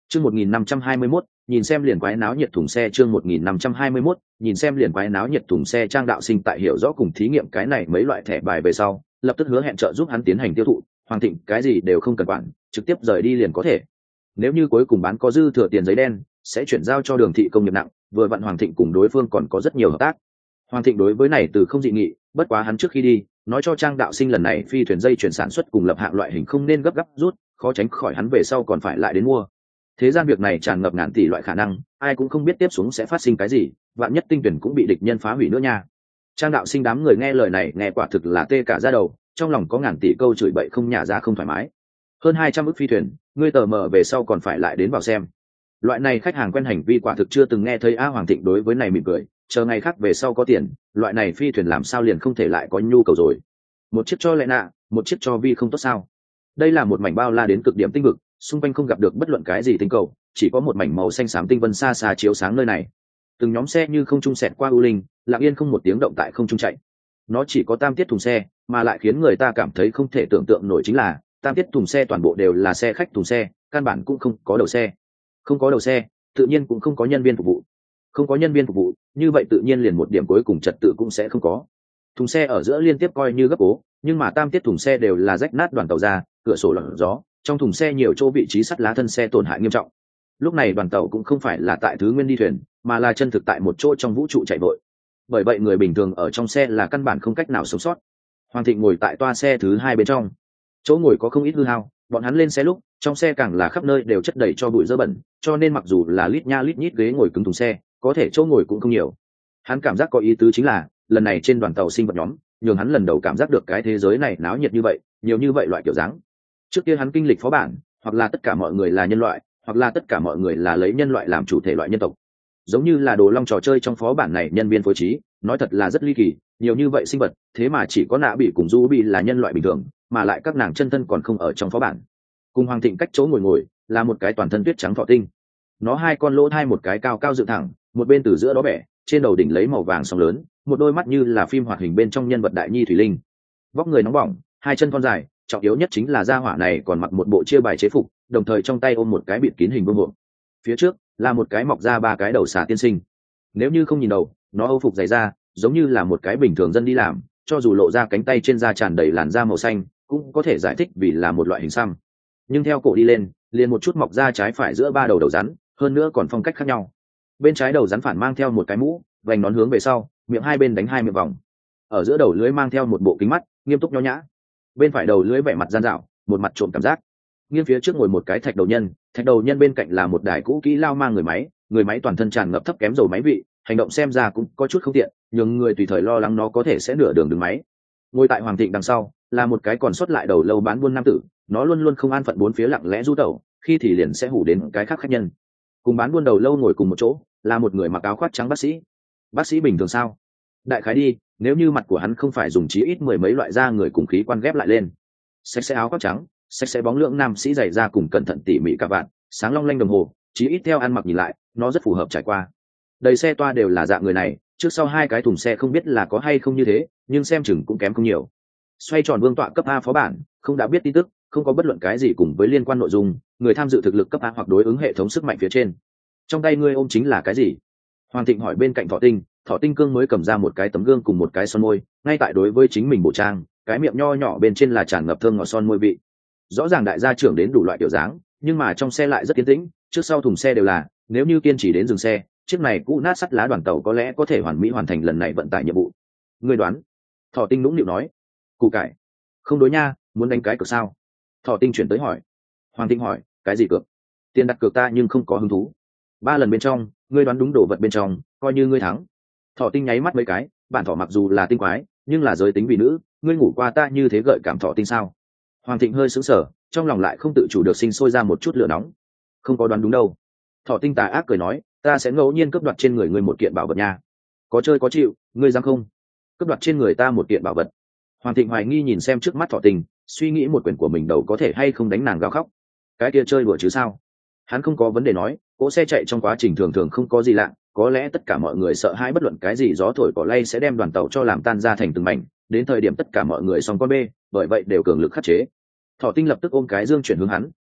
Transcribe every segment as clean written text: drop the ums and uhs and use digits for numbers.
Chương 1521, nhìn xem liền quái náo nhiệt thùng xe. Chương 1521, nhìn xem liền quái náo nhiệt thùng xe. Trang Đạo Sinh tại hiểu rõ cùng thí nghiệm cái này mấy loại thẻ bài về sau, lập tức hứa hẹn trợ giúp hắn tiến hành tiêu thụ. Hoàng Thịnh cái gì đều không cần quản, trực tiếp rời đi liền có thể. Nếu như cuối cùng bán có dư thừa tiền giấy đen, sẽ chuyển giao cho Đường Thị công nghiệp nặng. Vừa vặn Hoàng Thịnh cùng đối phương còn có rất nhiều hợp tác. Hoàng Thịnh đối với này từ không dị nghị, bất quá hắn trước khi đi, nói cho Trang Đạo Sinh lần này phi thuyền dây chuyển sản xuất cùng lập hạng loại hình không nên gấp rút, khó tránh khỏi hắn về sau còn phải lại đến mua. Thế gian việc này tràn ngập ngàn tỷ loại khả năng, ai cũng không biết tiếp xuống sẽ phát sinh cái gì, vạn nhất tinh tuyển cũng bị địch nhân phá hủy nữa nha. Trang Đạo Sinh đám người nghe lời này nghe quả thực là tê cả da đầu, trong lòng có ngàn tỷ câu chửi bậy không nhả ra không thoải mái. Hơn 200 ức phi thuyền, ngươi tờ mờ về sau còn phải lại đến vào xem. Loại này khách hàng quen hành vi quả thực chưa từng nghe thấy. Hoàng Thịnh đối với này mỉm cười, chờ ngày khác về sau có tiền, loại này phi thuyền làm sao liền không thể lại có nhu cầu rồi. Một chiếc cho Lệ Nạ, một chiếc cho Vi không tốt sao? Đây là một mảnh bao la đến cực điểm tinh vực, xung quanh không gặp được bất luận cái gì tinh cầu, chỉ có một mảnh màu xanh xám tinh vân xa xa chiếu sáng nơi này. Từng nhóm xe như không trung xẹt qua u linh, lặng yên không một tiếng động tại không trung chạy. Nó chỉ có tam tiết thùng xe, mà lại khiến người ta cảm thấy không thể tưởng tượng nổi chính là tam tiết thùng xe toàn bộ đều là xe khách thùng xe, căn bản cũng không có đầu xe. Không có đầu xe, tự nhiên cũng không có nhân viên phục vụ. Không có nhân viên phục vụ, như vậy tự nhiên liền một điểm cuối cùng trật tự cũng sẽ không có. Thùng xe ở giữa liên tiếp coi như gấp cố, nhưng mà tam tiết thùng xe đều là rách nát đoàn tàu ra, cửa sổ lở gió, trong thùng xe nhiều chỗ vị trí sắt lá thân xe tổn hại nghiêm trọng. Lúc này đoàn tàu cũng không phải là tại thứ nguyên đi thuyền, mà là chân thực tại một chỗ trong vũ trụ chạy vội. Bởi vậy người bình thường ở trong xe là căn bản không cách nào sống sót. Hoàng Thịnh ngồi tại toa xe thứ 2 bên trong, chỗ ngồi có không ít hư hao, bọn hắn lên xe lúc trong xe càng là khắp nơi đều chất đầy cho bụi dơ bẩn, cho nên mặc dù là lít nha lít nhít ghế ngồi cứng thùng xe, có thể chỗ ngồi cũng không nhiều. Hắn cảm giác có ý tứ chính là lần này trên đoàn tàu sinh vật nhóm, nhường hắn lần đầu cảm giác được cái thế giới này náo nhiệt như vậy, nhiều như vậy loại kiểu dáng. Trước kia hắn kinh lịch phó bản, hoặc là tất cả mọi người là nhân loại, hoặc là tất cả mọi người là lấy nhân loại làm chủ thể loại nhân tộc. Giống như là Đồ Long trò chơi trong phó bản này nhân viên phối trí, nói thật là rất ly kỳ, nhiều như vậy sinh vật, thế mà chỉ có Nạ Bị cùng Du Bị là nhân loại bình thường, mà lại các nàng chân thân còn không ở trong phó bản. Cùng Hoàng Thịnh cách chỗ ngồi là một cái toàn thân tuyết trắng thọ tinh. Nó hai con lỗ thai một cái cao cao dựng thẳng, một bên từ giữa đó bẻ, trên đầu đỉnh lấy màu vàng sóng lớn, một đôi mắt như là phim hoạt hình bên trong nhân vật đại nhi thủy linh. Vóc người nóng bỏng, hai chân thon dài, trọng yếu nhất chính là gia hỏa này còn mặc một bộ chia bài chế phục, đồng thời trong tay ôm một cái bịt kín hình vương bộ. Phía trước là một cái mọc ra 3 cái đầu xà tiên sinh. Nếu như không nhìn đầu, nó âu phục dày da, giống như là một cái bình thường dân đi làm, cho dù lộ ra cánh tay trên da tràn đầy làn da màu xanh, cũng có thể giải thích vì là một loại hình xăm. Nhưng theo cổ đi lên, liền một chút mọc ra trái phải giữa 3 đầu đầu rắn, hơn nữa còn phong cách khác nhau. Bên trái đầu rắn phản mang theo một cái mũ, vành nón hướng về sau, miệng hai bên đánh 2 miệng vòng. Ở giữa đầu lưới mang theo một bộ kính mắt, nghiêm túc nho nhã. Bên phải đầu lưới vẻ mặt gian dạo, một mặt trộm cảm giác. Nghiêng phía trước ngồi một cái thạch đầu nhân bên cạnh là một đài cũ kỹ lao mang người máy toàn thân tràn ngập thấp kém dầu máy vị, hành động xem ra cũng có chút không tiện, nhưng người tùy thời lo lắng nó có thể sẽ nửa đường đứng máy. Ngồi tại Hoàng Thịnh đằng sau là một cái còn sót lại đầu lâu bán buôn nam tử, nó luôn luôn không an phận bốn phía lặng lẽ du tẩu, khi thì liền sẽ hủ đến cái khác khách nhân. Cùng bán buôn đầu lâu ngồi cùng một chỗ là một người mặc áo khoác trắng bác sĩ bình thường sao? Đại khái đi, nếu như mặt của hắn không phải dùng chí ít 10 mấy loại da người cùng khí quan ghép lại lên. Sạch sẽ áo khoác trắng, sạch sẽ bóng lượng nam sĩ dày da cùng cẩn thận tỉ mỉ cả vạn, sáng long lanh đồng hồ, chí ít theo ăn mặc nhìn lại, nó rất phù hợp trải qua. Đầy xe toa đều là dạng người này, trước sau 2 cái thùng xe không biết là có hay không như thế, nhưng xem chừng cũng kém không nhiều. Xoay tròn vương tọa cấp A phó bản, không đã biết tin tức, không có bất luận cái gì cùng với liên quan nội dung, người tham dự thực lực cấp A hoặc đối ứng hệ thống sức mạnh phía trên. Trong tay ngươi ôm chính là cái gì? Hoàng Thịnh hỏi bên cạnh Thọ Tinh Cương mới cầm ra một cái tấm gương cùng một cái son môi, ngay tại đối với chính mình bộ trang, cái miệng nho nhỏ bên trên là tràn ngập thơm ngọt son môi vị. Rõ ràng đại gia trưởng đến đủ loại kiểu dáng, nhưng mà trong xe lại rất yên tĩnh, trước sau thùng xe đều là, nếu như kiên trì đến dừng xe, chiếc này cũ nát sắt lá đoàn tàu có lẽ có thể hoàn mỹ hoàn thành lần này vận tải nhiệm vụ. Ngươi đoán? Thọ Tinh nũng nịu nói. Củ cải. Không đối nha, muốn đánh cái cược sao? Thọ Tinh chuyển tới hỏi. Hoàng Thịnh hỏi, cái gì cược? Tiền đặt cược ta nhưng không có hứng thú. 3 lần bên trong, ngươi đoán đúng đồ vật bên trong, coi như ngươi thắng. Thọ Tinh nháy mắt mấy cái, bản thỏ mặc dù là tinh quái, nhưng là giới tính vì nữ, ngươi ngủ qua ta như thế gợi cảm Thọ Tinh sao? Hoàng Thịnh hơi sững sờ, trong lòng lại không tự chủ được sinh sôi ra một chút lửa nóng. Không có đoán đúng đâu. Thọ Tinh tà ác cười nói, ta sẽ ngẫu nhiên cướp đoạt trên người ngươi một kiện bảo vật nha. Có chơi có chịu, ngươi dám không? Cướp đoạt trên người ta một kiện bảo vật. Hoàng Thịnh hoài nghi nhìn xem trước mắt Thọ Tinh, suy nghĩ một quyền của mình đầu có thể hay không đánh nàng gào khóc. Cái kia chơi đùa chứ sao? Hắn không có vấn đề nói, cỗ xe chạy trong quá trình thường thường không có gì lạ, có lẽ tất cả mọi người sợ hãi bất luận cái gì gió thổi cỏ lay sẽ đem đoàn tàu cho làm tan ra thành từng mảnh, đến thời điểm tất cả mọi người xong con bê, bởi vậy đều cường lực khắc chế. Thọ Tinh lập tức ôm cái dương chuyển hướng hắn,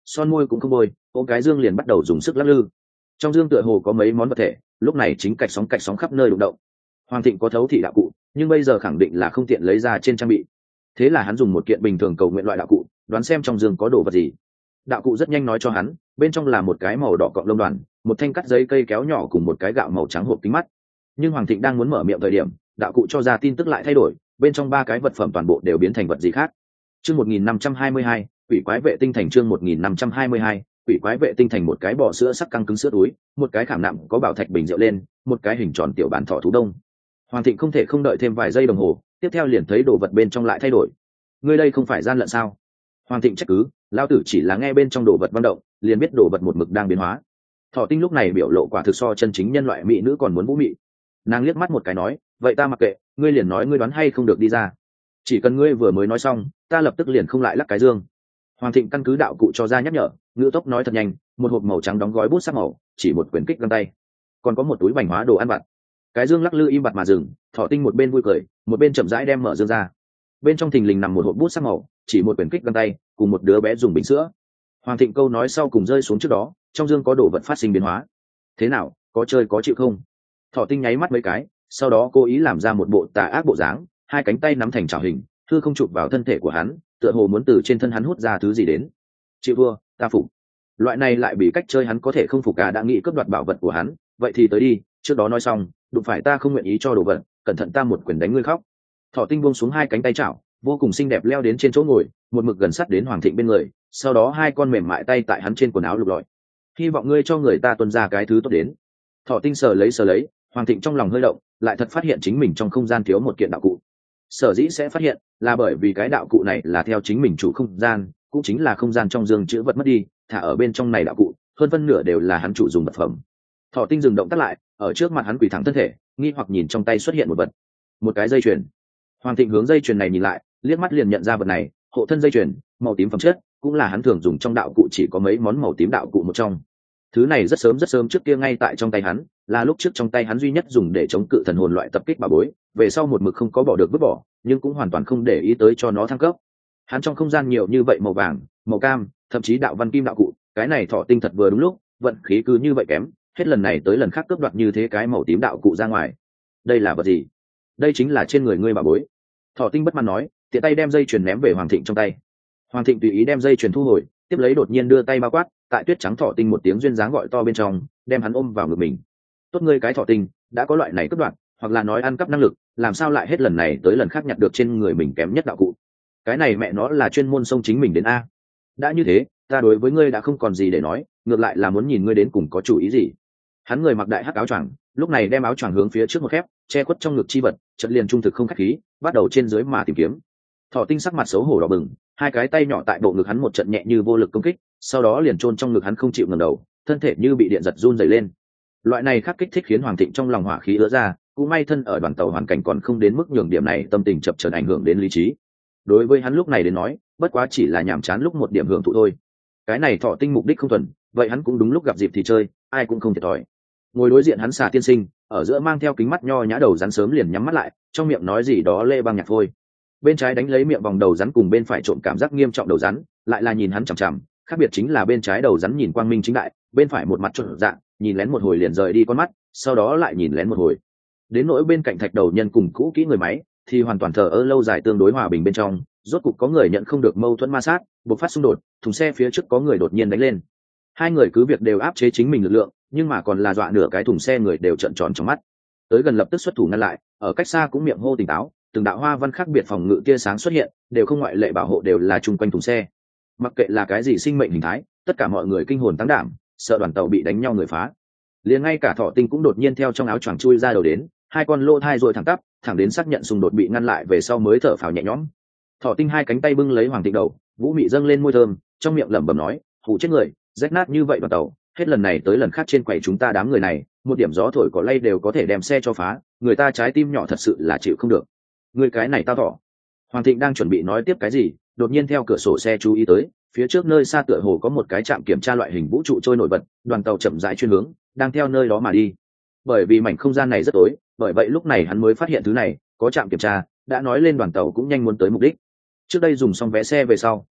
son môi cũng không bôi, ôm cái dương liền bắt đầu dùng sức lắc lư. Trong dương tựa hồ có mấy món vật thể, lúc này chính cạch sóng khắp nơi đụng động. Hoàng Thịnh có thấu thị đạo cụ, nhưng bây giờ khẳng định là không tiện lấy ra trên trang bị. Thế là hắn dùng một kiện bình thường cầu nguyện loại đạo cụ, đoán xem trong dương có đồ vật gì. Đạo cụ rất nhanh nói cho hắn, bên trong là một cái màu đỏ cọng lông đoàn, một thanh cắt giấy cây kéo nhỏ cùng một cái gạo màu trắng hộp kính mắt. Nhưng Hoàng Thịnh đang muốn mở miệng thời điểm, đạo cụ cho ra tin tức lại thay đổi, bên trong ba cái vật phẩm toàn bộ đều biến thành vật gì khác. Chương 1522, quỷ quái vệ tinh thành. Chương 1522, quỷ quái vệ tinh thành. Một cái bò sữa sắc căng cứng sữa túi, một cái khảm nạm có bảo thạch bình rượu lên, một cái hình tròn tiểu bản thỏ thú đông. Hoàng Thịnh không thể không đợi thêm vài giây đồng hồ, tiếp theo liền thấy đồ vật bên trong lại thay đổi. Ngươi đây không phải gian lận sao? Hoàng Thịnh trách cứ, lao tử chỉ là nghe bên trong đồ vật vận động, liền biết đồ vật một mực đang biến hóa. Thỏ tinh lúc này biểu lộ quả thực so chân chính nhân loại mỹ nữ còn muốn vũ mị. Nàng liếc mắt một cái nói, vậy ta mặc kệ, ngươi liền nói ngươi đoán hay không được đi ra. Chỉ cần ngươi vừa mới nói xong, ta lập tức liền không lại lắc cái dương. Hoàng Thịnh căn cứ đạo cụ cho ra nhắc nhở, ngữ tốc nói thật nhanh, một hộp màu trắng đóng gói bút sắc màu, chỉ một quyển kích găng tay, còn có một túi bánh hóa đồ ăn vặt. Cái dương lắc lư im bặt mà dừng, Thỏ tinh một bên vui cười, một bên chậm rãi đem mở dương ra. Bên trong thình lình nằm một hộp bút sắc màu, chỉ một quyển kích găng tay, cùng một đứa bé dùng bình sữa. Hoàng Thịnh câu nói sau cùng rơi xuống trước đó, trong dương có đồ vật phát sinh biến hóa. Thế nào, có chơi có chịu không? Thỏ tinh nháy mắt mấy cái, sau đó cố ý làm ra một bộ tà ác bộ dáng, hai cánh tay nắm thành chảo hình, thư không chụp vào thân thể của hắn, tựa hồ muốn từ trên thân hắn hút ra thứ gì đến. Chịu vua, ta phục. Loại này lại bị cách chơi hắn có thể không phục cả, đã nghĩ cướp đoạt bảo vật của hắn, vậy thì tới đi, trước đó nói xong, đụng phải ta không nguyện ý cho đồ vật, cẩn thận ta một quyền đánh ngươi khóc. Thỏ tinh buông xuống hai cánh tay chảo, vô cùng xinh đẹp leo đến trên chỗ ngồi, một mực gần sát đến Hoàng Thịnh bên người, sau đó hai con mềm mại tay tại hắn trên quần áo lục lọi. Hy vọng ngươi cho người ta tuân ra cái thứ tốt đến. Thỏ tinh sờ lấy, Hoàng Thịnh trong lòng hơi động, lại thật phát hiện chính mình trong không gian thiếu một kiện đạo cụ. Sở dĩ sẽ phát hiện là bởi vì cái đạo cụ này là theo chính mình chủ không gian, cũng chính là không gian trong dương chữ vật mất đi, thả ở bên trong này đạo cụ hơn phân nửa đều là hắn chủ dùng vật phẩm. Thỏ tinh dừng động tác lại, ở trước mặt hắn quỳ thẳng thân thể, nghi hoặc nhìn trong tay xuất hiện một vật, một cái dây chuyền. Hoàng Thịnh hướng dây chuyền này nhìn lại, liếc mắt liền nhận ra vật này, hộ thân dây chuyền, màu tím phẩm chất, cũng là hắn thường dùng trong đạo cụ chỉ có mấy món màu tím đạo cụ một trong. Thứ này rất sớm trước kia ngay tại trong tay hắn, là lúc trước trong tay hắn duy nhất dùng để chống cự thần hồn loại tập kích bà bối, về sau một mực không có bỏ được vứt bỏ, nhưng cũng hoàn toàn không để ý tới cho nó thăng cấp. Hắn trong không gian nhiều như vậy màu vàng, màu cam, thậm chí đạo văn kim đạo cụ, cái này Thỏ tinh thật vừa đúng lúc, vận khí cứ như vậy kém, hết lần này tới lần khác cướp đoạt như thế cái màu tím đạo cụ ra ngoài. Đây là vật gì? Đây chính là trên người ngươi bà bối. Thỏ tinh bất mãn nói, tiện tay đem dây chuyền ném về Hoàng Thịnh trong tay. Hoàng Thịnh tùy ý đem dây chuyền thu hồi, tiếp lấy đột nhiên đưa tay bao quát, tại tuyết trắng Thỏ tinh một tiếng duyên dáng gọi to bên trong, đem hắn ôm vào ngực mình. Tốt ngươi cái Thỏ tinh, đã có loại này cướp đoạt, hoặc là nói ăn cắp năng lực, làm sao lại hết lần này tới lần khác nhặt được trên người mình kém nhất đạo cụ? Cái này mẹ nó là chuyên môn xông chính mình đến a. Đã như thế, ta đối với ngươi đã không còn gì để nói, ngược lại là muốn nhìn ngươi đến cùng có chủ ý gì. Hắn người mặc đại hắc áo choàng, lúc này đem áo choàng hướng phía trước một khép, che khuất trong ngực chi vật, chợt liền trung thực không khách khí, bắt đầu trên dưới mà tìm kiếm. Thỏ tinh sắc mặt xấu hổ đỏ bừng, hai cái tay nhỏ tại bộ ngực hắn một trận nhẹ như vô lực công kích, sau đó liền chôn trong ngực hắn không chịu ngẩng đầu, thân thể như bị điện giật run rẩy lên. Loại này khắc kích thích khiến Hoàng Thịnh trong lòng hỏa khí ứa ra, cũng may thân ở đoàn tàu hoàn cảnh còn không đến mức nhường điểm này tâm tình chập chờn ảnh hưởng đến lý trí. Đối với hắn lúc này đến nói, bất quá chỉ là nhàm chán lúc một điểm hưởng thụ thôi. Cái này Thỏ tinh mục đích không thuần, vậy hắn cũng đúng lúc gặp dịp thì chơi, ai cũng không thiệt thòi. Ngồi đối diện hắn Xà tiên sinh, ở giữa mang theo kính mắt nho nhã đầu rắn sớm liền nhắm mắt lại, trong miệng nói gì đó lê băng nhạc thôi. Bên trái đánh lấy miệng vòng đầu rắn cùng bên phải trộm cảm giác nghiêm trọng đầu rắn, lại là nhìn hắn chằm chằm, khác biệt chính là bên trái đầu rắn nhìn quang minh chính đại, bên phải một mặt trộn dạng, nhìn lén một hồi liền rời đi con mắt, sau đó lại nhìn lén một hồi. Đến nỗi bên cạnh thạch đầu nhân cùng cũ kỹ người máy thì hoàn toàn thờ ơ lâu dài tương đối hòa bình bên trong, rốt cục có người nhận không được mâu thuẫn ma sát, bộc phát xung đột, thùng xe phía trước có người đột nhiên đánh lên. Hai người cứ việc đều áp chế chính mình lực lượng, nhưng mà còn là dọa nửa cái thùng xe người đều trợn tròn trong mắt. Tới gần lập tức xuất thủ ngăn lại, ở cách xa cũng miệng hô tỉnh táo, từng đạo hoa văn khác biệt phòng ngự tia sáng xuất hiện, đều không ngoại lệ bảo hộ đều là chung quanh thùng xe. Mặc kệ là cái gì sinh mệnh hình thái, tất cả mọi người kinh hồn tăng đảm, sợ đoàn tàu bị đánh nhau người phá. Liền ngay cả Thỏ tinh cũng đột nhiên theo trong áo choàng chui ra đầu đến, hai con lô thai rồi thẳng tắp, thẳng đến xác nhận xung đột bị ngăn lại về sau mới thở phào nhẹ nhõm. Thỏ tinh hai cánh tay bưng lấy Hoàng Thịnh đầu, vũ mị dâng lên môi thơm, trong miệng lẩm bẩm nói, hù chết người, rách nát như vậy đoàn tàu, hết lần này tới lần khác trên quầy chúng ta đám người này, một điểm gió thổi cỏ lay đều có thể đem xe cho phá, người ta trái tim nhỏ thật sự là chịu không được. Người cái này tao thỏ. Hoàng Thịnh đang chuẩn bị nói tiếp cái gì, đột nhiên theo cửa sổ xe chú ý tới, phía trước nơi xa tựa hồ có một cái trạm kiểm tra loại hình vũ trụ trôi nổi bật, đoàn tàu chậm rãi chuyên hướng, đang theo nơi đó mà đi. Bởi vì mảnh không gian này rất tối, bởi vậy lúc này hắn mới phát hiện thứ này, có trạm kiểm tra, đã nói lên đoàn tàu cũng nhanh muốn tới mục đích. Trước đây dùng xong vé xe về sau,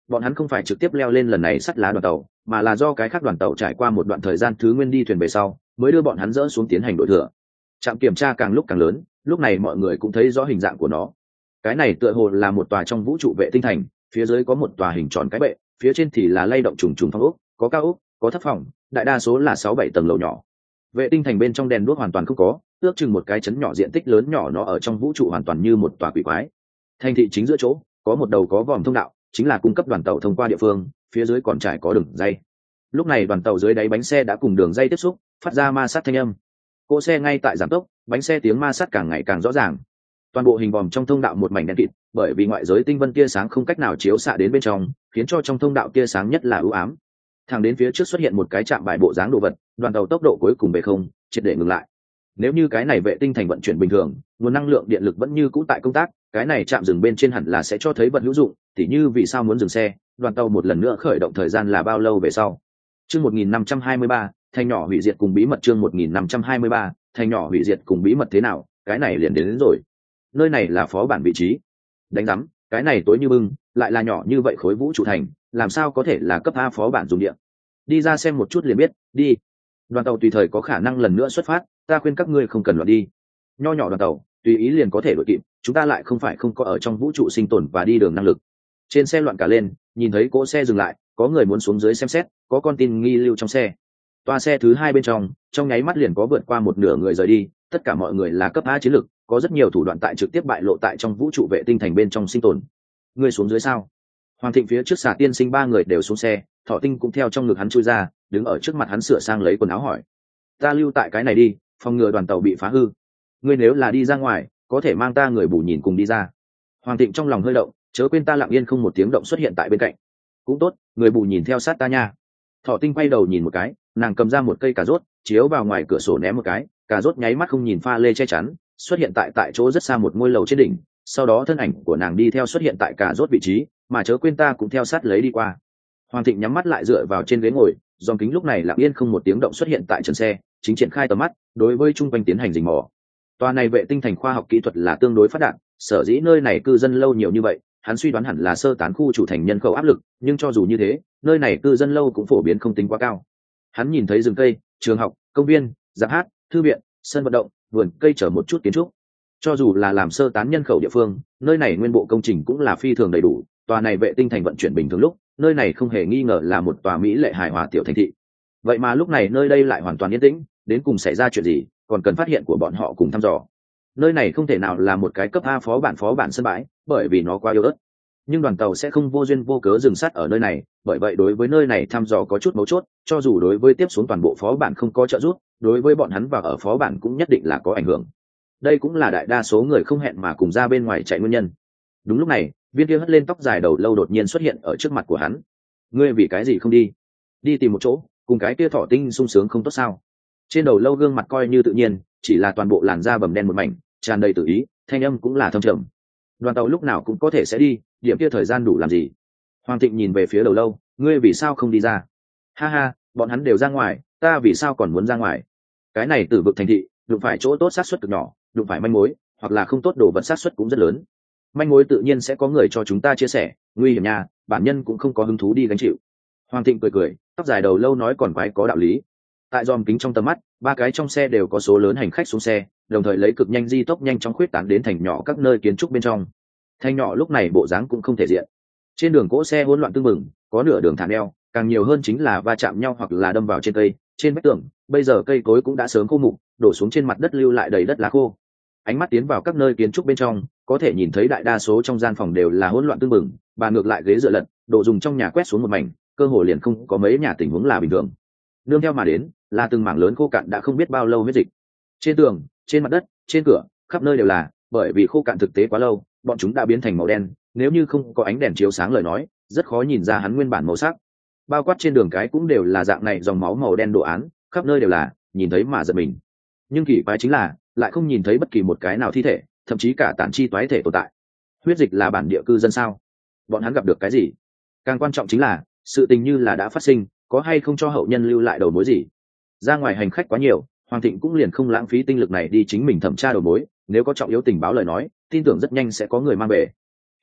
bọn hắn không phải trực tiếp leo lên lần này sắt lá đoàn tàu, mà là do cái khác đoàn tàu trải qua một đoạn thời gian thứ nguyên đi thuyền về sau mới đưa bọn hắn dỡ xuống tiến hành đổi thừa. Trạm kiểm tra càng lúc càng lớn, lúc này mọi người cũng thấy rõ hình dạng của nó. Cái này tựa hồ là một tòa trong vũ trụ vệ tinh thành, phía dưới có một tòa hình tròn cái bệ, phía trên thì là lay động trùng trùng phong ốc, có cao ốc, có thấp phòng, đại đa số là 6-7 tầng lầu nhỏ. Vệ tinh thành bên trong đèn đuốc hoàn toàn không có, ước chừng một cái chấn nhỏ diện tích lớn nhỏ, nó ở trong vũ trụ hoàn toàn như một tòa quỷ quái. Thành thị chính giữa chỗ có một đầu có vòm thông đạo, chính là cung cấp đoàn tàu thông qua địa phương, phía dưới còn trải có đường dây. Lúc này đoàn tàu dưới đáy bánh xe đã cùng đường dây tiếp xúc, phát ra ma sát thanh âm. Cỗ xe ngay tại giảm tốc, bánh xe tiếng ma sát càng ngày càng rõ ràng. Toàn bộ hình vòm trong thông đạo một mảnh đen kịt, bởi vì ngoại giới tinh vân tia sáng không cách nào chiếu xạ đến bên trong, khiến cho trong thông đạo tia sáng nhất là ưu ám. Thẳng đến phía trước xuất hiện một cái trạm bài bộ dáng đồ vật, đoàn tàu tốc độ cuối cùng về không, triệt để ngừng lại. Nếu như cái này vệ tinh thành vận chuyển bình thường, nguồn năng lượng điện lực vẫn như cũ tại công tác, cái này trạm dừng bên trên hẳn là sẽ cho thấy vật hữu dụng, tỉ như vì sao muốn dừng xe, đoàn tàu một lần nữa khởi động thời gian là bao lâu về sau. Chương 1523, thành nhỏ hủy diệt cùng bí mật. Chương 1523, thành nhỏ hủy diệt cùng bí mật thế nào, cái này liền đến rồi. Nơi này là phó bản vị trí. Đánh rắm, cái này tối như bưng, lại là nhỏ như vậy khối vũ trụ thành, làm sao có thể là cấp A phó bản dùng điện. Đi ra xem một chút liền biết, đi. Đoàn tàu tùy thời có khả năng lần nữa xuất phát, ta khuyên các ngươi không cần loạn đi. Nho nhỏ đoàn tàu, tùy ý liền có thể đội kịp, chúng ta lại không phải không có ở trong vũ trụ sinh tồn và đi đường năng lực. Trên xe loạn cả lên, nhìn thấy cỗ xe dừng lại, có người muốn xuống dưới xem xét, có con tin nghi lưu trong xe. Toa xe thứ hai bên trong nháy mắt liền có vượt qua một nửa người rời đi, tất cả mọi người là cấp A chiến lực, có rất nhiều thủ đoạn tại trực tiếp bại lộ tại trong vũ trụ vệ tinh thành bên trong sinh tồn. Người xuống dưới sao? Hoàng Thịnh phía trước xà tiên sinh ba người đều xuống xe, Thọ Tinh cũng theo trong ngực hắn chui ra, đứng ở trước mặt hắn sửa sang lấy quần áo hỏi: ta lưu tại cái này đi, phòng ngừa đoàn tàu bị phá hư. Ngươi nếu là đi ra ngoài, có thể mang ta người bù nhìn cùng đi ra. Hoàng Thịnh trong lòng hơi động, chớ quên ta lặng yên không một tiếng động xuất hiện tại bên cạnh. Cũng tốt, người bù nhìn theo sát ta nha. Thọ Tinh quay đầu nhìn một cái, nàng cầm ra một cây cà rốt, chiếu vào ngoài cửa sổ ném một cái, cà rốt nháy mắt không nhìn pha lê che chắn, xuất hiện tại chỗ rất xa một ngôi lầu trên đỉnh. Sau đó thân ảnh của nàng đi theo xuất hiện tại cà rốt vị trí, mà chớ quên ta cũng theo sát lấy đi qua. Hoàng Thịnh nhắm mắt lại dựa vào trên ghế ngồi, dòm kính lúc này lặng yên không một tiếng động xuất hiện tại trần xe, chính triển khai tầm mắt đối với chung quanh tiến hành rình mò. Tòa này vệ tinh thành khoa học kỹ thuật là tương đối phát đạt, sở dĩ nơi này cư dân lâu nhiều như vậy, hắn suy đoán hẳn là sơ tán khu chủ thành nhân khẩu áp lực, nhưng cho dù như thế, nơi này cư dân lâu cũng phổ biến không tính quá cao. Hắn nhìn thấy rừng cây, trường học, công viên, giáp hát, thư viện, sân vận động, vườn cây chở một chút kiến trúc. Cho dù là làm sơ tán nhân khẩu địa phương, nơi này nguyên bộ công trình cũng là phi thường đầy đủ. Tòa này vệ tinh thành vận chuyển bình thường lúc, nơi này không hề nghi ngờ là một tòa mỹ lệ hài hòa tiểu thành thị. Vậy mà lúc này nơi đây lại hoàn toàn yên tĩnh, đến cùng xảy ra chuyện gì, còn cần phát hiện của bọn họ cùng thăm dò. Nơi này không thể nào là một cái cấp A phó bản sân bãi, bởi vì nó quá yếu ớt. Nhưng đoàn tàu sẽ không vô duyên vô cớ dừng sát ở nơi này, bởi vậy đối với nơi này thăm dò có chút mấu chốt, cho dù đối với tiếp xuống toàn bộ phó bản không có trợ giúp, đối với bọn hắn và ở phó bản cũng nhất định là có ảnh hưởng. Đây cũng là đại đa số người không hẹn mà cùng ra bên ngoài chạy nguyên nhân. Đúng lúc này, viên kia hất lên tóc dài đầu lâu đột nhiên xuất hiện ở trước mặt của hắn. Ngươi vì cái gì không đi tìm một chỗ cùng cái kia Thỏ Tinh sung sướng không tốt sao? Trên đầu lâu gương mặt coi như tự nhiên, chỉ là toàn bộ làn da bầm đen một mảnh, tràn đầy tự ý, thanh âm cũng là thâm trầm. Đoàn tàu lúc nào cũng có thể sẽ đi, điểm kia thời gian đủ làm gì? Hoàng Thịnh nhìn về phía đầu lâu, ngươi vì sao không đi ra? Ha ha, bọn hắn đều ra ngoài, ta vì sao còn muốn ra ngoài? Cái này Tử vực thành thị, đụng phải chỗ tốt sát suất cực nhỏ, đụng phải manh mối hoặc là không tốt đồ vật sát suất cũng rất lớn. Manh mối tự nhiên sẽ có người cho chúng ta chia sẻ, nguy hiểm nha, bản nhân cũng không có hứng thú đi gánh chịu. Hoàng Thịnh cười, tóc dài đầu lâu nói còn quái có đạo lý. Tại dòm kính trong tầm mắt, ba cái trong xe đều có số lớn hành khách xuống xe, đồng thời lấy cực nhanh di tốc nhanh chóng khuyết tán đến thành nhỏ các nơi kiến trúc bên trong. Thành nhỏ lúc này bộ dáng cũng không thể diện. Trên đường cỗ xe hỗn loạn tưng bừng, có nửa đường thả neo, càng nhiều hơn chính là va chạm nhau hoặc là đâm vào trên cây, trên vách tường. Bây giờ cây cối cũng đã sớm khô mục, đổ xuống trên mặt đất lưu lại đầy đất lá khô. Ánh mắt tiến vào các nơi kiến trúc bên trong, có thể nhìn thấy đại đa số trong gian phòng đều là hỗn loạn tưng bừng, và ngược lại ghế dựa lật, đồ dùng trong nhà quét xuống một mảnh, cơ hồ liền không có mấy nhà tình huống là bình thường. Nương theo mà đến là từng mảng lớn khô cạn đã không biết bao lâu huyết dịch. Trên tường, trên mặt đất, trên cửa, khắp nơi đều là, bởi vì khô cạn thực tế quá lâu, bọn chúng đã biến thành màu đen, nếu như không có ánh đèn chiếu sáng lời nói, rất khó nhìn ra hắn nguyên bản màu sắc. Bao quát trên đường cái cũng đều là dạng này dòng máu màu đen đồ án, khắp nơi đều là, nhìn thấy mà giật mình. Nhưng kỳ quái chính là, lại không nhìn thấy bất kỳ một cái nào thi thể, thậm chí cả tàn chi toái thể tồn tại. Huyết dịch là bản địa cư dân sao? Bọn hắn gặp được cái gì? Càng quan trọng chính là, sự tình như là đã phát sinh, có hay không cho hậu nhân lưu lại đầu mối gì? Ra ngoài hành khách quá nhiều, Hoàng Thịnh cũng liền không lãng phí tinh lực này đi chính mình thẩm tra đầu mối, nếu có trọng yếu tình báo lời nói, tin tưởng rất nhanh sẽ có người mang về.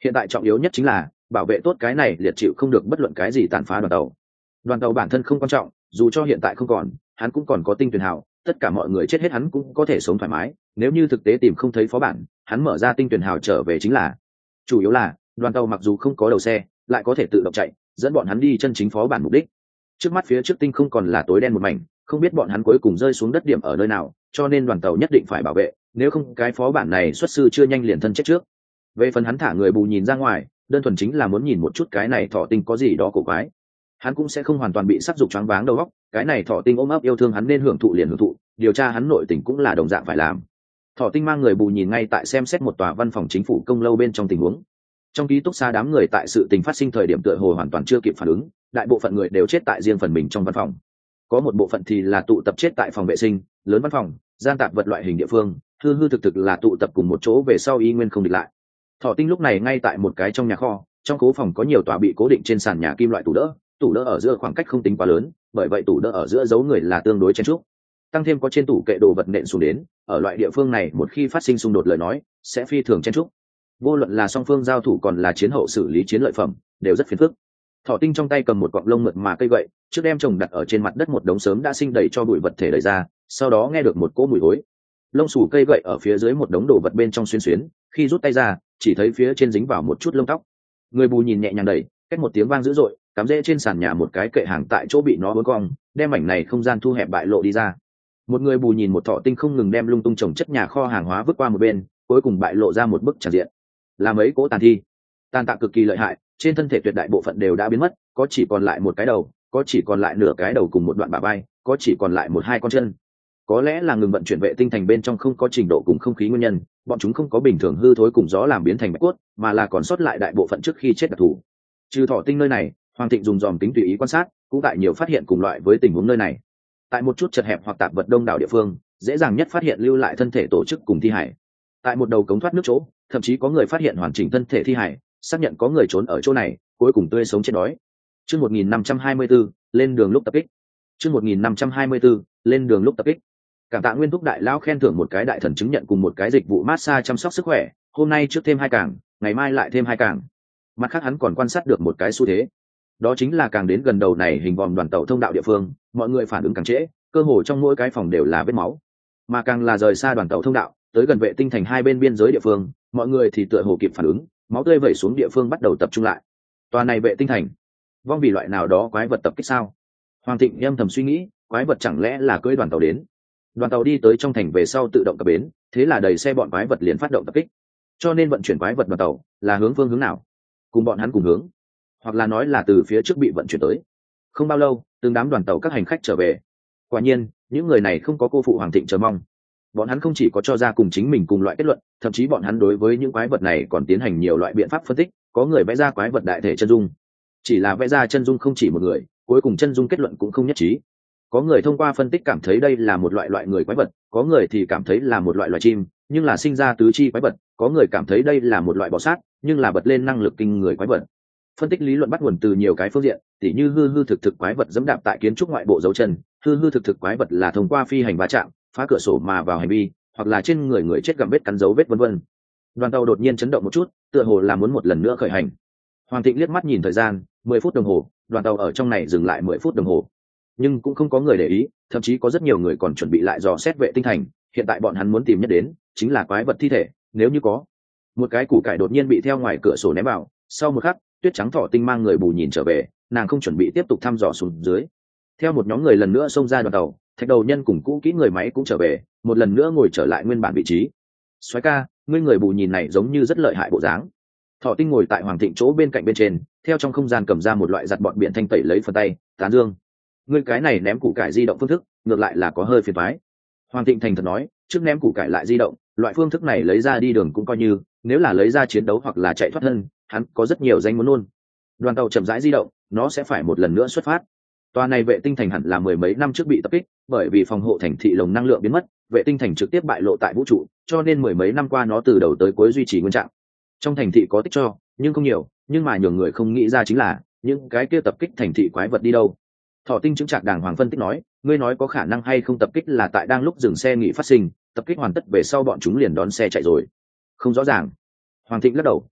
Hiện tại trọng yếu nhất chính là bảo vệ tốt cái này liệt chịu không được bất luận cái gì tàn phá đoàn tàu. Đoàn tàu bản thân không quan trọng, dù cho hiện tại không còn, hắn cũng còn có tinh tuyển hào, tất cả mọi người chết hết hắn cũng có thể sống thoải mái. Nếu như thực tế tìm không thấy phó bản, hắn mở ra tinh tuyển hào trở về chính là. Chủ yếu là đoàn tàu mặc dù không có đầu xe, lại có thể tự động chạy, dẫn bọn hắn đi chân chính phó bản mục đích. Trước mắt phía trước tinh không còn là tối đen một mảnh, không biết bọn hắn cuối cùng rơi xuống đất điểm ở nơi nào, cho nên đoàn tàu nhất định phải bảo vệ, nếu không cái phó bản này xuất sư chưa nhanh liền thân chết trước. Về phần hắn thả người bù nhìn ra ngoài, đơn thuần chính là muốn nhìn một chút cái này thọ tinh có gì đó cổ quái. Hắn cũng sẽ không hoàn toàn bị sắc dục choáng váng đầu óc, cái này thọ tinh ôm ấp yêu thương hắn nên hưởng thụ liền hưởng thụ, điều tra hắn nội tình cũng là đồng dạng phải làm. Thọ tinh mang người bù nhìn ngay tại xem xét một tòa văn phòng chính phủ công lâu bên trong tình huống. Trong ký túc xá đám người tại sự tình phát sinh thời điểm tựa hồ hoàn toàn chưa kịp phản ứng, đại bộ phận người đều chết tại riêng phần mình trong văn phòng. Có một bộ phận thì là tụ tập chết tại phòng vệ sinh, lớn văn phòng, gian tạp vật loại hình địa phương, hư hư thực thực là tụ tập cùng một chỗ về sau y nguyên không địch lại. Thọ tinh lúc này ngay tại một cái trong nhà kho, trong cố phòng có nhiều tòa bị cố định trên sàn nhà kim loại tủ đỡ ở giữa khoảng cách không tính quá lớn, bởi vậy tủ đỡ ở giữa giấu người là tương đối chen chúc. Tăng thêm có trên tủ kệ đồ vật nện xuống đến, ở loại địa phương này một khi phát sinh xung đột lời nói, sẽ phi thường chen chúc. Vô luận là song phương giao thủ còn là chiến hậu xử lý chiến lợi phẩm, đều rất phiền phức. Thọ tinh trong tay cầm một cọng lông mượt mà cây gậy, trước đem chồng đặt ở trên mặt đất một đống sớm đã sinh đầy cho bụi vật thể đẩy ra, sau đó nghe được một cỗ mùi hối. Lông xù cây gậy ở phía dưới một đống đồ vật bên trong xuyên xuyến, khi rút tay ra, chỉ thấy phía trên dính vào một chút lông tóc. Người bù nhìn nhẹ nhàng đẩy, cách một tiếng vang dữ dội, cắm rễ trên sàn nhà một cái kệ hàng tại chỗ bị nó uốn cong, đem mảnh này không gian thu hẹp bại lộ đi ra. Một người bù nhìn một thọ tinh không ngừng đem lung tung trồng chất nhà kho hàng hóa vứt qua một bên, cuối cùng bại lộ ra một bức tràn diện. Là mấy cỗ tàn thi, tàn tạ cực kỳ lợi hại, trên thân thể tuyệt đại bộ phận đều đã biến mất, có chỉ còn lại một cái đầu, có chỉ còn lại nửa cái đầu cùng một đoạn bả vai, có chỉ còn lại một hai con chân. Có lẽ là ngừng vận chuyển vệ tinh thành bên trong không có trình độ cùng không khí nguyên nhân, bọn chúng không có bình thường hư thối cùng gió làm biến thành bạch cốt, mà là còn sót lại đại bộ phận trước khi chết đặc thù. Trừ thọ tinh nơi này, Hoàng Thịnh dùng dòm kính tùy ý quan sát, cũng tại nhiều phát hiện cùng loại với tình huống nơi này. Tại một chút chật hẹp hoặc tạp vật đông đảo địa phương, dễ dàng nhất phát hiện lưu lại thân thể tổ chức cùng thi hải. Tại một đầu cống thoát nước chỗ, thậm chí có người phát hiện hoàn chỉnh thân thể thi hải, xác nhận có người trốn ở chỗ này, cuối cùng tươi sống chết đói. Chương 1524, lên đường lúc tập kích. Chương 1524, lên đường lúc tập kích. Cảm tạ Nguyên Thúc đại lão khen thưởng một cái đại thần chứng nhận cùng một cái dịch vụ massage chăm sóc sức khỏe, hôm nay trước thêm 2 càng, ngày mai lại thêm 2 càng. Mặt khác hắn còn quan sát được một cái xu thế, đó chính là càng đến gần đầu này hình vòm đoàn tàu thông đạo địa phương, mọi người phản ứng càng trễ, cơ hồ trong mỗi cái phòng đều là vết máu. Mà càng là rời xa đoàn tàu thông đạo, tới gần vệ tinh thành hai bên biên giới địa phương, mọi người thì tựa hồ kịp phản ứng, máu tươi vẩy xuống địa phương bắt đầu tập trung lại. Tòa này vệ tinh thành, vong vì loại nào đó quái vật tập kích sao? Hoàng Thịnh âm thầm suy nghĩ, quái vật chẳng lẽ là cưỡi đoàn tàu đến? Đoàn tàu đi tới trong thành về sau tự động cập bến, thế là đầy xe bọn quái vật liền phát động tập kích. Cho nên vận chuyển quái vật đoàn tàu là hướng phương hướng nào? Cùng bọn hắn cùng hướng, hoặc là nói là từ phía trước bị vận chuyển tới. Không bao lâu, từng đám đoàn tàu các hành khách trở về. Quả nhiên, những người này không có cô phụ Hoàng Thịnh chờ mong. Bọn hắn không chỉ có cho ra cùng chính mình cùng loại kết luận, thậm chí bọn hắn đối với những quái vật này còn tiến hành nhiều loại biện pháp phân tích. Có người vẽ ra quái vật đại thể chân dung, chỉ là vẽ ra chân dung không chỉ một người, cuối cùng chân dung kết luận cũng không nhất trí. Có người thông qua phân tích cảm thấy đây là một loại người quái vật, có người thì cảm thấy là một loại chim, nhưng là sinh ra tứ chi quái vật, có người cảm thấy đây là một loại bò sát, nhưng là bật lên năng lực kinh người quái vật. Phân tích lý luận bắt nguồn từ nhiều cái phương diện, tỉ như hư hư thực thực quái vật dẫm đạp tại kiến trúc ngoại bộ dấu chân, hư hư thực thực quái vật là thông qua phi hành va chạm, phá cửa sổ mà vào hành vi, hoặc là trên người chết gặm vết cắn dấu vết vân vân. Đoàn tàu đột nhiên chấn động một chút, tựa hồ là muốn một lần nữa khởi hành. Hoàng Thịnh liếc mắt nhìn thời gian, 10 phút đồng hồ, đoàn tàu ở trong này dừng lại 10 phút đồng hồ. Nhưng cũng không có người để ý, thậm chí có rất nhiều người còn chuẩn bị lại dò xét vệ tinh thành, hiện tại bọn hắn muốn tìm nhất đến chính là quái vật thi thể, nếu như có. Một cái củ cải đột nhiên bị theo ngoài cửa sổ ném vào, sau một khắc, Tuyết Trắng Thỏ Tinh mang người bù nhìn trở về, nàng không chuẩn bị tiếp tục thăm dò xuống dưới. Theo một nhóm người lần nữa xông ra đoàn tàu, Thạch Đầu Nhân cùng cũ kỹ người máy cũng trở về, một lần nữa ngồi trở lại nguyên bản vị trí. Soái ca, ngươi người bù nhìn này giống như rất lợi hại bộ dáng. Thỏ Tinh ngồi tại Hoàng Thịnh chỗ bên cạnh bên trên, theo trong không gian cầm ra một loại giặt bọn biển thanh tẩy lấy phần tay, tán dương. Ngươi cái này ném củ cải di động phương thức, ngược lại là có hơi phiền toái. Hoàng Thịnh thành thật nói, trước ném củ cải lại di động, loại phương thức này lấy ra đi đường cũng coi như, nếu là lấy ra chiến đấu hoặc là chạy thoát thân, hắn có rất nhiều danh muốn luôn. Đoàn tàu chậm rãi di động, nó sẽ phải một lần nữa xuất phát. Tòa này vệ tinh thành hẳn là 10 mấy năm trước bị tập kích, bởi vì phòng hộ thành thị lồng năng lượng biến mất, vệ tinh thành trực tiếp bại lộ tại vũ trụ, cho nên 10 mấy năm qua nó từ đầu tới cuối duy trì nguyên trạng. Trong thành thị có tích cho, nhưng không nhiều, nhưng mà nhiều người không nghĩ ra chính là những cái kia tập kích thành thị quái vật đi đâu. Thỏ Tinh chứng trạc đàng hoàng phân tích nói, ngươi nói có khả năng hay không tập kích là tại đang lúc dừng xe nghỉ phát sinh, tập kích hoàn tất về sau bọn chúng liền đón xe chạy rồi. Không rõ ràng. Hoàng Thịnh lắc đầu,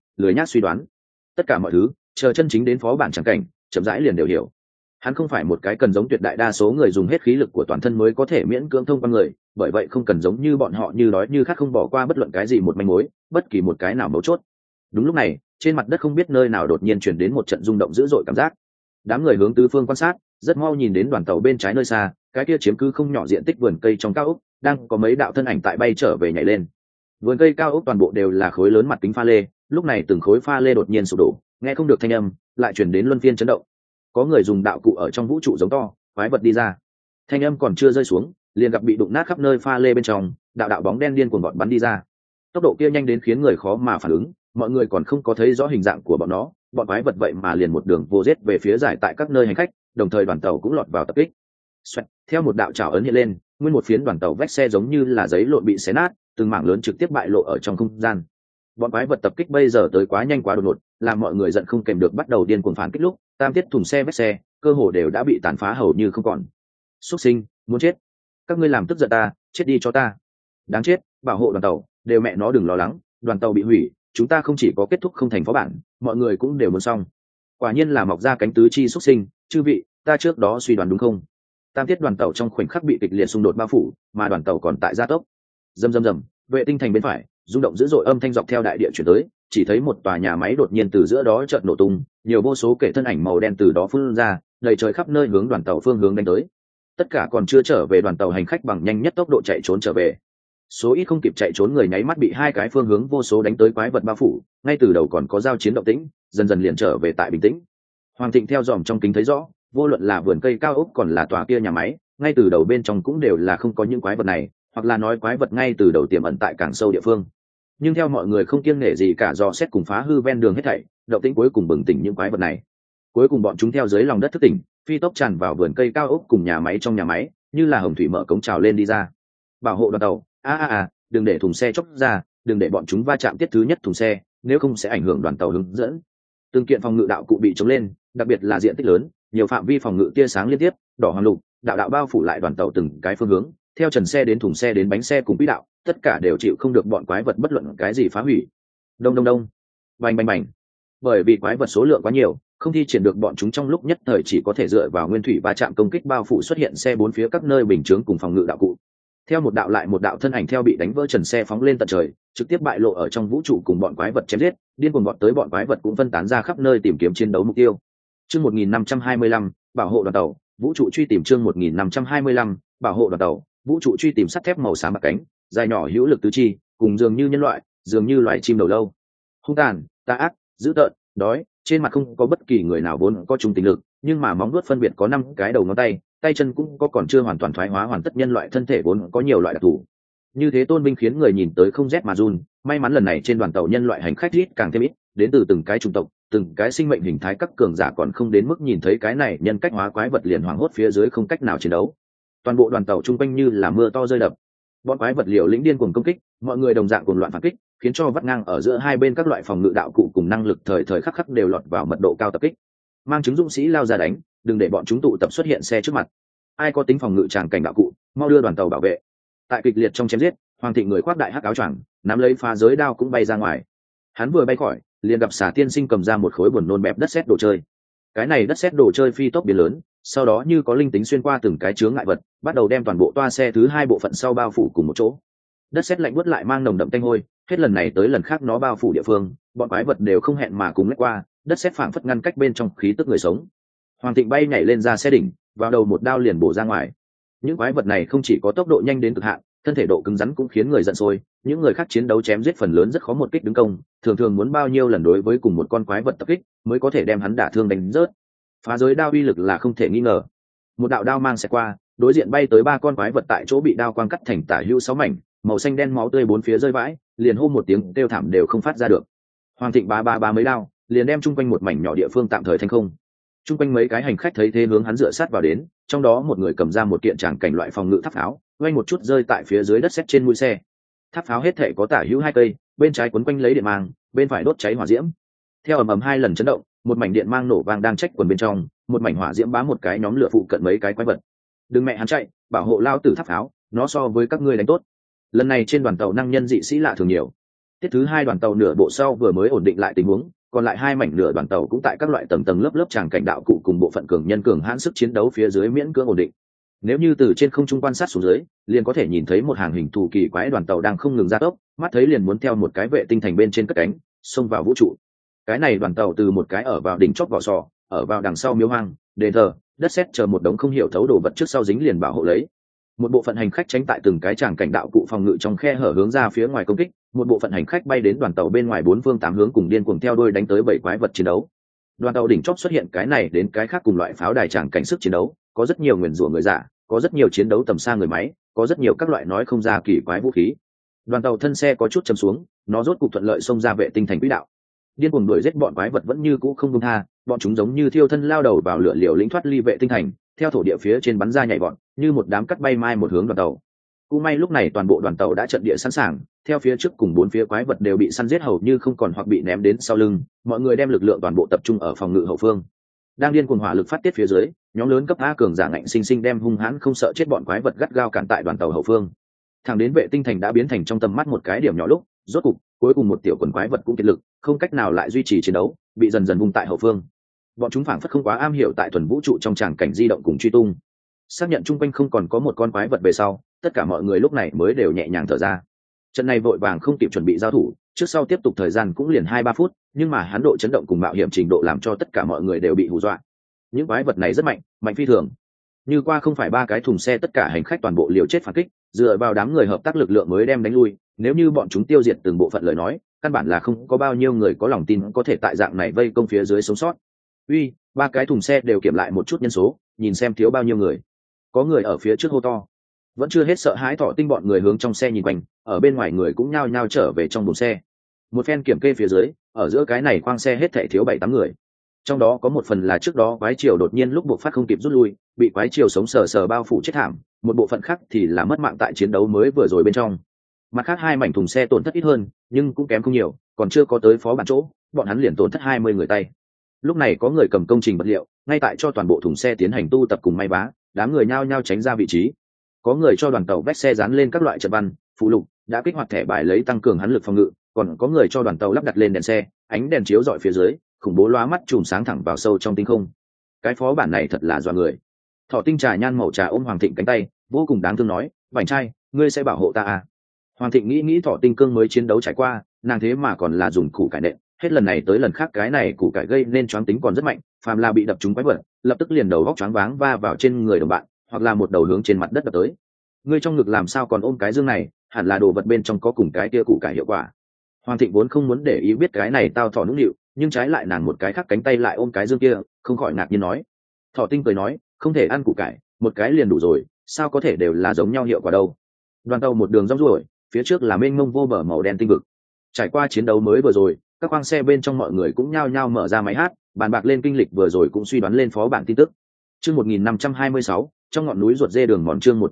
lười nhác suy đoán. Tất cả mọi thứ chờ chân chính đến phó bản chẳng cảnh, chậm rãi liền đều hiểu. Hắn không phải một cái cần giống tuyệt đại đa số người dùng hết khí lực của toàn thân mới có thể miễn cưỡng thông qua người, bởi vậy không cần giống như bọn họ như đói như khát không bỏ qua bất luận cái gì một manh mối, bất kỳ một cái nào mấu chốt. Đúng lúc này, trên mặt đất không biết nơi nào đột nhiên chuyển đến một trận rung động dữ dội cảm giác. Đám người hướng tứ phương quan sát, rất mau nhìn đến đoàn tàu bên trái nơi xa, cái kia chiếm cứ không nhỏ diện tích vườn cây trong cao ốc, đang có mấy đạo thân ảnh tại bay trở về nhảy lên. Vườn cây cao ốc toàn bộ đều là khối lớn mặt kính pha lê, lúc này từng khối pha lê đột nhiên sụp đổ, nghe không được thanh âm, lại chuyển đến luân phiên chấn động. Có người dùng đạo cụ ở trong vũ trụ giống to, quái vật đi ra. Thanh âm còn chưa rơi xuống, liền gặp bị đụng nát khắp nơi pha lê bên trong, đạo đạo bóng đen điên cuồng gọt bắn đi ra. Tốc độ kia nhanh đến khiến người khó mà phản ứng, mọi người còn không có thấy rõ hình dạng của bọn nó, bọn quái vật vậy mà liền một đường vô giết về phía giải tại các nơi hành khách, đồng thời đoàn tàu cũng lọt vào tập kích. Xoẹt, theo một đạo trảo ấn hiện lên, nguyên một phiến đoàn tàu vách xe giống như là giấy lộn bị xé nát, từng mảng lớn trực tiếp bại lộ ở trong không gian. Bọn quái vật tập kích bây giờ tới quá nhanh quá đột ngột, làm mọi người giận không kèm được bắt đầu điên cuồng phản kích lúc, tam tiết thùng xe vách xe, cơ hồ đều đã bị tàn phá hầu như không còn. Xuất sinh, muốn chết! Các ngươi làm tức giận ta, chết đi cho ta! Đáng chết, bảo hộ đoàn tàu, đều mẹ nó đừng lo lắng, đoàn tàu bị hủy, chúng ta không chỉ có kết thúc không thành phó bản, mọi người cũng đều muốn xong. Quả nhiên là mọc ra cánh tứ chi xuất sinh, chư vị, ta trước đó suy đoán đúng không? Tam tiết đoàn tàu trong khoảnh khắc bị kịch liệt xung đột bao phủ, mà đoàn tàu còn tại gia tốc. Rầm rầm rầm, vệ tinh thành bên phải, rung động dữ dội âm thanh dọc theo đại địa chuyển tới, chỉ thấy một tòa nhà máy đột nhiên từ giữa đó chợt nổ tung, nhiều vô số kẻ thân ảnh màu đen từ đó phun ra, đầy trời khắp nơi hướng đoàn tàu phương hướng đánh tới. Tất cả còn chưa trở về đoàn tàu hành khách bằng nhanh nhất tốc độ chạy trốn trở về. Số ít không kịp chạy trốn người nháy mắt bị hai cái phương hướng vô số đánh tới quái vật bao phủ, ngay từ đầu còn có giao chiến động tĩnh, dần dần liền trở về tại bình tĩnh. Hoàng Thịnh theo dòm trong kính thấy rõ, vô luận là vườn cây cao ốc còn là tòa kia nhà máy, ngay từ đầu bên trong cũng đều là không có những quái vật này, hoặc là nói quái vật ngay từ đầu tiềm ẩn tại càng sâu địa phương. Nhưng theo mọi người không kiêng nể gì cả dò xét cùng phá hư ven đường hết thảy, động tĩnh cuối cùng bừng tỉnh những quái vật này. Cuối cùng bọn chúng theo dưới lòng đất thức tỉnh, phi tốc tràn vào vườn cây cao ốc cùng nhà máy trong nhà máy, như là hồng thủy mở cống trào lên đi ra. Bảo hộ đoàn tàu, đừng để thùng xe chốc ra, đừng để bọn chúng va chạm tiết thứ nhất thùng xe, nếu không sẽ ảnh hưởng đoàn tàu hướng dẫn. Từng kiện phòng ngự đạo cụ bị chống lên, đặc biệt là diện tích lớn, nhiều phạm vi phòng ngự tia sáng liên tiếp, đỏ hoàng lục, đạo đạo bao phủ lại đoàn tàu từng cái phương hướng, theo trần xe đến thùng xe đến bánh xe cùng quỹ đạo, tất cả đều chịu không được bọn quái vật bất luận cái gì phá hủy. Đông đông đông, bành bành bành. Bởi vì quái vật số lượng quá nhiều, không thi triển được bọn chúng trong lúc nhất thời chỉ có thể dựa vào nguyên thủy va chạm công kích bao phủ xuất hiện xe bốn phía các nơi bình chướng cùng phòng ngự đạo cụ. Theo một đạo lại một đạo thân ảnh theo bị đánh vỡ trần xe phóng lên tận trời, trực tiếp bại lộ ở trong vũ trụ cùng bọn quái vật chém giết, điên cuồng bọn tới bọn quái vật cũng phân tán ra khắp nơi tìm kiếm chiến đấu mục tiêu. Chương 1525, bảo hộ đoàn tàu, vũ trụ truy tìm chương 1525, bảo hộ đoàn tàu, vũ trụ truy tìm sắt thép màu xám bạc cánh, dài nhỏ hữu lực tứ chi, cùng dường như nhân loại, dường như loài chim đầu lâu. Hung tàn, tà ác, dữ tợn, đói, trên mặt không có bất kỳ người nào vốn có trung tình lực, nhưng mà móng vuốt phân biệt có 5 cái đầu ngón tay, tay chân cũng có còn chưa hoàn toàn thoái hóa hoàn tất nhân loại thân thể vốn có nhiều loại đặc thù. Như thế tôn vinh khiến người nhìn tới không rét mà run, may mắn lần này trên đoàn tàu nhân loại hành khách ít càng thêm ít, đến từ từng cái chủng tộc, từng cái sinh mệnh hình thái các cường giả còn không đến mức nhìn thấy cái này nhân cách hóa quái vật liền hoảng hốt phía dưới không cách nào chiến đấu. Toàn bộ đoàn tàu chung quanh như là mưa to rơi đập. Bọn quái vật liều lĩnh điên cuồng công kích, mọi người đồng dạng cuồng loạn phản kích, khiến cho vắt ngang ở giữa hai bên các loại phòng ngự đạo cụ cùng năng lực thời thời khắc khắc đều lọt vào mật độ cao tập kích. Mang chứng dũng sĩ lao ra đánh, đừng để bọn chúng tụ tập xuất hiện xe trước mặt. Ai có tính phòng ngự tràng cảnh đạo cụ, mau đưa đoàn tàu bảo vệ. Tại kịch liệt trong chém giết, Hoàng Thịnh người khoác đại hắc áo choàng, nắm lấy phá giới đao cũng bay ra ngoài. Hắn vừa bay khỏi, liền gặp Xà Tiên Sinh cầm ra một khối buồn nôn bẹp đất sét đồ chơi. Cái này đất sét đồ chơi phi tốc biến lớn, sau đó như có linh tính xuyên qua từng cái chướng ngại vật, bắt đầu đem toàn bộ toa xe thứ hai bộ phận sau bao phủ cùng một chỗ. Đất sét lạnh buốt lại mang nồng đậm tanh hôi, hết lần này tới lần khác nó bao phủ địa phương, bọn quái vật đều không hẹn mà cùng lách qua, đất sét phảng phất ngăn cách bên trong khí tức người sống. Hoàng Thịnh bay nhảy lên ra xe đỉnh, vào đầu một đao liền bổ ra ngoài. Những quái vật này không chỉ có tốc độ nhanh đến cực hạn, thân thể độ cứng rắn cũng khiến người giận sôi. Những người khác chiến đấu chém giết phần lớn rất khó một kích đứng công, thường thường muốn bao nhiêu lần đối với cùng một con quái vật tập kích mới có thể đem hắn đả thương đánh rớt. Phá giới đao uy lực là không thể nghi ngờ. Một đạo đao mang sẽ qua, đối diện bay tới 3 con quái vật tại chỗ bị đao quang cắt thành tả hữu 6 mảnh, màu xanh đen máu tươi bốn phía rơi vãi, liền hô một tiếng kêu thảm đều không phát ra được. Hoàng Thịnh ba mấy đao, liền đem chung quanh một mảnh nhỏ địa phương tạm thời thành không. Chung quanh mấy cái hành khách thấy thế hướng hắn dựa sát vào đến, trong đó một người cầm ra một kiện tràng cảnh loại phòng ngự tháp pháo, quay một chút rơi tại phía dưới đất sét trên mũi xe. Tháp pháo hết thể có tả hữu 2 cây, bên trái quấn quanh lấy điện mang, bên phải đốt cháy hỏa diễm. Theo ầm ầm 2 lần chấn động, một mảnh điện mang nổ vang đang trách quần bên trong, một mảnh hỏa diễm bám một cái nhóm lửa phụ cận mấy cái quái vật. Đừng mẹ hắn chạy, bảo hộ lao tử tháp pháo, nó so với các ngươi đánh tốt. Lần này trên đoàn tàu năng nhân dị sĩ lạ thường nhiều. Tiết thứ hai đoàn tàu nửa bộ sau vừa mới ổn định lại tình huống, còn lại hai mảnh nửa đoàn tàu cũng tại các loại tầng tầng lớp lớp tràng cảnh đạo cụ cùng bộ phận cường nhân cường hãn sức chiến đấu phía dưới miễn cưỡng ổn định. Nếu như từ trên không trung quan sát xuống dưới, liền có thể nhìn thấy một hàng hình thù kỳ quái đoàn tàu đang không ngừng gia tốc, mắt thấy liền muốn theo một cái vệ tinh thành bên trên cất cánh, xông vào vũ trụ. Cái này đoàn tàu từ một cái ở vào đỉnh chót vỏ sò, ở vào đằng sau miếu hoang, đền thờ, đất sét chờ một đống không hiểu thấu đồ vật trước sau dính liền bảo hộ lấy. Một bộ phận hành khách tránh tại từng cái tràng cảnh đạo cụ phòng ngự trong khe hở hướng ra phía ngoài công kích, một bộ phận hành khách bay đến đoàn tàu bên ngoài bốn phương tám hướng cùng điên cuồng theo đuôi đánh tới bảy quái vật chiến đấu. Đoàn tàu đỉnh chót xuất hiện cái này đến cái khác cùng loại pháo đài tràng cảnh sức chiến đấu, có rất nhiều nguyền rủa người giả, có rất nhiều chiến đấu tầm xa người máy, có rất nhiều các loại nói không ra kỳ quái vũ khí. Đoàn tàu thân xe có chút chầm xuống, nó rốt cục thuận lợi xông ra vệ tinh thành quỹ đạo. Điên cuồng đuổi giết bọn quái vật vẫn như cũ không buông tha, bọn chúng giống như thiêu thân lao đầu vào lửa liều lĩnh thoát ly vệ tinh thành, theo thổ địa phía trên bắn ra nhảy bọn, như một đám cắt bay mai một hướng đoàn tàu. Cũng may lúc này toàn bộ đoàn tàu đã trận địa sẵn sàng, theo phía trước cùng bốn phía quái vật đều bị săn giết hầu như không còn hoặc bị ném đến sau lưng, mọi người đem lực lượng toàn bộ tập trung ở phòng ngự hậu phương. Đang điên cuồng hỏa lực phát tiết phía dưới, nhóm lớn cấp A cường giả ngạnh sinh sinh đem hung hãn không sợ chết bọn quái vật gắt gao cản tại đoàn tàu hậu phương. Thẳng đến vệ tinh thành đã biến thành trong tầm mắt một cái điểm nhỏ lúc, rốt cục, cuối cùng một tiểu quần quái vật cũng kiệt lực, không cách nào lại duy trì chiến đấu, bị dần dần vung tại hậu phương. Bọn chúng phảng phất không quá am hiểu tại thuần vũ trụ trong tràng cảnh di động cùng truy tung. Xác nhận chung quanh không còn có một con quái vật về sau, tất cả mọi người lúc này mới đều nhẹ nhàng thở ra. Trận này vội vàng không kịp chuẩn bị giao thủ, trước sau tiếp tục thời gian cũng liền 2-3 phút, nhưng mà hắn độ chấn động cùng mạo hiểm trình độ làm cho tất cả mọi người đều bị hù dọa. Những quái vật này rất mạnh, mạnh phi thường. Như qua không phải ba cái thùng xe tất cả hành khách toàn bộ liều chết phản kích, dựa vào đám người hợp tác lực lượng mới đem đánh lui, nếu như bọn chúng tiêu diệt từng bộ phận lời nói, căn bản là không có bao nhiêu người có lòng tin có thể tại dạng này vây công phía dưới sống sót. Uy, ba cái thùng xe đều kiểm lại một chút nhân số, nhìn xem thiếu bao nhiêu người. Có người ở phía trước hô to. Vẫn chưa hết sợ hãi Thọ Tinh bọn người hướng trong xe nhìn quanh, ở bên ngoài người cũng nhao nhao trở về trong buồng xe. Một phen kiểm kê phía dưới, ở giữa cái này khoang xe hết thảy thiếu 7-8 người. Trong đó có một phần là trước đó quái triều đột nhiên lúc buộc phát không kịp rút lui, bị quái triều sống sờ sờ bao phủ chết thảm, một bộ phận khác thì là mất mạng tại chiến đấu mới vừa rồi bên trong. Mặt khác hai mảnh thùng xe tổn thất ít hơn, nhưng cũng kém không nhiều, còn chưa có tới phó bản chỗ, bọn hắn liền tổn thất 20 người tay. Lúc này có người cầm công trình vật liệu, ngay tại cho toàn bộ thùng xe tiến hành tu tập cùng may vá, đám người nhao nhao tránh ra vị trí. Có người cho đoàn tàu vách xe dán lên các loại trận văn, phụ lục, đã kích hoạt thẻ bài lấy tăng cường hắn lực phòng ngự, còn có người cho đoàn tàu lắp đặt lên đèn xe, ánh đèn chiếu rọi phía dưới, khủng bố lóa mắt chùm sáng thẳng vào sâu trong tinh không. Cái phó bản này thật là dọa người. Thọ Tinh trà nhan màu trà ôm Hoàng Thịnh cánh tay, vô cùng đáng thương nói, "Vành trai, ngươi sẽ bảo hộ ta à?" Hoàng Thịnh nghĩ Thọ Tinh cương mới chiến đấu trải qua, nàng thế mà còn là dùng củ cải nện, hết lần này tới lần khác cái này củ cải gây nên choáng tính còn rất mạnh, phàm là bị đập trúng quái vật, lập tức liền đầu góc choáng váng va vào trên người đồng bạn, hoặc là một đầu hướng trên mặt đất đập tới. Ngươi trong ngực làm sao còn ôm cái dương này, hẳn là đồ vật bên trong có cùng cái kia củ cải hiệu quả. Hoàng Thịnh vốn không muốn để ý biết cái này tao thọ nũng nịu, nhưng trái lại nàng một cái khác cánh tay lại ôm cái dương kia, không khỏi ngạc nhiên nói. Thọ Tinh cười nói, không thể ăn củ cải, một cái liền đủ rồi, sao có thể đều là giống nhau hiệu quả đâu. Đoàn tàu một đường rong ruổi, phía trước là mênh mông vô bờ màu đen tinh vực. Trải qua chiến đấu mới vừa rồi, các khoang xe bên trong mọi người cũng nhao nhao mở ra máy hát, bàn bạc lên kinh lịch vừa rồi cũng suy đoán lên phó bản tin tức. Chương 1526, trong ngọn núi ruột dê đường mòn chương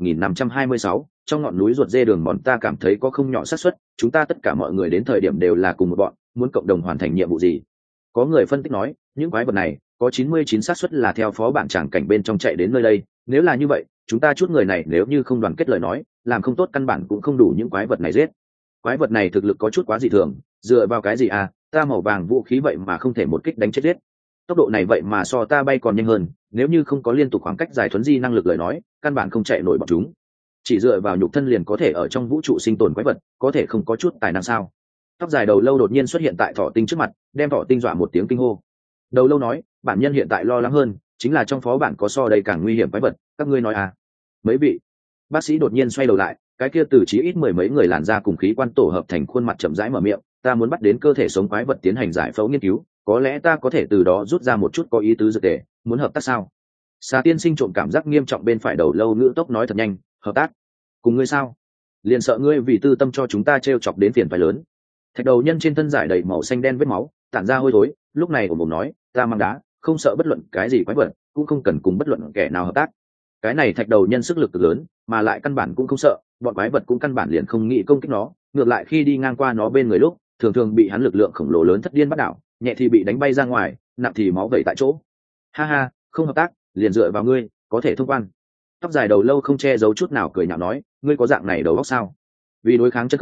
1526, trong ngọn núi ruột dê đường mòn ta cảm thấy có không nhỏ xác suất, chúng ta tất cả mọi người đến thời điểm đều là cùng một bọn, muốn cộng đồng hoàn thành nhiệm vụ gì. Có người phân tích nói, những quái vật này có 99 xác suất là theo phó bản tràng cảnh bên trong chạy đến nơi đây, nếu là như vậy, chúng ta chút người này nếu như không đoàn kết lời nói, làm không tốt căn bản cũng không đủ những quái vật này giết. Quái vật này thực lực có chút quá dị thường, dựa vào cái gì à, ta màu vàng vũ khí vậy mà không thể một kích đánh chết giết. Tốc độ này vậy mà so ta bay còn nhanh hơn, nếu như không có liên tục khoảng cách dài thuấn di năng lực lời nói, căn bản không chạy nổi bọn chúng. Chỉ dựa vào nhục thân liền có thể ở trong vũ trụ sinh tồn quái vật, có thể không có chút tài năng sao? Tóc dài đầu lâu đột nhiên xuất hiện tại Thọ Tinh trước mặt, đem Thọ Tinh dọa một tiếng kinh hô. Đầu lâu nói, bản nhân hiện tại lo lắng hơn, chính là trong phó bản có so đây càng nguy hiểm quái vật, các ngươi nói à? Mấy vị bác sĩ đột nhiên xoay đầu lại, cái kia từ chí ít mười mấy người làn da cùng khí quan tổ hợp thành khuôn mặt chậm rãi mở miệng, ta muốn bắt đến cơ thể sống quái vật tiến hành giải phẫu nghiên cứu, có lẽ ta có thể từ đó rút ra một chút có ý tứ dược tề, muốn hợp tác sao? Xà tiên sinh trộm cảm giác nghiêm trọng bên phải đầu lâu ngữ tốc nói thật nhanh, hợp tác cùng ngươi sao? Liền sợ ngươi vì tư tâm cho chúng ta trêu chọc đến phiền phải lớn. Thạch đầu nhân trên thân giải đầy màu xanh đen vết máu, tản ra hôi thối, lúc này ồm ồm nói, ta mang đá, không sợ bất luận cái gì quái vật, cũng không cần cùng bất luận kẻ nào hợp tác. Cái này thạch đầu nhân sức lực cực lớn, mà lại căn bản cũng không sợ, bọn quái vật cũng căn bản liền không nghĩ công kích nó, ngược lại khi đi ngang qua nó bên người lúc, thường thường bị hắn lực lượng khổng lồ lớn thất điên bắt đảo, nhẹ thì bị đánh bay ra ngoài, nặng thì máu vẩy tại chỗ. Ha ha, không hợp tác, liền dựa vào ngươi, có thể thông quan. Tóc dài đầu lâu không che giấu chút nào cười nhạo nói, ngươi có dạng này đầu óc sao? Vì đối kháng chân không,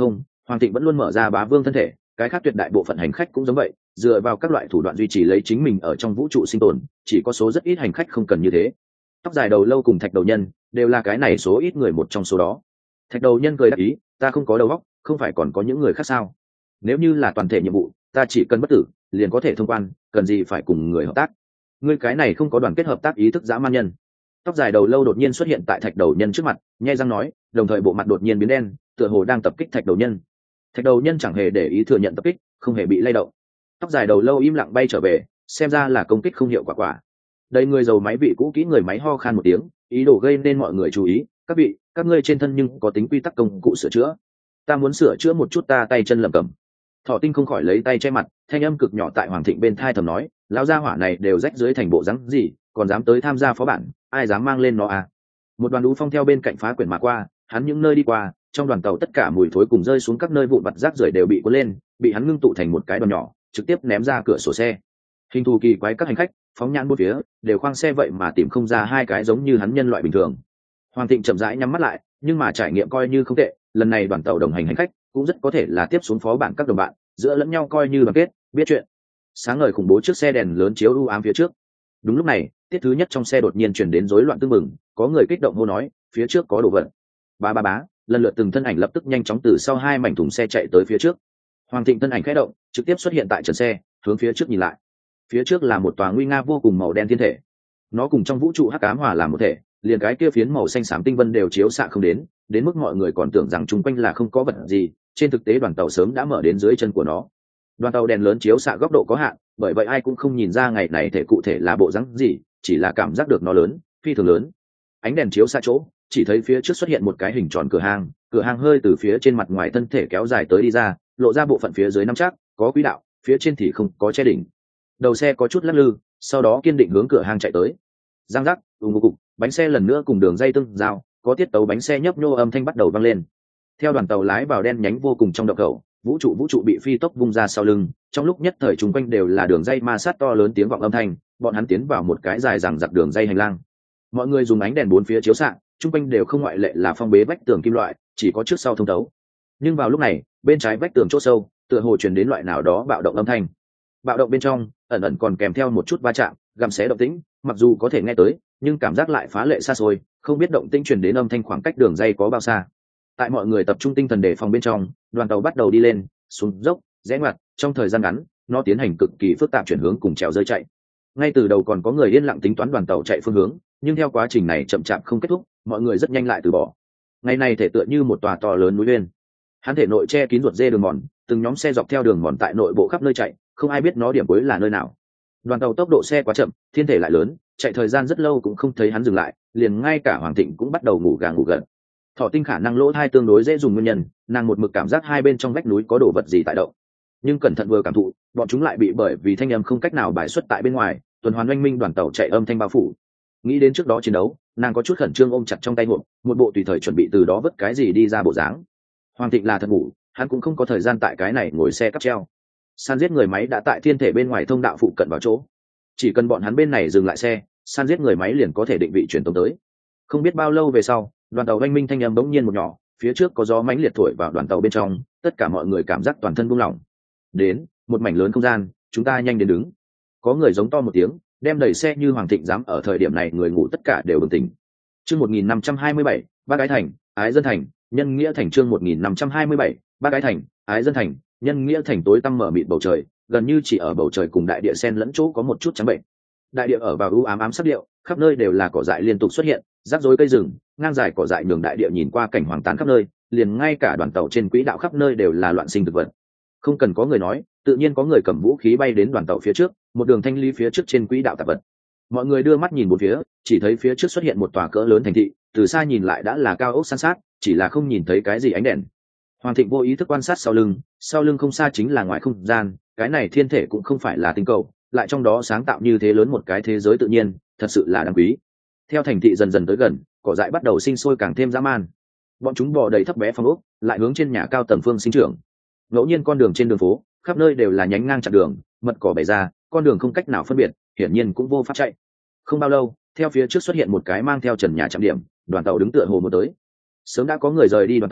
Hoàng Thịnh vẫn luôn mở ra bá vương thân thể, cái khác tuyệt đại bộ phận hành khách cũng giống vậy, dựa vào các loại thủ đoạn duy trì lấy chính mình ở trong vũ trụ sinh tồn, chỉ có số rất ít hành khách không cần như thế. Tóc dài đầu lâu cùng Thạch Đầu Nhân đều là cái này số ít người một trong số đó. Thạch Đầu Nhân cười đáp ý, ta không có đầu óc, không phải còn có những người khác sao? Nếu như là toàn thể nhiệm vụ, ta chỉ cần bất tử liền có thể thông quan, cần gì phải cùng người hợp tác? Ngươi cái này không có đoàn kết hợp tác ý thức dã man nhân. Tóc dài đầu lâu đột nhiên xuất hiện tại Thạch Đầu Nhân trước mặt, nhếch răng nói, đồng thời bộ mặt đột nhiên biến đen, tựa hồ đang tập kích Thạch Đầu Nhân. Thạch Đầu Nhân chẳng hề để ý thừa nhận tập kích, không hề bị lay động. Tóc dài đầu lâu im lặng bay trở về, xem ra là công kích không hiệu quả. Đây người giàu máy vị cũ kỹ người máy ho khan một tiếng, ý đồ gây nên mọi người chú ý, các vị, các ngươi trên thân nhưng có tính quy tắc công cụ sửa chữa. Ta muốn sửa chữa một chút ta tay chân lẩm cẩm. Thọ Tinh không khỏi lấy tay che mặt, thanh âm cực nhỏ tại Hoàng Thịnh bên thai thầm nói, lão gia hỏa này đều rách dưới thành bộ dáng gì, còn dám tới tham gia phó bản, ai dám mang lên nó à? Một đoàn đũ phong theo bên cạnh phá quyển mà qua, hắn những nơi đi qua, trong đoàn tàu tất cả mùi thối cùng rơi xuống các nơi vụn vặt rác rưởi đều bị cuốn lên, bị hắn ngưng tụ thành một cái đoàn nhỏ, trực tiếp ném ra cửa sổ xe. Hình thù kỳ quái các hành khách phóng nhãn bốn phía đều khoang xe vậy mà tìm không ra hai cái giống như hắn nhân loại bình thường. Hoàng Thịnh chậm rãi nhắm mắt lại, nhưng mà trải nghiệm coi như không tệ, lần này đoàn tàu đồng hành hành khách cũng rất có thể là tiếp xuống phó bản các đồng bạn, giữa lẫn nhau coi như đoàn kết, biết chuyện. Sáng ngời khủng bố trước xe đèn lớn chiếu u ám phía trước. Đúng lúc này, tiết thứ nhất trong xe đột nhiên chuyển đến rối loạn tương mừng, có người kích động hô nói, phía trước có đồ vật. Bá, lần lượt từng thân ảnh lập tức nhanh chóng từ sau hai mảnh thùng xe chạy tới phía trước. Hoàng Thịnh thân ảnh khẽ động, trực tiếp xuất hiện tại trần xe, hướng phía trước nhìn lại. Phía trước là một tòa nguy nga vô cùng màu đen thiên thể, nó cùng trong vũ trụ hắc ám hòa làm một thể, liền cái kia phiến màu xanh xám tinh vân đều chiếu xạ không đến mức mọi người còn tưởng rằng chung quanh là không có vật gì, trên thực tế đoàn tàu sớm đã mở đến dưới chân của nó. Đoàn tàu đèn lớn chiếu xạ góc độ có hạn, bởi vậy ai cũng không nhìn ra ngày này thể cụ thể là bộ dáng gì, chỉ là cảm giác được nó lớn, phi thường lớn. Ánh đèn chiếu xạ chỗ, chỉ thấy phía trước xuất hiện một cái hình tròn cửa hàng hơi từ phía trên mặt ngoài thân thể kéo dài tới đi ra, lộ ra bộ phận phía dưới nắm chắc, có quỹ đạo, phía trên thì không có che đỉnh. Đầu xe có chút lắc lư, sau đó kiên định hướng cửa hàng chạy tới. Giang giác, cục, bánh xe lần nữa cùng đường dây tương giao, có tiết tấu bánh xe nhấp nhô âm thanh bắt đầu vang lên. Theo đoàn tàu lái vào đen nhánh vô cùng trong động khẩu, vũ trụ bị phi tốc vung ra sau lưng, trong lúc nhất thời chung quanh đều là đường dây ma sát to lớn tiếng vọng âm thanh, bọn hắn tiến vào một cái dài dằng dặc đường dây hành lang. Mọi người dùng ánh đèn bốn phía chiếu xạ, chung quanh đều không ngoại lệ là phong bế vách tường kim loại, chỉ có trước sau thông thấu. Nhưng vào lúc này, bên trái vách tường chỗ sâu, tựa hồ truyền đến loại nào đó bạo động âm thanh. Bạo động bên trong ẩn còn kèm theo một chút va chạm, gặm xé động tĩnh, mặc dù có thể nghe tới, nhưng cảm giác lại phá lệ xa xôi, không biết động tĩnh truyền đến âm thanh khoảng cách đường dây có bao xa. Tại mọi người tập trung tinh thần đề phòng bên trong, đoàn tàu bắt đầu đi lên, xuống dốc, rẽ ngoặt, trong thời gian ngắn, nó tiến hành cực kỳ phức tạp chuyển hướng cùng trèo rơi chạy. Ngay từ đầu còn có người yên lặng tính toán đoàn tàu chạy phương hướng, nhưng theo quá trình này chậm chạp không kết thúc, mọi người rất nhanh lại từ bỏ. Ngày này thể tựa như một tòa to lớn núi uyên, hắn thể nội che kín ruột dê đường mòn, từng nhóm xe dọc theo đường mòn tại nội bộ khắp nơi chạy, không ai biết nó điểm cuối là nơi nào. Đoàn tàu tốc độ xe quá chậm, thiên thể lại lớn, chạy thời gian rất lâu cũng không thấy hắn dừng lại, liền ngay cả Hoàng Thịnh cũng bắt đầu ngủ gà ngủ gật. Thọ Tinh khả năng lỗ thai tương đối dễ dùng nguyên nhân, nàng một mực cảm giác hai bên trong vách núi có đồ vật gì tại động, nhưng cẩn thận vừa cảm thụ, bọn chúng lại bị bởi vì thanh âm không cách nào bài xuất tại bên ngoài, tuần hoàn oanh minh đoàn tàu chạy âm thanh bao phủ. Nghĩ đến trước đó chiến đấu, nàng có chút khẩn trương ôm chặt trong tay một bộ tùy thời chuẩn bị từ đó vứt cái gì đi ra bộ dáng. Hoàng Thịnh là thật ngủ, hắn cũng không có thời gian tại cái này ngồi xe cắp treo. San giết người máy đã tại thiên thể bên ngoài thông đạo phụ cận vào chỗ, chỉ cần bọn hắn bên này dừng lại xe, san giết người máy liền có thể định vị truyền tống tới. Không biết bao lâu về sau, đoàn tàu oanh minh thanh âm bỗng nhiên một nhỏ, phía trước có gió mãnh liệt thổi vào đoàn tàu bên trong, tất cả mọi người cảm giác toàn thân buông lỏng. Đến một mảnh lớn không gian, chúng ta nhanh đến đứng. Có người giống to một tiếng, đem đẩy xe như Hoàng Thịnh dám ở thời điểm này người ngủ tất cả đều bừng tỉnh. Chương 1527, Ba Cái Thành, Ái Dân Thành, Nhân Nghĩa Thành. Chương 1527, Ba Cái Thành, Ái Dân Thành, Nhân Nghĩa Thành. Tối tăm mở mịt bầu trời, gần như chỉ ở bầu trời cùng đại địa xen lẫn chỗ có một chút trắng bệnh. Đại địa ở vào u ám ám sắc điệu, khắp nơi đều là cỏ dại liên tục xuất hiện, rắc rối cây rừng, ngang dài cỏ dại nhường đại địa nhìn qua cảnh hoàng tàn khắp nơi, liền ngay cả đoàn tàu trên quỹ đạo khắp nơi đều là loạn sinh thực vật. Không cần có người nói, tự nhiên có người cầm vũ khí bay đến đoàn tàu phía trước, một đường thanh lý phía trước trên quỹ đạo tạp vật. Mọi người đưa mắt nhìn bốn phía, chỉ thấy phía trước xuất hiện một tòa cỡ lớn thành thị, từ xa nhìn lại đã là cao ốc san sát, chỉ là không nhìn thấy cái gì ánh đèn. Hoàng Thịnh vô ý thức quan sát sau lưng không xa chính là ngoài không gian, cái này thiên thể cũng không phải là tinh cầu, lại trong đó sáng tạo như thế lớn một cái thế giới tự nhiên, thật sự là đáng quý. Theo thành thị dần dần tới gần, cỏ dại bắt đầu sinh sôi càng thêm dã man. Bọn chúng bò đầy thấp bé phong ốc, lại hướng trên nhà cao tầng phương sinh trưởng. Ngẫu nhiên con đường trên đường phố, khắp nơi đều là nhánh ngang chặt đường, mật cỏ bày ra, con đường không cách nào phân biệt, hiển nhiên cũng vô pháp chạy. Không bao lâu, theo phía trước xuất hiện một cái mang theo trần nhà trạm điểm, đoàn tàu đứng tựa hồ một tới. Sớm đã có người rời đi đoàn tàu,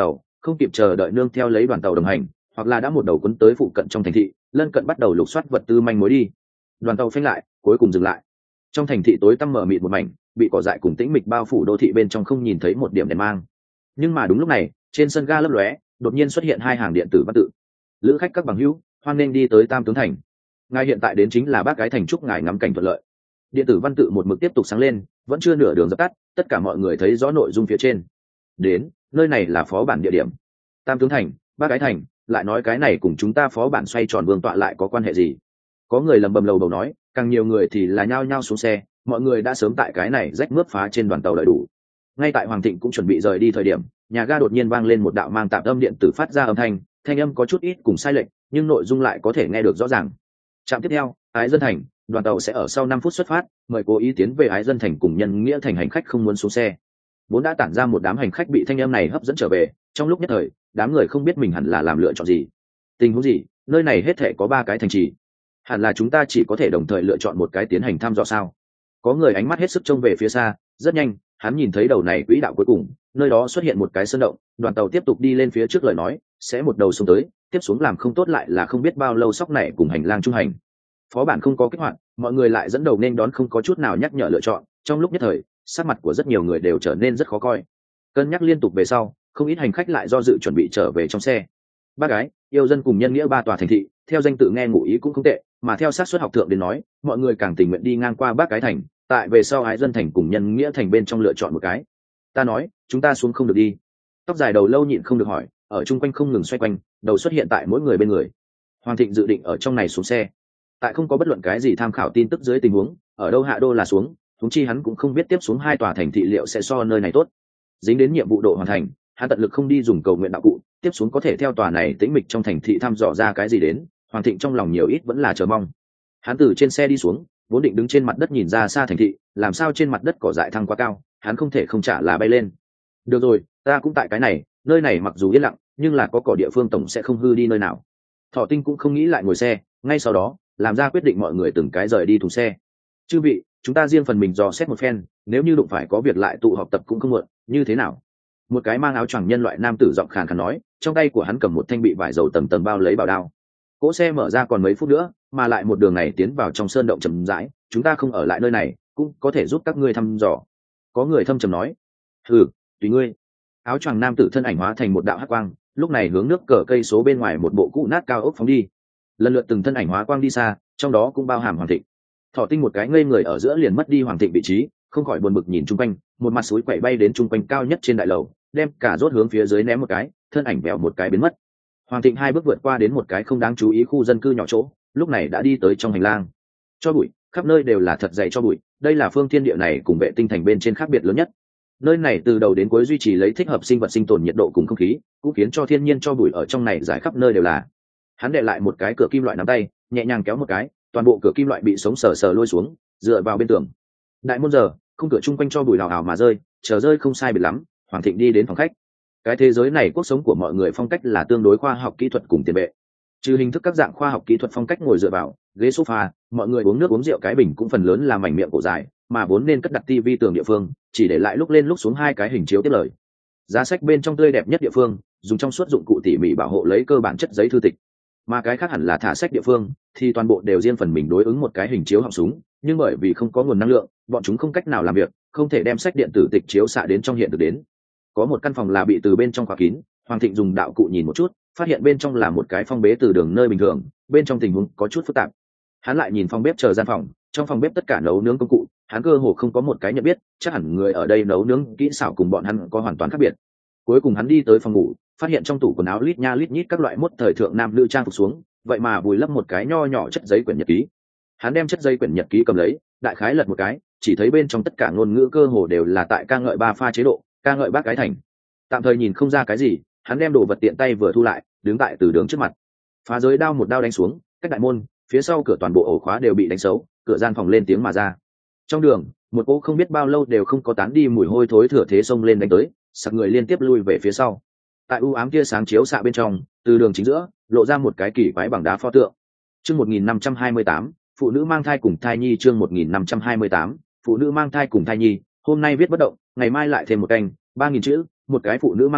không kịp chờ đợi nương theo lấy đoàn tàu đồng hành, hoặc là đã một đầu cuốn tới phụ cận trong thành thị, lân cận bắt đầu lục soát vật tư manh mối đi. Đoàn tàu phanh lại, cuối cùng dừng lại. Trong thành thị tối tăm mờ mịt một mảnh, bị cỏ dại cùng tĩnh mịch bao phủ, đô thị bên trong không nhìn thấy một điểm đèn mang. Nhưng mà đúng lúc này, trên sân ga lấp lóe, đột nhiên xuất hiện hai hàng điện tử văn tự. Lữ khách các bằng hữu, hoan nên đi tới Tam Tướng Thành. Ngài hiện tại đến chính là Bác Gái Thành, chúc ngài ngắm cảnh thuận lợi. Điện tử văn tự một mực tiếp tục sáng lên, vẫn chưa nửa đường dập tắt, tất cả mọi người thấy rõ nội dung phía trên. Đến, nơi này là phó bản địa điểm. Tam Tướng Thành, Bác Gái Thành, lại nói cái này cùng chúng ta phó bản xoay tròn vương tọa lại có quan hệ gì? Có người lầm bầm lầu bầu nói, càng nhiều người thì là nhao nhao xuống xe, mọi người đã sớm tại cái này rách mướp phá trên đoàn tàu đợi đủ. Ngay tại Hoàng Thịnh cũng chuẩn bị rời đi thời điểm, nhà ga đột nhiên vang lên một đạo mang tạp âm điện tử phát ra âm thanh âm có chút ít cùng sai lệch, nhưng nội dung lại có thể nghe được rõ ràng. Trạm tiếp theo, Ái Dân Thành, đoàn tàu sẽ ở sau 5 phút xuất phát, mời cố ý tiến về Ái Dân Thành cùng Nhân Nghĩa Thành hành khách không muốn xuống xe. Vốn đã tản ra một đám hành khách bị thanh âm này hấp dẫn trở về, trong lúc nhất thời, đám người không biết mình hẳn là làm lựa chọn gì. Tình huống gì? Nơi này hết thể có 3 cái thành trì, hẳn là chúng ta chỉ có thể đồng thời lựa chọn một cái tiến hành thăm dò sao? Có người ánh mắt hết sức trông về phía xa, rất nhanh, hắn nhìn thấy đầu này quỹ đạo cuối cùng, nơi đó xuất hiện một cái sơn động, đoàn tàu tiếp tục đi lên phía trước lời nói, sẽ một đầu xuống tới, tiếp xuống làm không tốt lại là không biết bao lâu sóc này cùng hành lang trung hành. Phó bản không có kích hoạt, mọi người lại dẫn đầu nên đón không có chút nào nhắc nhở lựa chọn, trong lúc nhất thời, sắc mặt của rất nhiều người đều trở nên rất khó coi. Cân nhắc liên tục về sau, không ít hành khách lại do dự chuẩn bị trở về trong xe. Bác Gái, Yêu Dân cùng Nhân Nghĩa 3 tòa thành thị, theo danh tự nghe ngụ ý cũng không tệ, mà theo xác suất học thượng đến nói, mọi người càng tình nguyện đi ngang qua Bác Gái Thành, tại về sau Ái Dân Thành cùng Nhân Nghĩa Thành bên trong lựa chọn một cái. Ta nói, chúng ta xuống không được đi. Tóc dài đầu lâu nhịn không được hỏi, ở chung quanh không ngừng xoay quanh, đầu xuất hiện tại mỗi người bên người. Hoàng Thịnh dự định ở trong này xuống xe, tại không có bất luận cái gì tham khảo tin tức dưới tình huống, ở đâu hạ đô là xuống, huống chi hắn cũng không biết tiếp xuống 2 tòa thành thị liệu sẽ so nơi này tốt. Dính đến nhiệm vụ độ hoàn thành, hắn tận lực không đi dùng cầu nguyện đạo cụ, tiếp xuống có thể theo tòa này tĩnh mịch trong thành thị thăm dò ra cái gì đến. Hoàng Thịnh trong lòng nhiều ít vẫn là chờ mong. Hắn từ trên xe đi xuống, vốn định đứng trên mặt đất nhìn ra xa thành thị, làm sao trên mặt đất cỏ dại thăng quá cao, hắn không thể không trả là bay lên. Được rồi, ta cũng tại cái này, nơi này mặc dù yên lặng, nhưng là có cỏ địa phương tổng sẽ không hư đi nơi nào. Thọ Tinh cũng không nghĩ lại ngồi xe, ngay sau đó, làm ra quyết định mọi người từng cái rời đi thùng xe. Chư vị, chúng ta riêng phần mình dò xét một phen, nếu như đụng phải có việc lại tụ họp tập cũng không muộn, như thế nào? Một cái mang áo choàng nhân loại nam tử giọng khàn khàn nói, trong tay của hắn cầm một thanh bị vải dầu tầng tầng bao lấy bảo đao. Cỗ xe mở ra còn mấy phút nữa, mà lại một đường này tiến vào trong sơn động chậm rãi, chúng ta không ở lại nơi này, cũng có thể giúp các ngươi thăm dò. Có người thâm trầm nói, hừ, tùy ngươi. Áo choàng nam tử thân ảnh hóa thành một đạo hắc quang, lúc này hướng nước cờ cây số bên ngoài một bộ cũ nát cao ốc phóng đi. Lần lượt từng thân ảnh hóa quang đi xa, trong đó cũng bao hàm Hoàng Thịnh. Thọ Tinh một cái ngây người ở giữa liền mất đi Hoàng Thịnh vị trí, không khỏi buồn bực nhìn chung quanh, một mặt suối quậy bay đến chung quanh cao nhất trên đại lầu, đem cả rốt hướng phía dưới ném một cái, thân ảnh bèo một cái biến mất. Hoàng Thịnh 2 bước vượt qua đến một cái không đáng chú ý khu dân cư nhỏ chỗ, lúc này đã đi tới trong hành lang. Cho bụi, khắp nơi đều là thật dày cho bụi, đây là phương thiên địa này cùng Vệ Tinh thành bên trên khác biệt lớn nhất. Nơi này từ đầu đến cuối duy trì lấy thích hợp sinh vật sinh tồn nhiệt độ cùng không khí, cũng khiến cho thiên nhiên cho bụi ở trong này rải khắp nơi đều là. Hắn để lại một cái cửa kim loại nắm tay, nhẹ nhàng kéo một cái, toàn bộ cửa kim loại bị sống sờ sờ lôi xuống, dựa vào bên tường. Đại môn giờ, khung cửa chung quanh cho bụi hào hào mà rơi, chờ rơi không sai biệt lắm, Hoàng Thịnh đi đến phòng khách. Cái thế giới này cuộc sống của mọi người phong cách là tương đối khoa học kỹ thuật cùng tiền vệ. Trừ hình thức các dạng khoa học kỹ thuật phong cách ngồi dựa vào ghế sofa, mọi người uống nước uống rượu cái bình cũng phần lớn là mảnh miệng cổ dài, mà vốn nên cất đặt tivi tường địa phương, chỉ để lại lúc lên lúc xuống 2 cái hình chiếu tiếp lời. Giá sách bên trong tươi đẹp nhất địa phương, dùng trong suốt dụng cụ tỉ mỉ bảo hộ lấy cơ bản chất giấy thư tịch. Mà cái khác hẳn là thả sách địa phương, thì toàn bộ đều riêng phần mình đối ứng một cái hình chiếu họng súng, nhưng bởi vì không có nguồn năng lượng, bọn chúng không cách nào làm việc, không thể đem sách điện tử tịch chiếu xạ đến trong hiện thực đến. Có một căn phòng là bị từ bên trong khóa kín, Hoàng Thịnh dùng đạo cụ nhìn một chút, phát hiện bên trong là một cái phòng bế từ đường nơi bình thường, bên trong tình huống có chút phức tạp. Hắn lại nhìn phòng bếp chờ gian phòng, trong phòng bếp tất cả nấu nướng công cụ, hắn cơ hồ không có một cái nhận biết, chắc hẳn người ở đây nấu nướng kỹ xảo cùng bọn hắn có hoàn toàn khác biệt. Cuối cùng hắn đi tới phòng ngủ, phát hiện trong tủ quần áo lít nha lít nhít các loại mốt thời thượng nam nữ trang phục xuống, vậy mà vùi lấp một cái nho nhỏ chất giấy quyển nhật ký. Hắn đem chất giấy quyển nhật ký cầm lấy, đại khái lật một cái, chỉ thấy bên trong tất cả ngôn ngữ cơ hồ đều là tại ca ngợi 3 pha chế độ, ca ngợi Bác Gái Thành. Tạm thời nhìn không ra cái gì, hắn đem đồ vật tiện tay vừa thu lại, đứng tại từ đường trước mặt. Phá giới đao một đao đánh xuống, cách đại môn, phía sau cửa toàn bộ ổ khóa đều bị đánh xấu, cửa gian phòng lên tiếng mà ra. Trong đường, một cô không biết bao lâu đều không có tán đi mùi hôi thối thừa thế xông lên đánh tới, sặc người liên tiếp lui về phía sau. Tại u ám tia sáng chiếu xạ bên trong, từ đường chính giữa lộ ra một cái kỳ quái bằng đá pho tượng. Chương 1528, phụ nữ mang thai cùng thai nhi. Chương 1528, phụ nữ mang thai cùng thai nhi. Hôm nay viết bất động, ngày mai lại thêm một canh, 3000 chữ, một cái phụ nữ mang thai,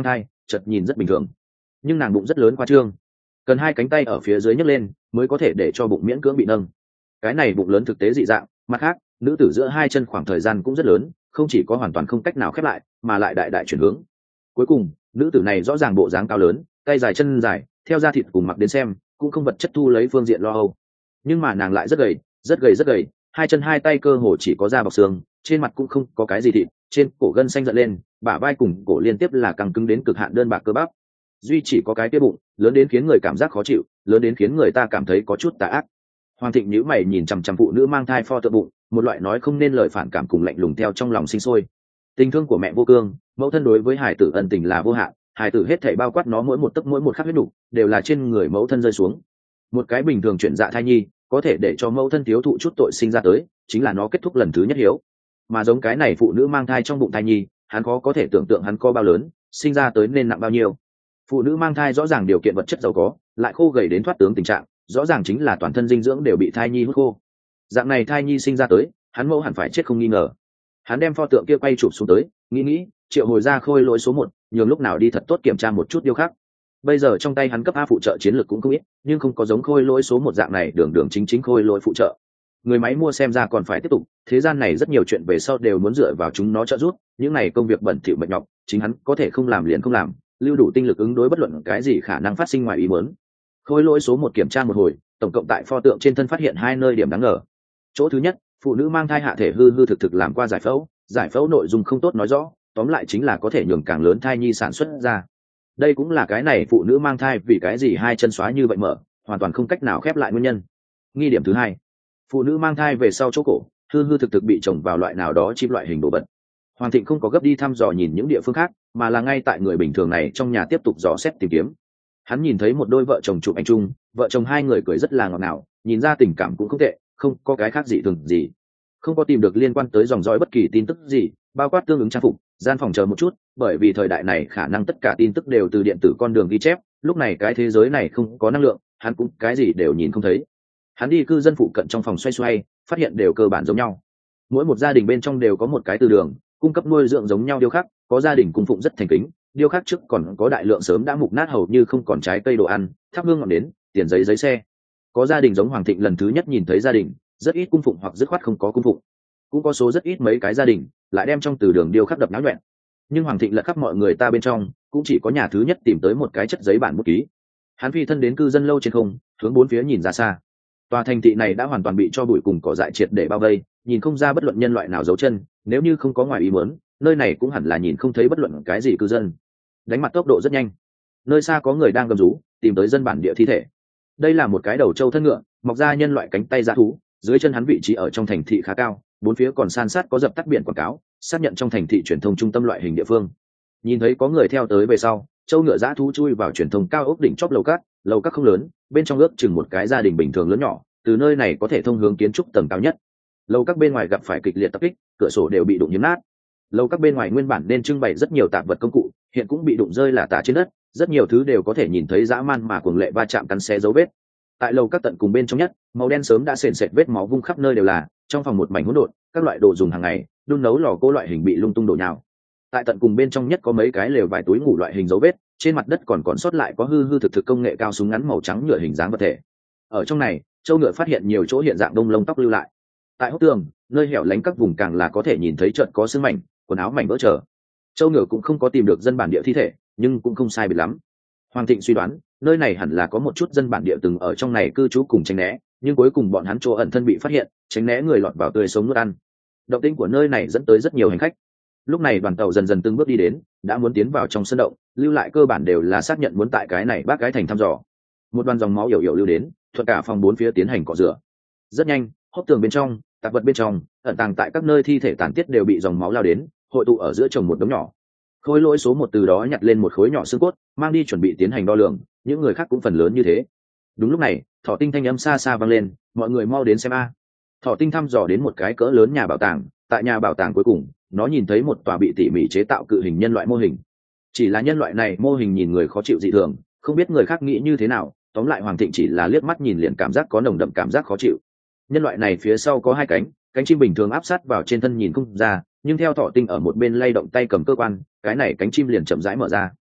chợt nhìn rất bình thường, nhưng nàng bụng rất lớn khoa trương, cần hai cánh tay ở phía dưới nhấc lên mới có thể để cho bụng miễn cưỡng bị nâng. Cái này bụng lớn thực tế dị dạng. Mặt khác, nữ tử giữa hai chân khoảng thời gian cũng rất lớn, không chỉ có hoàn toàn không cách nào khép lại mà lại đại đại chuyển hướng. Cuối cùng, nữ tử này rõ ràng bộ dáng cao lớn, tay dài chân dài, theo da thịt cùng mặc đến xem cũng không vật chất thu lấy phương diện lo âu, nhưng mà nàng lại rất gầy, rất gầy, rất gầy, hai chân hai tay cơ hồ chỉ có da bọc xương, trên mặt cũng không có cái gì thịt, trên cổ gân xanh dần lên, bả vai cùng cổ liên tiếp là căng cứng đến cực hạn đơn bạc cơ bắp, duy chỉ có cái kia bụng lớn đến khiến người cảm giác khó chịu, lớn đến khiến người ta cảm thấy có chút tà ác. Hoàng Thịnh nhíu mày nhìn chằm chằm phụ nữ mang thai pho tượng bụng, một loại nói không nên lời phản cảm cùng lạnh lùng theo trong lòng sinh sôi. Tình thương của mẹ vô cương, mẫu thân đối với hải tử ân tình là vô hạn, hải tử hết thảy bao quát nó mỗi một tấc mỗi một khắc huyết đủ, đều là trên người mẫu thân rơi xuống. Một cái bình thường chuyển dạ thai nhi, có thể để cho mẫu thân thiếu thụ chút tội sinh ra tới, chính là nó kết thúc lần thứ nhất hiếu. Mà giống cái này phụ nữ mang thai trong bụng thai nhi, hắn khó có thể tưởng tượng hắn có bao lớn, sinh ra tới nên nặng bao nhiêu. Phụ nữ mang thai rõ ràng điều kiện vật chất giàu có, lại khô gầy đến thoát tướng tình trạng, rõ ràng chính là toàn thân dinh dưỡng đều bị thai nhi hút khô. Dạng này thai nhi sinh ra tới, hắn mẫu hẳn phải chết không nghi ngờ. Hắn đem pho tượng kia quay chụp xuống tới, nghĩ triệu hồi ra khôi lỗi số 1, nhường lúc nào đi thật tốt kiểm tra một chút điêu khắc. Bây giờ trong tay hắn cấp A phụ trợ chiến lược cũng không ít, nhưng không có giống khôi lỗi số 1 dạng này đường đường chính chính khôi lỗi phụ trợ. Người máy mua xem ra còn phải tiếp tục, thế gian này rất nhiều chuyện về sau đều muốn dựa vào chúng nó trợ giúp, những này công việc bẩn thỉu mệt nhọc, chính hắn có thể không làm liền không làm, lưu đủ tinh lực ứng đối bất luận cái gì khả năng phát sinh ngoài ý muốn. Khôi lỗi số 1 kiểm tra một hồi, tổng cộng tại pho tượng trên thân phát hiện 2 nơi điểm đáng ngờ. Chỗ thứ nhất, phụ nữ mang thai hạ thể hư thực làm qua giải phẫu nội dung không tốt nói rõ, tóm lại chính là có thể nhường càng lớn thai nhi sản xuất ra. Đây cũng là cái này phụ nữ mang thai vì cái gì hai chân xóa như vậy mở, hoàn toàn không cách nào khép lại nguyên nhân. Nghi điểm thứ hai, phụ nữ mang thai về sau chỗ cổ hư thực bị trồng vào loại nào đó chim loại hình đồ vật. Hoàng Thịnh không có gấp đi thăm dò nhìn những địa phương khác, mà là ngay tại người bình thường này trong nhà tiếp tục dò xét tìm kiếm. Hắn nhìn thấy một đôi vợ chồng chụp ảnh chung, vợ chồng hai người cười rất là ngọt ngào, nhìn ra tình cảm cũng không tệ, không có cái khác gì thường gì. Không có tìm được liên quan tới dòng dõi bất kỳ tin tức gì, bao quát tương ứng trang phục, gian phòng chờ một chút, bởi vì thời đại này khả năng tất cả tin tức đều từ điện tử con đường ghi chép, lúc này cái thế giới này không có năng lượng, hắn cũng cái gì đều nhìn không thấy. Hắn đi cư dân phụ cận trong phòng xoay, phát hiện đều cơ bản giống nhau. Mỗi một gia đình bên trong đều có một cái từ đường, cung cấp nuôi dưỡng giống nhau điêu khắc, có gia đình cung phụng rất thành kính, điêu khắc trước còn có đại lượng sớm đã mục nát hầu như không còn trái cây đồ ăn, thắp hương ngọn nến, tiền giấy xe. Có gia đình giống Hoàng Thịnh lần thứ nhất nhìn thấy gia đình, rất ít cung phụng hoặc dứt khoát không có cung phụng. Cũng có số rất ít mấy cái gia đình lại đem trong từ đường điêu khắc đập náo nhuẹn. Nhưng Hoàng Thịnh lật khắp mọi người ta bên trong, cũng chỉ có nhà thứ nhất tìm tới một cái chất giấy bản bút ký. Hắn phi thân đến cư dân lâu trên không, hướng bốn phía nhìn ra xa. Tòa thành thị này đã hoàn toàn bị cho bụi cùng cỏ dại triệt để bao vây, nhìn không ra bất luận nhân loại nào dấu chân, nếu như không có ngoài ý muốn, nơi này cũng hẳn là nhìn không thấy bất luận cái gì cư dân. Đánh mặt tốc độ rất nhanh. Nơi xa có người đang gầm rú, tìm tới dân bản địa thi thể. Đây là một cái đầu trâu thân ngựa, mọc ra nhân loại cánh tay dã thú, dưới chân hắn vị trí ở trong thành thị khá cao, bốn phía còn san sát có dập tắt biển quảng cáo, xác nhận trong thành thị truyền thông trung tâm loại hình địa phương. Nhìn thấy có người theo tới về sau, trâu ngựa dã thú chui vào truyền thông cao ốc đỉnh chóp lầu các không lớn, bên trong ước chừng một cái gia đình bình thường lớn nhỏ, từ nơi này có thể thông hướng kiến trúc tầng cao nhất. Lầu các bên ngoài gặp phải kịch liệt tập kích, cửa sổ đều bị đụng nhấm nát. Lầu các bên ngoài nguyên bản nên trưng bày rất nhiều tạp vật công cụ, hiện cũng bị đụng rơi lả tả trên đất, rất nhiều thứ đều có thể nhìn thấy dã man mà cuồng lệ va chạm cắn xé dấu vết. Tại lầu các tận cùng bên trong nhất, màu đen sớm đã sền sệt vết máu vung khắp nơi đều là, trong phòng một mảnh hỗn độn, các loại đồ dùng hàng ngày, đun nấu lò cô loại hình bị lung tung đổ nhào. Tại tận cùng bên trong nhất có mấy cái lều vài túi ngủ loại hình dấu vết, trên mặt đất còn sót lại có hư thực công nghệ cao súng ngắn màu trắng nhựa hình dáng vật thể. Ở trong này, châu ngựa phát hiện nhiều chỗ hiện dạng đông lông tóc lưu lại. Tại hốc tường, nơi hẻo lánh các vùng càng là có thể nhìn thấy chợt có xương mảnh, quần áo mảnh vỡ trở. Châu ngựa cũng không có tìm được dân bản địa thi thể, nhưng cũng không sai biệt lắm. Hoàng Thịnh suy đoán, nơi này hẳn là có một chút dân bản địa từng ở trong này cư trú cùng tránh né, nhưng cuối cùng bọn hắn chỗ ẩn thân bị phát hiện, tránh né người lọt vào tươi sống nuốt ăn. Động tĩnh của nơi này dẫn tới rất nhiều hành khách. Lúc này đoàn tàu dần dần từng bước đi đến, đã muốn tiến vào trong sân động, lưu lại cơ bản đều là xác nhận muốn tại cái này bác gái thành thăm dò. Một đoàn dòng máu yểu lưu đến, thuận cả phòng bốn phía tiến hành cọ rửa. Rất nhanh, hốc tường bên trong, tạp vật bên trong, ẩn tàng tại các nơi thi thể tàn tiết đều bị dòng máu lao đến, hội tụ ở giữa chồng một đống nhỏ. Khối lỗi số 1 từ đó nhặt lên một khối nhỏ xương cốt, mang đi chuẩn bị tiến hành đo lường, những người khác cũng phần lớn như thế. Đúng lúc này, Thỏ Tinh thanh âm xa xa vang lên, mọi người mau đến xem a. Thỏ Tinh thăm dò đến một cái cỡ lớn nhà bảo tàng, tại nhà bảo tàng cuối cùng, nó nhìn thấy một tòa bị tỉ mỉ chế tạo cự hình nhân loại mô hình. Chỉ là nhân loại này mô hình nhìn người khó chịu dị thường, không biết người khác nghĩ như thế nào, tóm lại Hoàng Thịnh chỉ là liếc mắt nhìn liền cảm giác có nồng đậm cảm giác khó chịu. Nhân loại này phía sau có hai cánh chim bình thường áp sát vào trên thân nhìn không ra, nhưng theo Thỏ Tinh ở một bên lay động tay cầm cơ quan, cái này cánh chim liền chậm rãi mở ra.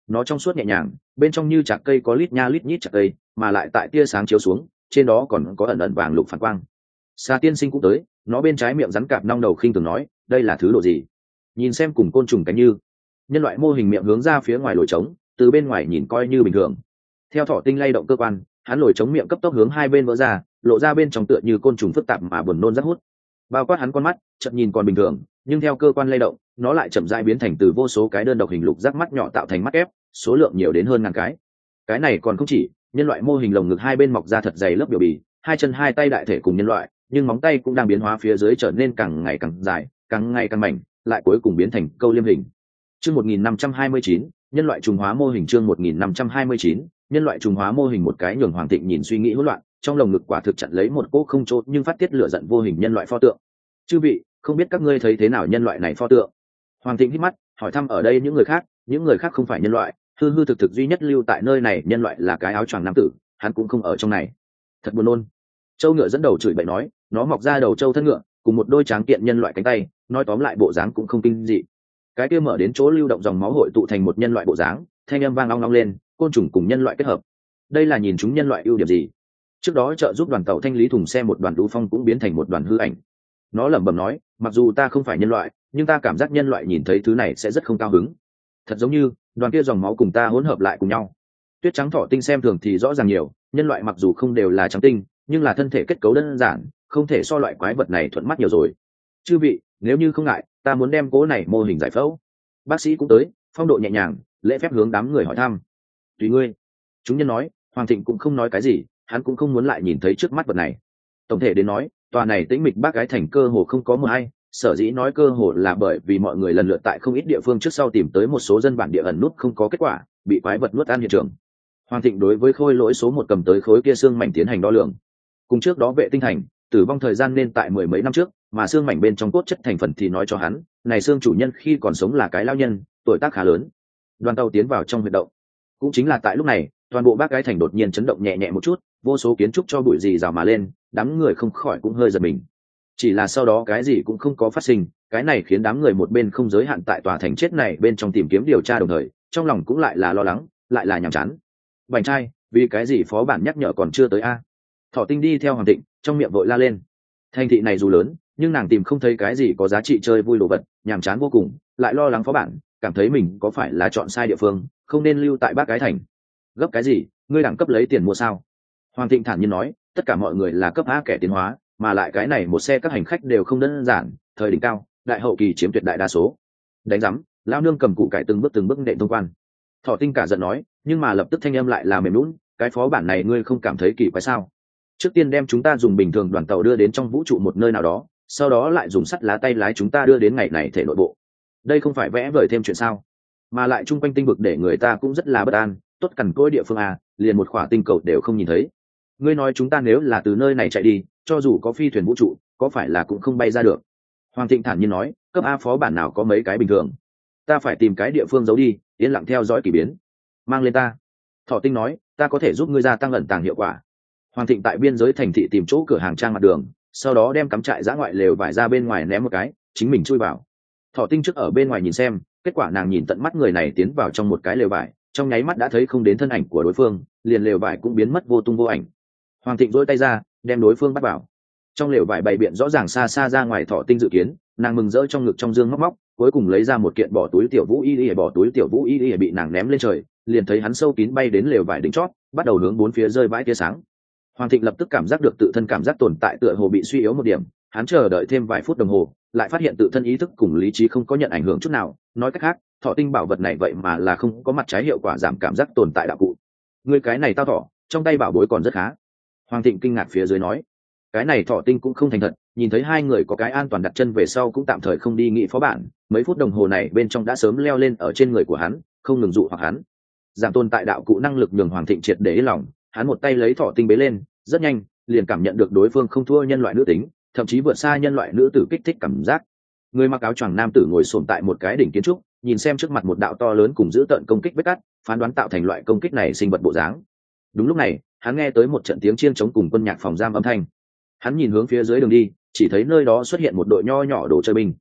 nó trong suốt nhẹ nhàng, bên trong như chạc cây có lít nha lít nhít chạc cây, mà lại tại tia sáng chiếu xuống, trên đó còn có ẩn ẩn vàng lục phản quang. Xà tiên sinh cũng tới, nó bên trái miệng rắn cạp nong đầu khinh thường nói, đây là thứ độ gì? Nhìn xem cùng côn trùng cánh như. Nhân loại mô hình miệng hướng ra phía ngoài lồi trống, từ bên ngoài nhìn coi như bình thường. Theo thỏ tinh lay động cơ quan, hắn lồi trống miệng cấp tốc hướng hai bên vỡ ra, lộ ra bên trong tựa như côn trùng phức tạp mà buồn nôn rất hút. Bao quát hắn con mắt, chợt nhìn còn bình thường, nhưng theo cơ quan lay động, nó lại chậm rãi biến thành từ vô số cái đơn độc hình lục giác mắt nhỏ tạo thành mắt ép, số lượng nhiều đến hơn ngàn cái. Cái này còn không chỉ, nhân loại mô hình lồng ngực hai bên mọc ra thật dày lớp biểu bì, hai chân hai tay đại thể cùng nhân loại, nhưng móng tay cũng đang biến hóa phía dưới trở nên càng ngày càng dài, càng ngày càng mảnh, lại cuối cùng biến thành câu liêm hình. Chương 1529, nhân loại trùng hóa mô hình. Chương 1529, nhân loại trùng hóa mô hình. Một cái nhường Hoàng Thịnh nhìn suy nghĩ hỗn loạn, trong lồng ngực quả thực chặn lấy một cỗ không chốt nhưng phát tiết lửa giận vô hình nhân loại pho tượng. Chư vị, không biết các ngươi thấy thế nào nhân loại này pho tượng? Hoàng Thịnh hít mắt, hỏi thăm ở đây những người khác không phải nhân loại, hư hư thực thực duy nhất lưu tại nơi này nhân loại là cái áo choàng nam tử, hắn cũng không ở trong này. Thật buồn nôn. Châu ngựa dẫn đầu chửi bậy nói, nó mọc ra đầu châu thân ngựa, cùng một đôi tráng kiện nhân loại cánh tay, nói tóm lại bộ dáng cũng không kinh dị. Cái kia mở đến chỗ lưu động dòng máu hội tụ thành một nhân loại bộ dáng, thanh âm vang long long lên, côn trùng cùng nhân loại kết hợp. Đây là nhìn chúng nhân loại ưu điểm gì? Trước đó trợ giúp đoàn tàu thanh lý thùng xe một đoàn đú phong cũng biến thành một đoàn hư ảnh. Nó lẩm bẩm nói, mặc dù ta không phải nhân loại, nhưng ta cảm giác nhân loại nhìn thấy thứ này sẽ rất không cao hứng. Thật giống như đoàn kia dòng máu cùng ta hỗn hợp lại cùng nhau. Tuyết trắng thỏ tinh xem thường thì rõ ràng nhiều, nhân loại mặc dù không đều là trắng tinh, nhưng là thân thể kết cấu đơn giản, không thể so loại quái vật này thuận mắt nhiều rồi. Chư vị, nếu như không ngại, ta muốn đem cố này mô hình giải phẫu. Bác sĩ cũng tới, phong độ nhẹ nhàng, lễ phép hướng đám người hỏi thăm. Tùy ngươi. Chúng nhân nói. Hoàng Thịnh cũng không nói cái gì, hắn cũng không muốn lại nhìn thấy trước mắt vật này. Tổng thể đến nói, tòa này tĩnh mịch bác gái thành cơ hồ không có một ai, sở dĩ nói cơ hồ là bởi vì mọi người lần lượt tại không ít địa phương trước sau tìm tới một số dân bản địa ẩn nút không có kết quả, bị quái vật nuốt ăn hiện trường. Hoàng Thịnh đối với khôi lỗi số 1 cầm tới khối kia xương mảnh tiến hành đo lường. Cùng trước đó vệ tinh thành, tử vong thời gian nên tại 10 mấy năm trước, mà xương mảnh bên trong cốt chất thành phần thì nói cho hắn, này xương chủ nhân khi còn sống là cái lao nhân, tuổi tác khá lớn. Đoàn tàu tiến vào trong huyệt động. Cũng chính là tại lúc này, toàn bộ bác gái thành đột nhiên chấn động nhẹ nhẹ một chút, vô số kiến trúc cho bụi gì rào mà lên, đám người không khỏi cũng hơi giật mình. Chỉ là sau đó cái gì cũng không có phát sinh, cái này khiến đám người một bên không giới hạn tại tòa thành chết này bên trong tìm kiếm điều tra đồng thời, trong lòng cũng lại là lo lắng, lại là nhàm chán. Bành trai, vì cái gì phó bản nhắc nhở còn chưa tới a? Thỏ tinh đi theo Hoàng Thịnh, trong miệng vội la lên. Thành thị này dù lớn, nhưng nàng tìm không thấy cái gì có giá trị chơi vui đồ vật, nhàm chán vô cùng, lại lo lắng phó bản, cảm thấy mình có phải là chọn sai địa phương, không nên lưu tại bác gái thành. Gấp cái gì, ngươi đẳng cấp lấy tiền mua sao? Hoàng Thịnh thản nhiên nói, tất cả mọi người là cấp A kẻ tiến hóa, mà lại cái này một xe các hành khách đều không đơn giản, thời đỉnh cao, đại hậu kỳ chiếm tuyệt đại đa số. Đánh rắm, lão nương cầm cụ cải từng bước nện thông quan. Thỏ tinh cả giận nói, nhưng mà lập tức thanh âm lại là mềm lún, cái phó bản này ngươi không cảm thấy kỳ quái sao? Trước tiên đem chúng ta dùng bình thường đoàn tàu đưa đến trong vũ trụ một nơi nào đó, sau đó lại dùng sắt lá tay lái chúng ta đưa đến ngày này thể nội bộ. Đây không phải vẽ vời thêm chuyện sao? Mà lại chung quanh tinh vực để người ta cũng rất là bất an, tốt cằn cỗi địa phương à, liền một khỏa tinh cầu đều không nhìn thấy. Ngươi nói chúng ta nếu là từ nơi này chạy đi, cho dù có phi thuyền vũ trụ, có phải là cũng không bay ra được? Hoàng Thịnh thản nhiên nói, cấp A phó bản nào có mấy cái bình thường, ta phải tìm cái địa phương giấu đi, yên lặng theo dõi kỳ biến. Mang lên ta. Thỏ tinh nói, ta có thể giúp ngươi gia tăng ẩn tàng hiệu quả. Hoàng Thịnh tại biên giới thành thị tìm chỗ cửa hàng trang mặt đường, sau đó đem cắm trại giã ngoại lều vải ra bên ngoài ném một cái, chính mình chui vào. Thỏ tinh trước ở bên ngoài nhìn xem, kết quả nàng nhìn tận mắt người này tiến vào trong một cái lều vải, trong nháy mắt đã thấy không đến thân ảnh của đối phương, liền lều vải cũng biến mất vô tung vô ảnh. Hoàng Thịnh duỗi tay ra, đem đối phương bắt vào. Trong lều vải bày biện rõ ràng xa xa ra ngoài Thỏ tinh dự kiến, nàng mừng rỡ trong ngực trong dương móc móc, cuối cùng lấy ra một kiện bỏ túi tiểu vũ y bỏ túi tiểu vũ y bị nàng ném lên trời, liền thấy hắn sâu kín bay đến lều vải đỉnh chót, bắt đầu hướng bốn phía rơi vãi tia sáng. Hoàng Thịnh lập tức cảm giác được tự thân cảm giác tồn tại tựa hồ bị suy yếu một điểm, hắn chờ đợi thêm vài phút đồng hồ, lại phát hiện tự thân ý thức cùng lý trí không có nhận ảnh hưởng chút nào. Nói cách khác, Thỏ tinh bảo vật này vậy mà là không có mặt trái hiệu quả giảm cảm giác tồn tại đạo cụ. Người cái này tao thỏ, trong tay bảo bối còn rất khá. Hoàng Thịnh kinh ngạc phía dưới nói, cái này Thỏ tinh cũng không thành thật, nhìn thấy hai người có cái an toàn đặt chân về sau cũng tạm thời không đi nghị phó bản, mấy phút đồng hồ này bên trong đã sớm leo lên ở trên người của hắn, không ngừng dụ hoặc hắn. Giảm tồn tại đạo cụ năng lực nhường Hoàng Thịnh triệt để yên lòng, hắn một tay lấy Thỏ tinh bế lên, rất nhanh liền cảm nhận được đối phương không thua nhân loại nữ tính, thậm chí vượt xa nhân loại nữ tử kích thích cảm giác. Người mặc áo choàng nam tử ngồi xổm tại một cái đỉnh kiến trúc, nhìn xem trước mặt một đạo to lớn cùng giữ tợn công kích vết cắt, phán đoán tạo thành loại công kích này sinh vật bộ dáng. Đúng lúc này, hắn nghe tới một trận tiếng chiêng trống cùng quân nhạc phòng giam âm thanh. Hắn nhìn hướng phía dưới đường đi, chỉ thấy nơi đó xuất hiện một đội nho nhỏ đồ chơi binh.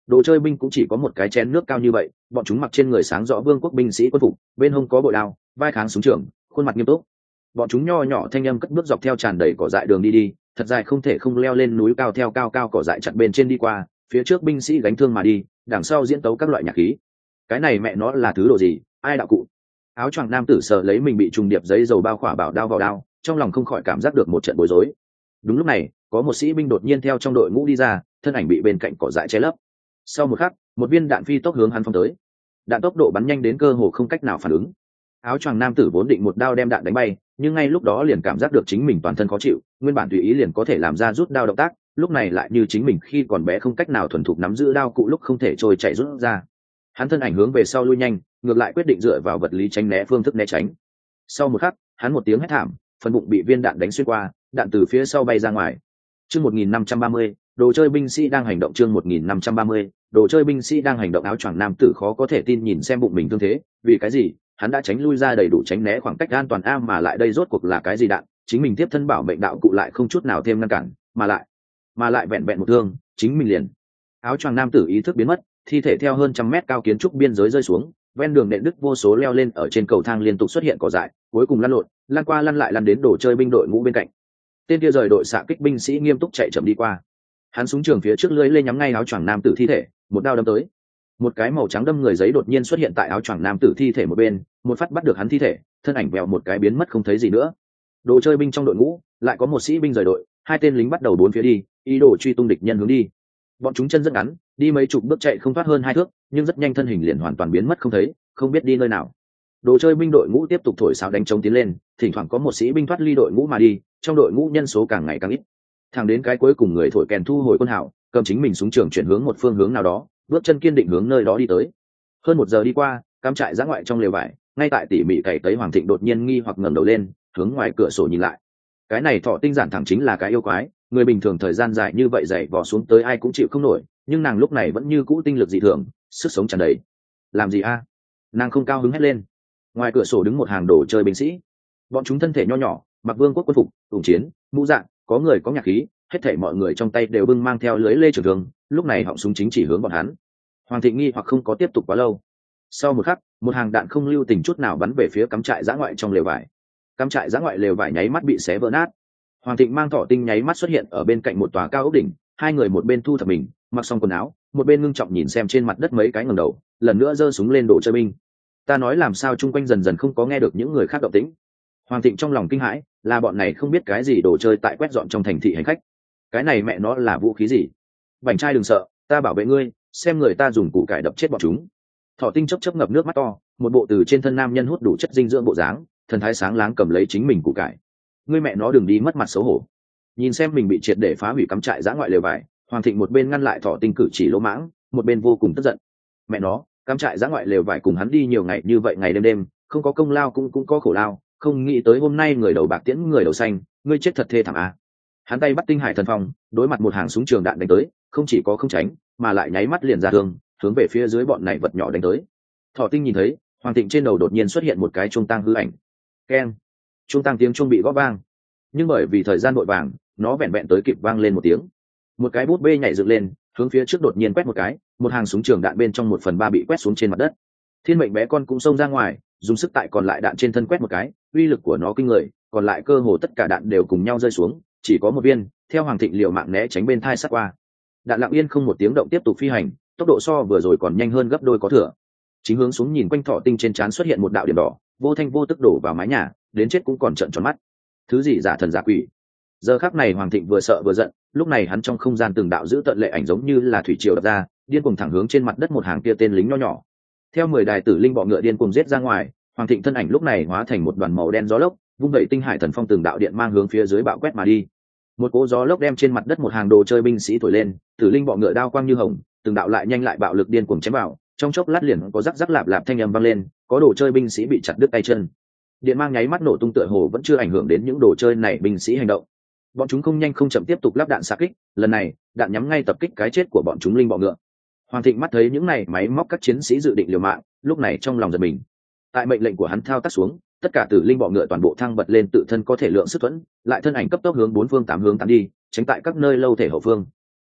Đồ chơi binh cũng chỉ có một cái chén nước cao như vậy, bọn chúng mặc trên người sáng rõ vương quốc binh sĩ quân phục, bên hông có bội đao, vai kháng súng trường, khuôn mặt nghiêm túc. Bọn chúng nho nhỏ thanh âm cất bước dọc theo tràn đầy cỏ dại đường đi, thật dài không thể không leo lên núi cao theo cao cao cỏ dại chặt bên trên đi qua, phía trước binh sĩ gánh thương mà đi, đằng sau diễn tấu các loại nhạc khí. Cái này mẹ nó là thứ đồ gì, ai đạo cụ? Áo choàng nam tử sợ lấy mình bị trùng điệp giấy dầu bao khỏa bảo đao vào đao, trong lòng không khỏi cảm giác được một trận bối rối. Đúng lúc này, có một sĩ binh đột nhiên theo trong đội ngũ đi ra, thân ảnh bị bên cạnh cỏ dại che lấp. Sau một khắc, một viên đạn phi tốc hướng hắn phóng tới. Đạn tốc độ bắn nhanh đến cơ hồ không cách nào phản ứng. Áo choàng nam tử vốn định một đao đem đạn đánh bay, nhưng ngay lúc đó liền cảm giác được chính mình toàn thân khó chịu, nguyên bản tùy ý liền có thể làm ra rút đao động tác, lúc này lại như chính mình khi còn bé không cách nào thuần thục nắm giữ đao cụ lúc không thể trôi chạy rút ra. Hắn thân ảnh hướng về sau lui nhanh, ngược lại quyết định dựa vào vật lý tránh né phương thức né tránh. Sau một khắc, hắn một tiếng hét thảm, phần bụng bị viên đạn đánh xuyên qua, đạn từ phía sau bay ra ngoài. Chương 1530, đồ chơi binh sĩ đang hành động. Chương 1530, đồ chơi binh sĩ đang hành động. Áo choàng nam tử khó có thể tin nhìn xem bụng mình thương thế, vì cái gì? Hắn đã tránh lui ra đầy đủ tránh né khoảng cách an toàn a, mà lại đây rốt cuộc là cái gì đạn? Chính mình tiếp thân bảo mệnh đạo cụ lại không chút nào thêm ngăn cản, mà lại vẹn vẹn một thương, chính mình liền. Áo choàng nam tử ý thức biến mất, thi thể theo hơn trăm mét cao kiến trúc biên giới rơi xuống, ven đường nện đứt vô số leo lên ở trên cầu thang liên tục xuất hiện cỏ dại, cuối cùng lăn lộn, lăn qua lăn lại lăn đến đồ chơi binh đội ngũ bên cạnh. Tên kia rời đội xạ kích binh sĩ nghiêm túc chạy chậm đi qua, hắn súng trường phía trước lưỡi lê nhắm ngay áo choàng nam tử thi thể, một đao đâm tới. Một cái màu trắng đâm người giấy đột nhiên xuất hiện tại áo choàng nam tử thi thể một bên, một phát bắt được hắn thi thể, thân ảnh vèo một cái biến mất không thấy gì nữa. Đồ chơi binh trong đội ngũ lại có một sĩ binh rời đội, hai tên lính bắt đầu bốn phía đi, ý đồ truy tung địch nhân hướng đi. Bọn chúng chân rất ngắn, đi mấy chục bước chạy không thoát hơn 2 thước, nhưng rất nhanh thân hình liền hoàn toàn biến mất không thấy, không biết đi nơi nào. Đồ chơi binh đội ngũ tiếp tục thổi sáo đánh trống tiến lên, thỉnh thoảng có một sĩ binh thoát ly đội ngũ mà đi, trong đội ngũ nhân số càng ngày càng ít. Thẳng đến cái cuối cùng người thổi kèn thu hồi quân hào, cầm chính mình súng trường chuyển hướng một phương hướng nào đó, bước chân kiên định hướng nơi đó đi tới. Hơn 1 giờ đi qua, cắm trại giã ngoại trong lều vải, ngay tại tỉ mỉ cày cấy Hoàng Thịnh đột nhiên nghi hoặc ngẩng đầu lên, hướng ngoài cửa sổ nhìn lại. Cái này thọ tinh giản thẳng chính là cái yêu quái, người bình thường thời gian dài như vậy dày vò xuống tới ai cũng chịu không nổi, nhưng nàng lúc này vẫn như cũ tinh lực dị thường, sức sống tràn đầy. Làm gì a? Nàng không cao hứng hét lên. Ngoài cửa sổ đứng một hàng đồ chơi binh sĩ, bọn chúng thân thể nho nhỏ, mặc vương quốc quân phục, ủng chiến, mũ dạng, có người có nhạc khí, hết thảy mọi người trong tay đều bưng mang theo lưới lê trường thương, lúc này họng súng chính chỉ hướng bọn hắn. Hoàng Thịnh nghi hoặc không có tiếp tục quá lâu. Sau một khắc, một hàng đạn không lưu tình chút nào bắn về phía cắm trại giã ngoại trong lều vải. Cắm trại giã ngoại lều vải nháy mắt bị xé vỡ nát. Hoàng Thịnh mang thỏ tinh nháy mắt xuất hiện ở bên cạnh một tòa cao ốc đỉnh, hai người một bên thu thập mình, mặc xong quần áo, một bên ngưng trọng nhìn xem trên mặt đất mấy cái ngẩng đầu, lần nữa giơ súng lên đồ chơi binh. Ta nói làm sao chung quanh dần dần không có nghe được những người khác động tĩnh. Hoàng Thịnh trong lòng kinh hãi, là bọn này không biết cái gì đồ chơi tại quét dọn trong thành thị hành khách. Cái này mẹ nó là vũ khí gì? Bảnh trai đừng sợ, ta bảo vệ ngươi, xem người ta dùng củ cải đập chết bọn chúng. Thỏ tinh chớp chớp ngập nước mắt to, một bộ từ trên thân nam nhân hút đủ chất dinh dưỡng bộ dáng, thần thái sáng láng cầm lấy chính mình củ cải. Ngươi mẹ nó đừng đi mất mặt xấu hổ. Nhìn xem mình bị triệt để phá hủy cắm trại giã ngoại lều vải, Hoàng Thịnh một bên ngăn lại Thỏ tinh cử chỉ lỗ mãng, một bên vô cùng tức giận. Mẹ nó, cắm trại giã ngoại lều vải cùng hắn đi nhiều ngày như vậy ngày đêm đêm, không có công lao cũng có khổ lao, không nghĩ tới hôm nay người đầu bạc tiễn người đầu xanh, ngươi chết thật thê thảm a. Hắn tay bắt tinh hải thần phong, đối mặt một hàng súng trường đạn đánh tới, không chỉ có không tránh, mà lại nháy mắt liền ra thương, hướng về phía dưới bọn này vật nhỏ đánh tới. Thỏ tinh nhìn thấy, Hoàng Thịnh trên đầu đột nhiên xuất hiện một cái chuông tang hư ảnh. Keng. Chuông tang tiếng chuông bị gõ vang, nhưng bởi vì thời gian vội vàng, nó vẹn vẹn tới kịp vang lên một tiếng. Một cái bút bê nhảy dựng lên, hướng phía trước đột nhiên quét một cái, một hàng súng trường đạn bên trong 1/3 bị quét xuống trên mặt đất. Thiên mệnh bé con cũng xông ra ngoài, dùng sức tại còn lại đạn trên thân quét một cái, uy lực của nó kinh người, còn lại cơ hồ tất cả đạn đều cùng nhau rơi xuống, chỉ có một viên theo Hoàng Thịnh liều mạng né tránh bên thai sát qua. Đạn lặng yên không một tiếng động tiếp tục phi hành, tốc độ so vừa rồi còn nhanh hơn gấp đôi có thừa. Chính hướng xuống nhìn quanh Thỏ tinh trên trán xuất hiện một đạo điểm đỏ, vô thanh vô tức đổ vào mái nhà, đến chết cũng còn trợn tròn mắt. Thứ gì giả thần giả quỷ? Giờ khắc này Hoàng Thịnh vừa sợ vừa giận, lúc này hắn trong không gian từng đạo giữ tận lệ ảnh giống như là thủy triều đập ra, điên cuồng thẳng hướng trên mặt đất một hàng kia tên lính nho nhỏ. Theo 10 đài tử linh bọ ngựa điên cuồng giết ra ngoài, Hoàng Thịnh thân ảnh lúc này hóa thành một đoàn màu đen gió lốc, vung dậy tinh hải thần phong từng đạo điện mang hướng phía dưới bạo quét mà đi. Một cỗ gió lốc đem trên mặt đất một hàng đồ chơi binh sĩ thổi lên, tử linh bọ ngựa đao quang như hồng, từng đạo lại nhanh lại bạo lực điên cuồng chém vào, trong chốc lát liền có rắc rắc lạp lạp thanh âm vang lên, có đồ chơi binh sĩ bị chặt đứt tay chân. Điện mang nháy mắt nổ tung tựa hồ vẫn chưa ảnh hưởng đến những đồ chơi này binh sĩ hành động. Bọn chúng không nhanh không chậm tiếp tục lắp đạn xạ kích, lần này đạn nhắm ngay tập kích cái chết của bọn chúng linh bọ ngựa. Hoàng Thịnh mắt thấy những này máy móc các chiến sĩ dự định liều mạng, lúc này trong lòng giật mình. Tại mệnh lệnh của hắn thao tác xuống, tất cả tử linh bọ ngựa toàn bộ thăng bật lên tự thân có thể lượng sức thuẫn, lại thân ảnh cấp tốc hướng 4 phương 8 hướng tán đi, tránh tại các nơi lâu thể hậu phương.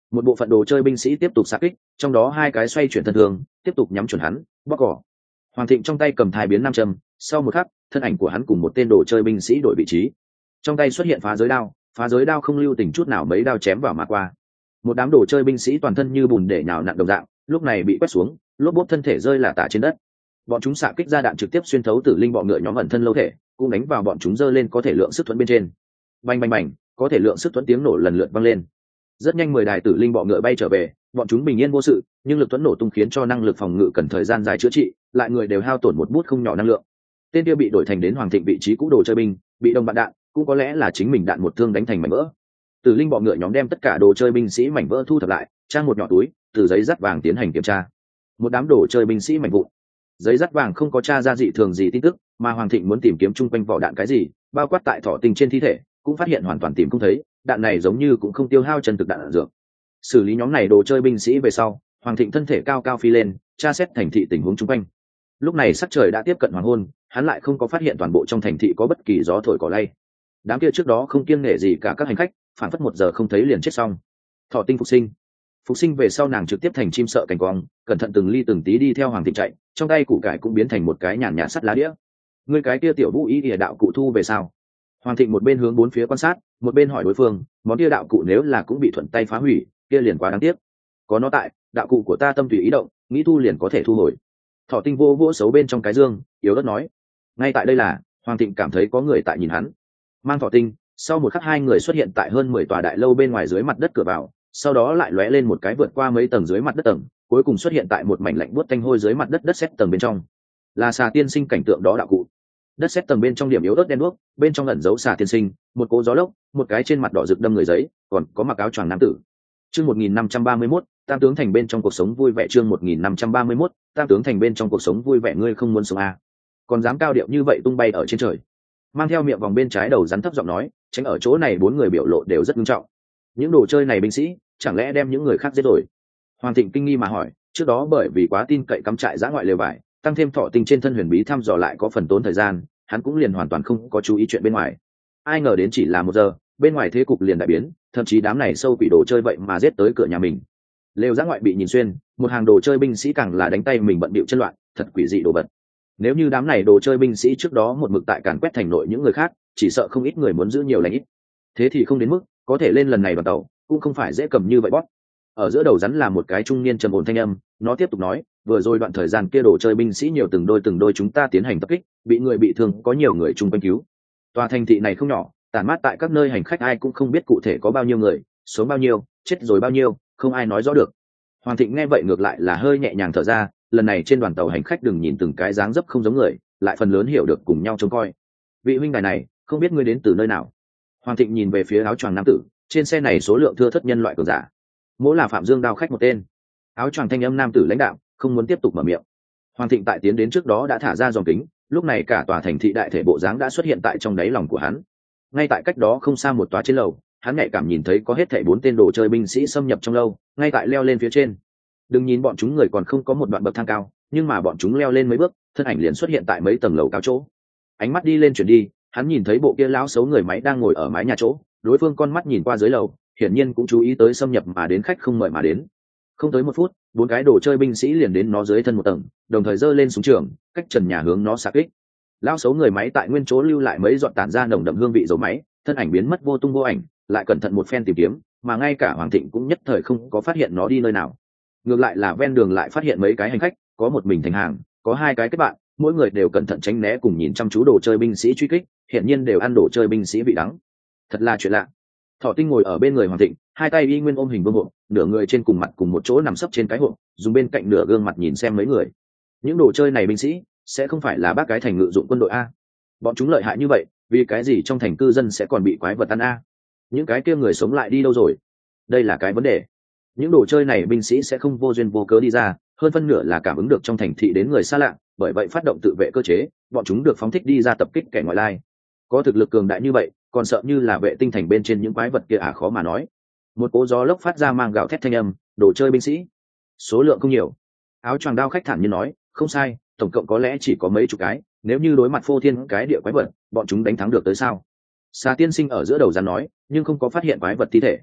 một bộ phận đồ chơi binh sĩ tiếp tục xạ kích, trong đó hai cái xoay chuyển thân thương tiếp tục nhắm chuẩn hắn bóc cỏ. Hoàng Thịnh trong tay cầm thai biến nam châm, sau một khắc thân ảnh của hắn cùng một tên đồ chơi binh sĩ đổi vị trí, trong tay xuất hiện phá giới đao không lưu tình chút nào mấy đao chém vào mà qua. Một đám đồ chơi binh sĩ toàn thân như bùn để nhào nặn đồng dạng, lúc này bị quét xuống, lốp bốp thân thể rơi lả tả trên đất. Bọn chúng xạ kích ra đạn trực tiếp xuyên thấu tử linh bọ ngựa nhóm ẩn thân lâu thể, cũng đánh vào bọn chúng giơ lên có thể lượng sức thuẫn bên trên. Bành bành bành, có thể lượng sức thuẫn tiếng nổ lần lượt vang lên. Rất nhanh 10 đài tử linh bọ ngựa bay trở về, bọn chúng bình yên vô sự, nhưng lực thuẫn nổ tung khiến cho năng lực phòng ngự cần thời gian dài chữa trị, lại người đều hao tổn một bút không nhỏ năng lượng. Tên kia bị đổi thành đến Hoàng Thịnh vị trí cũ đồ chơi binh, bị đồng bạn đạn, cũng có lẽ là chính mình đạn một thương đánh thành mảnh vỡ. Tử linh bọ ngựa nhóm đem tất cả đồ chơi binh sĩ mảnh vỡ thu thập lại, trang một nhỏ túi, từ giấy dắt vàng tiến hành kiểm tra. Một đám đồ chơi binh sĩ mảnh vụn. Giấy dắt vàng không có tra ra dị thường gì tin tức, mà Hoàng Thịnh muốn tìm kiếm chung quanh vỏ đạn cái gì, bao quát tại Thỏ Tinh trên thi thể, cũng phát hiện hoàn toàn tìm không thấy, đạn này giống như cũng không tiêu hao chân thực đạn dược. Xử lý nhóm này đồ chơi binh sĩ về sau, Hoàng Thịnh thân thể cao cao phi lên, tra xét thành thị tình huống chung quanh. Lúc này sắc trời đã tiếp cận hoàng hôn, hắn lại không có phát hiện toàn bộ trong thành thị có bất kỳ gió thổi cỏ lay. Đám kia trước đó không kiêng nể gì cả các hành khách, phản phất 1 giờ không thấy liền chết xong. Thỏ Tinh phục sinh về sau nàng trực tiếp thành chim sợ cảnh quang, cẩn thận từng ly từng tí đi theo Hoàng Thịnh chạy, trong tay củ cải cũng biến thành một cái nhàn nhạt sắt lá đĩa. Ngươi cái kia tiểu vũ ý địa đạo cụ thu về sao? Hoàng Thịnh một bên hướng bốn phía quan sát, một bên hỏi đối phương, món kia đạo cụ nếu là cũng bị thuận tay phá hủy, kia liền quá đáng tiếc. Có nó tại, đạo cụ của ta tâm tùy ý động, nghĩ thu liền có thể thu hồi. Thỏ Tinh vô vỗ xấu bên trong cái dương, yếu ớt nói. Ngay tại đây là, Hoàng Thịnh cảm thấy có người tại nhìn hắn. Mang Thỏ Tinh, sau một khắc hai người xuất hiện tại hơn 10 tòa đại lâu bên ngoài dưới mặt đất cửa vào, sau đó lại lóe lên một cái vượt qua mấy tầng dưới mặt đất tầng, cuối cùng xuất hiện tại một mảnh lạnh buốt tanh hôi dưới mặt đất đất sét tầng bên trong. Là xà tiên sinh cảnh tượng đó đạo cụ. Đất sét tầng bên trong điểm yếu ớt đen đuốc, bên trong ẩn giấu xà tiên sinh, một cỗ gió lốc, một cái trên mặt đỏ rực đâm người giấy, còn có mặc áo choàng nam tử. Chương 1531, Tam tướng thành bên trong cuộc sống vui vẻ. Chương 1531, Tam tướng thành bên trong cuộc sống vui vẻ. Ngươi không muốn sống à? Còn dám cao điệu như vậy tung bay ở trên trời? Mang theo miệng vòng bên trái đầu rắn thấp giọng nói, tránh ở chỗ này bốn người biểu lộ đều rất nghiêm trọng. Những đồ chơi này binh sĩ, chẳng lẽ đem những người khác giết rồi? Hoàng Thịnh kinh nghi mà hỏi, trước đó bởi vì quá tin cậy cắm trại giã ngoại lều vải, tăng thêm Thỏ Tinh trên thân huyền bí thăm dò lại có phần tốn thời gian, hắn cũng liền hoàn toàn không có chú ý chuyện bên ngoài. Ai ngờ đến chỉ là 1 giờ, bên ngoài thế cục liền đại biến, thậm chí đám này sâu quỷ đồ chơi vậy mà giết tới cửa nhà mình. Lều giã ngoại bị nhìn xuyên, một hàng đồ chơi binh sĩ càng là đánh tay mình bận bịu chân loạn, thật quỷ dị đồ vật. Nếu như đám này đồ chơi binh sĩ trước đó một mực tại càn quét thành nội những người khác, chỉ sợ không ít người muốn giữ nhiều lãnh ít. Thế thì không đến mức có thể lên lần này đoàn tàu, cũng không phải dễ cầm như vậy bóp. Ở giữa đầu rắn là một cái trung niên trầm ổn thanh âm, nó tiếp tục nói, vừa rồi đoạn thời gian kia đồ chơi binh sĩ nhiều từng đôi chúng ta tiến hành tập kích, bị người bị thương, có nhiều người chung quanh cứu. Tòa thành thị này không nhỏ, tản mát tại các nơi hành khách ai cũng không biết cụ thể có bao nhiêu người, sống bao nhiêu, chết rồi bao nhiêu, không ai nói rõ được. Hoàng Thịnh nghe vậy ngược lại là hơi nhẹ nhàng thở ra, lần này trên đoàn tàu hành khách đừng nhìn từng cái dáng dấp không giống người, lại phần lớn hiểu được cùng nhau trông coi. Vị huynh đài này, không biết ngươi đến từ nơi nào? Hoàng Thịnh nhìn về phía áo choàng nam tử, trên xe này số lượng thưa thất nhân loại cường giả. Mỗi là Phạm Dương đao khách một tên. Áo choàng thanh âm nam tử lãnh đạo, không muốn tiếp tục mở miệng. Hoàng Thịnh tại tiến đến trước đó đã thả ra dòng kính, lúc này cả tòa thành thị đại thể bộ dáng đã xuất hiện tại trong đáy lòng của hắn. Ngay tại cách đó không xa một tòa trên lầu, hắn nhạy cảm nhìn thấy có hết thảy 4 tên đồ chơi binh sĩ xâm nhập trong lâu, ngay tại leo lên phía trên. Đừng nhìn bọn chúng người còn không có một đoạn bậc thang cao, nhưng mà bọn chúng leo lên mấy bước, thân ảnh liền xuất hiện tại mấy tầng lầu cao chỗ. Ánh mắt đi lên chuyển đi, hắn nhìn thấy bộ kia lão xấu người máy đang ngồi ở mái nhà chỗ, đối phương con mắt nhìn qua dưới lầu, hiển nhiên cũng chú ý tới xâm nhập mà đến khách không mời mà đến. Không tới 1 phút, 4 cái đồ chơi binh sĩ liền đến nó dưới thân một tầng, đồng thời giơ lên súng trường, cách trần nhà hướng nó xạ kích. Lão xấu người máy tại nguyên chỗ lưu lại mấy giọt tản ra nồng đậm hương vị dầu máy, thân ảnh biến mất vô tung vô ảnh, lại cẩn thận một phen tìm kiếm, mà ngay cả Hoàng Thịnh cũng nhất thời không có phát hiện nó đi nơi nào. Ngược lại là ven đường lại phát hiện mấy cái hành khách, có một mình thành hàng, có 2 cái kết bạn, mỗi người đều cẩn thận tránh né cùng nhìn chăm chú đồ chơi binh sĩ truy kích, hiển nhiên đều ăn đồ chơi binh sĩ vị đắng. Thật là chuyện lạ. Thỏ Tinh ngồi ở bên người Hoàng Thịnh, 2 tay y nguyên ôm hình vương hộp, nửa người trên cùng mặt cùng một chỗ nằm sấp trên cái hộp, dùng bên cạnh nửa gương mặt nhìn xem mấy người. Những đồ chơi này binh sĩ sẽ không phải là bác cái thành ngự dụng quân đội a? Bọn chúng lợi hại như vậy, vì cái gì trong thành cư dân sẽ còn bị quái vật ăn a? Những cái kia người sống lại đi đâu rồi? Đây là cái vấn đề. Những đồ chơi này binh sĩ sẽ không vô duyên vô cớ đi ra, hơn phân nửa là cảm ứng được trong thành thị đến người xa lạ, bởi vậy phát động tự vệ cơ chế, bọn chúng được phóng thích đi ra tập kích kẻ ngoại lai. Có thực lực cường đại như vậy, còn sợ như là vệ tinh thành bên trên những quái vật kia à, khó mà nói. Một cỗ gió lốc phát ra mang gạo thét thanh âm, đồ chơi binh sĩ số lượng không nhiều. Áo choàng đao khách thản nhiên nói, không sai, tổng cộng có lẽ chỉ có mấy chục cái, nếu như đối mặt phô thiên cái địa quái vật, bọn chúng đánh thắng được tới sao? Xà tiên sinh ở giữa đầu rắn nói, nhưng không có phát hiện quái vật thi thể.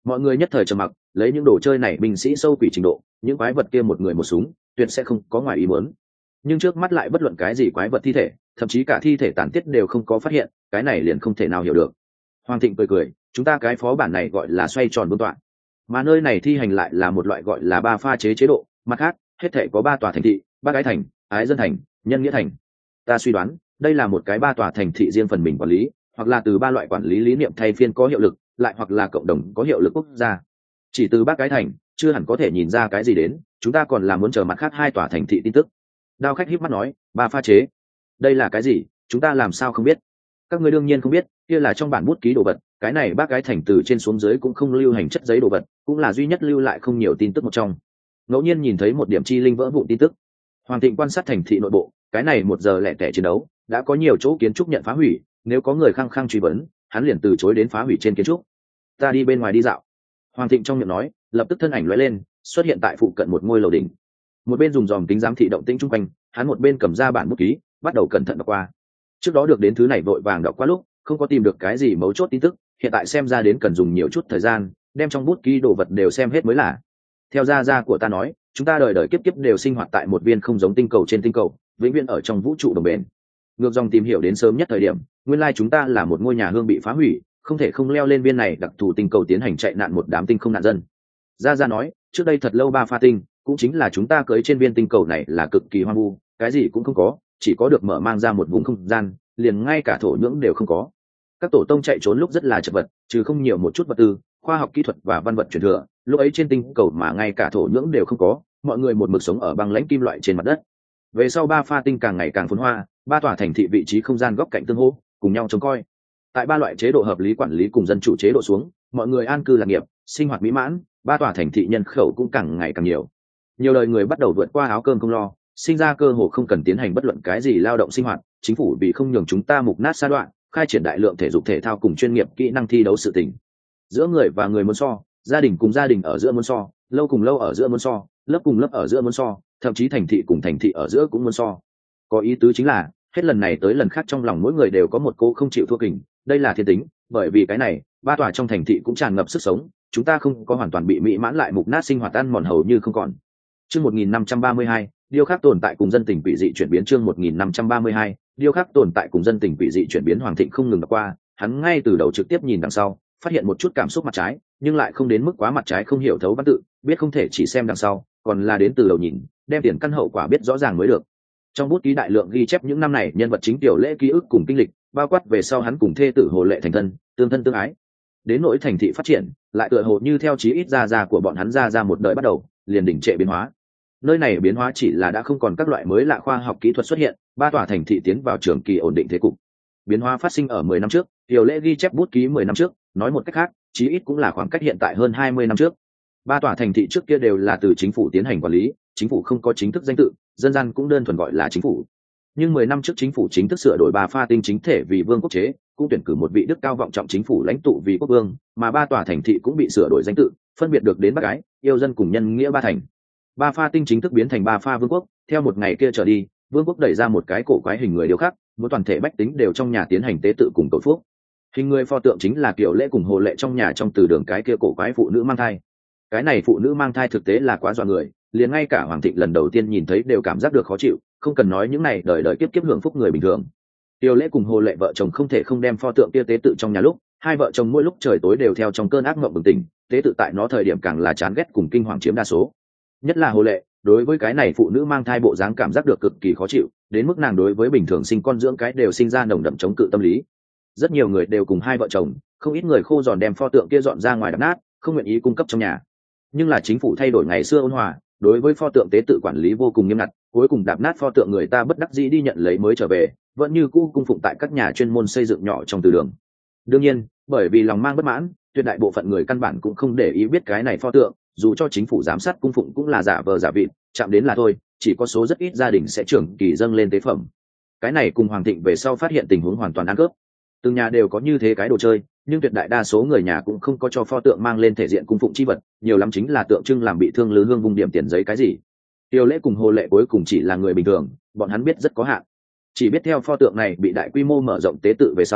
Mọi người nhất thời trầm mặc, lấy những đồ chơi này binh sĩ sâu quỷ trình độ, những quái vật kia một người một súng tuyệt sẽ không có ngoài ý muốn. Nhưng trước mắt lại bất luận cái gì quái vật thi thể, thậm chí cả thi thể tàn tiết đều không có phát hiện, cái này liền không thể nào hiểu được. Hoàng Thịnh cười cười, chúng ta cái phó bản này gọi là xoay tròn vương tọa, mà nơi này thi hành lại là một loại gọi là ba pha chế chế độ. Mặt khác hết thể có 3 tòa thành thị: Bác Ái Thành, Ái Dân Thành, Nhân Nghĩa Thành. Ta suy đoán đây là một cái 3 tòa thành thị riêng phần mình quản lý, hoặc là từ 3 loại quản lý lý niệm thay phiên có hiệu lực, lại hoặc là cộng đồng có hiệu lực quốc gia. Chỉ từ Bác Ái Thành chưa hẳn có thể nhìn ra cái gì đến, chúng ta còn là muốn chờ mặt khác 2 tòa thành thị tin tức. Đao Khách híp mắt nói, 3 pha chế, đây là cái gì, chúng ta làm sao không biết? Các ngươi đương nhiên không biết, kia là trong bản bút ký đồ vật, cái này Bác Ái Thành từ trên xuống dưới cũng không lưu hành chất giấy đồ vật, cũng là duy nhất lưu lại không nhiều tin tức một trong. Ngẫu nhiên nhìn thấy một điểm chi linh vỡ vụn tin tức. Hoàng Thịnh quan sát thành thị nội bộ, cái này 1 giờ lẻ tẻ chiến đấu đã có nhiều chỗ kiến trúc nhận phá hủy, nếu có người khăng khăng truy vấn, hắn liền từ chối đến phá hủy trên kiến trúc. Ta đi bên ngoài đi dạo. Hoàng Thịnh trong miệng nói, lập tức thân ảnh lóe lên, xuất hiện tại phụ cận một ngôi lầu đỉnh. Một bên dùng dòm kính giám thị động tĩnh chung quanh, hắn một bên cầm ra bản bút ký, bắt đầu cẩn thận đọc qua. Trước đó được đến thứ này vội vàng đọc qua lúc, không có tìm được cái gì mấu chốt tin tức, hiện tại xem ra đến cần dùng nhiều chút thời gian, đem trong bút ký đồ vật đều xem hết mới là. Theo gia của ta nói, chúng ta đời đời kiếp kiếp đều sinh hoạt tại một viên không giống tinh cầu trên tinh cầu, vĩnh viễn ở trong vũ trụ đồng bền. Ngược dòng tìm hiểu đến sớm nhất thời điểm, nguyên lai chúng ta là một ngôi nhà hương bị phá hủy, không thể không leo lên viên này đặc thù tinh cầu tiến hành chạy nạn một đám tinh không nạn dân. Gia nói, trước đây thật lâu 3 pha tinh, cũng chính là chúng ta cưới trên viên tinh cầu này là cực kỳ hoang vu, cái gì cũng không có, chỉ có được mở mang ra một vùng không gian, liền ngay cả thổ nhưỡng đều không có. Các tổ tông chạy trốn lúc rất là chật vật, trừ không nhiều một chút vật tư, khoa học kỹ thuật và văn vật truyền thừa, lúc ấy trên tinh cầu mà ngay cả thổ nhưỡng đều không có, mọi người một mực sống ở băng lãnh kim loại trên mặt đất. Về sau 3 pha tinh càng ngày càng phồn hoa, 3 tòa thành thị vị trí không gian góc cạnh tương hỗ, cùng nhau trông coi. Tại 3 loại chế độ hợp lý quản lý cùng dân chủ chế độ xuống, mọi người an cư lạc nghiệp, sinh hoạt mỹ mãn, 3 tòa thành thị nhân khẩu cũng càng ngày càng nhiều. Nhiều đời người bắt đầu vượt qua áo cơm không lo, sinh ra cơ hồ không cần tiến hành bất luận cái gì lao động sinh hoạt, chính phủ vì không nhường chúng ta mục nát sa đoạn, khai triển đại lượng thể dục thể thao cùng chuyên nghiệp kỹ năng thi đấu sự tình. Giữa người và người muốn so, gia đình cùng gia đình ở giữa muốn so, lâu cùng lâu ở giữa muốn so, lớp cùng lớp ở giữa muốn so, thậm chí thành thị cùng thành thị ở giữa cũng muốn so. Có ý tứ chính là hết lần này tới lần khác trong lòng mỗi người đều có một cô không chịu thua kình, đây là thiên tính. Bởi vì cái này, 3 tòa trong thành thị cũng tràn ngập sức sống, chúng ta không có hoàn toàn bị mỹ mãn lại mục nát sinh hoạt ăn mòn hầu như không còn. Chương 1532, điêu khắc tồn tại cùng dân tình quỷ dị chuyển biến. Chương 1532, điêu khắc tồn tại cùng dân tình quỷ dị chuyển biến. Hoàng Thịnh không ngừng đọc qua, hắn ngay từ đầu trực tiếp nhìn đằng sau, phát hiện một chút cảm xúc mặt trái, nhưng lại không đến mức quá mặt trái không hiểu thấu văn tự, biết không thể chỉ xem đằng sau, còn là đến từ đầu nhìn, đem tiền căn hậu quả biết rõ ràng mới được. Trong bút ký đại lượng ghi chép những năm này nhân vật chính tiểu lễ ký ức cùng kinh lịch, bao quát về sau hắn cùng thê tử Hồ Lệ thành thân tương ái. Đến nỗi thành thị phát triển, lại tựa hồ như theo chí ít ra của bọn hắn ra một đời bắt đầu, liền đỉnh trệ biến hóa. Nơi này biến hóa chỉ là đã không còn các loại mới lạ khoa học kỹ thuật xuất hiện, 3 tòa thành thị tiến vào trường kỳ ổn định thế cục. Biến hóa phát sinh ở 10 năm trước, tiểu lễ ghi chép bút ký 10 năm trước, nói một cách khác, chí ít cũng là khoảng cách hiện tại hơn 20 năm trước. 3 tòa thành thị trước kia đều là từ chính phủ tiến hành quản lý, chính phủ không có chính thức danh tự, dân gian cũng đơn thuần gọi là chính phủ. Nhưng 10 năm trước chính phủ chính thức sửa đổi 3 pha tinh chính thể vì vương quốc chế, cũng tuyển cử một vị đức cao vọng trọng chính phủ lãnh tụ vì quốc vương, mà 3 tòa thành thị cũng bị sửa đổi danh tự, phân biệt được đến Bác Ái, Yêu Dân cùng Nhân Nghĩa 3 thành. 3 pha tinh chính thức biến thành 3 pha vương quốc, theo một ngày kia trở đi, vương quốc đẩy ra một cái cổ quái hình người điêu khắc, mỗi toàn thể bách tính đều trong nhà tiến hành tế tự cùng cầu phúc. Hình người pho tượng chính là Kiều Lễ cùng Hồ Lệ trong nhà trong từ đường cái kia cổ quái phụ nữ mang thai. Cái này phụ nữ mang thai thực tế là quá dọa người, liền ngay cả Hoàng Thịnh lần đầu tiên nhìn thấy đều cảm giác được khó chịu, không cần nói những này đời đời kiếp kiếp hưởng phúc người bình thường. Kiều Lễ cùng Hồ Lệ vợ chồng không thể không đem pho tượng kia tế tự trong nhà lúc, hai vợ chồng mỗi lúc trời tối đều theo trong cơn ác mộng bừng tỉnh, tế tự tại nó thời điểm càng là chán ghét cùng kinh hoàng chiếm đa số. Nhất là Hồ Lệ, đối với cái này phụ nữ mang thai bộ dáng cảm giác được cực kỳ khó chịu, đến mức nàng đối với bình thường sinh con dưỡng cái đều sinh ra nồng đậm chống cự tâm lý. Rất nhiều người đều cùng hai vợ chồng, không ít người khô giòn đem pho tượng kia dọn ra ngoài đập nát, không nguyện ý cung cấp trong nhà. Nhưng là chính phủ thay đổi ngày xưa ôn hòa, đối với pho tượng tế tự quản lý vô cùng nghiêm ngặt, cuối cùng đạp nát pho tượng người ta bất đắc dĩ đi nhận lấy mới trở về, vẫn như cũ cung phụng tại các nhà chuyên môn xây dựng nhỏ trong từ đường. Đương nhiên, bởi vì lòng mang bất mãn, tuyệt đại bộ phận người căn bản cũng không để ý biết cái này pho tượng, dù cho chính phủ giám sát cung phụng cũng là giả vờ giả vịt, chạm đến là thôi, chỉ có số rất ít gia đình sẽ trưởng kỳ dâng lên tế phẩm. Cái này cùng Hoàng Thịnh về sau phát hiện tình huống hoàn toàn ăn cướp. Từng nhà đều có như thế cái đồ chơi, nhưng tuyệt đại đa số người nhà cũng không có cho pho tượng mang lên thể diện cung phụng chi vật, nhiều lắm chính là tượng trưng làm bị thương lư hương vung điểm tiền giấy cái gì. Tiêu Lễ cùng Hồ Lệ cuối cùng chỉ là người bình thường, bọn hắn biết rất có hạn, chỉ biết theo pho tượng này bị đại quy mô mở rộng tế tự về sau,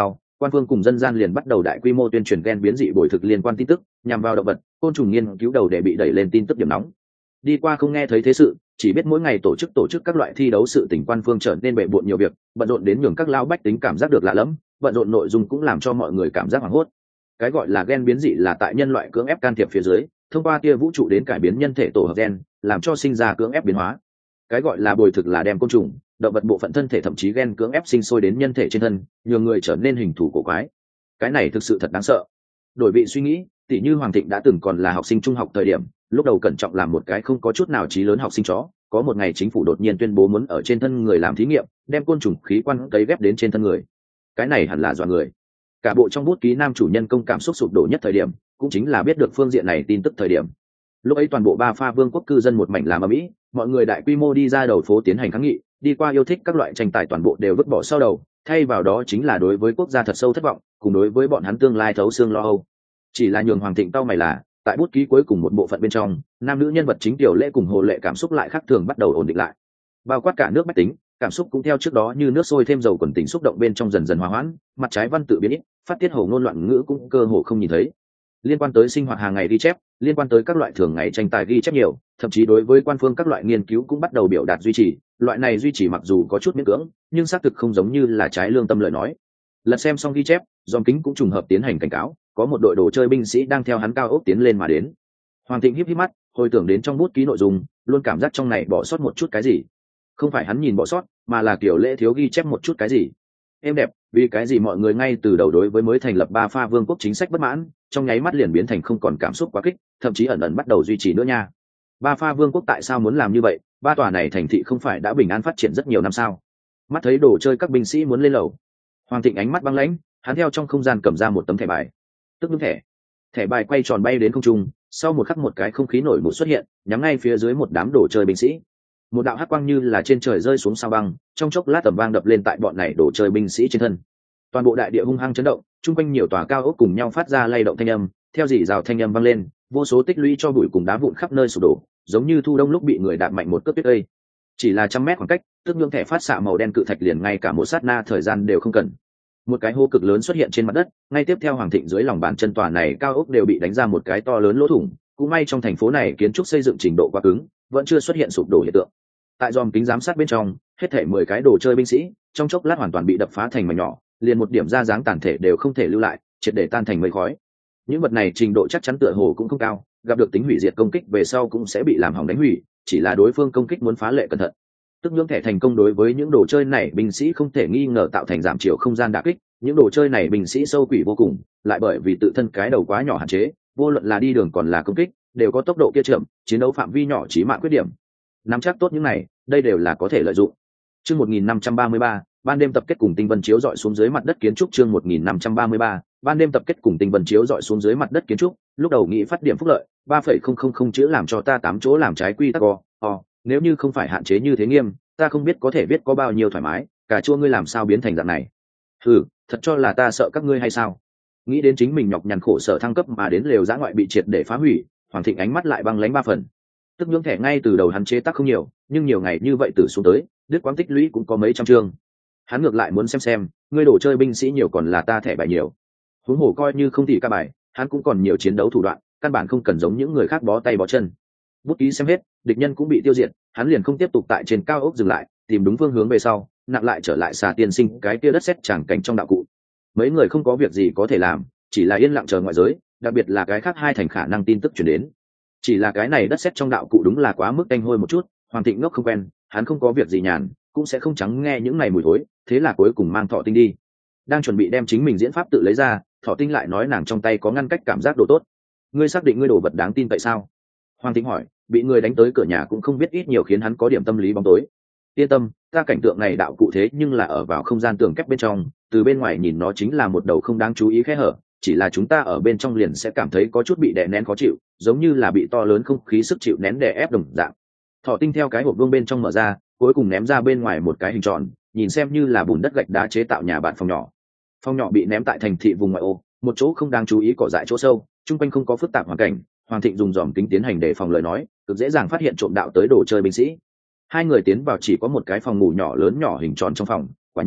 quan phương cùng dân gian liền bắt đầu đại quy mô tuyên truyền gen biến dị bồi thực liên quan tin tức, nhằm vào động vật, côn trùng nghiên cứu đầu để bị đẩy lên tin tức điểm nóng. Đi qua không nghe thấy thế sự, chỉ biết mỗi ngày tổ chức các loại thi đấu sự tình, quan phương trở nên bệ bội nhiều việc, bận rộn đến nhường các lao bách tính cảm giác được lạ lẫm, bận rộn nội dung cũng làm cho mọi người cảm giác hoảng hốt. Cái gọi là gen biến dị là tại nhân loại cưỡng ép can thiệp phía dưới, thông qua tia vũ trụ đến cải biến nhân thể tổ hợp gen, làm cho sinh ra cưỡng ép biến hóa. Cái gọi là bồi thực là đem côn trùng, động vật bộ phận thân thể thậm chí gen cưỡng ép sinh sôi đến nhân thể trên thân, nhường người trở nên hình thù cổ quái. Cái này thực sự thật đáng sợ. Đổi vị suy nghĩ, tỷ như Hoàng Thịnh đã từng còn là học sinh trung học thời điểm, lúc đầu cẩn trọng làm một cái không có chút nào trí lớn học sinh chó, có một ngày chính phủ đột nhiên tuyên bố muốn ở trên thân người làm thí nghiệm, đem côn trùng khí quan cấy ghép đến trên thân người. Cái này hẳn là dọa người. Cả bộ trong bút ký nam chủ nhân công cảm xúc sụp đổ nhất thời điểm, cũng chính là biết được phương diện này tin tức thời điểm. Lúc ấy toàn bộ Ba Pha Vương quốc cư dân một mảnh làm ầm ĩ, mọi người đại quy mô đi ra đầu phố tiến hành kháng nghị, đi qua yêu thích các loại tranh tài toàn bộ đều vứt bỏ sau đầu, thay vào đó chính là đối với quốc gia thật sâu thất vọng, cùng đối với bọn hắn tương lai thấu xương lo âu. Chỉ là nhường Hoàng Thịnh tao mày là, tại bút ký cuối cùng một bộ phận bên trong, nam nữ nhân vật chính Tiểu Lễ cùng Hồ Lệ cảm xúc lại khác thường bắt đầu ổn định lại. Bao quát cả nước bách tính, cảm xúc cũng theo trước đó như nước sôi thêm dầu, quần tình xúc động bên trong dần dần hòa hoãn, mặt trái văn tự biến ít, phát tiết hồ ngôn loạn ngữ cũng cơ hồ không nhìn thấy. Liên quan tới sinh hoạt hàng ngày ghi chép, liên quan tới các loại thường ngày tranh tài ghi chép nhiều, thậm chí đối với quan phương các loại nghiên cứu cũng bắt đầu biểu đạt duy trì. Loại này duy trì mặc dù có chút miễn cưỡng, nhưng xác thực không giống như là trái lương tâm lời nói. Lật xem xong ghi chép, Dòm Kính cũng trùng hợp tiến hành cảnh cáo, có một đội đồ chơi binh sĩ đang theo hắn cao ốc tiến lên mà đến. Hoàng Thịnh híp híp mắt, hồi tưởng đến trong bút ký nội dung, luôn cảm giác trong này bỏ sót một chút cái gì. Không phải hắn nhìn bỏ sót, mà là Tiểu Lễ thiếu ghi chép một chút cái gì. Êm đẹp, vì cái gì mọi người ngay từ đầu đối với mới thành lập Ba Pha Vương quốc chính sách bất mãn, trong nháy mắt liền biến thành không còn cảm xúc quá kích, thậm chí ẩn ẩn bắt đầu duy trì nữa nha. Ba Pha Vương quốc tại sao muốn làm như vậy? Ba tòa này thành thị không phải đã bình an phát triển rất nhiều năm sao? Mắt thấy đồ chơi các binh sĩ muốn lên lầu, Hoàng Thịnh ánh mắt băng lãnh, hắn theo trong không gian cầm ra một tấm thẻ bài. Tức những thẻ bài quay tròn bay đến không trung, sau một khắc một cái không khí nổi bật xuất hiện, nhắm ngay phía dưới một đám đồ chơi binh sĩ. Một đạo hắc quang như là trên trời rơi xuống sao băng, trong chốc lát tầm vang đập lên tại bọn này đồ chơi binh sĩ trên thân. Toàn bộ đại địa hung hăng chấn động, chung quanh nhiều tòa cao ốc cùng nhau phát ra lay động thanh âm, theo rỉ rào thanh âm vang lên, vô số tích lũy cho bụi cùng đá vụn khắp nơi sụp đổ, giống như thu đông lúc bị người đạp mạnh một cước tuyết ây. Chỉ là trăm mét khoảng cách, tức nhượng thẻ phát xạ màu đen cự thạch liền ngay cả một sát na thời gian đều không cần. Một cái hố cực lớn xuất hiện trên mặt đất, ngay tiếp theo Hoàng Thịnh dưới lòng bàn chân tòa này cao ốc đều bị đánh ra một cái to lớn lỗ thủng. Cũng may trong thành phố này kiến trúc xây dựng trình độ quá cứng, vẫn chưa xuất hiện sụp đổ hiện tượng. Tại dòm kính giám sát bên trong, hết thảy 10 cái đồ chơi binh sĩ trong chốc lát hoàn toàn bị đập phá thành mảnh nhỏ, liền một điểm da dáng tàn thể đều không thể lưu lại, triệt để tan thành mây khói. Những vật này trình độ chắc chắn tựa hồ cũng không cao, gặp được tính hủy diệt công kích về sau cũng sẽ bị làm hỏng đánh hủy, chỉ là đối phương công kích muốn phá lệ cẩn thận. Tức nhưỡng thẻ thành công đối với những đồ chơi này binh sĩ không thể nghi ngờ tạo thành giảm chiều không gian đả kích, những đồ chơi này binh sĩ sâu quỷ vô cùng, lại bởi vì tự thân cái đầu quá nhỏ hạn chế, vô luận là đi đường còn là công kích, đều có tốc độ kia chậm, chiến đấu phạm vi nhỏ chí mạng khuyết điểm. Nắm chắc tốt những này, đây đều là có thể lợi dụng. Chương 1533, ban đêm tập kết cùng tinh vân chiếu dọi xuống dưới mặt đất kiến trúc. Chương 1533, ban đêm tập kết cùng tinh vân chiếu dọi xuống dưới mặt đất kiến trúc. Lúc đầu nghĩ phát điểm phúc lợi 3,000 chữ làm cho ta 8 chỗ làm trái quy tắc nếu như không phải hạn chế như thế nghiêm, ta không biết có thể viết có bao nhiêu thoải mái. Cà chua ngươi làm sao biến thành dạng này? Thật cho là ta sợ các ngươi hay sao? Nghĩ đến chính mình nhọc nhằn khổ sở thăng cấp mà đến lều dã ngoại bị triệt để phá hủy, Hoàng Thịnh ánh mắt lại băng lãnh 3 phần. Tức nhưỡng thẻ ngay từ đầu hắn chế tác không nhiều, nhưng nhiều ngày như vậy từ xuống tới, đứt quãng tích lũy cũng có mấy trăm chương. Hắn ngược lại muốn xem ngươi đồ chơi binh sĩ nhiều còn là ta thẻ bài nhiều. Huống hồ coi như không thì ca bài, hắn cũng còn nhiều chiến đấu thủ đoạn, căn bản không cần giống những người khác bó tay bó chân. Bút ký xem hết, địch nhân cũng bị tiêu diệt, hắn liền không tiếp tục tại trên cao ốc dừng lại, tìm đúng phương hướng về sau, nặng lại trở lại xà tiên sinh cái kia đất sét tràng cảnh trong đạo cụ. Mấy người không có việc gì có thể làm, chỉ là yên lặng chờ ngoại giới, đặc biệt là cái khác hai thành khả năng tin tức truyền đến. Chỉ là cái này đất sét trong đạo cụ đúng là quá mức tanh hôi một chút, Hoàng Thịnh ngốc không quen, hắn không có việc gì nhàn, cũng sẽ không trắng nghe những này mùi thối, thế là cuối cùng mang Thọ Tinh đi. Đang chuẩn bị đem chính mình diễn pháp tự lấy ra, Thọ Tinh lại nói nàng trong tay có ngăn cách cảm giác đồ tốt. Ngươi xác định ngươi đồ vật đáng tin tại sao? Hoàng Thịnh hỏi, bị người đánh tới cửa nhà cũng không biết ít nhiều khiến hắn có điểm tâm lý bóng tối. Yên tâm, ta cảnh tượng này đạo cụ thế nhưng là ở vào không gian tường kép bên trong, từ bên ngoài nhìn nó chính là một đầu không đáng chú ý khe hở, chỉ là chúng ta ở bên trong liền sẽ cảm thấy có chút bị đè nén khó chịu, giống như là bị to lớn không khí sức chịu nén đè ép đồng dạng. Thọ Tinh theo cái hộp vương bên trong mở ra, cuối cùng ném ra bên ngoài một cái hình tròn, nhìn xem như là bùn đất gạch đá chế tạo nhà bạn phòng nhỏ. Phòng nhỏ bị ném tại thành thị vùng ngoại ô, một chỗ không đáng chú ý cỏ dại chỗ sâu, chung quanh không có phức tạp hoàn cảnh. Hoàng Thịnh dùng dòm kính tiến hành đề phòng lời nói, cực dễ dàng phát hiện trộm đạo tới đồ chơi binh sĩ. Hai người tiến vào chỉ có một cái phòng ngủ nhỏ lớn nhỏ hình tròn trong phòng, quả nhiên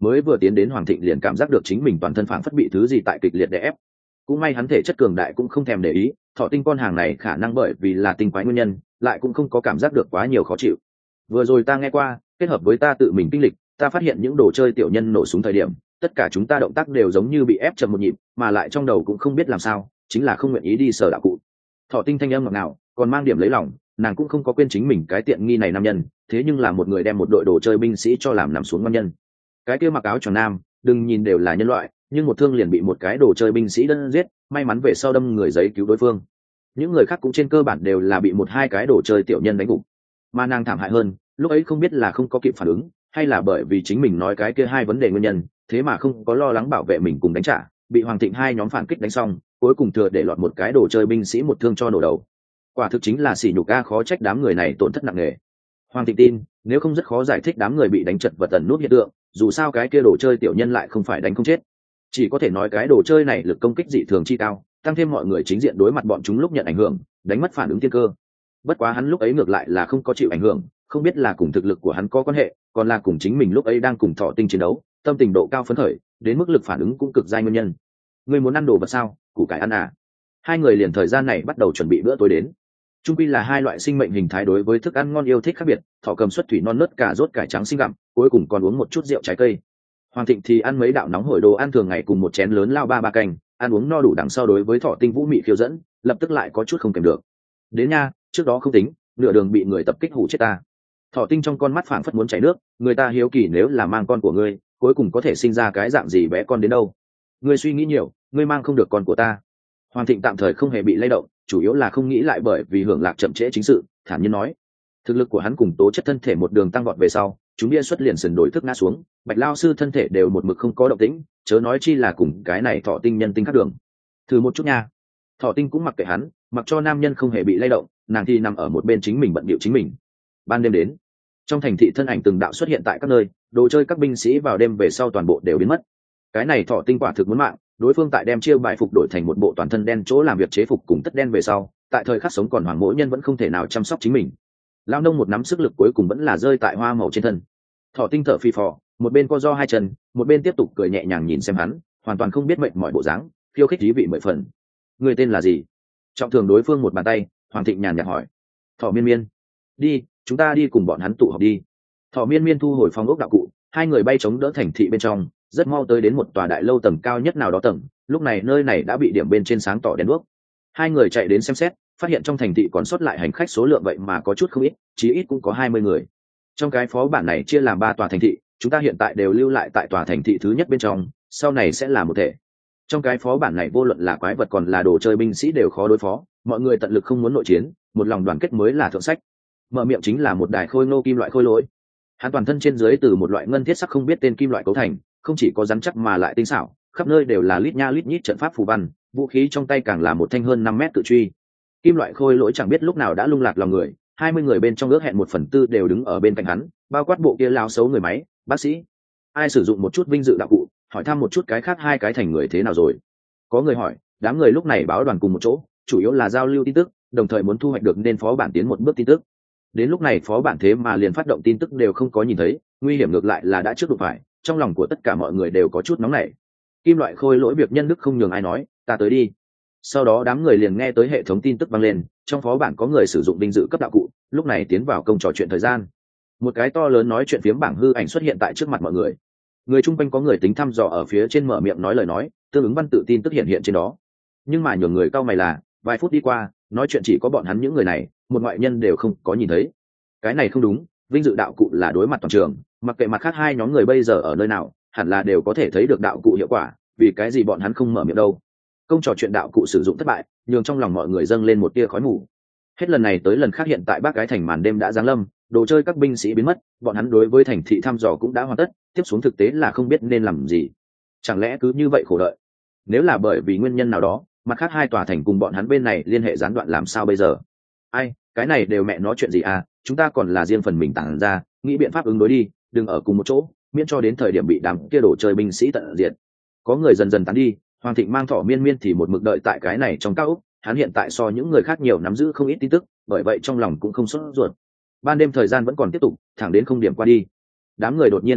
mới vừa tiến đến Hoàng Thịnh liền cảm giác được chính mình toàn thân phảng phất bị thứ gì tại kịch liệt đè ép. Cũng may hắn thể chất cường đại cũng không thèm để ý, thọ tinh con hàng này khả năng bởi vì là tinh quái nguyên nhân, lại cũng không có cảm giác được quá nhiều khó chịu. Vừa rồi ta nghe qua, kết hợp với ta tự mình kinh lịch, ta phát hiện những đồ chơi tiểu nhân nổ súng thời điểm, tất cả chúng ta động tác đều giống như bị ép chậm một nhịp, mà lại trong đầu cũng không biết làm sao, chính là không nguyện ý đi sở đạo cụ. Thọ tinh thanh âm ngọt ngào, còn mang điểm lấy lòng, nàng cũng không có quên chính mình cái tiện nghi này nam nhân, thế nhưng là một người đem một đội đồ chơi binh sĩ cho làm nằm xuống ngon nhân. Cái kia mặc áo choàng nam, đừng nhìn đều là nhân loại, nhưng một thương liền bị một cái đồ chơi binh sĩ đơn giết, may mắn về sau đâm người giấy cứu đối phương. Những người khác cũng trên cơ bản đều là bị một hai cái đồ chơi tiểu nhân đánh gục, mà nàng thảm hại hơn, lúc ấy không biết là không có kịp phản ứng, hay là bởi vì chính mình nói cái kia hai vấn đề nguyên nhân, thế mà không có lo lắng bảo vệ mình cùng đánh trả, bị Hoàng Thịnh hai nhóm phản kích đánh xong, cuối cùng thừa để lọt một cái đồ chơi binh sĩ một thương cho nổ đầu. Quả thực chính là sỉ nhục a, khó trách đám người này tổn thất nặng nề. Hoàng Thịnh tin, nếu không rất khó giải thích đám người bị đánh chật vật tần nút hiện tượng, dù sao cái kia đồ chơi tiểu nhân lại không phải đánh không chết, chỉ có thể nói cái đồ chơi này lực công kích dị thường chi cao, tăng thêm mọi người chính diện đối mặt bọn chúng lúc nhận ảnh hưởng, đánh mất phản ứng thiên cơ. Bất quá hắn lúc ấy ngược lại là không có chịu ảnh hưởng, không biết là cùng thực lực của hắn có quan hệ, còn là cùng chính mình lúc ấy đang cùng thọ tinh chiến đấu, tâm tình độ cao phấn khởi, đến mức lực phản ứng cũng cực giai nguyên nhân. Ngươi muốn ăn đồ vật sao? Củ cải ăn à? Hai người liền thời gian này bắt đầu chuẩn bị bữa tối đến. Trung quy là hai loại sinh mệnh hình thái đối với thức ăn ngon yêu thích khác biệt, thọ cầm xuất thủy non nớt cà rốt cải trắng xinh gặm, cuối cùng còn uống một chút rượu trái cây. Hoàng Thịnh thì ăn mấy đạo nóng hổi đồ ăn thường ngày cùng một chén lớn lao ba canh, ăn uống no đủ đằng sau đối với thọ tinh vũ mị khiêu dẫn, lập tức lại có chút không kèm được. Đến nha, trước đó không tính, nửa đường bị người tập kích hủ chết ta. Thọ tinh trong con mắt phảng phất muốn chảy nước, người ta hiếu kỳ nếu là mang con của ngươi, cuối cùng có thể sinh ra cái dạng gì bé con đến đâu. Ngươi suy nghĩ nhiều, ngươi mang không được con của ta. Hoàng Thịnh tạm thời không hề bị lay động, chủ yếu là không nghĩ lại bởi vì hưởng lạc chậm trễ chính sự, thản nhiên nói. Thực lực của hắn cùng tố chất thân thể một đường tăng vọt về sau, chúng bia xuất liền sườn đổi thức ngã xuống, Bạch lao sư thân thể đều một mực không có động tĩnh, chớ nói chi là cùng cái này thọ tinh nhân tinh khác đường. Thử một chút nha. Thọ tinh cũng mặc kệ hắn, mặc cho nam nhân không hề bị lay động, nàng thì nằm ở một bên chính mình bận bịu chính mình. Ban đêm đến, trong thành thị thân ảnh từng đạo xuất hiện tại các nơi, đồ chơi các binh sĩ vào đêm về sau toàn bộ đều biến mất. Cái này thọ tinh quả thực muốn mạng, đối phương tại đem chiêu bài phục đổi thành một bộ toàn thân đen chỗ làm việc chế phục cùng tất đen về sau, tại thời khắc sống còn hoàng mỗi nhân vẫn không thể nào chăm sóc chính mình. Lao nông một nắm sức lực cuối cùng vẫn là rơi tại hoa màu trên thân. Thọ tinh thở phì phò, một bên co do hai chân, một bên tiếp tục cười nhẹ nhàng nhìn xem hắn, hoàn toàn không biết mệnh mọi bộ dáng, khiêu khích thí vị mười phần. Người tên là gì? Trọng thường đối phương một bàn tay, Hoàng Thịnh nhàn nhạt hỏi. Thọ Miên Miên. Đi, chúng ta đi cùng bọn hắn tụ họp đi. Thọ Miên Miên thu hồi phong ốc đạo cụ, hai người bay chống đỡ thành thị bên trong, rất mau tới đến một tòa đại lâu tầng cao nhất nào đó tầng. Lúc này nơi này đã bị điểm bên trên sáng tỏ đèn đuốc. Hai người chạy đến xem xét, phát hiện trong thành thị còn sót lại hành khách số lượng vậy mà có chút không ít, chí ít cũng có 20 người. Trong cái phó bản này chia làm 3 tòa thành thị, chúng ta hiện tại đều lưu lại tại tòa thành thị thứ nhất bên trong, sau này sẽ là một thể. Trong cái phó bản này vô luận là quái vật còn là đồ chơi binh sĩ đều khó đối phó, mọi người tận lực không muốn nội chiến, một lòng đoàn kết mới là thượng sách. Mở miệng chính là một đài khôi nô kim loại khôi lỗi. Hắn toàn thân trên dưới từ một loại ngân thiết sắc không biết tên kim loại cấu thành, không chỉ có rắn chắc mà lại tinh xảo, khắp nơi đều là lít nha lít nhít trận pháp phù văn, vũ khí trong tay càng là một thanh hơn 5 mét cự truy. Kim loại khôi lỗi chẳng biết lúc nào đã lung lạc lòng người, 20 người bên trong ước hẹn 1/4 đều đứng ở bên cạnh hắn, bao quát bộ kia lao xấu người máy, bác sĩ. Ai sử dụng một chút vinh dự đạo cụ, hỏi thăm một chút cái khác hai cái thành người thế nào rồi. Có người hỏi, đám người lúc này báo đoàn cùng một chỗ, chủ yếu là giao lưu tin tức, đồng thời muốn thu hoạch được nên phó bản tiến một bước tin tức. Đến lúc này phó bản thế mà liền phát động tin tức đều không có nhìn thấy, nguy hiểm ngược lại là đã trước đụng phải, trong lòng của tất cả mọi người đều có chút nóng nảy. Kim loại khôi lỗi việc nhân đức không nhường ai nói, ta tới đi. Sau đó đám người liền nghe tới hệ thống tin tức vang lên, trong phó bản có người sử dụng vinh dự cấp đạo cụ, lúc này tiến vào công trò chuyện thời gian. Một cái to lớn nói chuyện phiếm bảng hư ảnh xuất hiện tại trước mặt mọi người. Người chung quanh có người tính thăm dò ở phía trên mở miệng nói lời nói, tương ứng văn tự tin tức hiện hiện trên đó. Nhưng mà nhường người cau mày là, vài phút đi qua, nói chuyện chỉ có bọn hắn những người này, một ngoại nhân đều không có nhìn thấy. Cái này không đúng, vinh dự đạo cụ là đối mặt toàn trường, mặc kệ mặt khác hai nhóm người bây giờ ở nơi nào, hẳn là đều có thể thấy được đạo cụ hiệu quả, vì cái gì bọn hắn không mở miệng đâu. Công trò chuyện đạo cụ sử dụng thất bại, nhường trong lòng mọi người dâng lên một tia khói mù. Hết lần này tới lần khác hiện tại Bác Gái Thành màn đêm đã giáng lâm, đồ chơi các binh sĩ biến mất, bọn hắn đối với thành thị thăm dò cũng đã hoàn tất, tiếp xuống thực tế là không biết nên làm gì. Chẳng lẽ cứ như vậy khổ đợi? Nếu là bởi vì nguyên nhân nào đó, mặt khác hai tòa thành cùng bọn hắn bên này liên hệ gián đoạn làm sao bây giờ? Ai, cái này đều mẹ nói chuyện gì à, chúng ta còn là riêng phần mình tản ra, nghĩ biện pháp ứng đối đi, đừng ở cùng một chỗ, miễn cho đến thời điểm bị đám kia đồ chơi binh sĩ tận diệt. Có người dần dần tán đi, Hoàng Thịnh mang Thỏ Miên Miên thì một mực đợi tại cái này trong cao ốc, hắn hiện tại so những người khác nhiều nắm giữ không ít tin tức, bởi vậy trong lòng cũng không sốt ruột. Ban đêm thời gian vẫn còn tiếp tục, thẳng đến không điểm qua đi. Đám người đột nhiên phát hiện,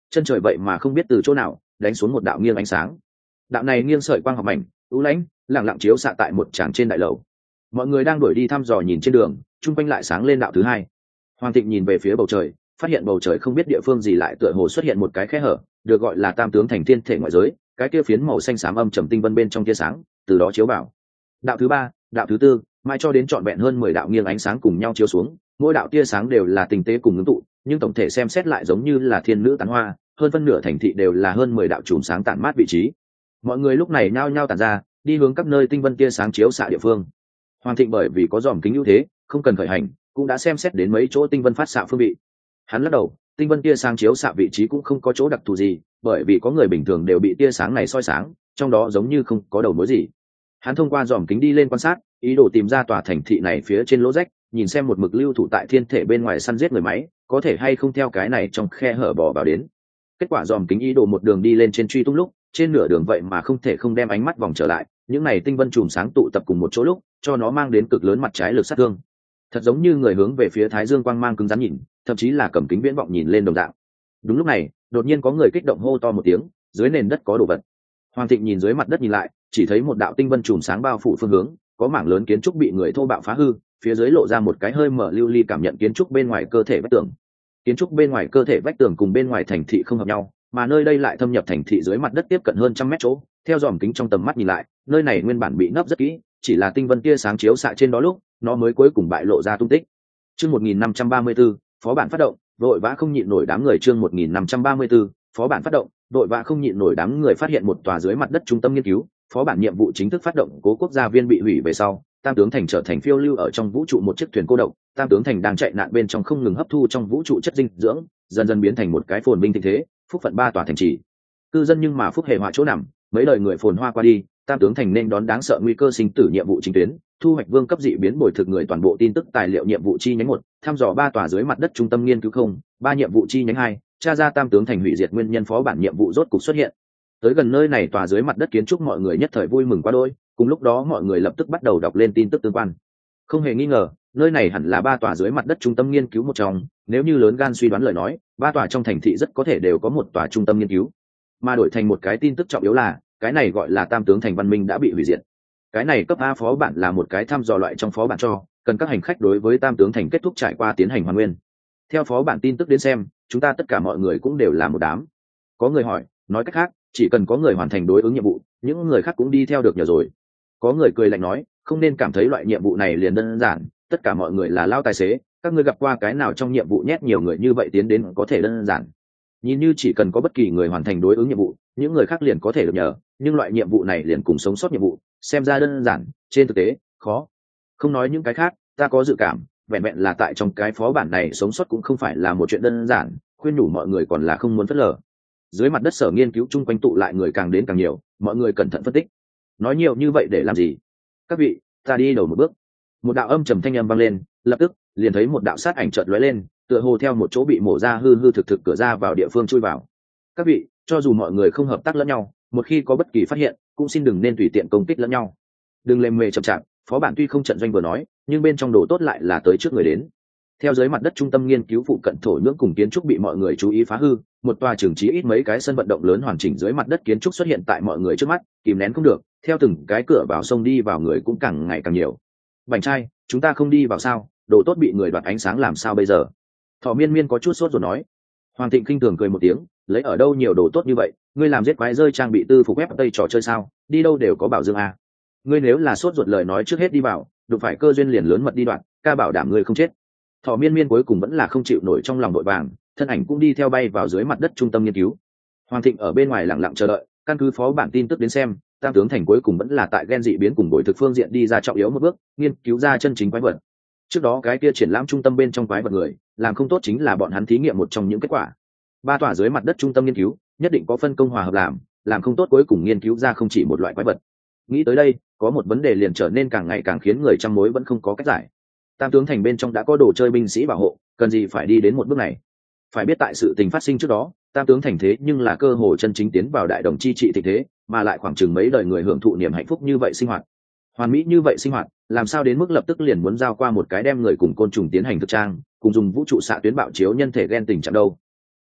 chân trời vậy mà không biết từ chỗ nào đánh xuống một đạo nghiêng ánh sáng. Đạo này nghiêng sợi quang học mảnh ưu lãnh lẳng lặng chiếu xạ tại một tràng trên đại lầu. Mọi người đang đuổi đi thăm dò nhìn trên đường, chung quanh lại sáng lên đạo thứ hai. Hoàng Thịnh nhìn về phía bầu trời, phát hiện bầu trời không biết địa phương gì lại tựa hồ xuất hiện một cái khe hở, được gọi là tam tướng thành thiên thể ngoại giới, cái kia phiến màu xanh xám âm trầm tinh vân bên trong tia sáng từ đó chiếu vào. Đạo thứ ba, đạo thứ tư, mai cho đến trọn vẹn hơn 10 đạo nghiêng ánh sáng cùng nhau chiếu xuống, mỗi đạo tia sáng đều là tinh tế cùng ngưng tụ, nhưng tổng thể xem xét lại giống như là thiên nữ tán hoa, hơn phân nửa thành thị đều là hơn 10 đạo chùm sáng tản mát vị trí. Mọi người lúc này nhao nhao tản ra, đi hướng các nơi tinh vân tia sáng chiếu xạ địa phương. Hoàng Thịnh bởi vì có dòm kính ưu thế, không cần khởi hành, cũng đã xem xét đến mấy chỗ tinh vân phát xạ phương vị. Hắn lắc đầu, tinh vân tia sáng chiếu xạ vị trí cũng không có chỗ đặc thù gì, bởi vì có người bình thường đều bị tia sáng này soi sáng, trong đó giống như không có đầu mối gì. Hắn thông qua dòm kính đi lên quan sát, ý đồ tìm ra tòa thành thị này phía trên lỗ rách, nhìn xem một mực lưu thủ tại thiên thể bên ngoài săn giết người máy, có thể hay không theo cái này trong khe hở bò vào đến. Kết quả dòm kính ý đồ một đường đi lên trên truy tung lúc, trên nửa đường vậy mà không thể không đem ánh mắt vòng trở lại, những này tinh vân chùm sáng tụ tập cùng một chỗ lúc, cho nó mang đến cực lớn mặt trái lực sát thương. Thật giống như người hướng về phía thái dương quang mang cứng rắn nhìn, thậm chí là cầm kính viễn vọng nhìn lên đồng dạng. Đúng lúc này, đột nhiên có người kích động hô to một tiếng, dưới nền đất có đồ vật. Hoàng Thịnh nhìn dưới mặt đất nhìn lại, chỉ thấy một đạo tinh vân chùm sáng bao phủ phương hướng, có mảng lớn kiến trúc bị người thô bạo phá hư, phía dưới lộ ra một cái hơi mở lưu ly cảm nhận kiến trúc bên ngoài cơ thể vách tường. Kiến trúc bên ngoài cơ thể vách tường cùng bên ngoài thành thị không hợp nhau, mà nơi đây lại thâm nhập thành thị dưới mặt đất tiếp cận hơn 100 mét chỗ. Theo dòm kính trong tầm mắt nhìn lại, nơi này nguyên bản bị nấp rất kỹ, chỉ là tinh vân tia sáng chiếu xạ trên đó lúc, nó mới cuối cùng bại lộ ra tung tích. Chương 1534, phó bản phát động, vội vã không nhịn nổi đám người. Chương 1534, phó bản phát động, vội vã không nhịn nổi đám người phát hiện một tòa dưới mặt đất trung tâm nghiên cứu, phó bản nhiệm vụ chính thức phát động cố quốc gia viên bị hủy về sau, Tam tướng thành trở thành phiêu lưu ở trong vũ trụ một chiếc thuyền cô độc, Tam tướng thành đang chạy nạn bên trong không ngừng hấp thu trong vũ trụ chất dinh dưỡng, dần dần biến thành một cái phồn vinh thịnh thế, phúc phận 3 tòa thành trì. Cư dân nhưng mà phúc hệ họa chỗ nằm, mấy đời người phồn hoa qua đi, Tam tướng thành nên đón đáng sợ nguy cơ sinh tử nhiệm vụ chính tuyến, thu hoạch vương cấp dị biến bồi thực người toàn bộ tin tức tài liệu nhiệm vụ chi nhánh 1, thăm dò 3 tòa dưới mặt đất trung tâm nghiên cứu không, 3 nhiệm vụ chi nhánh 2, tra ra Tam tướng thành hủy diệt nguyên nhân. Phó bản nhiệm vụ rốt cục xuất hiện. Tới gần nơi này tòa dưới mặt đất kiến trúc, mọi người nhất thời vui mừng quá đôi, cùng lúc đó mọi người lập tức bắt đầu đọc lên tin tức tương quan. Không hề nghi ngờ, nơi này hẳn là 3 tòa dưới mặt đất trung tâm nghiên cứu một trong, nếu như lớn gan suy đoán lời nói, 3 tòa trong thành thị rất có thể đều có một tòa trung tâm nghiên cứu. Mà đổi thành một cái tin tức trọng yếu là, cái này gọi là Tam tướng thành văn minh đã bị hủy diệt. Cái này cấp A phó bản là một cái thăm dò loại trong phó bản cho, cần các hành khách đối với Tam tướng thành kết thúc trải qua tiến hành hoàn nguyên. Theo phó bản tin tức đến xem, chúng ta tất cả mọi người cũng đều là một đám. Có người hỏi, nói cách khác, chỉ cần có người hoàn thành đối ứng nhiệm vụ, những người khác cũng đi theo được nhờ rồi. Có người cười lạnh nói, không nên cảm thấy loại nhiệm vụ này liền đơn giản, tất cả mọi người là lao tài xế, các ngươi gặp qua cái nào trong nhiệm vụ nhét nhiều người như vậy tiến đến có thể đơn giản. Nhìn như chỉ cần có bất kỳ người hoàn thành đối ứng nhiệm vụ, những người khác liền có thể được nhờ, nhưng loại nhiệm vụ này liền cùng sống sót nhiệm vụ, xem ra đơn giản, trên thực tế khó. Không nói những cái khác, ta có dự cảm, vẹn vẹn là tại trong cái phó bản này sống sót cũng không phải là một chuyện đơn giản, khuyên nhủ mọi người còn là không muốn phớt lờ. Dưới mặt đất sở nghiên cứu chung quanh tụ lại người càng đến càng nhiều, mọi người cẩn thận phân tích. Nói nhiều như vậy để làm gì? Các vị, ta đi đầu một bước. Một đạo âm trầm thanh âm vang lên, lập tức liền thấy một đạo sát ảnh chợt lóe lên, tựa hồ theo một chỗ bị mổ ra hư hư thực thực cửa ra vào địa phương chui vào. Các vị, cho dù mọi người không hợp tác lẫn nhau, một khi có bất kỳ phát hiện, cũng xin đừng nên tùy tiện công kích lẫn nhau. Đừng lề mề chậm chạp, phó bản tuy không trận doanh vừa nói, nhưng bên trong đồ tốt lại là tới trước người đến. Theo dưới mặt đất trung tâm nghiên cứu phụ cận thổ nhưỡng cùng kiến trúc bị mọi người chú ý phá hư, một tòa trường trí ít mấy cái sân vận động lớn hoàn chỉnh dưới mặt đất kiến trúc xuất hiện tại mọi người trước mắt, kìm nén không được, theo từng cái cửa vào sông đi vào người cũng càng ngày càng nhiều. Bảnh trai, chúng ta không đi vào sao? Đồ tốt bị người đoạt ánh sáng làm sao bây giờ? Thỏ Miên Miên có chút sốt rồi nói. Hoàng Thịnh khinh thường cười một tiếng, lấy ở đâu nhiều đồ tốt như vậy, ngươi làm giết quái rơi trang bị tư phục web tây trò chơi sao? Đi đâu đều có bảo dương a. Ngươi nếu là sốt ruột lời nói trước hết đi vào, đụng phải cơ duyên liền lớn mật đi đoạn, ca bảo đảm ngươi không chết. Thỏ Miên Miên cuối cùng vẫn là không chịu nổi trong lòng đội vàng, thân ảnh cũng đi theo bay vào dưới mặt đất trung tâm nghiên cứu. Hoàng Thịnh ở bên ngoài lặng lặng chờ đợi, căn cứ phó bản tin tức đến xem, Tam tướng thành cuối cùng vẫn là tại gen dị biến cùng bồi thực phương diện đi ra trọng yếu một bước, nghiên cứu ra chân chính quái vật. Trước đó cái kia triển lãm trung tâm bên trong quái vật người, làm không tốt chính là bọn hắn thí nghiệm một trong những kết quả. 3 tòa dưới mặt đất trung tâm nghiên cứu, nhất định có phân công hòa hợp làm không tốt cuối cùng nghiên cứu ra không chỉ một loại quái vật. Nghĩ tới đây, có một vấn đề liền trở nên càng ngày càng khiến người trăm mối vẫn không có cách giải. Tam tướng thành bên trong đã có đồ chơi binh sĩ bảo hộ, cần gì phải đi đến một bước này? Phải biết tại sự tình phát sinh trước đó, Tam tướng thành thế nhưng là cơ hội chân chính tiến vào đại đồng chi trị tình thế, mà lại khoảng chừng mấy đời người hưởng thụ niềm hạnh phúc như vậy sinh hoạt, hoàn mỹ như vậy sinh hoạt, làm sao đến mức lập tức liền muốn giao qua một cái đem người cùng côn trùng tiến hành thực trang, cùng dùng vũ trụ xạ tuyến bạo chiếu nhân thể gen tình trạng đâu?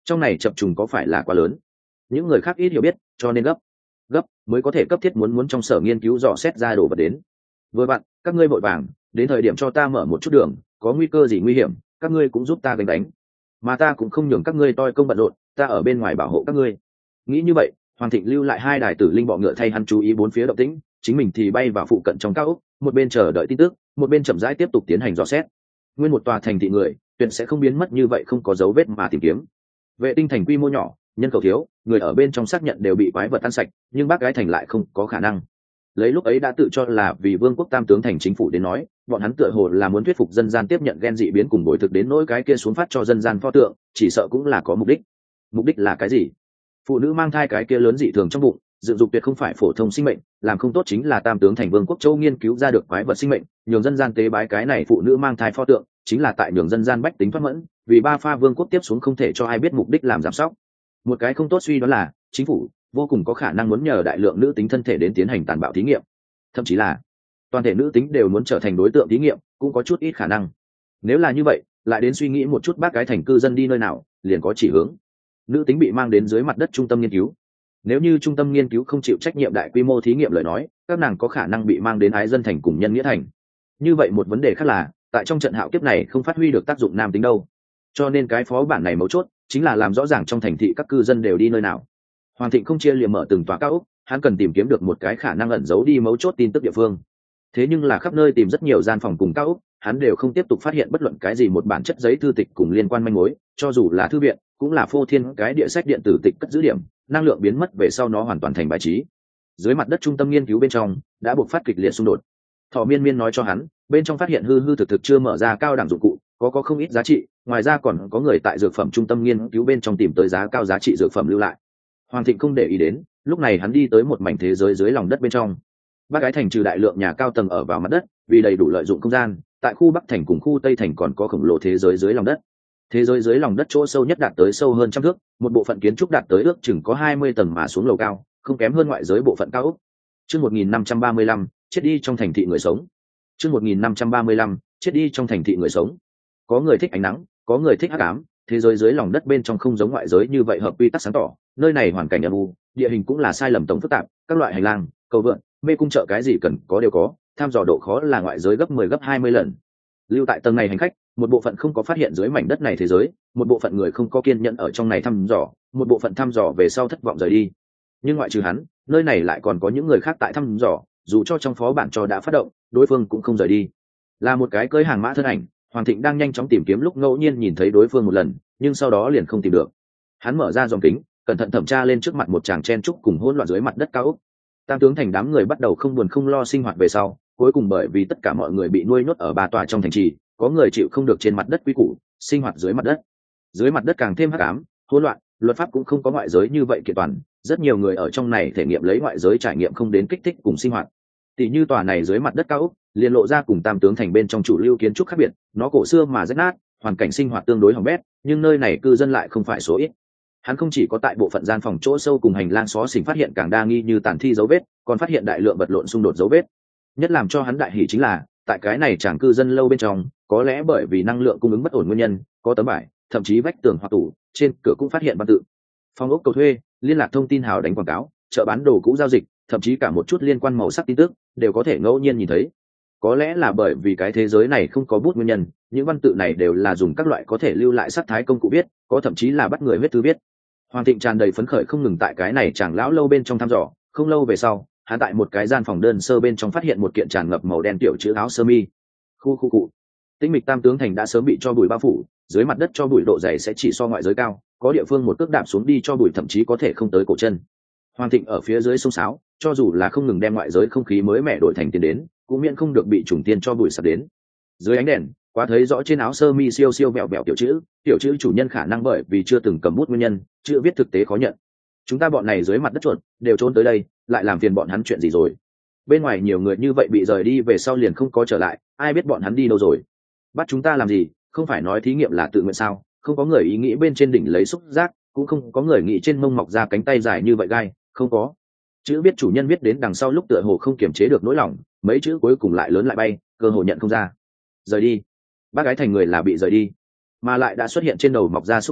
trong này chập trùng có phải là quá lớn? Những người khác ít hiểu biết, cho nên gấp mới có thể cấp thiết muốn trong sở nghiên cứu dò xét ra đồ vật đến. Vừa bạn, các ngươi vội vàng, đến thời điểm cho ta mở một chút đường, có nguy cơ gì nguy hiểm, các ngươi cũng giúp ta gánh đánh. Mà ta cũng không nhường các ngươi toi công bận rộn, ta ở bên ngoài bảo hộ các ngươi. Nghĩ như vậy, Hoàng Thịnh lưu lại hai đài tử linh bọ ngựa thay hắn chú ý bốn phía động tĩnh, chính mình thì bay vào phụ cận trong cao ốc, một bên chờ đợi tin tức, một bên chậm rãi tiếp tục tiến hành dò xét. Nguyên một tòa thành thị người, tuyệt sẽ không biến mất như vậy không có dấu vết mà tìm kiếm. Vệ tinh thành quy mô nhỏ, nhân khẩu thiếu, người ở bên trong xác nhận đều bị quái vật ăn sạch, nhưng bác gái thành lại không có khả năng. Lấy lúc ấy đã tự cho là vì vương quốc tam tướng thành chính phủ đến nói, bọn hắn tựa hồ là muốn thuyết phục dân gian tiếp nhận gen dị biến cùng bồi thực đến nỗi cái kia xuống phát cho dân gian pho tượng, chỉ sợ cũng là có mục đích. Mục đích là cái gì? Phụ nữ mang thai cái kia lớn dị thường trong bụng, dựng dục tuyệt không phải phổ thông sinh mệnh, làm không tốt chính là tam tướng thành vương quốc châu nghiên cứu ra được quái vật sinh mệnh, nhường dân gian tế bái cái này phụ nữ mang thai pho tượng, chính là tại nhường dân gian bách tính thoát mẫn, vì ba pha vương quốc tiếp xuống không thể cho ai biết mục đích làm giảm sóc. Một cái không tốt suy đoán là chính phủ vô cùng có khả năng muốn nhờ đại lượng nữ tính thân thể đến tiến hành tàn bạo thí nghiệm, thậm chí là toàn thể nữ tính đều muốn trở thành đối tượng thí nghiệm, cũng có chút ít khả năng. Nếu là như vậy, lại đến suy nghĩ một chút bác cái thành cư dân đi nơi nào, liền có chỉ hướng. Nữ tính bị mang đến dưới mặt đất trung tâm nghiên cứu. Nếu như trung tâm nghiên cứu không chịu trách nhiệm đại quy mô thí nghiệm lời nói, các nàng có khả năng bị mang đến ái dân thành cùng nhân nghĩa thành. Như vậy một vấn đề khác là, tại trong trận hạo kiếp này không phát huy được tác dụng nam tính đâu. Cho nên cái phó bản này mấu chốt chính là làm rõ ràng trong thành thị các cư dân đều đi nơi nào. Hoàng Thịnh không chia liềm mở từng tòa cao ốc, hắn cần tìm kiếm được một cái khả năng ẩn giấu đi mấu chốt tin tức địa phương. Thế nhưng là khắp nơi tìm rất nhiều gian phòng cùng cao ốc, hắn đều không tiếp tục phát hiện bất luận cái gì một bản chất giấy thư tịch cùng liên quan manh mối, cho dù là thư viện, cũng là phô thiên cái địa sách điện tử tịch cất giữ điểm, năng lượng biến mất về sau nó hoàn toàn thành bài trí. Dưới mặt đất trung tâm nghiên cứu bên trong đã buộc phát kịch liệt xung đột. Thỏ Miên Miên nói cho hắn, bên trong phát hiện hư hư thực thực chưa mở ra cao đẳng dụng cụ, có không ít giá trị, ngoài ra còn có người tại dược phẩm trung tâm nghiên cứu bên trong tìm tới giá cao giá trị dược phẩm lưu lại. Hoàng Thịnh không để ý đến, lúc này hắn đi tới một mảnh thế giới dưới lòng đất bên trong. Bác gái thành trừ đại lượng nhà cao tầng ở vào mặt đất, vì đầy đủ lợi dụng không gian, tại khu Bắc thành cùng khu Tây thành còn có khổng lồ thế giới dưới lòng đất. Thế giới dưới lòng đất chỗ sâu nhất đạt tới sâu hơn 100 thước, một bộ phận kiến trúc đạt tới ước chừng có 20 tầng mà xuống lầu cao, không kém hơn ngoại giới bộ phận cao ốc. Chương 1535, chết đi trong thành thị người sống. Chương 1535, chết đi trong thành thị người sống. Có người thích ánh nắng, có người thích hắc ám, thế giới dưới lòng đất bên trong không giống ngoại giới như vậy hợp quy tắc sáng tỏ, nơi này hoàn cảnh âm u, địa hình cũng là sai lầm tổng phức tạp, các loại hành lang, cầu vượt, mê cung chợ cái gì cần có đều có, tham dò độ khó là ngoại giới gấp 10 gấp 20 lần. Lưu tại tầng này hành khách, một bộ phận không có phát hiện dưới mảnh đất này thế giới, một bộ phận người không có kiên nhẫn ở trong này thăm dò, một bộ phận thăm dò về sau thất vọng rời đi. Nhưng ngoại trừ hắn, nơi này lại còn có những người khác tại thăm dò, dù cho trong phó bản cho đã phát động, đối phương cũng không rời đi. Là một cái cưỡi hàng mã thân ảnh, Hoàng Thịnh đang nhanh chóng tìm kiếm lúc ngẫu nhiên nhìn thấy đối phương một lần, nhưng sau đó liền không tìm được. Hắn mở ra dòng kính, cẩn thận thẩm tra lên trước mặt một chàng chen trúc cùng hỗn loạn dưới mặt đất cao ốc. Tam tướng thành đám người bắt đầu không buồn không lo sinh hoạt về sau, cuối cùng bởi vì tất cả mọi người bị nuôi nhốt ở ba tòa trong thành trì, có người chịu không được trên mặt đất quy củ, sinh hoạt dưới mặt đất. Dưới mặt đất càng thêm hắc ám, hỗn loạn, luật pháp cũng không có ngoại giới như vậy kiện toàn, rất nhiều người ở trong này thể nghiệm lấy ngoại giới trải nghiệm không đến kích thích cùng sinh hoạt. Tỷ như tòa này dưới mặt đất cao ốc, liền lộ ra cùng tam tướng thành bên trong chủ lưu kiến trúc khác biệt, nó cổ xưa mà rách nát, hoàn cảnh sinh hoạt tương đối hỏng bét, nhưng nơi này cư dân lại không phải số ít. Hắn không chỉ có tại bộ phận gian phòng chỗ sâu cùng hành lang xó xỉnh phát hiện càng đa nghi như tàn thi dấu vết, còn phát hiện đại lượng vật lộn xung đột dấu vết. Nhất làm cho hắn đại hỉ chính là, tại cái này chẳng cư dân lâu bên trong, có lẽ bởi vì năng lượng cung ứng bất ổn nguyên nhân, có tấm vải, thậm chí vách tường hoặc tủ, trên cửa cũng phát hiện văn tự. Phòng ốc cầu thuê, liên lạc thông tin hào đánh quảng cáo, chợ bán đồ cũ giao dịch, thậm chí cả một chút liên quan màu sắc tin tức, đều có thể ngẫu nhiên nhìn thấy. Có lẽ là bởi vì cái thế giới này không có bút nguyên nhân, những văn tự này đều là dùng các loại có thể lưu lại sắc thái công cụ viết, có thậm chí là bắt người huyết thư viết. Hoàng Thịnh tràn đầy phấn khởi không ngừng tại cái này chẳng lão lâu bên trong thăm dò, không lâu về sau, hắn tại một cái gian phòng đơn sơ bên trong phát hiện một kiện tràn ngập màu đen tiểu chữ áo sơ mi. Khu cụ. Tĩnh mịch tam tướng thành đã sớm bị cho bụi bao phủ, dưới mặt đất cho bụi độ dày sẽ chỉ so ngoại giới cao, có địa phương một cước đạp xuống đi cho bụi thậm chí có thể không tới cổ chân. Hoàng Thịnh ở phía dưới sông sáo, cho dù là không ngừng đem ngoại giới không khí mới mẻ đổi thành tiền đến, cũng miễn không được bị trùng tiền cho bụi sập đến. Dưới ánh đèn, quá thấy rõ trên áo sơ mi siêu siêu vẹo vẹo tiểu chữ chủ nhân khả năng bởi vì chưa từng cầm bút nguyên nhân, chữ viết thực tế khó nhận. Chúng ta bọn này dưới mặt đất chuột đều trốn tới đây, lại làm phiền bọn hắn chuyện gì rồi? Bên ngoài nhiều người như vậy bị rời đi về sau liền không có trở lại, ai biết bọn hắn đi đâu rồi? Bắt chúng ta làm gì? Không phải nói thí nghiệm là tự nguyện sao? Không có người ý nghĩ bên trên đỉnh lấy xúc giác, cũng không có người nghĩ trên mông mọc ra cánh tay dài như vậy gai, không có. Chữ viết chủ nhân viết đến đằng sau lúc tựa hồ không kiềm chế được nỗi lòng, mấy chữ cuối cùng lại lớn lại bay, cơ hồ nhận không ra. Rời đi. Bác gái thành người là bị rời đi, mà lại đã xuất hiện trên đầu mọc ra xúc giác,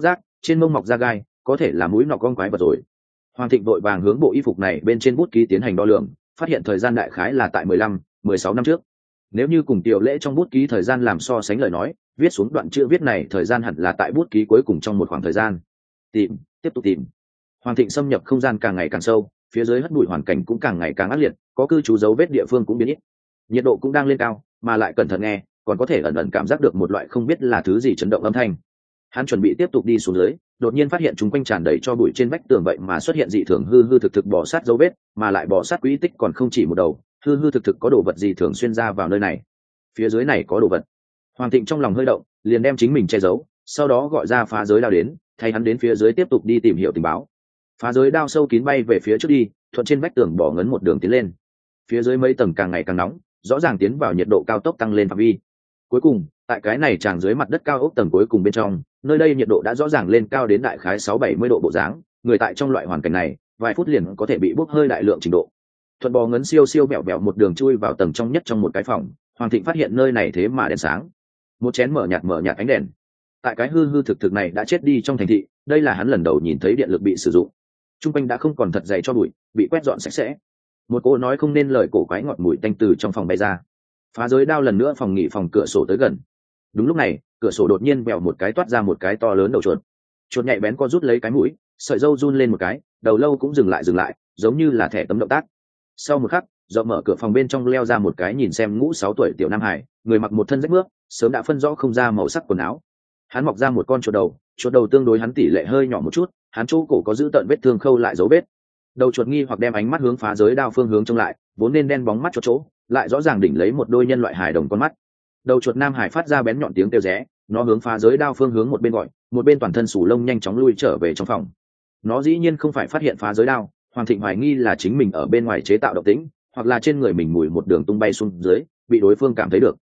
trên mông mọc da gai, có thể là mũi nọ con quái vật rồi. Hoàng Thịnh vội vàng hướng bộ y phục này bên trên bút ký tiến hành đo lường, phát hiện thời gian đại khái là tại 15-16 năm trước. Nếu như cùng Tiểu Lễ trong bút ký thời gian làm so sánh lời nói, viết xuống đoạn chữ viết này thời gian hẳn là tại bút ký cuối cùng trong một khoảng thời gian. Tìm, tiếp tục tìm. Hoàng Thịnh xâm nhập không gian càng ngày càng sâu, phía dưới hất bụi hoàn cảnh cũng càng ngày càng ác liệt, có cư trú dấu vết địa phương cũng biến ít. Nhiệt độ cũng đang lên cao, mà lại cẩn thận nghe, còn có thể ẩn ẩn cảm giác được một loại không biết là thứ gì chấn động âm thanh. Hắn chuẩn bị tiếp tục đi xuống dưới, đột nhiên phát hiện chúng quanh tràn đầy cho bụi trên vách tường vậy mà xuất hiện dị thường hư hư thực thực bò sát dấu vết, mà lại bò sát quỹ tích còn không chỉ một đầu, hư hư thực thực có đồ vật gì thường xuyên ra vào nơi này. Phía dưới này có đồ vật. Hoàng Thịnh trong lòng hơi động, liền đem chính mình che giấu, sau đó gọi ra phá giới đao đến, thay hắn đến phía dưới tiếp tục đi tìm hiểu tình báo. Phá giới đao sâu kín bay về phía trước đi, thuận trên vách tường bỏ ngấn một đường tiến lên. Phía dưới mấy tầng càng ngày càng nóng, rõ ràng tiến vào nhiệt độ cao tốc tăng lên phạm vi. Cuối cùng, tại cái này tràn dưới mặt đất cao ốc tầng cuối cùng bên trong, nơi đây nhiệt độ đã rõ ràng lên cao đến đại khái 6-70 độ bộ dáng, người tại trong loại hoàn cảnh này, vài phút liền có thể bị bốc hơi đại lượng trình độ. Thuận bò ngấn siêu siêu bẹo bẹo một đường chui vào tầng trong nhất trong một cái phòng, Hoàng Thịnh phát hiện nơi này thế mà đèn sáng. Một chén mở nhạt ánh đèn. Tại cái hư hư thực thực này đã chết đi trong thành thị, đây là hắn lần đầu nhìn thấy điện lực bị sử dụng. Trung quanh đã không còn thật dày cho bụi, bị quét dọn sạch sẽ. Một cô nói không nên lời cổ quái ngọt mùi tanh từ trong phòng bay ra. Phá giới đao lần nữa phòng nghỉ phòng cửa sổ tới gần. Đúng lúc này, cửa sổ đột nhiên bẹo một cái toát ra một cái to lớn đầu chuột. Chuột nhạy bén co rút lấy cái mũi, sợi râu run lên một cái, đầu lâu cũng dừng lại, giống như là thẻ tấm động tác. Sau một khắc, rộng mở cửa phòng bên trong leo ra một cái nhìn xem ngũ 6 tuổi tiểu nam hải, người mặc một thân rách mướp, sớm đã phân rõ không ra màu sắc quần áo. Hắn mọc ra một con chuột đầu tương đối hắn tỷ lệ hơi nhỏ một chút, hắn chỗ cổ có giữ tận vết thương khâu lại dấu vết. Đầu chuột nghi hoặc đem ánh mắt hướng phá giới đao phương hướng trông lại, vốn nên đen bóng mắt chỗ, lại rõ ràng đỉnh lấy một đôi nhân loại hài đồng con mắt. Đầu chuột nam hải phát ra bén nhọn tiếng kêu rẽ, nó hướng phá giới đao phương hướng một bên gọi, một bên toàn thân sủ lông nhanh chóng lui trở về trong phòng. Nó dĩ nhiên không phải phát hiện phá giới đao, Hoàng Thịnh hoài nghi là chính mình ở bên ngoài chế tạo động tĩnh, hoặc là trên người mình mùi một đường tung bay xuống dưới, bị đối phương cảm thấy được.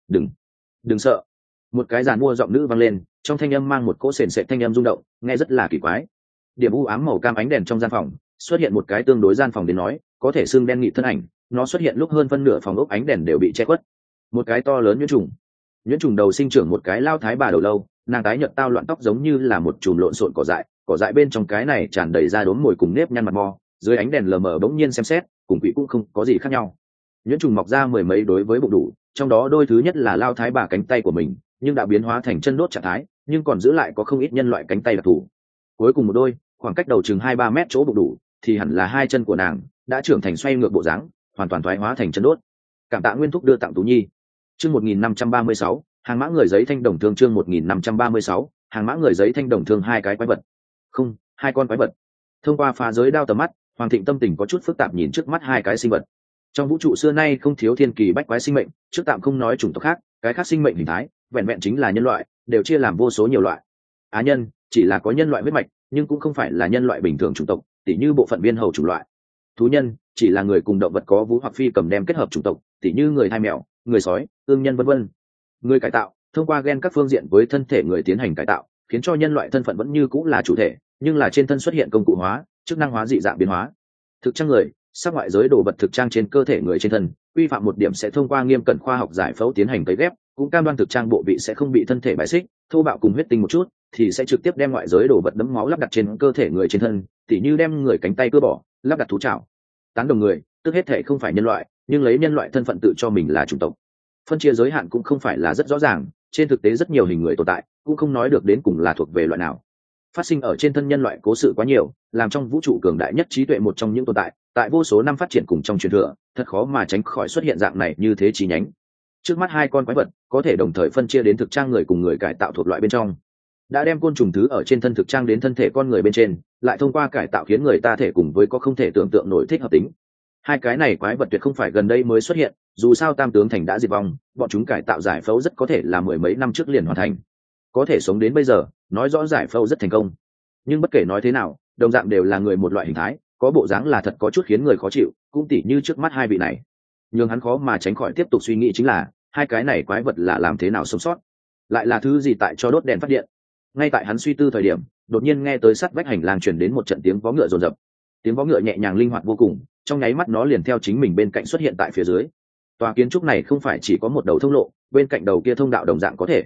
Đừng sợ. Một cái giàn mua giọng nữ vang lên, trong thanh âm mang một cỗ sền sệt thanh âm rung động, nghe rất là kỳ quái. Điểm u ám màu cam ánh đèn trong gian phòng, xuất hiện một cái tương đối gian phòng đến nói, có thể xương đen nghị thân ảnh, nó xuất hiện lúc hơn phân nửa phòng ốc ánh đèn đều bị che khuất. Một cái to lớn nhuyễn trùng đầu sinh trưởng một cái lao thái bà đầu lâu, nàng tái nhợt tao loạn tóc giống như là một chùm lộn xộn cỏ dại bên trong cái này tràn đầy da đốm mồi cùng nếp nhăn mặt mò, dưới ánh đèn lờ mờ bỗng nhiên xem xét, cùng quỷ cũng không có gì khác nhau. Nhuyễn trùng mọc ra mười mấy đối với bụng đủ, trong đó đôi thứ nhất là lao thái bà cánh tay của mình, nhưng đã biến hóa thành chân đốt trạng thái, nhưng còn giữ lại có không ít nhân loại cánh tay đặc thù. Cuối cùng một đôi, khoảng cách đầu chừng 2-3 mét chỗ bụng đủ, thì hẳn là hai chân của nàng đã trưởng thành xoay ngược bộ dáng, hoàn toàn thoái hóa thành chân đốt. Cảm tạ nguyên thúc đưa tặng Tú Nhi. Chương 1536, hàng mã người giấy thanh đồng thương. Chương 1536, hàng mã người giấy thanh đồng thương. Hai cái quái vật, không, hai con quái vật. Thông qua phá giới đao tầm mắt, Hoàng Thịnh tâm tình có chút phức tạp nhìn trước mắt hai cái sinh vật. Trong vũ trụ xưa nay không thiếu thiên kỳ bách quái sinh mệnh, trước tạm không nói chủng tộc khác, cái khác sinh mệnh hình thái, vẹn vẹn chính là nhân loại, đều chia làm vô số nhiều loại. Á nhân chỉ là có nhân loại huyết mạch, nhưng cũng không phải là nhân loại bình thường chủng tộc, tỉ như bộ phận viên hầu chủng loại. Thú nhân chỉ là người cùng động vật có vú hoặc phi cầm đem kết hợp chủng tộc, tỉ như người thai mèo, người sói, ương nhân vân vân. Người cải tạo thông qua gen các phương diện với thân thể người tiến hành cải tạo, khiến cho nhân loại thân phận vẫn như cũng là chủ thể, nhưng là trên thân xuất hiện công cụ hóa, chức năng hóa, dị dạng biến hóa. Thực trang người, sắc ngoại giới đồ vật thực trang trên cơ thể người trên thân, quy phạm một điểm sẽ thông qua nghiêm cẩn khoa học giải phẫu tiến hành cấy ghép, cũng cam đoan thực trang bộ vị sẽ không bị thân thể bài xích, thô bạo cùng huyết tinh một chút, thì sẽ trực tiếp đem ngoại giới đồ vật đấm máu lắp đặt trên cơ thể người trên thân, tỉ như đem người cánh tay cưa bỏ, lắp đặt thú trảo. Tán đồng người, tức hết thể không phải nhân loại, nhưng lấy nhân loại thân phận tự cho mình là chủng tộc. Phân chia giới hạn cũng không phải là rất rõ ràng, trên thực tế rất nhiều hình người tồn tại, cũng không nói được đến cùng là thuộc về loại nào. Phát sinh ở trên thân nhân loại cố sự quá nhiều, làm trong vũ trụ cường đại nhất trí tuệ một trong những tồn tại, tại vô số năm phát triển cùng trong truyền thừa, thật khó mà tránh khỏi xuất hiện dạng này như thế chi nhánh. Trước mắt hai con quái vật có thể đồng thời phân chia đến thực trang người cùng người cải tạo thuộc loại bên trong, đã đem côn trùng thứ ở trên thân thực trang đến thân thể con người bên trên, lại thông qua cải tạo khiến người ta thể cùng với có không thể tưởng tượng nổi thích hợp tính. Hai cái này quái vật tuyệt không phải gần đây mới xuất hiện, dù sao Tam Tướng Thành đã diệt vong, bọn chúng cải tạo giải phẫu rất có thể là mười mấy năm trước liền hoàn thành, có thể sống đến bây giờ, nói rõ giải phẫu rất thành công. Nhưng bất kể nói thế nào, đồng dạng đều là người một loại hình thái, có bộ dáng là thật có chút khiến người khó chịu, cũng tỉ như trước mắt hai vị này. Nhưng hắn khó mà tránh khỏi tiếp tục suy nghĩ chính là, hai cái này quái vật là làm thế nào sống sót, lại là thứ gì tại cho đốt đèn phát điện. Ngay tại hắn suy tư thời điểm, đột nhiên nghe tới sát vách hành lang truyền đến một trận tiếng vó ngựa rồn rập. Tiếng vó ngựa nhẹ nhàng linh hoạt vô cùng, trong nháy mắt nó liền theo chính mình bên cạnh xuất hiện tại phía dưới. Tòa kiến trúc này không phải chỉ có một đầu thông lộ, bên cạnh đầu kia thông đạo đồng dạng có thể.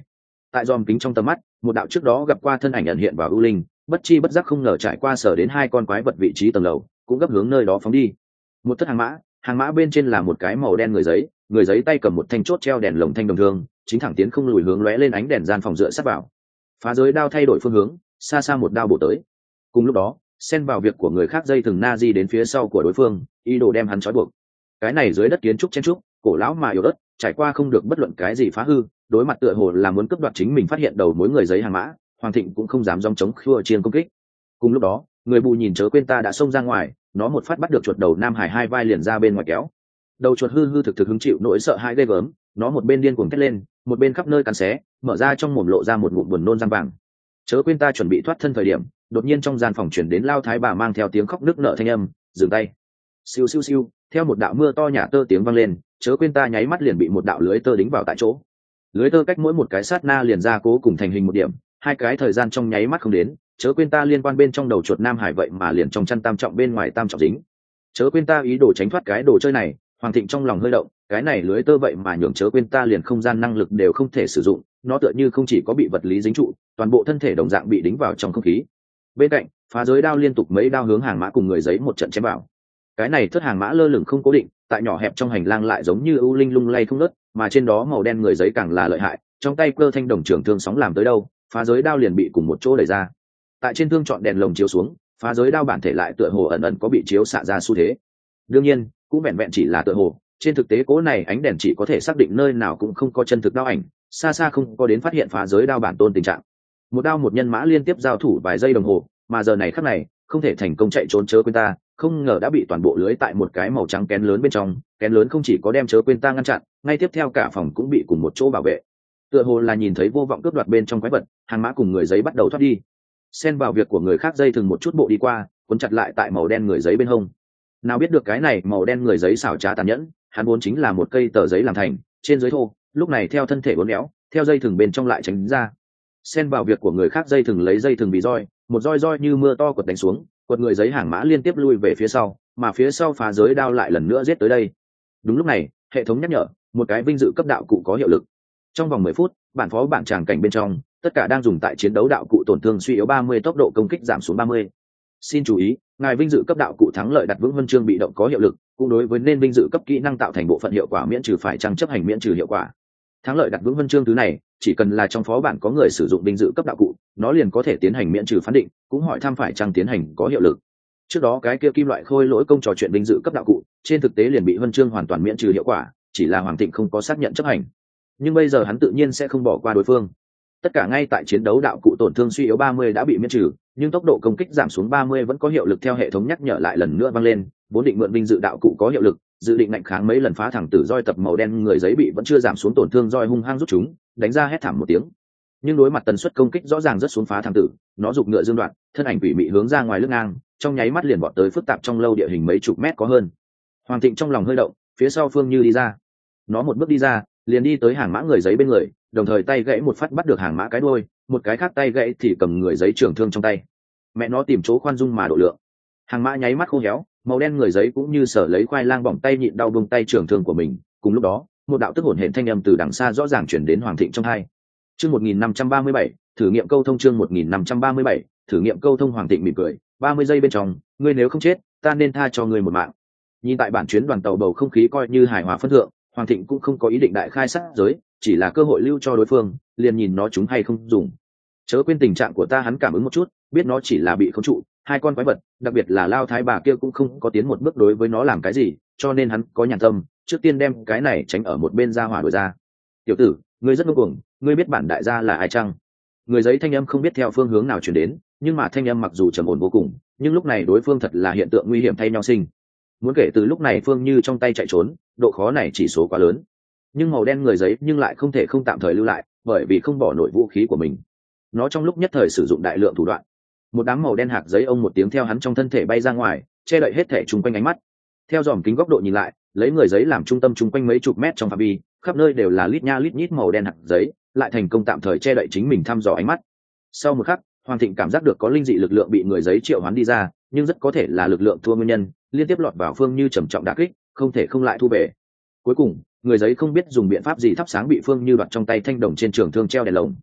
tại dòm kính trong tầm mắt, một đạo trước đó gặp qua thân ảnh ẩn hiện vào ưu linh, bất chi bất giác không ngờ trải qua sở đến hai con quái vật vị trí tầng lầu, cũng gấp hướng nơi đó phóng đi. Một thất hàng mã bên trên là một cái màu đen người giấy tay cầm một thanh chốt treo đèn lồng thanh đồng thương, chính thẳng tiến không lùi hướng lóe lên ánh đèn gian phòng dựa sát vào. Phá giới đao thay đổi phương hướng, xa xa một đao bổ tới. Cùng lúc đó, xen vào việc của người khác dây thừng na di đến phía sau của đối phương, ý đồ đem hắn trói buộc. Cái này dưới đất kiến trúc chen trúc, cổ lão mà yếu ớt, trải qua không được bất luận cái gì phá hư, đối mặt tựa hồ là muốn cướp đoạt chính mình phát hiện đầu mối người giấy hàng mã, Hoàng Thịnh cũng không dám dòng chống khua chiên công kích. Cùng lúc đó, người bù nhìn chớ quên ta đã xông ra ngoài, nó một phát bắt được chuột đầu Nam Hải hai vai liền ra bên ngoài kéo. Đầu chuột hư hư thực thực hứng chịu nỗi sợ hãi ghê gớm, nó một bên điên cuồng thét lên, một bên khắp nơi cắn xé, mở ra trong mồm lộ ra một ngụm buồn nôn răng vàng. Chớ quên ta chuẩn bị thoát thân thời điểm, đột nhiên trong gian phòng chuyển đến lao thái bà mang theo tiếng khóc nức nở thanh âm, dừng tay. Siêu siêu siêu, theo một đạo mưa to nhả tơ tiếng vang lên, chớ quên ta nháy mắt liền bị một đạo lưới tơ đính vào tại chỗ. Lưới tơ cách mỗi một cái sát na liền ra cố cùng thành hình một điểm, hai cái thời gian trong nháy mắt không đến, chớ quên ta liên quan bên trong đầu chuột Nam Hải vậy mà liền trong chăn tam trọng bên ngoài tam trọng dính. Chớ quên ta ý đồ tránh thoát cái đồ chơi này, Hoàng Thịnh trong lòng hơi động, cái này lưới tơ vậy mà nhường chớ quên ta liền không gian năng lực đều không thể sử dụng, nó tựa như không chỉ có bị vật lý dính trụ, toàn bộ thân thể đồng dạng bị đính vào trong không khí. Bên cạnh, phá giới đao liên tục mấy đao hướng hàng mã cùng người giấy một trận chém vào. Cái này thất hàng mã lơ lửng không cố định, tại nhỏ hẹp trong hành lang lại giống như ưu linh lung lay không ngớt, mà trên đó màu đen người giấy càng là lợi hại, trong tay cơ thanh đồng trường thương sóng làm tới đâu, phá giới đao liền bị cùng một chỗ đẩy ra. Tại trên thương chọn đèn lồng chiếu xuống, phá giới đao bản thể lại tựa hồ ẩn ẩn có bị chiếu xạ ra xu thế. Đương nhiên, cũng vẹn vẹn chỉ là tựa hồ, trên thực tế cố này ánh đèn chỉ có thể xác định nơi nào cũng không có chân thực đao ảnh, xa xa không có đến phát hiện phá giới đao bản tôn tình trạng. Một đao một nhân mã liên tiếp giao thủ vài giây đồng hồ, mà giờ này khắc này không thể thành công chạy trốn chớ quên ta, không ngờ đã bị toàn bộ lưới tại một cái màu trắng kén lớn bên trong, kén lớn không chỉ có đem chớ quên ta ngăn chặn, ngay tiếp theo cả phòng cũng bị cùng một chỗ bảo vệ. Tựa hồ là nhìn thấy vô vọng cướp đoạt bên trong quái vật, hàng mã cùng người giấy bắt đầu thoát đi. Xen vào việc của người khác dây thừng một chút bộ đi qua, cuốn chặt lại tại màu đen người giấy bên hông. Nào biết được cái này màu đen người giấy xảo trá tàn nhẫn, hắn vốn chính là một cây tờ giấy làm thành, trên dưới thô, lúc này theo thân thể uốn éo, theo dây thừng bên trong lại tránh ra. Xen vào việc của người khác dây thừng lấy dây thừng vì roi, một roi như mưa to quật đánh xuống, quật người giấy hàng mã liên tiếp lui về phía sau, mà phía sau phá giới đao lại lần nữa giết tới đây. Đúng lúc này, hệ thống nhắc nhở, một cái vinh dự cấp đạo cụ có hiệu lực. Trong vòng 10 phút, bản phó bảng tràng cảnh bên trong, tất cả đang dùng tại chiến đấu đạo cụ tổn thương suy yếu 30, tốc độ công kích giảm xuống 30. Xin chú ý, ngài vinh dự cấp đạo cụ thắng lợi đặt vững huân chương bị động có hiệu lực, cũng đối với nên vinh dự cấp kỹ năng tạo thành bộ phận hiệu quả miễn trừ phải chăng chấp hành miễn trừ hiệu quả. Thắng lợi đặt vững huân chương thứ này, chỉ cần là trong phó bản có người sử dụng vinh dự cấp đạo cụ, nó liền có thể tiến hành miễn trừ phán định, cũng hỏi thăm phải chăng tiến hành có hiệu lực. Trước đó cái kia kim loại khôi lỗi công trò chuyện vinh dự cấp đạo cụ, trên thực tế liền bị huân chương hoàn toàn miễn trừ hiệu quả, chỉ là Hoàng Thịnh không có xác nhận chấp hành. Nhưng bây giờ hắn tự nhiên sẽ không bỏ qua đối phương. Tất cả ngay tại chiến đấu đạo cụ tổn thương suy yếu 30 đã bị miễn trừ, nhưng tốc độ công kích giảm xuống 30 vẫn có hiệu lực theo hệ thống nhắc nhở lại lần nữa vang lên, vốn định mượn vinh dự đạo cụ có hiệu lực, dự định ngạnh kháng mấy lần phá thẳng tử roi tập màu đen người giấy bị vẫn chưa giảm xuống tổn thương roi hung hăng rút chúng, đánh ra hét thảm một tiếng. Nhưng đối mặt tần suất công kích rõ ràng rất xuống phá thẳng tử, nó giục ngựa dương đoạn, thân ảnh quỷ mị hướng ra ngoài lưng ngang, trong nháy mắt liền vọt tới phức tạp trong lâu địa hình mấy chục mét có hơn. Hoàng Thịnh trong lòng hơi động, phía sau Phương Như đi ra. Nó một bước đi ra, liền đi tới hàng mã người giấy bên người, đồng thời tay gãy một phát bắt được hàng mã cái đuôi, một cái khác tay gãy thì cầm người giấy trường thương trong tay. Mẹ nó tìm chỗ khoan dung mà độ lượng. Hàng mã nháy mắt khô héo, màu đen người giấy cũng như sở lấy khoai lang bỏng tay nhịn đau buông tay trường thương của mình. Cùng lúc đó, một đạo tức hổn hển thanh âm từ đằng xa rõ ràng chuyển đến Hoàng Thịnh trong tai. Chương 1537, thử nghiệm câu thông chương 1537, thử nghiệm câu thông. Hoàng Thịnh mỉm cười, 30 giây bên trong, ngươi nếu không chết, ta nên tha cho ngươi một mạng. Nhìn tại bản chuyến đoàn tàu bầu không khí coi như hài hòa phân thượng, Hoàng Thịnh cũng không có ý định đại khai sát giới, chỉ là cơ hội lưu cho đối phương, liền nhìn nó chúng hay không dùng. Chớ quên tình trạng của ta, hắn cảm ứng một chút, biết nó chỉ là bị khống trụ, hai con quái vật, đặc biệt là lao thái bà kia cũng không có tiến một bước đối với nó làm cái gì, cho nên hắn có nhàn tâm, trước tiên đem cái này tránh ở một bên ra hỏa đổi ra. Tiểu tử, ngươi rất ngông cuồng, ngươi biết bản đại gia là ai chăng? Người giấy thanh âm không biết theo phương hướng nào truyền đến, nhưng mà thanh âm mặc dù trầm ổn vô cùng, nhưng lúc này đối phương thật là hiện tượng nguy hiểm thay nhau sinh. Muốn kể từ lúc này Phương Như trong tay chạy trốn, độ khó này chỉ số quá lớn. Nhưng màu đen người giấy nhưng lại không thể không tạm thời lưu lại, bởi vì không bỏ nổi vũ khí của mình. Nó trong lúc nhất thời sử dụng đại lượng thủ đoạn. Một đám màu đen hạt giấy ông một tiếng theo hắn trong thân thể bay ra ngoài, che đậy hết thể chung quanh ánh mắt. Theo dòm kính góc độ nhìn lại, lấy người giấy làm trung tâm chung quanh mấy chục mét trong phạm vi, khắp nơi đều là lít nha lít nhít màu đen hạt giấy, lại thành công tạm thời che đậy chính mình thăm dò ánh mắt. Sau một khắc, Hoàng Thịnh cảm giác được có linh dị lực lượng bị người giấy triệu hoán đi ra, nhưng rất có thể là lực lượng thua nguyên nhân, liên tiếp lọt vào Phương Như trầm trọng đả kích, không thể không lại thu về. Cuối cùng, người giấy không biết dùng biện pháp gì thắp sáng bị Phương Như đoạt trong tay thanh đồng trên trường thương treo đèn lồng.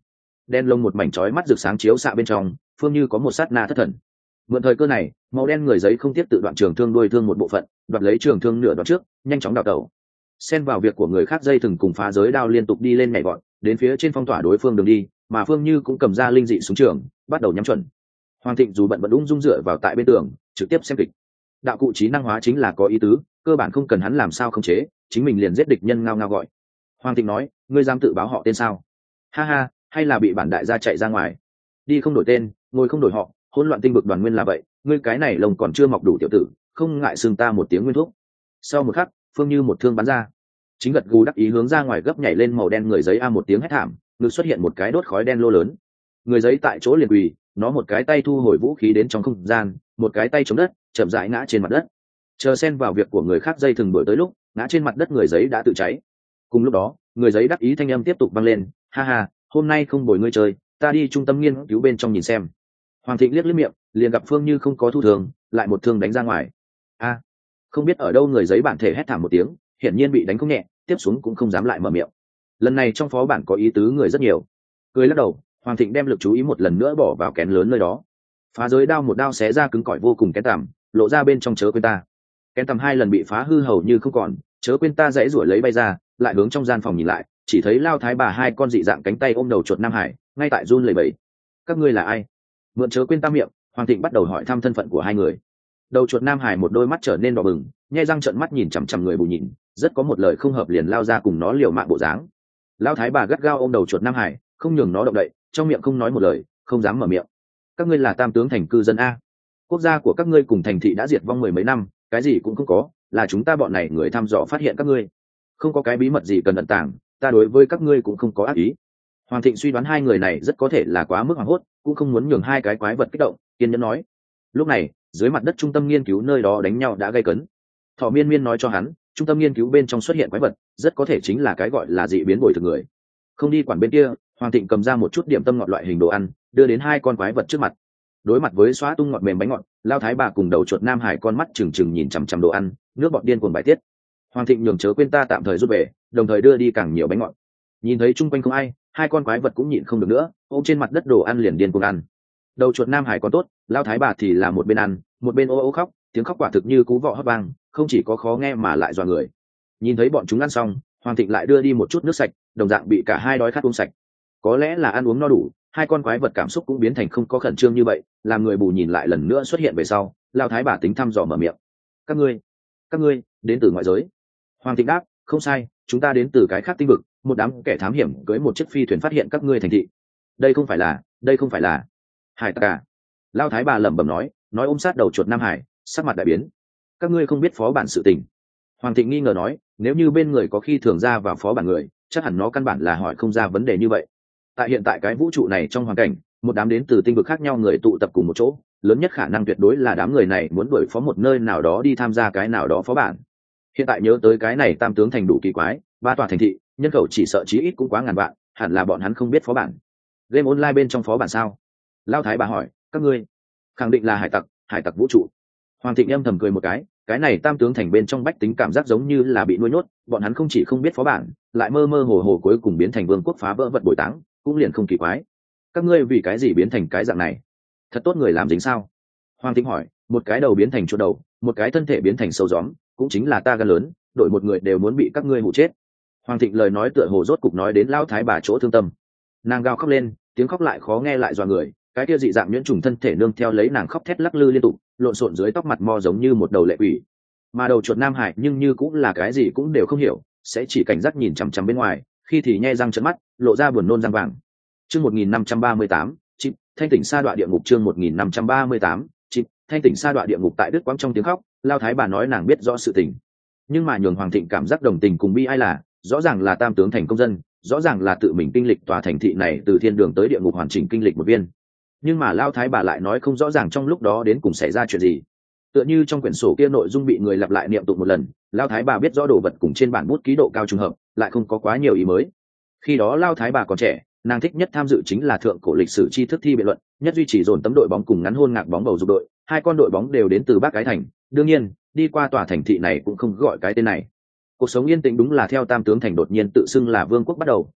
đen lông một mảnh chói mắt rực sáng chiếu xạ bên trong, Phương Như có một sát na thất thần. Mượn thời cơ này, màu đen người giấy không tiếp tự đoạn trường thương đuôi thương một bộ phận, đoạt lấy trường thương nửa đoạn trước, nhanh chóng đào tẩu. Xen vào việc của người khác dây thừng cùng phá giới đao liên tục đi lên nhảy vọt, đến phía trên phong tỏa đối phương đường đi, mà Phương Như cũng cầm ra linh dị súng trường, bắt đầu nhắm chuẩn. Hoàng Thịnh dù bận vẫn ung dung dựa vào tại bên tường, trực tiếp xem kịch. Đạo cụ trí năng hóa chính là có ý tứ, cơ bản không cần hắn làm sao khống chế, chính mình liền giết địch nhân ngao ngao gọi. Hoàng Thịnh nói, ngươi dám tự báo họ tên sao? Ha ha, hay là bị bản đại gia chạy ra ngoài? Đi không đổi tên, ngồi không đổi họ, hỗn loạn tinh vực đoàn nguyên là vậy, ngươi cái này lồng còn chưa mọc đủ tiểu tử, không ngại xưng ta một tiếng nguyên thuốc. Sau một khắc, Phương Như một thương bắn ra, chính gật gù đắc ý hướng ra ngoài gấp nhảy lên màu đen người giấy a một tiếng hét thảm, ngực xuất hiện một cái đốt khói đen lô lớn. Người giấy tại chỗ liền quỳ, nó một cái tay thu hồi vũ khí đến trong không gian, một cái tay chống đất, chậm rãi ngã trên mặt đất. Chờ xen vào việc của người khác dây thừng đổi tới lúc, ngã trên mặt đất người giấy đã tự cháy. Cùng lúc đó, người giấy đắc ý thanh âm tiếp tục vang lên, ha ha, hôm nay không bồi ngươi chơi, ta đi trung tâm nghiên cứu bên trong nhìn xem. Hoàng Thịnh liếc liếc miệng, liền gặp Phương Như không có thu thường, lại một thương đánh ra ngoài. A, không biết ở đâu người giấy bản thể hét thảm một tiếng, hiển nhiên bị đánh không nhẹ, tiếp xuống cũng không dám lại mở miệng. Lần này trong phó bản có ý tứ người rất nhiều. Cười lắc đầu, Hoàng Thịnh đem lực chú ý một lần nữa bỏ vào kén lớn nơi đó. Phá giới đao một đao xé ra cứng cỏi vô cùng kén tằm, lộ ra bên trong chớ quên ta. Kén tằm hai lần bị phá hư hầu như không còn, chớ quên ta dãy ruổi lấy bay ra, lại hướng trong gian phòng nhìn lại, chỉ thấy Lao Thái bà hai con dị dạng cánh tay ôm đầu chuột Nam Hải, ngay tại run lẩy bẩy. Các ngươi là ai? Mượn chớ quên ta miệng, Hoàng Thịnh bắt đầu hỏi thăm thân phận của hai người. Đầu chuột Nam Hải một đôi mắt trở nên đỏ bừng, nhe răng trợn mắt nhìn chằm chằm người bù nhìn, rất có một lời không hợp liền lao ra cùng nó liều mạng bộ dáng. Lao Thái bà gắt gao ôm đầu chuột Nam Hải, không nhường nó động đậy, trong miệng không nói một lời, không dám mở miệng. Các ngươi là Tam tướng thành cư dân a? Quốc gia của các ngươi cùng thành thị đã diệt vong mười mấy năm, cái gì cũng không có, là chúng ta bọn này người thăm dò phát hiện các ngươi. Không có cái bí mật gì cần ẩn tàng, ta đối với các ngươi cũng không có ác ý. Hoàng Thịnh suy đoán hai người này rất có thể là quá mức hoảng hốt, cũng không muốn nhường hai cái quái vật kích động, kiên nhẫn nói. Lúc này, dưới mặt đất trung tâm nghiên cứu nơi đó đánh nhau đã gây cấn. Thỏ Miên Miên nói cho hắn, trung tâm nghiên cứu bên trong xuất hiện quái vật, rất có thể chính là cái gọi là dị biến bồi thực người. Không đi quản bên kia, Hoàng Thịnh cầm ra một chút điểm tâm ngọt loại hình đồ ăn, đưa đến hai con quái vật trước mặt. Đối mặt với xóa tung ngọt mềm bánh ngọt, Lao Thái bà cùng đầu chuột Nam Hải con mắt trừng trừng nhìn chằm chằm đồ ăn, nước bọt điên cuồng bài tiết. Hoàng Thịnh nhường chớ quên ta tạm thời rút về, đồng thời đưa đi càng nhiều bánh ngọt. Nhìn thấy chung quanh không ai, hai con quái vật cũng nhịn không được nữa, ôm trên mặt đất đồ ăn liền điên cuồng ăn. Đầu chuột Nam Hải còn tốt, Lao Thái bà thì là một bên ăn, một bên ô ô khóc, tiếng khóc quả thực như cú vọ hót vang, không chỉ có khó nghe mà lại dọa người. Nhìn thấy bọn chúng ăn xong, Hoàng Thịnh lại đưa đi một chút nước sạch, đồng dạng bị cả hai đói khát uống sạch. Có lẽ là ăn uống no đủ, hai con quái vật cảm xúc cũng biến thành không có khẩn trương như vậy, làm người bù nhìn lại lần nữa xuất hiện về sau, Lao Thái bà tính thăm dò mở miệng. Các ngươi đến từ ngoại giới. Hoàng Thịnh đáp, không sai, chúng ta đến từ cái khác tinh vực, một đám kẻ thám hiểm cưỡi một chiếc phi thuyền phát hiện các ngươi thành thị. Đây không phải là hải tặc à? Lao Thái bà lẩm bẩm nói ôm sát đầu chuột Nam Hải, sắc mặt đại biến. Các ngươi không biết phó bản sự tình. Hoàng Thịnh nghi ngờ nói, nếu như bên người có khi thường ra vào phó bản người, chắc hẳn nó căn bản là hỏi không ra vấn đề như vậy. Tại hiện tại cái vũ trụ này trong hoàn cảnh, một đám đến từ tinh vực khác nhau người tụ tập cùng một chỗ, lớn nhất khả năng tuyệt đối là đám người này muốn đuổi phó một nơi nào đó đi tham gia cái nào đó phó bản. Hiện tại nhớ tới cái này Tam tướng thành đủ kỳ quái, ba tòa thành thị, nhân khẩu chỉ sợ chí ít cũng quá ngàn vạn, hẳn là bọn hắn không biết phó bản. Game online bên trong phó bản sao? Lao Thái bà hỏi, các ngươi khẳng định là hải tặc vũ trụ. Hoàng Thịnh âm thầm cười một cái này Tam tướng thành bên trong bách tính cảm giác giống như là bị nuôi nhốt, bọn hắn không chỉ không biết phó bản, lại mơ mơ hồ hồ cuối cùng biến thành vương quốc phá vỡ vật bồi táng, cũng liền không kỳ quái. Các ngươi vì cái gì biến thành cái dạng này? Thật tốt người làm dính sao? Hoàng Thịnh hỏi, một cái đầu biến thành chuột đầu, một cái thân thể biến thành sâu gióm, cũng chính là ta gan lớn, đổi một người đều muốn bị các ngươi hụ chết. Hoàng Thịnh lời nói tựa hồ rốt cục nói đến Lao Thái bà chỗ thương tâm. Nàng gào khóc lên, tiếng khóc lại khó nghe lại dọa người, cái kia dị dạng nhuyễn trùng thân thể nương theo lấy nàng khóc thét lắc lư liên tục, lộn xộn dưới tóc mặt mo giống như một đầu lệ quỷ. Mà đầu chuột Nam Hải nhưng như cũng là cái gì cũng đều không hiểu, sẽ chỉ cảnh giác nhìn chằm chằm bên ngoài, khi thì nhe răng trợn mắt, lộ ra buồn nôn răng vàng. Chương 1538, chip, thanh tỉnh sa đọa địa ngục. Chương 1538, chip, thanh tỉnh sa đọa địa ngục. Tại Đức Quang trong tiếng khóc, Lao Thái bà nói nàng biết rõ sự tình, nhưng mà nhường Hoàng Thịnh cảm giác đồng tình cùng bi ai là, rõ ràng là Tam tướng thành công dân, rõ ràng là tự mình kinh lịch tòa thành thị này từ thiên đường tới địa ngục hoàn chỉnh kinh lịch một viên, nhưng mà Lao Thái bà lại nói không rõ ràng trong lúc đó đến cùng xảy ra chuyện gì. Tựa như trong quyển sổ kia nội dung bị người lặp lại niệm tụng một lần, Lao Thái bà biết rõ đồ vật cùng trên bản bút ký độ cao trùng hợp, lại không có quá nhiều ý mới. Khi đó Lao Thái bà còn trẻ, nàng thích nhất tham dự chính là thượng cổ lịch sử tri thức thi biện luận, nhất duy trì dồn tấm đội bóng cùng ngắn hôn ngạc bóng bầu dục đội, hai con đội bóng đều đến từ Bắc Cái Thành, đương nhiên đi qua tòa thành thị này cũng không gọi cái tên này. Cuộc sống yên tĩnh đúng là theo Tam tướng thành đột nhiên tự xưng là vương quốc bắt đầu,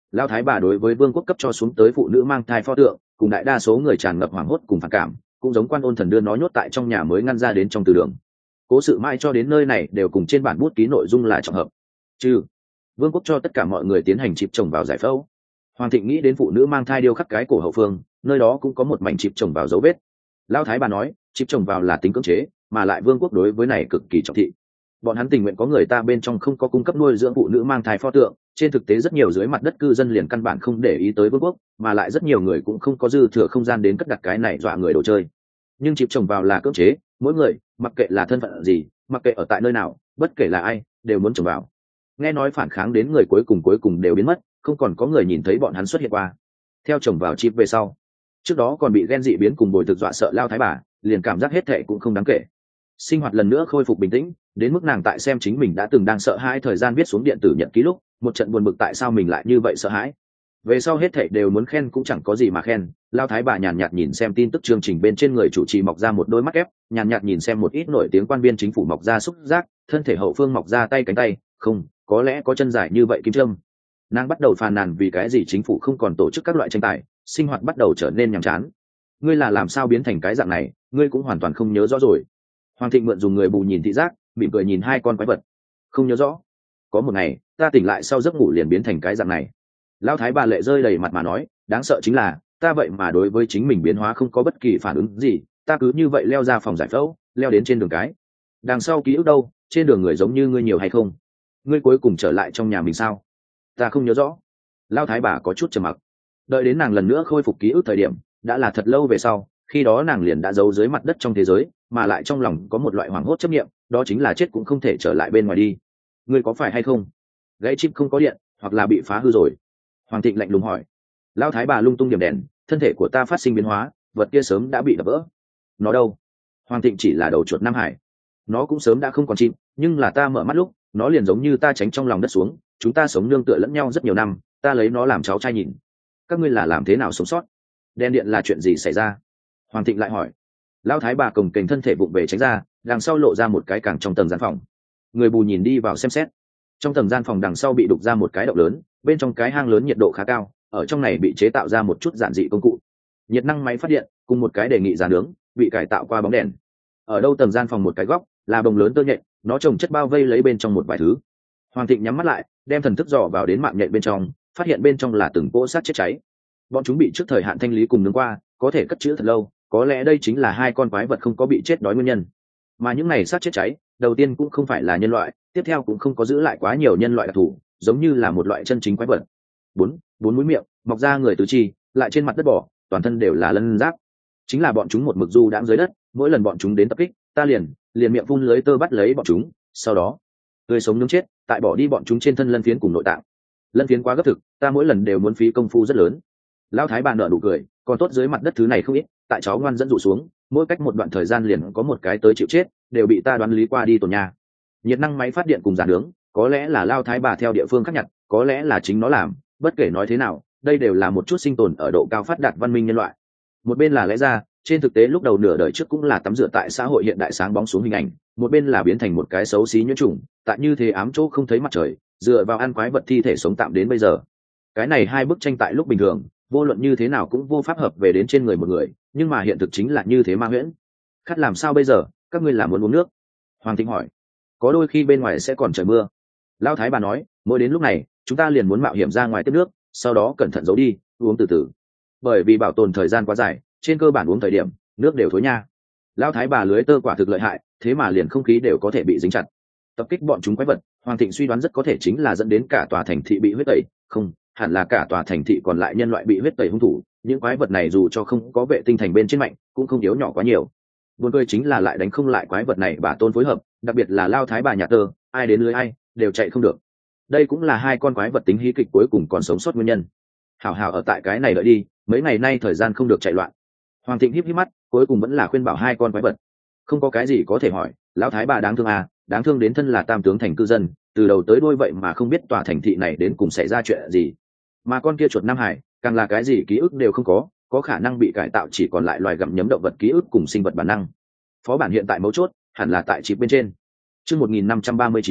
Lão thái bà đối với vương quốc cấp cho xuống tới phụ nữ mang thai pho tượng cùng đại đa số người tràn ngập hoảng hốt cùng phản cảm, cũng giống Quan Ôn Thần đưa nó nhốt tại trong nhà mới ngăn ra đến trong từ đường. Cố sự mãi cho đến nơi này đều cùng trên bản bút ký nội dung là trọng hợp. Trừ vương quốc cho tất cả mọi người tiến hành chịp trồng vào giải phẫu. Hoàng Thịnh nghĩ đến phụ nữ mang thai điêu khắc cái cổ hậu phương, nơi đó cũng có một mảnh chịp trồng vào dấu vết. Lão thái bà nói, chịp trồng vào là tính cưỡng chế, mà lại vương quốc đối với này cực kỳ trọng thị. Bọn hắn tình nguyện có người ta bên trong không có cung cấp nuôi dưỡng phụ nữ mang thai pho tượng, trên thực tế rất nhiều dưới mặt đất cư dân liền căn bản không để ý tới vương quốc, mà lại rất nhiều người cũng không có dư thừa không gian đến cất đặt cái này dọa người đồ chơi. Nhưng chịp trồng vào là cưỡng chế, mỗi người, mặc kệ là thân phận gì, mặc kệ ở tại nơi nào, bất kể là ai, đều muốn trồng vào. Nghe nói phản kháng đến người cuối cùng đều biến mất, không còn có người nhìn thấy bọn hắn xuất hiện qua. Theo trồng vào chip về sau, trước đó còn bị ghen dị biến cùng bồi thực dọa sợ lao thái bà, liền cảm giác hết thệ cũng không đáng kể. Sinh hoạt lần nữa khôi phục bình tĩnh, đến mức nàng tại xem chính mình đã từng đang sợ hãi thời gian viết xuống điện tử nhật ký lúc, một trận buồn bực tại sao mình lại như vậy sợ hãi. Về sau hết thảy đều muốn khen cũng chẳng có gì mà khen. Lao thái bà nhàn nhạt nhìn xem tin tức chương trình bên trên người chủ trì mọc ra một đôi mắt ép, nhàn nhạt nhìn xem một ít nổi tiếng quan viên chính phủ mọc ra xúc giác, thân thể hậu phương mọc ra tay cánh tay, không, có lẽ có chân dài như vậy kim trâm. Nàng bắt đầu phàn nàn vì cái gì chính phủ không còn tổ chức các loại tranh tài, sinh hoạt bắt đầu trở nên nhàm chán. Ngươi là làm sao biến thành cái dạng này, ngươi cũng hoàn toàn không nhớ rõ rồi. Hoàng Thịnh mượn dùng người bù nhìn thị giác, mỉm cười nhìn hai con quái vật. Không nhớ rõ. Có một ngày, ta tỉnh lại sau giấc ngủ liền biến thành cái dạng này. Lão thái bà lệ rơi đầy mặt mà nói, đáng sợ chính là ta vậy mà đối với chính mình biến hóa không có bất kỳ phản ứng gì, ta cứ như vậy leo ra phòng giải phẫu, leo đến trên đường cái. Đằng sau ký ức đâu, trên đường người giống như ngươi nhiều hay không? Ngươi cuối cùng trở lại trong nhà mình sao? Ta không nhớ rõ. Lão thái bà có chút trầm mặc. Đợi đến nàng lần nữa khôi phục ký ức thời điểm, đã là thật lâu về sau, khi đó nàng liền đã giấu dưới mặt đất trong thế giới, mà lại trong lòng có một loại hoảng hốt chấp niệm, đó chính là chết cũng không thể trở lại bên ngoài đi. Ngươi có phải hay không? Gãy chip không có điện, hoặc là bị phá hư rồi? Hoàng Thịnh lạnh lùng hỏi. Lão thái bà lung tung điểm đèn, thân thể của ta phát sinh biến hóa, vật kia sớm đã bị đập vỡ. Nó đâu? Hoàng Thịnh chỉ là đầu chuột Nam Hải. Nó cũng sớm đã không còn chim, nhưng là ta mở mắt lúc, nó liền giống như ta tránh trong lòng đất xuống, chúng ta sống nương tựa lẫn nhau rất nhiều năm, ta lấy nó làm cháu trai nhìn. Các ngươi là làm thế nào sống sót? Đèn điện là chuyện gì xảy ra? Hoàng Thịnh lại hỏi. Lão thái bà cồng kềnh thân thể vụng về tránh ra, đằng sau lộ ra một cái càng trong tầng gian phòng. Người bù nhìn đi vào xem xét. Trong tầng gian phòng đằng sau bị đục ra một cái động lớn, bên trong cái hang lớn nhiệt độ khá cao, ở trong này bị chế tạo ra một chút giản dị công cụ, nhiệt năng máy phát điện cùng một cái đề nghị giá nướng bị cải tạo qua bóng đèn. Ở đâu tầng gian phòng một cái góc là bồng lớn tơ nhện, nó trồng chất bao vây lấy bên trong một vài thứ. Hoàng Thịnh nhắm mắt lại, đem thần thức dò vào đến mạng nhện bên trong, phát hiện bên trong là từng cỗ xác chết cháy. Bọn chúng bị trước thời hạn thanh lý cùng nướng qua, có thể cất trữ thật lâu, có lẽ đây chính là hai con quái vật không có bị chết đói nguyên nhân. Mà những này xác chết cháy, đầu tiên cũng không phải là nhân loại, tiếp theo cũng không có giữ lại quá nhiều nhân loại đặc thù, giống như là một loại chân chính quái vật. Bốn mũi miệng, mọc ra người tứ chi, lại trên mặt đất bỏ, toàn thân đều là lân giáp. Chính là bọn chúng một mực du đãng dưới đất, mỗi lần bọn chúng đến tập kích, ta liền miệng phun lưới tơ bắt lấy bọn chúng, sau đó tươi sống nướng chết, tại bỏ đi bọn chúng trên thân lân phiến cùng nội tạng. Lân phiến quá gấp thực, ta mỗi lần đều muốn phí công phu rất lớn. Lão thái bà nở nụ cười, còn tốt dưới mặt đất thứ này không ít, tại cháu ngoan dẫn dụ xuống, mỗi cách một đoạn thời gian liền có một cái tới chịu chết, đều bị ta đoán lý qua đi tổ nhà. Nhiệt năng máy phát điện cùng giàn nướng, có lẽ là Lão thái bà theo địa phương khác nhặt, có lẽ là chính nó làm, bất kể nói thế nào, đây đều là một chút sinh tồn ở độ cao phát đạt văn minh nhân loại. Một bên là lẽ ra, trên thực tế lúc đầu nửa đời trước cũng là tắm rửa tại xã hội hiện đại sáng bóng xuống hình ảnh, một bên là biến thành một cái xấu xí nhuyễn trùng, tại như thế ám chỗ không thấy mặt trời, dựa vào ăn quái vật thi thể sống tạm đến bây giờ. Cái này hai bức tranh tại lúc bình thường, vô luận như thế nào cũng vô pháp hợp về đến trên người một người, nhưng mà hiện thực chính là như thế ma huyễn. Khát làm sao bây giờ, các ngươi làm muốn uống nước? Hoàng Thịnh hỏi. Có đôi khi bên ngoài sẽ còn trời mưa. Lão thái bà nói, mỗi đến lúc này, chúng ta liền muốn mạo hiểm ra ngoài tiếp nước, sau đó cẩn thận giấu đi, uống từ từ. Bởi vì bảo tồn thời gian quá dài, trên cơ bản uống thời điểm, nước đều thối nha. Lão thái bà lưới tơ quả thực lợi hại, thế mà liền không khí đều có thể bị dính chặt. Tập kích bọn chúng quái vật, Hoàng Thịnh suy đoán rất có thể chính là dẫn đến cả tòa thành thị bị huyết tẩy, không, hẳn là cả tòa thành thị còn lại nhân loại bị huyết tẩy hung thủ. Những quái vật này dù cho không có vệ tinh thành bên trên mạnh, cũng không yếu nhỏ quá nhiều. Buồn cười chính là lại đánh không lại quái vật này bà tôn phối hợp, đặc biệt là Lão thái bà nhà tơ, ai đến lưới ai, đều chạy không được. Đây cũng là hai con quái vật tính hí kịch cuối cùng còn sống sót nguyên nhân. Hảo hảo ở tại cái này đợi đi, mấy ngày nay thời gian không được chạy loạn. Hoàng Thịnh híp híp mắt, cuối cùng vẫn là khuyên bảo hai con quái vật. Không có cái gì có thể hỏi, Lão thái bà đáng thương à, đáng thương đến thân là tam tướng thành cư dân, từ đầu tới đuôi vậy mà không biết tòa thành thị này đến cùng xảy ra chuyện gì. Mà con kia chuột Nam Hải, càng là cái gì ký ức đều không có khả năng bị cải tạo chỉ còn lại loài gặm nhấm động vật ký ức cùng sinh vật bản năng. Phó bản hiện tại mấu chốt, hẳn là tại chip bên trên. Chương 1539,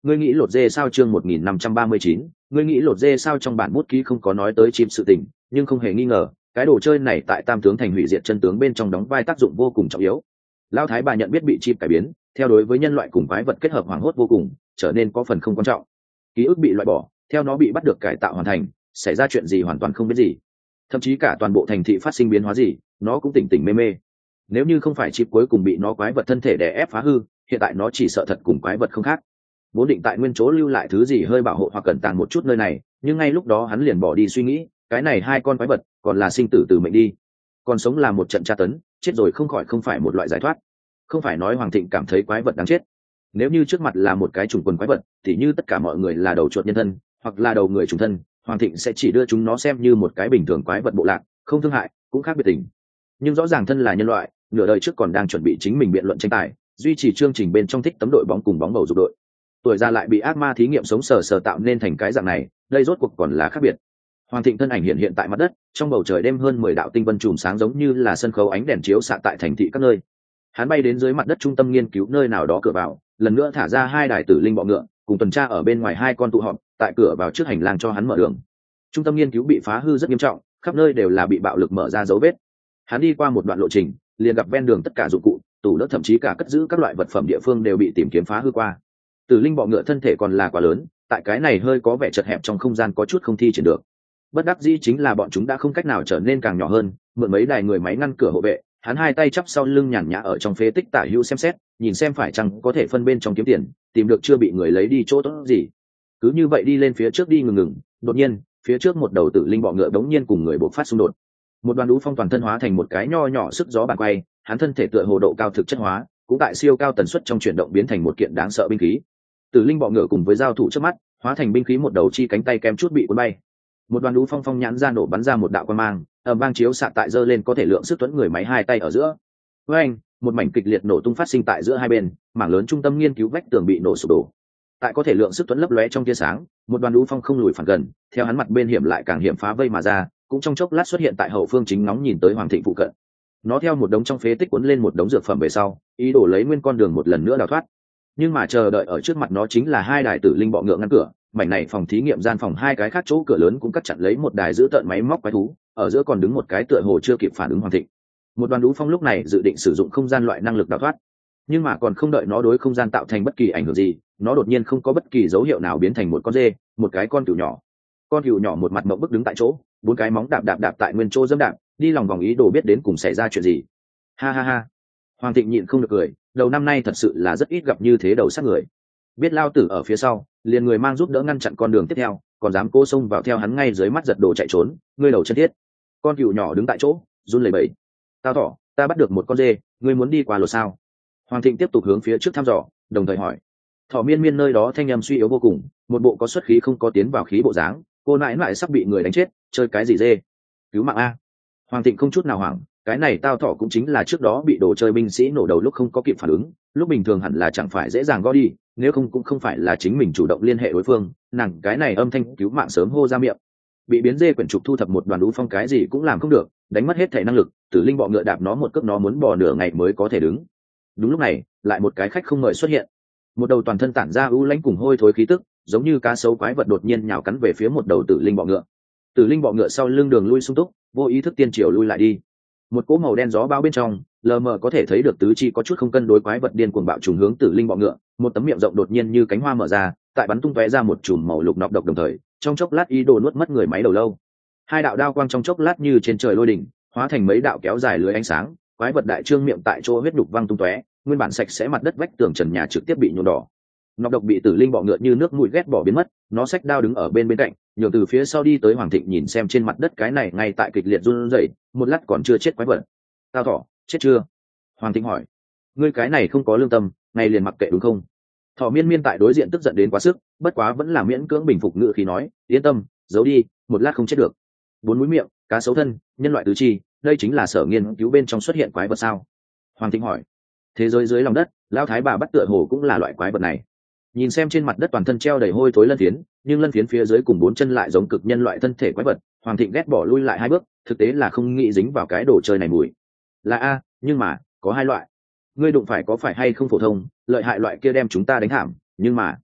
Ngươi nghĩ lột dê sao? Chương 1539, ngươi nghĩ lột dê sao? Trong bản bút ký không có nói tới chim sự tình, nhưng không hề nghi ngờ, cái đồ chơi này tại Tam tướng thành hủy diệt chân tướng bên trong đóng vai tác dụng vô cùng trọng yếu. Lão thái bà nhận biết bị chim cải biến, theo đối với nhân loại cùng quái vật kết hợp hoảng hốt vô cùng, trở nên có phần không quan trọng. Ký ức bị loại bỏ, theo nó bị bắt được cải tạo hoàn thành, xảy ra chuyện gì hoàn toàn không biết gì. Thậm chí cả toàn bộ thành thị phát sinh biến hóa gì, nó cũng tỉnh tỉnh mê mê. Nếu như không phải chip cuối cùng bị nó quái vật thân thể đè ép phá hư, hiện tại nó chỉ sợ thật cùng quái vật không khác. Vốn định tại nguyên chỗ lưu lại thứ gì hơi bảo hộ hoặc cẩn tàng một chút nơi này, nhưng ngay lúc đó hắn liền bỏ đi suy nghĩ, cái này hai con quái vật còn là sinh tử từ mệnh đi, còn sống là một trận tra tấn, chết rồi không khỏi không phải một loại giải thoát. Không phải nói Hoàng Thịnh cảm thấy quái vật đáng chết, nếu như trước mặt là một cái trùng quần quái vật thì như tất cả mọi người là đầu chuột nhân thân hoặc là đầu người trùng thân, Hoàng Thịnh sẽ chỉ đưa chúng nó xem như một cái bình thường quái vật bộ lạc, không thương hại cũng khác biệt tình. Nhưng rõ ràng thân là nhân loại, nửa đời trước còn đang chuẩn bị chính mình biện luận tranh tài, duy trì chương trình bên trong thích tấm đội bóng cùng bóng bầu dục đội, tuổi già lại bị ác ma thí nghiệm sống sờ sờ tạo nên thành cái dạng này, đây rốt cuộc còn là khác biệt. Hoàng Thịnh thân ảnh hiện hiện tại mặt đất, trong bầu trời đêm hơn 10 đạo tinh vân chùm sáng giống như là sân khấu ánh đèn chiếu xạ tại thành thị các nơi. Hắn bay đến dưới mặt đất trung tâm nghiên cứu nơi nào đó cửa vào, lần nữa thả ra hai đài tử linh bọ ngựa, cùng tuần tra ở bên ngoài hai con tụ họp, tại cửa vào trước hành lang cho hắn mở đường. Trung tâm nghiên cứu bị phá hư rất nghiêm trọng, khắp nơi đều là bị bạo lực mở ra dấu vết. Hắn đi qua một đoạn lộ trình, liền gặp ven đường tất cả dụng cụ, tủ đỡ thậm chí cả cất giữ các loại vật phẩm địa phương đều bị tìm kiếm phá hư qua. Tử linh bọ ngựa thân thể còn là quá lớn, tại cái này hơi có vẻ chật hẹp trong không gian có chút không thi triển được. Bất đắc dĩ chính là bọn chúng đã không cách nào trở nên càng nhỏ hơn, mượn mấy đài người máy ngăn cửa hộ vệ, hắn hai tay chắp sau lưng nhàn nhã ở trong phế tích tả hữu xem xét, nhìn xem phải chăng có thể phân bên trong kiếm tiền, tìm được chưa bị người lấy đi chỗ tốt gì. Cứ như vậy đi lên phía trước đi ngừng, đột nhiên phía trước một đầu tử linh bọ ngựa đống nhiên cùng người bộc phát xung đột. Một đoàn đũ phong toàn thân hóa thành một cái nho nhỏ sức gió bàn quay, hắn thân thể tựa hồ độ cao thực chất hóa, cũng tại siêu cao tần suất trong chuyển động biến thành một kiện đáng sợ binh khí. Tử linh bọ ngựa cùng với giao thủ trước mắt, hóa thành binh khí một đầu chi cánh tay kém chút bị cuốn bay. Một đoàn đũ phong phong nhãn ra nổ bắn ra một đạo quang mang, ầm vang chiếu xạ tại giơ lên có thể lượng sức tuấn người máy hai tay ở giữa. Với anh, một mảnh kịch liệt nổ tung phát sinh tại giữa hai bên, mảng lớn trung tâm nghiên cứu vách tường bị nổ sụp đổ. Tại có thể lượng sức tuấn lấp lóe trong tia sáng, một đoàn đũ phong không lùi phản gần, theo hắn mặt bên hiểm lại càng hiểm phá vây mà ra, cũng trong chốc lát xuất hiện tại hậu phương chính nóng nhìn tới Hoàng Thịnh phụ cận. Nó theo một đống trong phế tích cuốn lên một đống dược phẩm về sau, ý đồ lấy nguyên con đường một lần nữa đào thoát. Nhưng mà chờ đợi ở trước mặt nó chính là hai đài tử linh bọ ngựa ngăn cửa, mảnh này phòng thí nghiệm gian phòng hai cái khác chỗ cửa lớn cũng cắt chặn lấy một đài giữ tợn máy móc quái thú, ở giữa còn đứng một cái tựa hồ chưa kịp phản ứng Hoàng Thịnh. Một đoàn đũ phong lúc này dự định sử dụng không gian loại năng lực đào thoát, nhưng mà còn không đợi nó đối không gian tạo thành bất kỳ ảnh hưởng gì, nó đột nhiên không có bất kỳ dấu hiệu nào biến thành một con dê, một cái con cừu nhỏ. Con cừu nhỏ một mặt mộng bức đứng tại chỗ, bốn cái móng đạp đạp đạp tại nguyên chỗ dẫm đạp, đi lòng vòng ý đồ biết đến cùng xảy ra chuyện gì. Ha ha ha. Hoàng Thịnh nhịn không được cười, đầu năm nay thật sự là rất ít gặp như thế đầu sát người. Biết lao tử ở phía sau, liền người mang giúp đỡ ngăn chặn con đường tiếp theo, còn dám cố xông vào theo hắn ngay dưới mắt giật đồ chạy trốn, ngươi đầu chân thiết. Con cừu nhỏ đứng tại chỗ, run lẩy bẩy. Tao thỏ, ta bắt được một con dê, ngươi muốn đi qua lột sao? Hoàng Thịnh tiếp tục hướng phía trước thăm dò, đồng thời hỏi. Thỏ miên miên nơi đó thanh âm suy yếu vô cùng, một bộ có xuất khí không có tiến vào khí bộ dáng, cô nãi nãi sắp bị người đánh chết, chơi cái gì dê? Cứu mạng a! Hoàng Thịnh không chút nào hoảng, cái này tao thỏ cũng chính là trước đó bị đồ chơi binh sĩ nổ đầu lúc không có kịp phản ứng, lúc bình thường hẳn là chẳng phải dễ dàng gõ đi, nếu không cũng không phải là chính mình chủ động liên hệ đối phương, nàng cái này âm thanh cứu mạng sớm hô ra miệng. Bị biến dê quyển trục thu thập một đoàn đũ phong cái gì cũng làm không được, đánh mất hết thể năng lực, tử linh bọ ngựa đạp nó một cước nó muốn bò nửa ngày mới có thể đứng. Đúng lúc này, lại một cái khách không mời xuất hiện. Một đầu toàn thân tản ra u lãnh cùng hôi thối khí tức, giống như cá sấu quái vật đột nhiên nhào cắn về phía một đầu tử linh bọ ngựa. Tử linh bọ ngựa sau lưng đường lui sung túc, vô ý thức tiên triều lui lại đi. Một cỗ màu đen gió bao bên trong, lờ mờ có thể thấy được tứ chi có chút không cân đối quái vật điên cuồng bạo trùng hướng tử linh bọ ngựa, một tấm miệng rộng đột nhiên như cánh hoa mở ra, tại bắn tung tóe ra một chùm màu lục nọc độc đồng thời, trong chốc lát ý đồ nuốt mất người máy đầu lâu. Hai đạo đao quang trong chốc lát như trên trời lôi đỉnh, hóa thành mấy đạo kéo dài lưới ánh sáng, quái vật đại trương miệng tại chỗ huyết đục văng tung tóe, nguyên bản sạch sẽ mặt đất vách tường trần nhà trực tiếp bị nhuộm đỏ. Nọc độc bị tử linh bọ ngựa như nước mũi ghét bỏ biến mất, nó xách đao đứng ở bên cạnh, nhường từ phía sau đi tới Hoàng Thịnh nhìn xem trên mặt đất cái này ngay tại kịch liệt run rẩy, một lát còn chưa chết quái vật. Tao thỏ, chết chưa? Hoàng Thịnh hỏi. Ngươi cái này không có lương tâm, ngay liền mặc kệ đúng không? Thỏ miên miên tại đối diện tức giận đến quá sức, bất quá vẫn là miễn cưỡng bình phục ngữ khí nói, yên tâm, giấu đi, một lát không chết được. Bốn mũi miệng, cá sấu thân, nhân loại tứ chi, đây chính là sở nghiên cứu bên trong xuất hiện quái vật sao? Hoàng Thịnh hỏi. Thế giới dưới lòng đất, lão thái bà bắt tựa hồ cũng là loại quái vật này. Nhìn xem trên mặt đất toàn thân treo đầy hôi thối lân phiến, nhưng lân phiến phía dưới cùng bốn chân lại giống cực nhân loại thân thể quái vật, Hoàng Thịnh ghét bỏ lui lại hai bước, thực tế là không nghĩ dính vào cái đồ chơi này mùi. Là a, nhưng mà có hai loại. Ngươi đụng phải có phải hay không phổ thông, lợi hại loại kia đem chúng ta đánh thảm, nhưng mà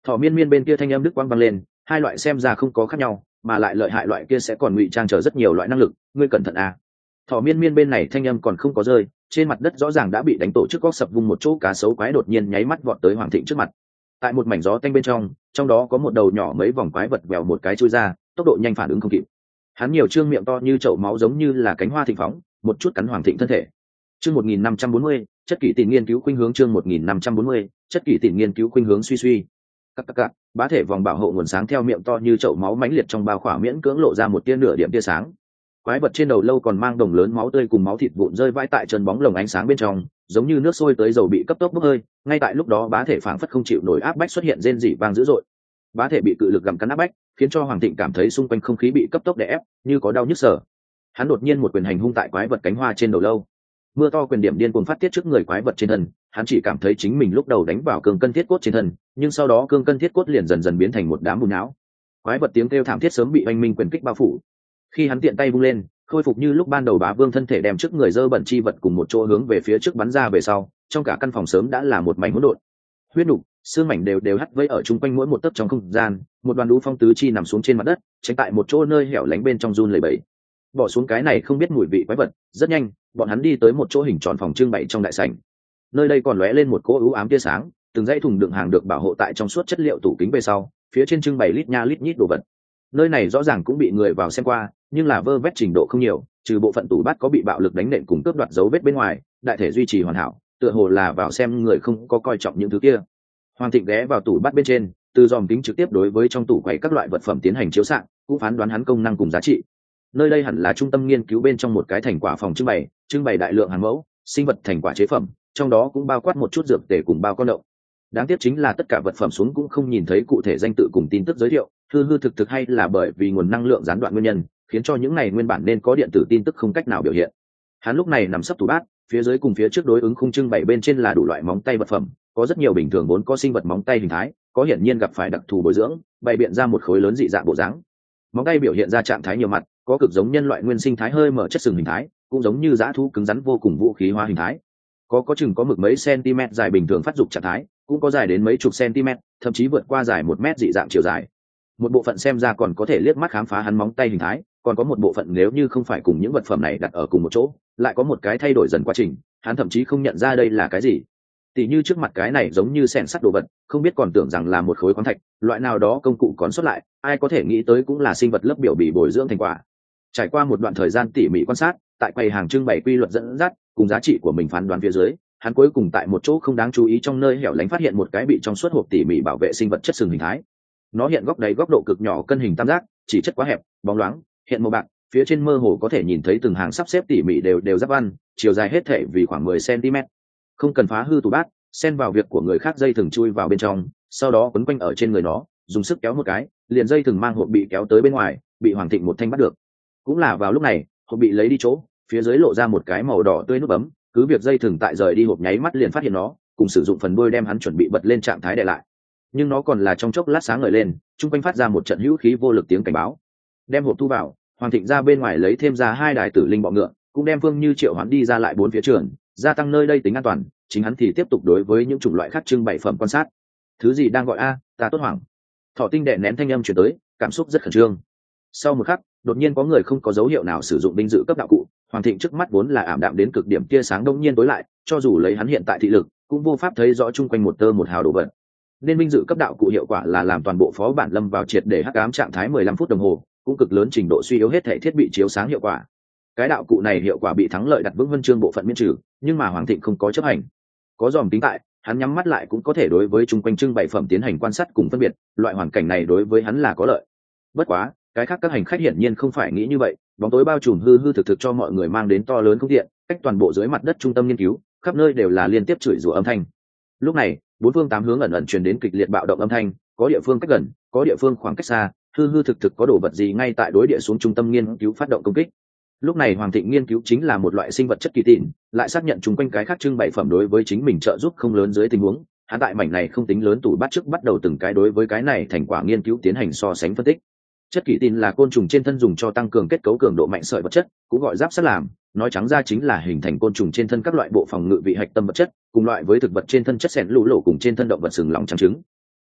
Thỏ miên miên bên kia thanh âm đức quang vang lên, hai loại xem ra không có khác nhau, mà lại lợi hại loại kia sẽ còn ngụy trang chờ rất nhiều loại năng lực, ngươi cẩn thận à. Thỏ miên miên bên này thanh âm còn không có rơi, trên mặt đất rõ ràng đã bị đánh tổ chức góc sập vung một chỗ cá sấu quái đột nhiên nháy mắt vọt tới Hoàng Thịnh trước mặt. Tại một mảnh gió tanh bên trong, trong đó có một đầu nhỏ mấy vòng quái vật vèo một cái chui ra, tốc độ nhanh phản ứng không kịp. Hắn nhiều trương miệng to như chậu máu giống như là cánh hoa thịnh phóng, một chút cắn Hoàng Thịnh thân thể. Chương 1540, chất kỷ tiền nghiên cứu khuynh hướng chương 1540, chất kỷ tiền nghiên cứu khuynh hướng suy suy. Các bá thể vòng bảo hộ nguồn sáng theo miệng to như chậu máu mãnh liệt trong bao khỏa miễn cưỡng lộ ra một tia nửa điểm tia sáng. Quái vật trên đầu lâu còn mang đồng lớn máu tươi cùng máu thịt vụn rơi vãi tại chân bóng lồng ánh sáng bên trong, giống như nước sôi tới dầu bị cấp tốc bốc hơi. Ngay tại lúc đó bá thể phảng phất không chịu nổi áp bách xuất hiện rên rỉ vang dữ dội. Bá thể bị cự lực gặm cắn áp bách, khiến cho Hoàng Thịnh cảm thấy xung quanh không khí bị cấp tốc đè ép, như có đau nhức sở. Hắn đột nhiên một quyền hành hung tại quái vật cánh hoa trên đầu lâu. Mưa to quyền điểm điên cuồng phát tiết trước người quái vật trên thân, hắn chỉ cảm thấy chính mình lúc đầu đánh vào cương cân thiết cốt trên thân, nhưng sau đó cương cân thiết cốt liền dần dần biến thành một đám bùn não. Quái vật tiếng kêu thảm thiết sớm bị oanh minh quyền kích bao phủ. Khi hắn tiện tay vung lên, khôi phục như lúc ban đầu bá vương thân thể đem trước người dơ bẩn chi vật cùng một chỗ hướng về phía trước bắn ra về sau, trong cả căn phòng sớm đã là một mảnh hỗn độn. Huyết nục, xương mảnh đều hắt vây ở chung quanh mỗi một tấc trong không gian, một đoàn đũ phong tứ chi nằm xuống trên mặt đất, tránh tại một chỗ nơi hẻo lánh bên trong run lẩy bẩy. Bỏ xuống cái này không biết mùi vị quái vật, rất nhanh, bọn hắn đi tới một chỗ hình tròn phòng trưng bày trong đại sảnh. Nơi đây còn lóe lên một cỗ u ám tia sáng, từng dãy thùng đựng hàng được bảo hộ tại trong suốt chất liệu tủ kính về sau, phía trên trưng bày lít nha lít nhít đồ vật. Nơi này rõ ràng cũng bị người vào xem qua, nhưng là vơ vét trình độ không nhiều, trừ bộ phận tủ bát có bị bạo lực đánh nện cùng cướp đoạt dấu vết bên ngoài, đại thể duy trì hoàn hảo, tựa hồ là vào xem người không có coi trọng những thứ kia. Hoàng Thịnh ghé vào tủ bát bên trên, từ dòm kính trực tiếp đối với trong tủ quầy các loại vật phẩm tiến hành chiếu xạ, cũng phán đoán hắn công năng cùng giá trị. Nơi đây hẳn là trung tâm nghiên cứu bên trong một cái thành quả phòng trưng bày đại lượng hàng mẫu sinh vật thành quả chế phẩm, trong đó cũng bao quát một chút dược tề cùng bao con đậu. Đáng tiếc chính là tất cả vật phẩm xuống cũng không nhìn thấy cụ thể danh tự cùng tin tức giới thiệu, hư hư thực thực hay là bởi vì nguồn năng lượng gián đoạn nguyên nhân, khiến cho những này nguyên bản nên có điện tử tin tức không cách nào biểu hiện. Hắn lúc này nằm sấp tủ bát, phía dưới cùng phía trước đối ứng khung trưng bày bên trên là đủ loại móng tay vật phẩm, có rất nhiều bình thường vốn có sinh vật móng tay hình thái, có hiển nhiên gặp phải đặc thù bồi dưỡng, bày biện ra một khối lớn dị dạng bộ dáng. Móng tay biểu hiện ra trạng thái nhiều mặt, có cực giống nhân loại nguyên sinh thái hơi mở chất sừng hình thái, cũng giống như dã thú cứng rắn vô cùng vũ khí hóa hình thái. Có chừng có mực mấy cm dài bình thường phát dục trạng thái, cũng có dài đến mấy chục cm, thậm chí vượt qua dài 1 mét dị dạng chiều dài. Một bộ phận xem ra còn có thể liếc mắt khám phá hắn móng tay hình thái, còn có một bộ phận nếu như không phải cùng những vật phẩm này đặt ở cùng một chỗ, lại có một cái thay đổi dần quá trình, hắn thậm chí không nhận ra đây là cái gì. Tỷ như trước mặt cái này giống như xẻng sắt đồ vật, không biết còn tưởng rằng là một khối khoáng thạch, loại nào đó công cụ còn sót lại, ai có thể nghĩ tới cũng là sinh vật lớp biểu bị bồi dưỡng thành quả. Trải qua một đoạn thời gian tỉ mỉ quan sát, tại quầy hàng trưng bày quy luật dẫn dắt cùng giá trị của mình phán đoán phía dưới, hắn cuối cùng tại một chỗ không đáng chú ý trong nơi hẻo lánh phát hiện một cái bị trong suốt hộp tỉ mỉ bảo vệ sinh vật chất sừng hình thái. Nó hiện góc đáy góc độ cực nhỏ, cân hình tam giác, chỉ chất quá hẹp, bóng loáng, hiện màu bạc, phía trên mơ hồ có thể nhìn thấy từng hàng sắp xếp tỉ mỉ đều giáp văn, chiều dài hết thể vì khoảng 10 cm. Không cần phá hư tủ bát, xen vào việc của người khác dây thừng chui vào bên trong, sau đó quấn quanh ở trên người nó, dùng sức kéo một cái, liền dây thừng mang hộp bị kéo tới bên ngoài, bị Hoàng Thịnh một thanh bắt được. Cũng là vào lúc này, hộp bị lấy đi chỗ, phía dưới lộ ra một cái màu đỏ tươi nút bấm, cứ việc dây thừng tại rời đi hộp nháy mắt liền phát hiện nó, cùng sử dụng phần đuôi đem hắn chuẩn bị bật lên trạng thái đè lại. Nhưng nó còn là trong chốc lát sáng ngời lên, trung quanh phát ra một trận hữu khí vô lực tiếng cảnh báo. Đem hộp thu vào, Hoàng Thịnh ra bên ngoài lấy thêm ra 2 đài tử linh bọ ngựa, cũng đem Phương Như triệu hoán đi ra lại 4 phía trường, gia tăng nơi đây tính an toàn, chính hắn thì tiếp tục đối với những chủng loại khác trưng bày phẩm quan sát. Thứ gì đang gọi a, ta tốt hoảng. Thỏ tinh đè nén thanh âm truyền tới, cảm xúc rất khẩn trương. Sau một khắc, đột nhiên có người không có dấu hiệu nào sử dụng binh dự cấp đạo cụ, Hoàng Thịnh trước mắt vốn là ảm đạm đến cực điểm tia sáng đông nhiên tối lại, cho dù lấy hắn hiện tại thị lực, cũng vô pháp thấy rõ chung quanh một tơ một hào đồ vật. Nên binh dự cấp đạo cụ hiệu quả là làm toàn bộ phó bản lâm vào triệt để hắc ám trạng thái 15 phút đồng hồ, cũng cực lớn trình độ suy yếu hết thể thiết bị chiếu sáng hiệu quả. Cái đạo cụ này hiệu quả bị thắng lợi đặt vững huân chương bộ phận miễn trừ, nhưng mà Hoàng Thịnh không có chấp hành. Có dòm tính tại, hắn nhắm mắt lại cũng có thể đối với chung quanh trưng bày phẩm tiến hành quan sát cùng phân biệt, loại hoàn cảnh này đối với hắn là có lợi. Bất quá, cái khác các hành khách hiển nhiên không phải nghĩ như vậy, bóng tối bao trùm hư hư thực thực cho mọi người mang đến to lớn không tiện, cách toàn bộ dưới mặt đất trung tâm nghiên cứu, khắp nơi đều là liên tiếp chửi rủa âm thanh. Lúc này, 4 phương 8 hướng ẩn ẩn truyền đến kịch liệt bạo động âm thanh, có địa phương cách gần, có địa phương khoảng cách xa, hư hư thực thực có đồ vật gì ngay tại đối địa xuống trung tâm nghiên cứu phát động công kích. Lúc này Hoàng Thịnh nghiên cứu chính là một loại sinh vật chất kỳ tịn, lại xác nhận chung quanh cái khác trưng bày phẩm đối với chính mình trợ giúp không lớn dưới tình huống, hắn tại mảnh này không tính lớn tủ bắt trước bắt đầu từng cái đối với cái này thành quả nghiên cứu tiến hành so sánh phân tích. Chất kỳ tịn là côn trùng trên thân dùng cho tăng cường kết cấu cường độ mạnh sợi vật chất, cũng gọi giáp sắt làm, nói trắng ra chính là hình thành côn trùng trên thân các loại bộ phòng ngự vị hạch tâm vật chất, cùng loại với thực vật trên thân chất xẻn lũ lỗ cùng trên thân động vật sừng lỏng trắng trứng.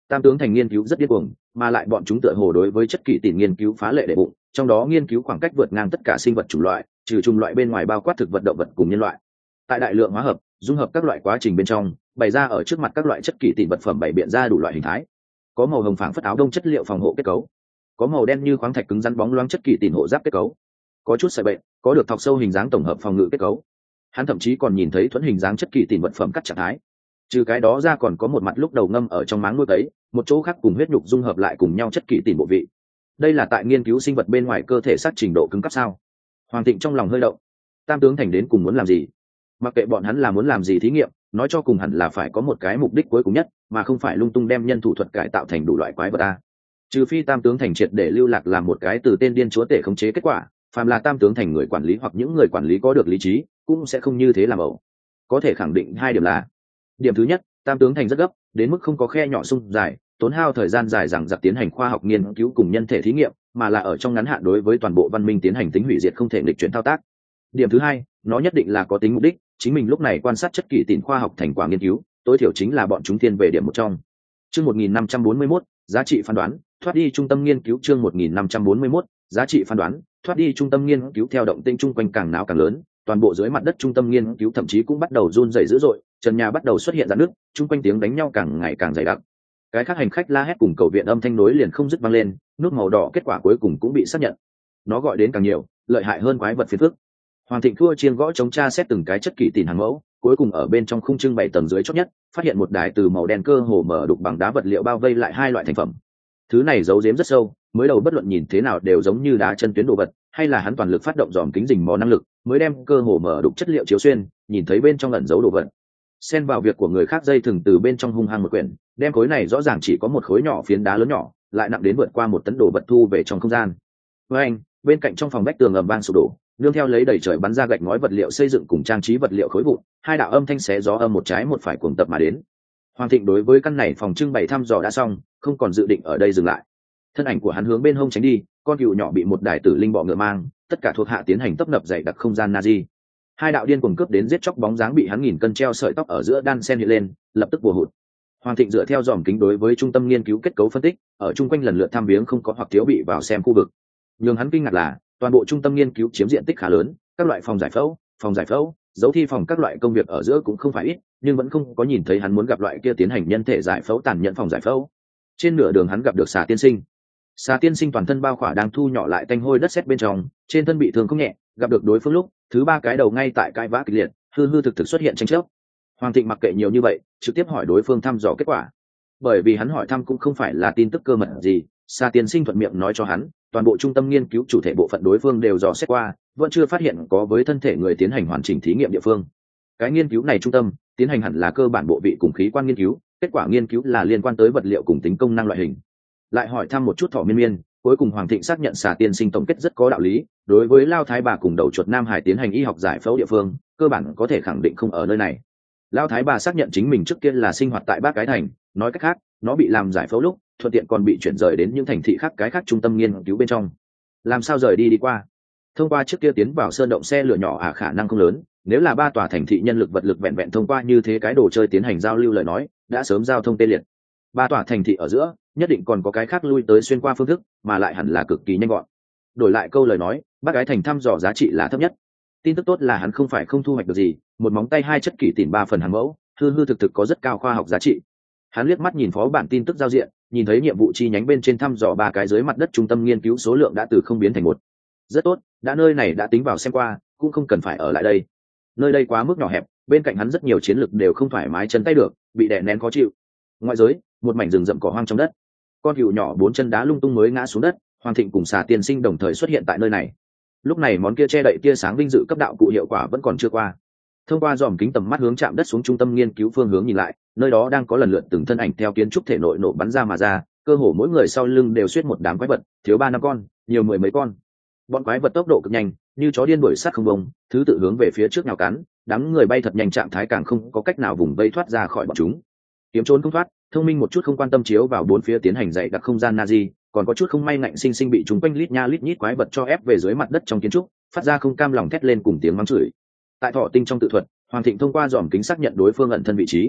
Tam tướng thành nghiên cứu rất điên cuồng, mà lại bọn chúng tựa hồ đối với chất kỳ tỷ nghiên cứu phá lệ đệ bụng, trong đó nghiên cứu khoảng cách vượt ngang tất cả sinh vật chủng loại, trừ chủng loại bên ngoài bao quát thực vật, động vật cùng nhân loại. Tại đại lượng hóa hợp, dung hợp các loại quá trình bên trong, bày ra ở trước mặt các loại chất kỳ tỷ vật phẩm bày biện ra đủ loại hình thái. Có màu hồng phảng phất áo đông chất liệu phòng hộ kết cấu, có màu đen như khoáng thạch cứng rắn bóng loáng chất kỳ tỷ hộ giáp kết cấu, có chút sợi bệnh, có được thọc sâu hình dáng tổng hợp phòng ngự kết cấu. Hắn thậm chí còn nhìn thấy thuẫn hình dáng chất kỳ tỷ vật phẩm cắt trạng thái. Trừ cái đó ra còn có một mặt lúc đầu ngâm ở trong máng nuôi cấy, một chỗ khác cùng huyết nhục dung hợp lại cùng nhau chất kỳ tỷ bộ vị. Đây là tại nghiên cứu sinh vật bên ngoài cơ thể sát trình độ cứng cấp sao? Hoàng Thịnh trong lòng hơi động. Tam tướng thành đến cùng muốn làm gì? Mặc kệ bọn hắn là muốn làm gì thí nghiệm, nói cho cùng hẳn là phải có một cái mục đích cuối cùng nhất, mà không phải lung tung đem nhân thủ thuật cải tạo thành đủ loại quái vật a. Trừ phi Tam tướng thành triệt để lưu lạc làm một cái từ tên điên chúa tể khống chế kết quả, phàm là Tam tướng thành người quản lý hoặc những người quản lý có được lý trí, cũng sẽ không như thế làm ẩu. Có thể khẳng định hai điểm là: điểm thứ nhất, Tam tướng thành rất gấp, đến mức không có khe nhỏ sung dài, tốn hao thời gian dài dằng dặc tiến hành khoa học nghiên cứu cùng nhân thể thí nghiệm, mà là ở trong ngắn hạn đối với toàn bộ văn minh tiến hành tính hủy diệt không thể nghịch chuyển thao tác. Điểm thứ hai, nó nhất định là có tính mục đích, chính mình lúc này quan sát chất kỳ tịnh khoa học thành quả nghiên cứu, tối thiểu chính là bọn chúng thiên về điểm một trong. Chương 1541, giá trị phán đoán, thoát đi trung tâm nghiên cứu. Chương 1541, giá trị phán đoán, thoát đi trung tâm nghiên cứu. Theo động tĩnh chung quanh càng náo càng lớn, toàn bộ dưới mặt đất trung tâm nghiên cứu thậm chí cũng bắt đầu run rẩy dữ dội, trần nhà bắt đầu xuất hiện rạn nứt, chung quanh tiếng đánh nhau càng ngày càng dày đặc. Cái khác hành khách la hét cùng cầu viện âm thanh nối liền không dứt vang lên, nút màu đỏ kết quả cuối cùng cũng bị xác nhận. Nó gọi đến càng nhiều, lợi hại hơn quái vật phiền phức. Hoàng Thịnh thua chiên gõ chống tra xét từng cái chất kỳ tỉn hàng mẫu, cuối cùng ở bên trong khung trưng bày tầng dưới chót nhất, phát hiện một đài từ màu đen cơ hồ mở đục bằng đá vật liệu bao vây lại hai loại thành phẩm. Thứ này giấu giếm rất sâu, mới đầu bất luận nhìn thế nào đều giống như đá chân tuyến đồ vật, hay là hắn toàn lực phát động dòm kính rình mò năng lực, mới đem cơ hồ mở đục chất liệu chiếu xuyên, nhìn thấy bên trong ẩn giấu đồ vật. Xen vào việc của người khác dây thừng từ bên trong hung hăng một quyển, đem khối này rõ ràng chỉ có một khối nhỏ phiến đá lớn nhỏ, lại nặng đến vượt qua 1 tấn đồ vật thu về trong không gian. Với anh, bên cạnh trong phòng vách tường ầm vang sụp đổ, nương theo lấy đầy trời bắn ra gạch ngói vật liệu xây dựng cùng trang trí vật liệu khối vụn, hai đạo âm thanh xé gió âm một trái một phải cuồng tập mà đến. Hoàng Thịnh đối với căn này phòng trưng bày thăm dò đã xong, không còn dự định ở đây dừng lại. Thân ảnh của hắn hướng bên hông tránh đi, con cừu nhỏ bị một đài tử linh bọ ngựa mang, tất cả thuộc hạ tiến hành tấp nập dày đặc không gian Nazi. Hai đạo điên cuồng cướp đến giết chóc bóng dáng bị hắn nghìn cân treo sợi tóc ở giữa đan sen hiện lên, lập tức bùa hụt. Hoàng Thịnh dựa theo dòm kính đối với trung tâm nghiên cứu kết cấu phân tích, ở chung quanh lần lượt thăm viếng không có hoặc thiếu bị vào xem khu vực. Nhưng hắn kinh ngạc là, toàn bộ trung tâm nghiên cứu chiếm diện tích khá lớn, các loại phòng giải phẫu, dấu thi phòng các loại công việc ở giữa cũng không phải ít, nhưng vẫn không có nhìn thấy hắn muốn gặp loại kia tiến hành nhân thể giải phẫu tàn nhẫn phòng giải phẫu. Trên nửa đường hắn gặp được Xà Tiên Sinh. Xà Tiên Sinh toàn thân bao khỏa đang thu nhỏ lại tanh hôi đất sét bên trong, trên thân bị thương không nhẹ, gặp được đối phương lúc, thứ ba cái đầu ngay tại cãi vã kịch liệt, hư hư thực thực xuất hiện tranh chấp. Hoàng Thịnh mặc kệ nhiều như vậy, trực tiếp hỏi đối phương thăm dò kết quả. Bởi vì hắn hỏi thăm cũng không phải là tin tức cơ mật gì, Xà Tiên Sinh thuận miệng nói cho hắn, toàn bộ trung tâm nghiên cứu chủ thể bộ phận đối phương đều dò xét qua, vẫn chưa phát hiện có với thân thể người tiến hành hoàn chỉnh thí nghiệm địa phương. Cái nghiên cứu này trung tâm tiến hành hẳn là cơ bản bộ vị cùng khí quan nghiên cứu, kết quả nghiên cứu là liên quan tới vật liệu cùng tính công năng loại hình. Lại hỏi thăm một chút thọ miên miên, cuối cùng Hoàng Thịnh xác nhận Xà Tiên Sinh tổng kết rất có đạo lý, đối với Lao Thái Bà cùng đầu chuột Nam Hải tiến hành y học giải phẫu địa phương, cơ bản có thể khẳng định không ở nơi này. Lao Thái Bà xác nhận chính mình trước kia là sinh hoạt tại Bác Cái Thành, nói cách khác, nó bị làm giải phẫu lúc, thuận tiện còn bị chuyển rời đến những thành thị khác cái khác trung tâm nghiên cứu bên trong. Làm sao rời đi qua? Thông qua trước kia tiến vào sơn động xe lửa nhỏ khả năng không lớn, nếu là 3 tòa thành thị nhân lực vật lực vẹn vẹn thông qua như thế cái đồ chơi tiến hành giao lưu lời nói, đã sớm giao thông tê liệt. 3 tòa thành thị ở giữa, nhất định còn có cái khác lui tới xuyên qua phương thức, mà lại hẳn là cực kỳ nhanh gọn. Đổi lại câu lời nói, Bác Cái Thành thăm dò giá trị là thấp nhất. Tin tức tốt là hắn không phải không thu hoạch được gì, một móng tay 2 chất kỷ tỉn 3 phần hàng mẫu, hư hư thực thực có rất cao khoa học giá trị. Hắn liếc mắt nhìn phó bản tin tức giao diện, nhìn thấy nhiệm vụ chi nhánh bên trên thăm dò 3 cái dưới mặt đất trung tâm nghiên cứu số lượng đã từ không biến thành 1. Rất tốt, đã nơi này đã tính vào xem qua, cũng không cần phải ở lại đây. Nơi đây quá mức nhỏ hẹp, bên cạnh hắn rất nhiều chiến lực đều không thoải mái chân tay được, bị đè nén khó chịu. Ngoại giới, một mảnh rừng rậm cỏ hoang trong đất. Con cừu nhỏ 4 chân đá lung tung mới ngã xuống đất, Hoàng Thịnh cùng Xà Tiên Sinh đồng thời xuất hiện tại nơi này. Lúc này món kia che đậy tia sáng vinh dự cấp đạo cụ hiệu quả vẫn còn chưa qua. Thông qua dòm kính tầm mắt hướng chạm đất xuống trung tâm nghiên cứu phương hướng nhìn lại, nơi đó đang có lần lượt từng thân ảnh theo kiến trúc thể nội nổ bắn ra mà ra, cơ hồ mỗi người sau lưng đều xuyết một đám quái vật, thiếu 3-5 con, nhiều 10 mấy con. Bọn quái vật tốc độ cực nhanh, như chó điên đuổi sát không bông, thứ tự hướng về phía trước nhào cắn, đám người bay thật nhanh, trạng thái càng không có cách nào vùng vây thoát ra khỏi bọn chúng. Kiếm trốn không thoát, thông minh một chút không quan tâm chiếu vào 4 phía tiến hành dạy đặc không gian Nazi, còn có chút không may ngạnh sinh sinh bị chúng quanh lít nha lít nhít quái vật cho ép về dưới mặt đất trong kiến trúc, phát ra không cam lòng thét lên cùng tiếng mắng chửi. Tại Thọ Tinh trong tự thuật, Hoàng Thịnh thông qua dòm kính xác nhận đối phương ẩn thân vị trí.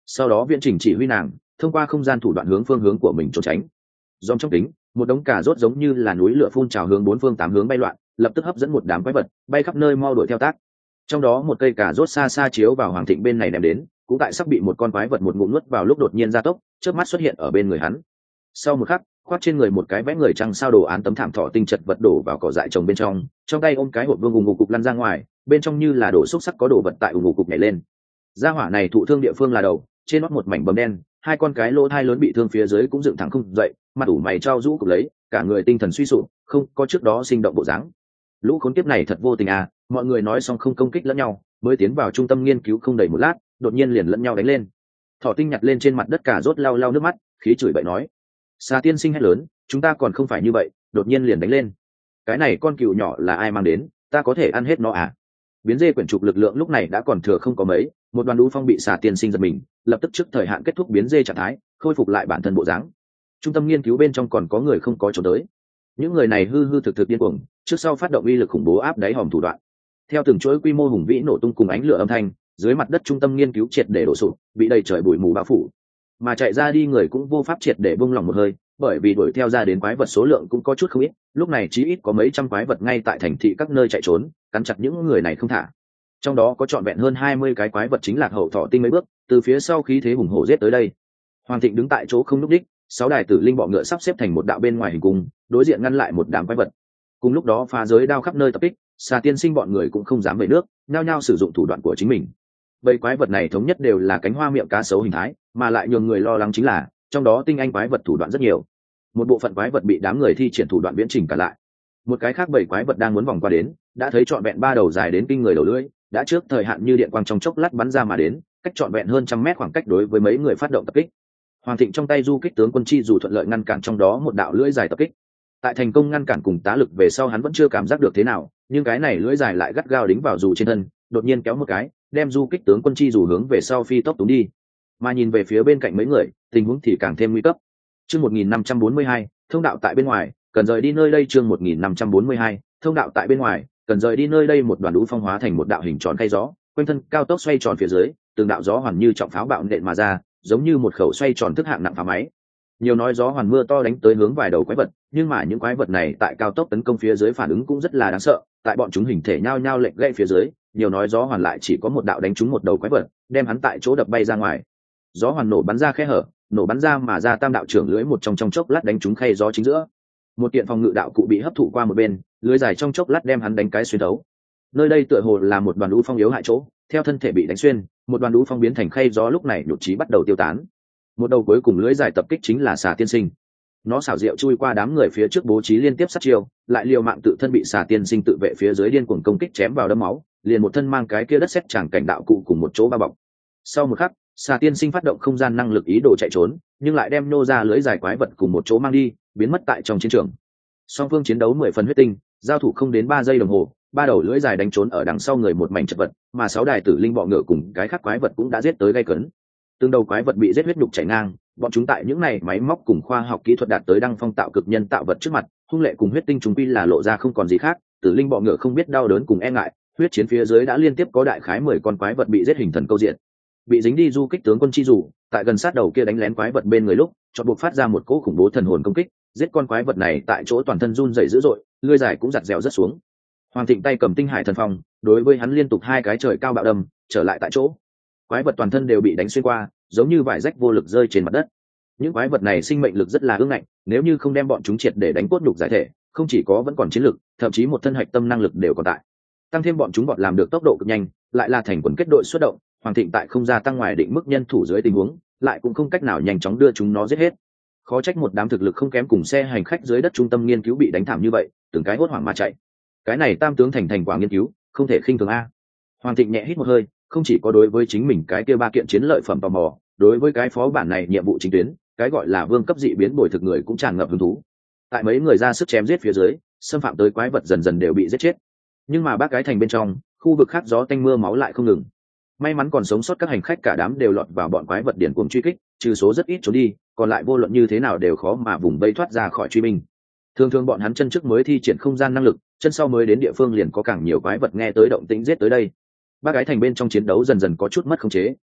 sau đó viễn trình chỉ huy nàng thông qua không gian thủ đoạn hướng phương hướng của mình trốn tránh. Dòng trong kính, một đống cà rốt giống như là núi lửa phun trào hướng bốn phương tám hướng bay loạn, lập tức hấp dẫn một đám quái vật bay khắp nơi mau đuổi theo tác. Trong đó một cây cà rốt xa xa chiếu vào Hoàng Thịnh bên này ném đến, cũng tại sắp bị một con quái vật một ngụm nuốt vào lúc đột nhiên gia tốc, chớp mắt xuất hiện ở bên người hắn. Sau một khắc, khoác trên người một cái vẽ người trăng sao đồ án tấm thảm thọ tinh chật vật đổ vào cỏ dại trồng bên trong tay ôm cái hộp vương ùng ục cục lăn ra ngoài, bên trong như là đổ xúc sắc có đồ vật tại ùng ục cục nhảy lên. Gia hỏa này thụ thương địa phương là đầu, trên nót một mảnh bầm đen, hai con cái lỗ thai lớn bị thương phía dưới cũng dựng thẳng không dậy, mặt ủ mày trao rũ cục lấy, cả người tinh thần suy sụp, không có trước đó sinh động bộ dáng. Lũ khốn kiếp này thật vô tình à, mọi người nói xong không công kích lẫn nhau, mới tiến vào trung tâm nghiên cứu không đầy một lát, đột nhiên liền lẫn nhau đánh lên. Thỏ tinh nhặt lên trên mặt đất cà rốt lau lau nước mắt, khí chửi bậy nói: Xà tiên sinh hét lớn, chúng ta còn không phải như vậy, đột nhiên liền đánh lên. Cái này con cừu nhỏ là ai mang đến, ta có thể ăn hết nó à? Biến dê quyển trục lực lượng lúc này đã còn thừa không có mấy, một đoàn đũ phong bị xà tiên sinh giật mình, lập tức trước thời hạn kết thúc biến dê trạng thái, khôi phục lại bản thân bộ dáng. Trung tâm nghiên cứu bên trong còn có người không có chỗ tới. Những người này hư hư thực thực điên cuồng, trước sau phát động uy lực khủng bố áp đáy hòm thủ đoạn. Theo từng chuỗi quy mô hùng vĩ nổ tung cùng ánh lửa âm thanh, dưới mặt đất trung tâm nghiên cứu triệt để đổ sụp, bị đầy trời bụi mù bao phủ. Mà chạy ra đi người cũng vô pháp triệt để buông lỏng một hơi, bởi vì đuổi theo ra đến quái vật số lượng cũng có chút không ít, lúc này chí ít có mấy trăm quái vật ngay tại thành thị các nơi chạy trốn, cắn chặt những người này không thả. Trong đó có trọn vẹn hơn 20 cái quái vật chính lạc hậu thọ tinh mấy bước, từ phía sau khí thế hùng hổ giết tới đây. Hoàng Thịnh đứng tại chỗ không lúc đích, 6 đài tử linh bọ ngựa sắp xếp thành một đạo bên ngoài hình cung, đối diện ngăn lại một đám quái vật. Cùng lúc đó phá giới đao khắp nơi tập kích, xà tiên sinh bọn người cũng không dám về nước, nhao nhao sử dụng thủ đoạn của chính mình. Bầy quái vật này thống nhất đều là cánh hoa miệng cá sấu hình thái, mà lại nhường người lo lắng chính là trong đó tinh anh quái vật thủ đoạn rất nhiều. Một bộ phận quái vật bị đám người thi triển thủ đoạn viễn trình cả lại. Một cái khác bầy quái vật đang muốn vòng qua đến, đã thấy trọn vẹn 3 đầu dài đến kinh người đầu lưỡi, đã trước thời hạn như điện quang trong chốc lát bắn ra mà đến, cách trọn vẹn hơn trăm mét khoảng cách đối với mấy người phát động tập kích. Hoàng Thịnh trong tay du kích tướng quân chi dù thuận lợi ngăn cản trong đó một đạo lưỡi dài tập kích. Tại thành công ngăn cản cùng tá lực về sau hắn vẫn chưa cảm giác được thế nào, nhưng cái này lưỡi dài lại gắt gao đính vào dù trên thân, đột nhiên kéo một cái, đem du kích tướng quân chi dù hướng về sau phi tốc túng đi. Mà nhìn về phía bên cạnh mấy người, tình huống thì càng thêm nguy cấp. Chương 1542, thông đạo tại bên ngoài, cần rời đi nơi đây. Chương 1542, thông đạo tại bên ngoài, cần rời đi nơi đây. Một đoàn lũ phong hóa thành một đạo hình tròn khay gió, quanh thân cao tốc xoay tròn phía dưới, từng đạo gió hoàn như trọng pháo bạo nện mà ra, giống như một khẩu xoay tròn thức hạng nặng phá máy. Nhiều nói gió hoàn mưa to đánh tới hướng vài đầu quái vật, nhưng mà những quái vật này tại cao tốc tấn công phía dưới phản ứng cũng rất là đáng sợ, tại bọn chúng hình thể nhao nhao lệch gãy phía dưới, nhiều nói gió hoàn lại chỉ có một đạo đánh trúng một đầu quái vật, đem hắn tại chỗ đập bay ra ngoài. Gió hoàn nổ bắn ra khe hở, nổ bắn ra mà ra tam đạo trưởng lưỡi một trong chốc lát đánh trúng khay gió chính giữa. Một kiện phòng ngự đạo cụ bị hấp thụ qua một bên, lưới dài trong chốc lát đem hắn đánh cái xuyên thấu. Nơi đây tựa hồ là một đoàn lũ phong yếu hại chỗ, theo thân thể bị đánh xuyên, một đoàn lũ phong biến thành khay gió lúc này nhụt chí bắt đầu tiêu tán. Một đầu cuối cùng lưới dài tập kích chính là xà tiên sinh. Nó xảo diệu chui qua đám người phía trước bố trí liên tiếp sát chiêu, lại liều mạng tự thân bị xà tiên sinh tự vệ phía dưới điên cuồng công kích chém vào đấm máu, liền một thân mang cái kia đất sét chẳng cảnh đạo cụ cùng một chỗ bao bọc. Sau một khắc, xà tiên sinh phát động không gian năng lực ý đồ chạy trốn, nhưng lại đem nô ra lưới dài quái vật cùng một chỗ mang đi, biến mất tại trong chiến trường. Song phương chiến đấu 10 phần huyết tinh, giao thủ không đến 3 giây đồng hồ, 3 đầu lưỡi dài đánh trốn ở đằng sau người một mảnh chật vật, mà 6 đài tử linh bọ ngựa cùng cái khác quái vật cũng đã giết tới gay cấn. Từng đầu quái vật bị giết huyết nhục chảy ngang, bọn chúng tại những này máy móc cùng khoa học kỹ thuật đạt tới đăng phong tạo cực nhân tạo vật trước mặt, hung lệ cùng huyết tinh chúng quy là lộ ra không còn gì khác. Tử linh bọ ngựa không biết đau đớn cùng e ngại, huyết chiến phía dưới đã liên tiếp có đại khái 10 con quái vật bị giết hình thần câu diện. Bị dính đi du kích tướng quân chi dù, tại gần sát đầu kia đánh lén quái vật bên người lúc, chợt buộc phát ra một cỗ khủng bố thần hồn công kích, giết con quái vật này tại chỗ toàn thân run rẩy dữ dội, lưỡi dài cũng giật dẻo rất xuống. Hoàng Thịnh tay cầm tinh hải thần phong, đối với hắn liên tục 2 cái trời cao bạo đâm, trở lại tại chỗ. Quái vật toàn thân đều bị đánh xuyên qua, giống như vải rách vô lực rơi trên mặt đất. Những quái vật này sinh mệnh lực rất là ương ngạnh, nếu như không đem bọn chúng triệt để đánh cốt nhục giải thể, không chỉ có vẫn còn chiến lực, thậm chí một thân hạch tâm năng lực đều còn tại. Tăng thêm bọn chúng bọn làm được tốc độ cực nhanh, lại là thành quần kết đội xuất động, Hoàng Thịnh tại không gia tăng ngoài định mức nhân thủ dưới tình huống, lại cũng không cách nào nhanh chóng đưa chúng nó giết hết. Khó trách một đám thực lực không kém cùng xe hành khách dưới đất trung tâm nghiên cứu bị đánh thảm như vậy, từng cái hốt hoảng mà chạy. Cái này tam tướng thành quả nghiên cứu, không thể khinh thường a. Hoàng Thịnh nhẹ hít một hơi, không chỉ có đối với chính mình cái kia 3 kiện chiến lợi phẩm tò mò, đối với cái phó bản này nhiệm vụ chính tuyến, cái gọi là vương cấp dị biến bồi thực người cũng tràn ngập hứng thú. Tại mấy người ra sức chém giết phía dưới, xâm phạm tới quái vật dần dần đều bị giết chết. Nhưng mà bác cái thành bên trong, khu vực khác gió tanh mưa máu lại không ngừng. May mắn còn sống sót các hành khách cả đám đều lọt vào bọn quái vật điển cuồng truy kích, trừ số rất ít trốn đi, còn lại vô luận như thế nào đều khó mà vùng vây thoát ra khỏi truy binh. Thường thường bọn hắn chân trước mới thi triển không gian năng lực, chân sau mới đến địa phương liền có càng nhiều quái vật nghe tới động tĩnh giết tới đây. Bác gái thành bên trong chiến đấu dần dần có chút mất khống chế.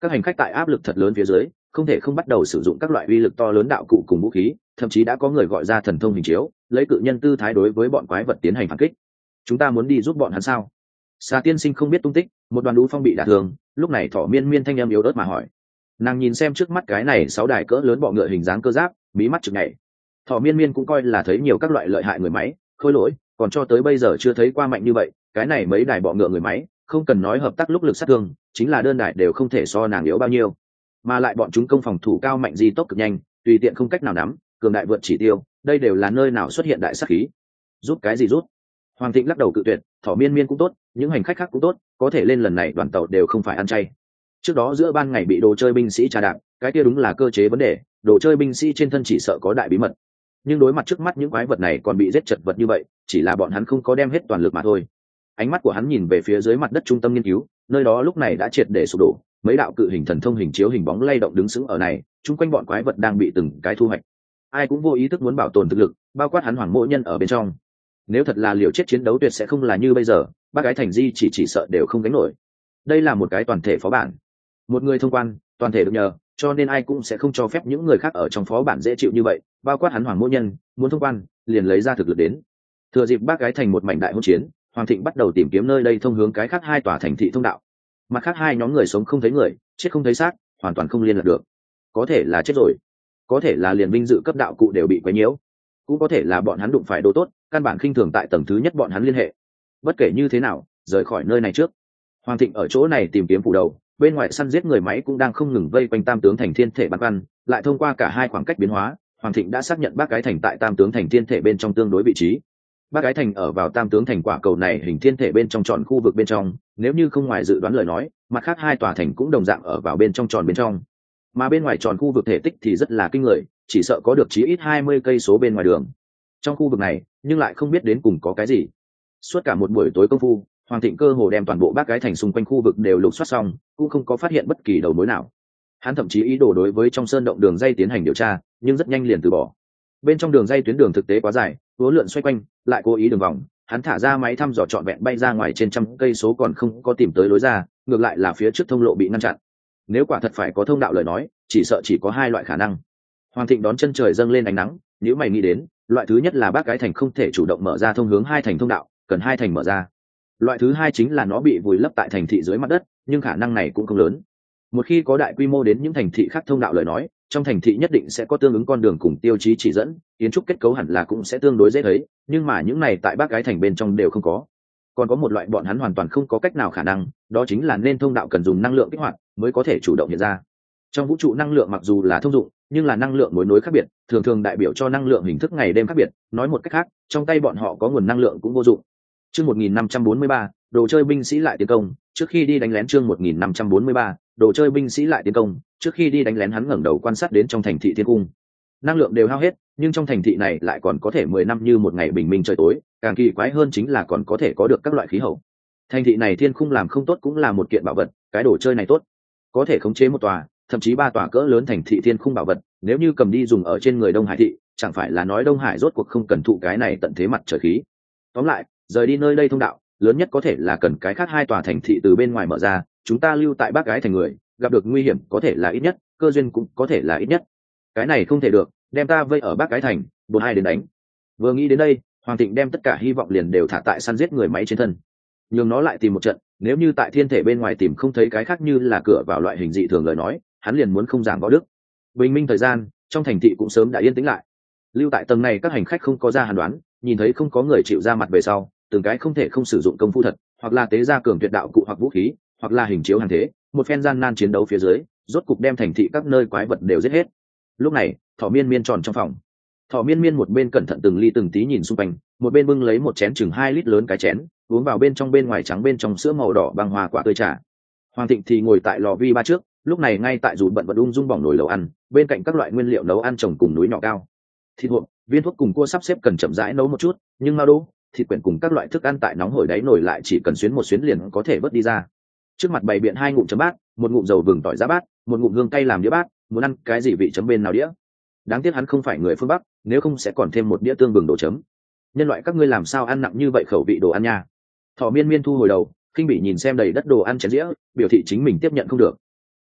Các hành khách tại áp lực thật lớn phía dưới không thể không bắt đầu sử dụng các loại uy lực to lớn đạo cụ cùng vũ khí, thậm chí đã có người gọi ra thần thông hình chiếu, lấy cự nhân tư thái đối với bọn quái vật tiến hành phản kích. Chúng ta muốn đi giúp bọn hắn sao? Xà tiên sinh không biết tung tích, một đoàn đũ phong bị đả thương, lúc này Thỏ Miên Miên thanh âm yếu ớt mà hỏi. Nàng nhìn xem trước mắt cái này 6 đài cỡ lớn bọ ngựa hình dáng cơ giáp, mí mắt chực nhảy. Thỏ Miên Miên cũng coi là thấy nhiều các loại lợi hại người máy, khôi lỗi, còn cho tới bây giờ chưa thấy qua mạnh như vậy. Cái này mấy đài bọ ngựa người máy, không cần nói hợp tác lúc lực sát thương, chính là đơn đài đều không thể so nàng yếu bao nhiêu. Mà lại bọn chúng công phòng thủ cao mạnh, di tốc cực nhanh, tùy tiện không cách nào nắm, cường đại vượt chỉ tiêu, đây đều là nơi nào xuất hiện đại sát khí. Giúp cái gì rút? Hoàng Thịnh lắc đầu cự tuyệt. Thỏ Miên Miên cũng tốt, những hành khách khác cũng tốt, có thể lên lần này đoàn tàu đều không phải ăn chay. Trước đó giữa ban ngày bị đồ chơi binh sĩ trà đạp, cái kia đúng là cơ chế vấn đề, đồ chơi binh sĩ trên thân chỉ sợ có đại bí mật. Nhưng đối mặt trước mắt những quái vật này còn bị giết chật vật như vậy, chỉ là bọn hắn không có đem hết toàn lực mà thôi. Ánh mắt của hắn nhìn về phía dưới mặt đất trung tâm nghiên cứu, nơi đó lúc này đã triệt để sụp đổ, mấy đạo cự hình thần thông hình chiếu hình bóng lay động đứng sững ở này, chung quanh bọn quái vật đang bị từng cái thu hoạch. Ai cũng vô ý thức muốn bảo tồn thực lực, bao quát hắn Hoàng Mộ Nhân ở bên trong. Nếu thật là liều chết chiến đấu tuyệt sẽ không là như bây giờ, ba cái thành di chỉ sợ đều không gánh nổi. Đây là một cái toàn thể phó bản, một người thông quan, toàn thể được nhờ, cho nên ai cũng sẽ không cho phép những người khác ở trong phó bản dễ chịu như vậy, bao quát hắn Hoàng Mộ Nhân, muốn thông quan, liền lấy ra thực lực đến. Thừa dịp bác gái thành một mảnh đại hỗn chiến, Hoàng Thịnh bắt đầu tìm kiếm nơi đây thông hướng cái khác 2 tòa thành thị thông đạo. Mặt khác 2 nhóm người sống không thấy người, chết không thấy xác, hoàn toàn không liên lạc được. Có thể là chết rồi, có thể là liền vinh dự cấp đạo cụ đều bị quấy nhiễu, cũng có thể là bọn hắn đụng phải đồ tốt, căn bản khinh thường tại tầng thứ nhất bọn hắn liên hệ. Bất kể như thế nào, rời khỏi nơi này trước. Hoàng Thịnh ở chỗ này tìm kiếm phủ đầu, bên ngoài săn giết người máy cũng đang không ngừng vây quanh Tam tướng thành thiên thể băn khoăn, lại thông qua cả 2 khoảng cách biến hóa, Hoàng Thịnh đã xác nhận bác cái thành tại Tam tướng thành thiên thể bên trong tương đối vị trí. Bác cái thành ở vào Tam tướng thành quả cầu này hình thiên thể bên trong tròn khu vực bên trong, nếu như không ngoài dự đoán lời nói, mặt khác 2 tòa thành cũng đồng dạng ở vào bên trong tròn bên trong. Mà bên ngoài tròn khu vực thể tích thì rất là kinh người, chỉ sợ có được chí ít 20 cây số bên ngoài đường. Trong khu vực này, nhưng lại không biết đến cùng có cái gì. Suốt cả một buổi tối công phu, Hoàng Thịnh cơ hồ đem toàn bộ bác cái thành xung quanh khu vực đều lục soát xong, cũng không có phát hiện bất kỳ đầu mối nào. Hắn thậm chí ý đồ đối với trong sơn động đường dây tiến hành điều tra, nhưng rất nhanh liền từ bỏ. Bên trong đường dây tuyến đường thực tế quá dài, uốn lượn xoay quanh, lại cố ý đường vòng, hắn thả ra máy thăm dò trọn vẹn bay ra ngoài trên trăm cây số còn không có tìm tới lối ra, ngược lại là phía trước thông lộ bị ngăn chặn. Nếu quả thật phải có thông đạo lời nói, chỉ sợ chỉ có 2 loại khả năng. Hoàng Thịnh đón chân trời dâng lên ánh nắng, nếu mày nghĩ đến, loại thứ nhất là bác cái thành không thể chủ động mở ra thông hướng 2 thành thông đạo, cần 2 thành mở ra. Loại thứ 2 chính là nó bị vùi lấp tại thành thị dưới mặt đất, nhưng khả năng này cũng không lớn. Một khi có đại quy mô đến những thành thị khác thông đạo lời nói, trong thành thị nhất định sẽ có tương ứng con đường cùng tiêu chí chỉ dẫn, kiến trúc kết cấu hẳn là cũng sẽ tương đối dễ thấy, nhưng mà những này tại bác cái thành bên trong đều không có. Còn có một loại bọn hắn hoàn toàn không có cách nào khả năng, đó chính là nên thông đạo cần dùng năng lượng kích hoạt mới có thể chủ động hiện ra. Trong vũ trụ năng lượng mặc dù là thông dụng, nhưng là năng lượng mối nối khác biệt, thường thường đại biểu cho năng lượng hình thức ngày đêm khác biệt, nói một cách khác, trong tay bọn họ có nguồn năng lượng cũng vô dụng. Chương 1543, đồ chơi binh sĩ lại tiến công, trước khi đi đánh lén chương 1543, đồ chơi binh sĩ lại tiến công, trước khi đi đánh lén hắn ngẩng đầu quan sát đến trong thành thị thiên cung. Năng lượng đều hao hết, nhưng trong thành thị này lại còn có thể 10 năm như một ngày bình minh trời tối, càng kỳ quái hơn chính là còn có thể có được các loại khí hậu. Thành thị này thiên khung làm không tốt cũng là một kiện bảo vật, cái đồ chơi này tốt, có thể khống chế một tòa, thậm chí 3 tòa cỡ lớn thành thị thiên khung bảo vật, nếu như cầm đi dùng ở trên người Đông Hải thị, chẳng phải là nói Đông Hải rốt cuộc không cần thụ cái này tận thế mặt trời khí. Tóm lại, rời đi nơi đây thông đạo, lớn nhất có thể là cần cái khác 2 tòa thành thị từ bên ngoài mở ra, chúng ta lưu tại bác gái thành người, gặp được nguy hiểm có thể là ít nhất, cơ duyên cũng có thể là ít nhất. Cái này không thể được, đem ta vây ở bác gái thành, buồn ai đến đánh. Vừa nghĩ đến đây, Hoàng Thịnh đem tất cả hy vọng liền đều thả tại săn giết người máy trên thân. Nhưng nó lại tìm một trận, nếu như tại thiên thể bên ngoài tìm không thấy cái khác như là cửa vào loại hình dị thường lời nói, hắn liền muốn không giảng võ đức. Bình minh thời gian, trong thành thị cũng sớm đã yên tĩnh lại. Lưu tại tầng này các hành khách không có ra hàn đoán, nhìn thấy không có người chịu ra mặt về sau, từng cái không thể không sử dụng công phu thật, hoặc là tế ra cường tuyệt đạo cụ hoặc vũ khí, hoặc là hình chiếu hàng thế, một phen gian nan chiến đấu phía dưới, rốt cục đem thành thị các nơi quái vật đều giết hết. Lúc này, Thỏ Miên Miên tròn trong phòng. Thỏ Miên Miên một bên cẩn thận từng ly từng tí nhìn xung quanh, một bên bưng lấy một chén chừng 2 lít lớn cái chén, uống vào bên trong bên ngoài trắng bên trong sữa màu đỏ băng hoa quả tươi trà. Hoàng Thịnh thì ngồi tại lò vi ba trước, lúc này ngay tại dù bận ung dung bỏng nồi lẩu ăn, bên cạnh các loại nguyên liệu nấu ăn trồng cùng núi nhỏ cao. Thịt hộp, viên thuốc cùng cua sắp xếp cần chậm rãi nấu một chút, nhưng mao đỗ, thịt quyển cùng các loại thức ăn tại nóng hổi đáy nồi lại chỉ cần xuyến một xuyến liền có thể vớt đi ra. Trước mặt bày biện 2 ngụm chấm bát, một ngụm dầu vừng tỏi giá bát, một ngụm hương cay làm đĩa bát, muốn ăn cái gì vị chấm bên nào đĩa. Đáng tiếc hắn không phải người phương Bắc, nếu không sẽ còn thêm một đĩa tương vừng đồ chấm. Nhân loại các ngươi làm sao ăn nặng như vậy khẩu vị đồ ăn nha. Thỏ Miên Miên thu hồi đầu, kinh bị nhìn xem đầy đất đồ ăn chén dĩa, biểu thị chính mình tiếp nhận không được.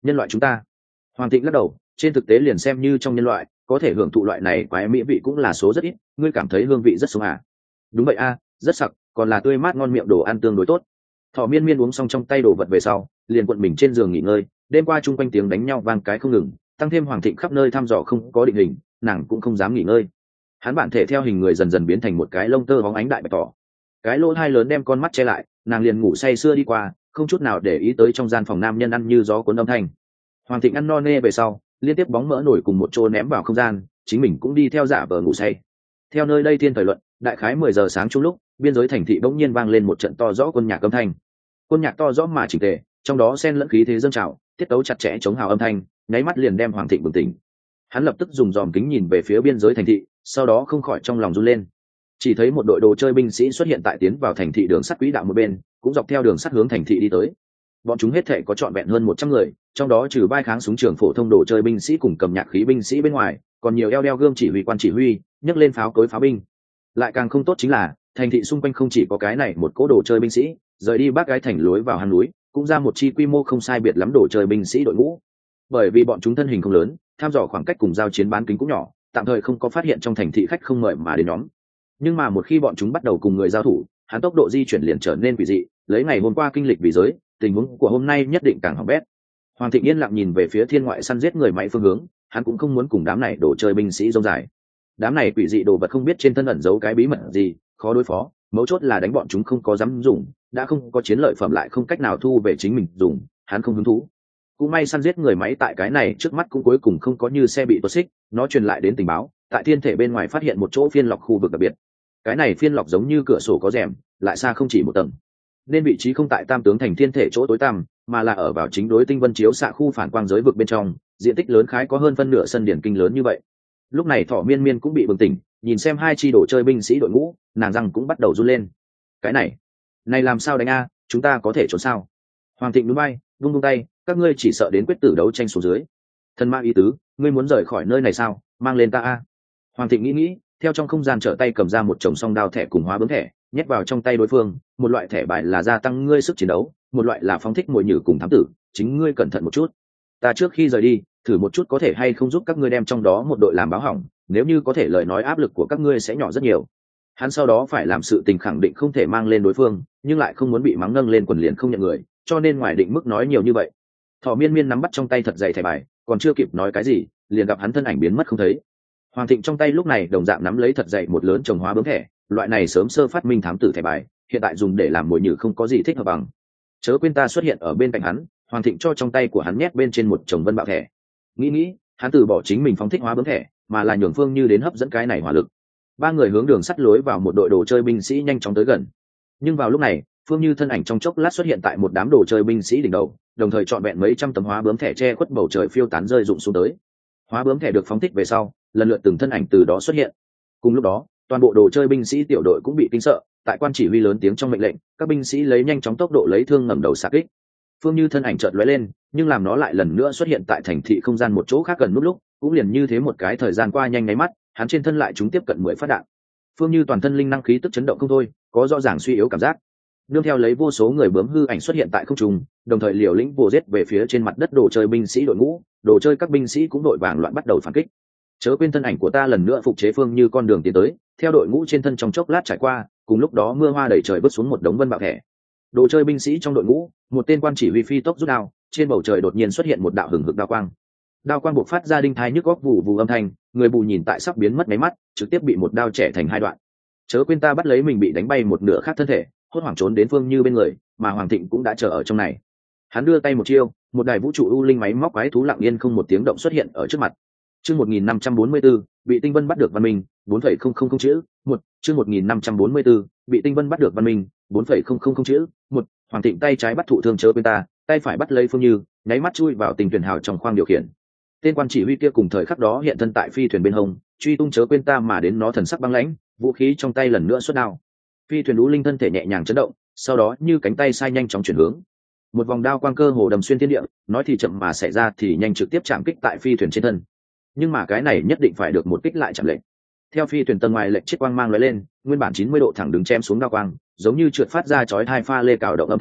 nhân loại chúng ta. Hoàng Thịnh lắc đầu, trên thực tế liền xem như trong nhân loại có thể hưởng thụ loại này quái mỹ vị cũng là số rất ít. Ngươi cảm thấy hương vị rất sống à? Đúng vậy a, rất sặc, còn là tươi mát ngon miệng, đồ ăn tương đối tốt. Thỏ Miên Miên uống xong trong tay đồ vật về sau, liền cuộn mình trên giường nghỉ ngơi. Đêm qua chung quanh tiếng đánh nhau vang cái không ngừng, tăng thêm Hoàng Thịnh khắp nơi thăm dò không có định hình, nàng cũng không dám nghỉ ngơi. Hắn bản thể theo hình người dần dần biến thành một cái lông tơ bóng ánh đại bạch thỏ, cái lỗ hai lớn đem con mắt che lại, nàng liền ngủ say sưa đi qua, không chút nào để ý tới trong gian phòng nam nhân ăn như gió cuốn âm thanh. Hoàng Thịnh ăn no nê về sau, liên tiếp bóng mỡ nổi cùng một chỗ ném vào không gian, chính mình cũng đi theo giả vờ ngủ say. Theo nơi đây thiên thời luận, đại khái 10 giờ sáng chung lúc, biên giới thành thị bỗng nhiên vang lên một trận to rõ quân nhạc âm thanh. Quân nhạc to rõ mà chỉnh tề, trong đó xen lẫn khí thế dâng trào, tiết tấu chặt chẽ chống hào âm thanh, nháy mắt liền đem Hoàng Thịnh bừng tỉnh. Hắn lập tức dùng dòm kính nhìn về phía biên giới thành thị, sau đó không khỏi trong lòng run lên. Chỉ thấy một đội đồ chơi binh sĩ xuất hiện tại tiến vào thành thị đường sắt quỹ đạo một bên, cũng dọc theo đường sắt hướng thành thị đi tới. Bọn chúng hết thảy có trọn vẹn hơn 100 người, trong đó trừ vai kháng súng trường phổ thông đồ chơi binh sĩ cùng cầm nhạc khí binh sĩ bên ngoài, còn nhiều eo đeo gươm chỉ huy quan chỉ huy, nhấc lên pháo cối pháo binh. Lại càng không tốt chính là, thành thị xung quanh không chỉ có cái này một cỗ đồ chơi binh sĩ, rời đi Bắc Gái thành lối vào hang núi, cũng ra một chi quy mô không sai biệt lắm đồ chơi binh sĩ đội ngũ. Bởi vì bọn chúng thân hình không lớn, tham dò khoảng cách cùng giao chiến bán kính cũng nhỏ, tạm thời không có phát hiện trong thành thị khách không mời mà đến nhóm. Nhưng mà một khi bọn chúng bắt đầu cùng người giao thủ, hắn tốc độ di chuyển liền trở nên quỷ dị, lấy ngày hôm qua kinh lịch vì giới, tình huống của hôm nay nhất định càng hỏng bét. Hoàng Thịnh yên lặng nhìn về phía thiên ngoại săn giết người máy phương hướng, hắn cũng không muốn cùng đám này đồ chơi binh sĩ rông dài. Đám này quỷ dị đồ vật không biết trên thân ẩn giấu cái bí mật gì, khó đối phó, mấu chốt là đánh bọn chúng không có dám dùng, đã không có chiến lợi phẩm lại không cách nào thu về chính mình dùng, hắn không hứng thú. Cũng may săn giết người máy tại cái này trước mắt cũng cuối cùng không có như xe bị tuột xích, nó truyền lại đến tình báo, tại thiên thể bên ngoài phát hiện một chỗ phiên lọc khu vực đặc biệt. Cái này phiên lọc giống như cửa sổ có rèm, lại xa không chỉ một tầng, nên vị trí không tại Tam tướng thành thiên thể chỗ tối tăm, mà là ở vào chính đối tinh vân chiếu xạ khu phản quang giới vực bên trong, diện tích lớn khái có hơn phân nửa sân điển kinh lớn như vậy. Lúc này Thỏ Miên Miên cũng bị bừng tỉnh, nhìn xem hai chi đồ chơi binh sĩ đội ngũ, nàng răng cũng bắt đầu run lên. Cái này làm sao đánh a? Chúng ta có thể trốn sao? Hoàng Thịnh núi bay, vung tay, các ngươi chỉ sợ đến quyết tử đấu tranh xuống dưới. Thần ma ý tứ, ngươi muốn rời khỏi nơi này sao? Mang lên ta a. Hoàng Thịnh nghĩ, theo trong không gian trở tay cầm ra một chồng song đao thẻ cùng hóa bướm thẻ, nhét vào trong tay đối phương. Một loại thẻ bài là gia tăng ngươi sức chiến đấu, một loại là phóng thích mồi nhử cùng thám tử, chính ngươi cẩn thận một chút. Ta trước khi rời đi, thử một chút có thể hay không giúp các ngươi đem trong đó một đội làm báo hỏng, nếu như có thể lời nói áp lực của các ngươi sẽ nhỏ rất nhiều. Hắn sau đó phải làm sự tình khẳng định không thể mang lên đối phương, nhưng lại không muốn bị mắng nâng lên quần liền không nhận người, cho nên ngoài định mức nói nhiều như vậy. Thỏ Miên Miên nắm bắt trong tay thật dày thẻ bài, còn chưa kịp nói cái gì, liền gặp hắn thân ảnh biến mất không thấy. Hoàng Thịnh trong tay lúc này đồng dạng nắm lấy thật dày một lớn chồng hóa bướm thẻ, loại này sớm sơ phát minh thám tử thẻ bài, hiện tại dùng để làm mồi nhử không có gì thích hợp bằng. Chớ quên ta xuất hiện ở bên cạnh hắn. Hoàng Thịnh cho trong tay của hắn nhét bên trên một chồng vân bạo thẻ. Nghĩ, hắn từ bỏ chính mình phóng thích hóa bướm thẻ, mà là nhường Phương Như đến hấp dẫn cái này hỏa lực. Ba người hướng đường sắt lối vào một đội đồ chơi binh sĩ nhanh chóng tới gần. Nhưng vào lúc này, Phương Như thân ảnh trong chốc lát xuất hiện tại một đám đồ chơi binh sĩ đỉnh đầu, đồng thời trọn vẹn mấy trăm tấm hóa bướm thẻ che khuất bầu trời phiêu tán rơi rụng xuống tới. Hóa bướm thẻ được phóng thích về sau, lần lượt từng thân ảnh từ đó xuất hiện. Cùng lúc đó, toàn bộ đồ chơi binh sĩ tiểu đội cũng bị kinh sợ, tại quan chỉ huy lớn tiếng trong mệnh lệnh, các binh sĩ lấy nhanh chóng tốc độ lấy thương ngẩng đầu xạ kích. Phương Như thân ảnh chợt lóe lên, nhưng làm nó lại lần nữa xuất hiện tại thành thị không gian một chỗ khác gần nút lúc, cũng liền như thế một cái thời gian qua nhanh nháy mắt, hắn trên thân lại chúng tiếp cận 10 phát đạn. Phương Như toàn thân linh năng khí tức chấn động không thôi, có rõ ràng suy yếu cảm giác. Nương theo lấy vô số người bướm hư ảnh xuất hiện tại không trung, đồng thời liều lĩnh vồ giết về phía trên mặt đất đồ chơi binh sĩ đội ngũ, đồ chơi các binh sĩ cũng đội vàng loạn bắt đầu phản kích. Chớ quên thân ảnh của ta lần nữa phục chế Phương Như con đường tiến tới, theo đội ngũ trên thân trong chốc lát trải qua, cùng lúc đó mưa hoa đầy trời vứt xuống một đống vân bạo thẻ. Đồ chơi binh sĩ trong đội ngũ, một tên quan chỉ huy phi tốc rút đao, trên bầu trời đột nhiên xuất hiện một đạo hừng hực đao quang. Đao quang bộc phát ra đinh thai nhức góc vụ vụ âm thanh, người bù nhìn tại sắp biến mất mấy mắt, trực tiếp bị một đao chẻ thành hai đoạn. Chớ quên ta bắt lấy mình bị đánh bay một nửa khác thân thể, hốt hoảng trốn đến Phương Như bên người, mà Hoàng Thịnh cũng đã chờ ở trong này. Hắn đưa tay một chiêu, một đài vũ trụ u linh máy móc quái thú lặng yên không một tiếng động xuất hiện ở trước mặt. Chương 1544, bị Tinh Vân bắt được văn minh, 4,000 chữ, 1, chương 1544, bị Tinh Vân bắt được văn minh, 4,000 chữ, 1, Hoàng Thịnh tay trái bắt thụ thương Chớ quên ta, tay phải bắt lấy Phương Như, nháy mắt chui vào tình tuyển hào trong khoang điều khiển. Tên quan chỉ huy kia cùng thời khắc đó hiện thân tại phi thuyền bên hông, truy tung Chớ quên ta mà đến nó thần sắc băng lãnh, vũ khí trong tay lần nữa xuất đao. Phi thuyền u linh thân thể nhẹ nhàng chấn động, sau đó như cánh tay sai nhanh chóng chuyển hướng. Một vòng đao quang cơ hồ đầm xuyên thiên địa, nói thì chậm mà xảy ra thì nhanh trực tiếp chạm kích tại phi thuyền trên thân. Nhưng mà cái này nhất định phải được một kích lại chạm lệnh. Theo phi thuyền tầng ngoài lệnh chiếc quang mang lóe lên, nguyên bản 90 độ thẳng đứng chém xuống đao quang, giống như trượt phát ra chói tai pha lê cào động âm thanh,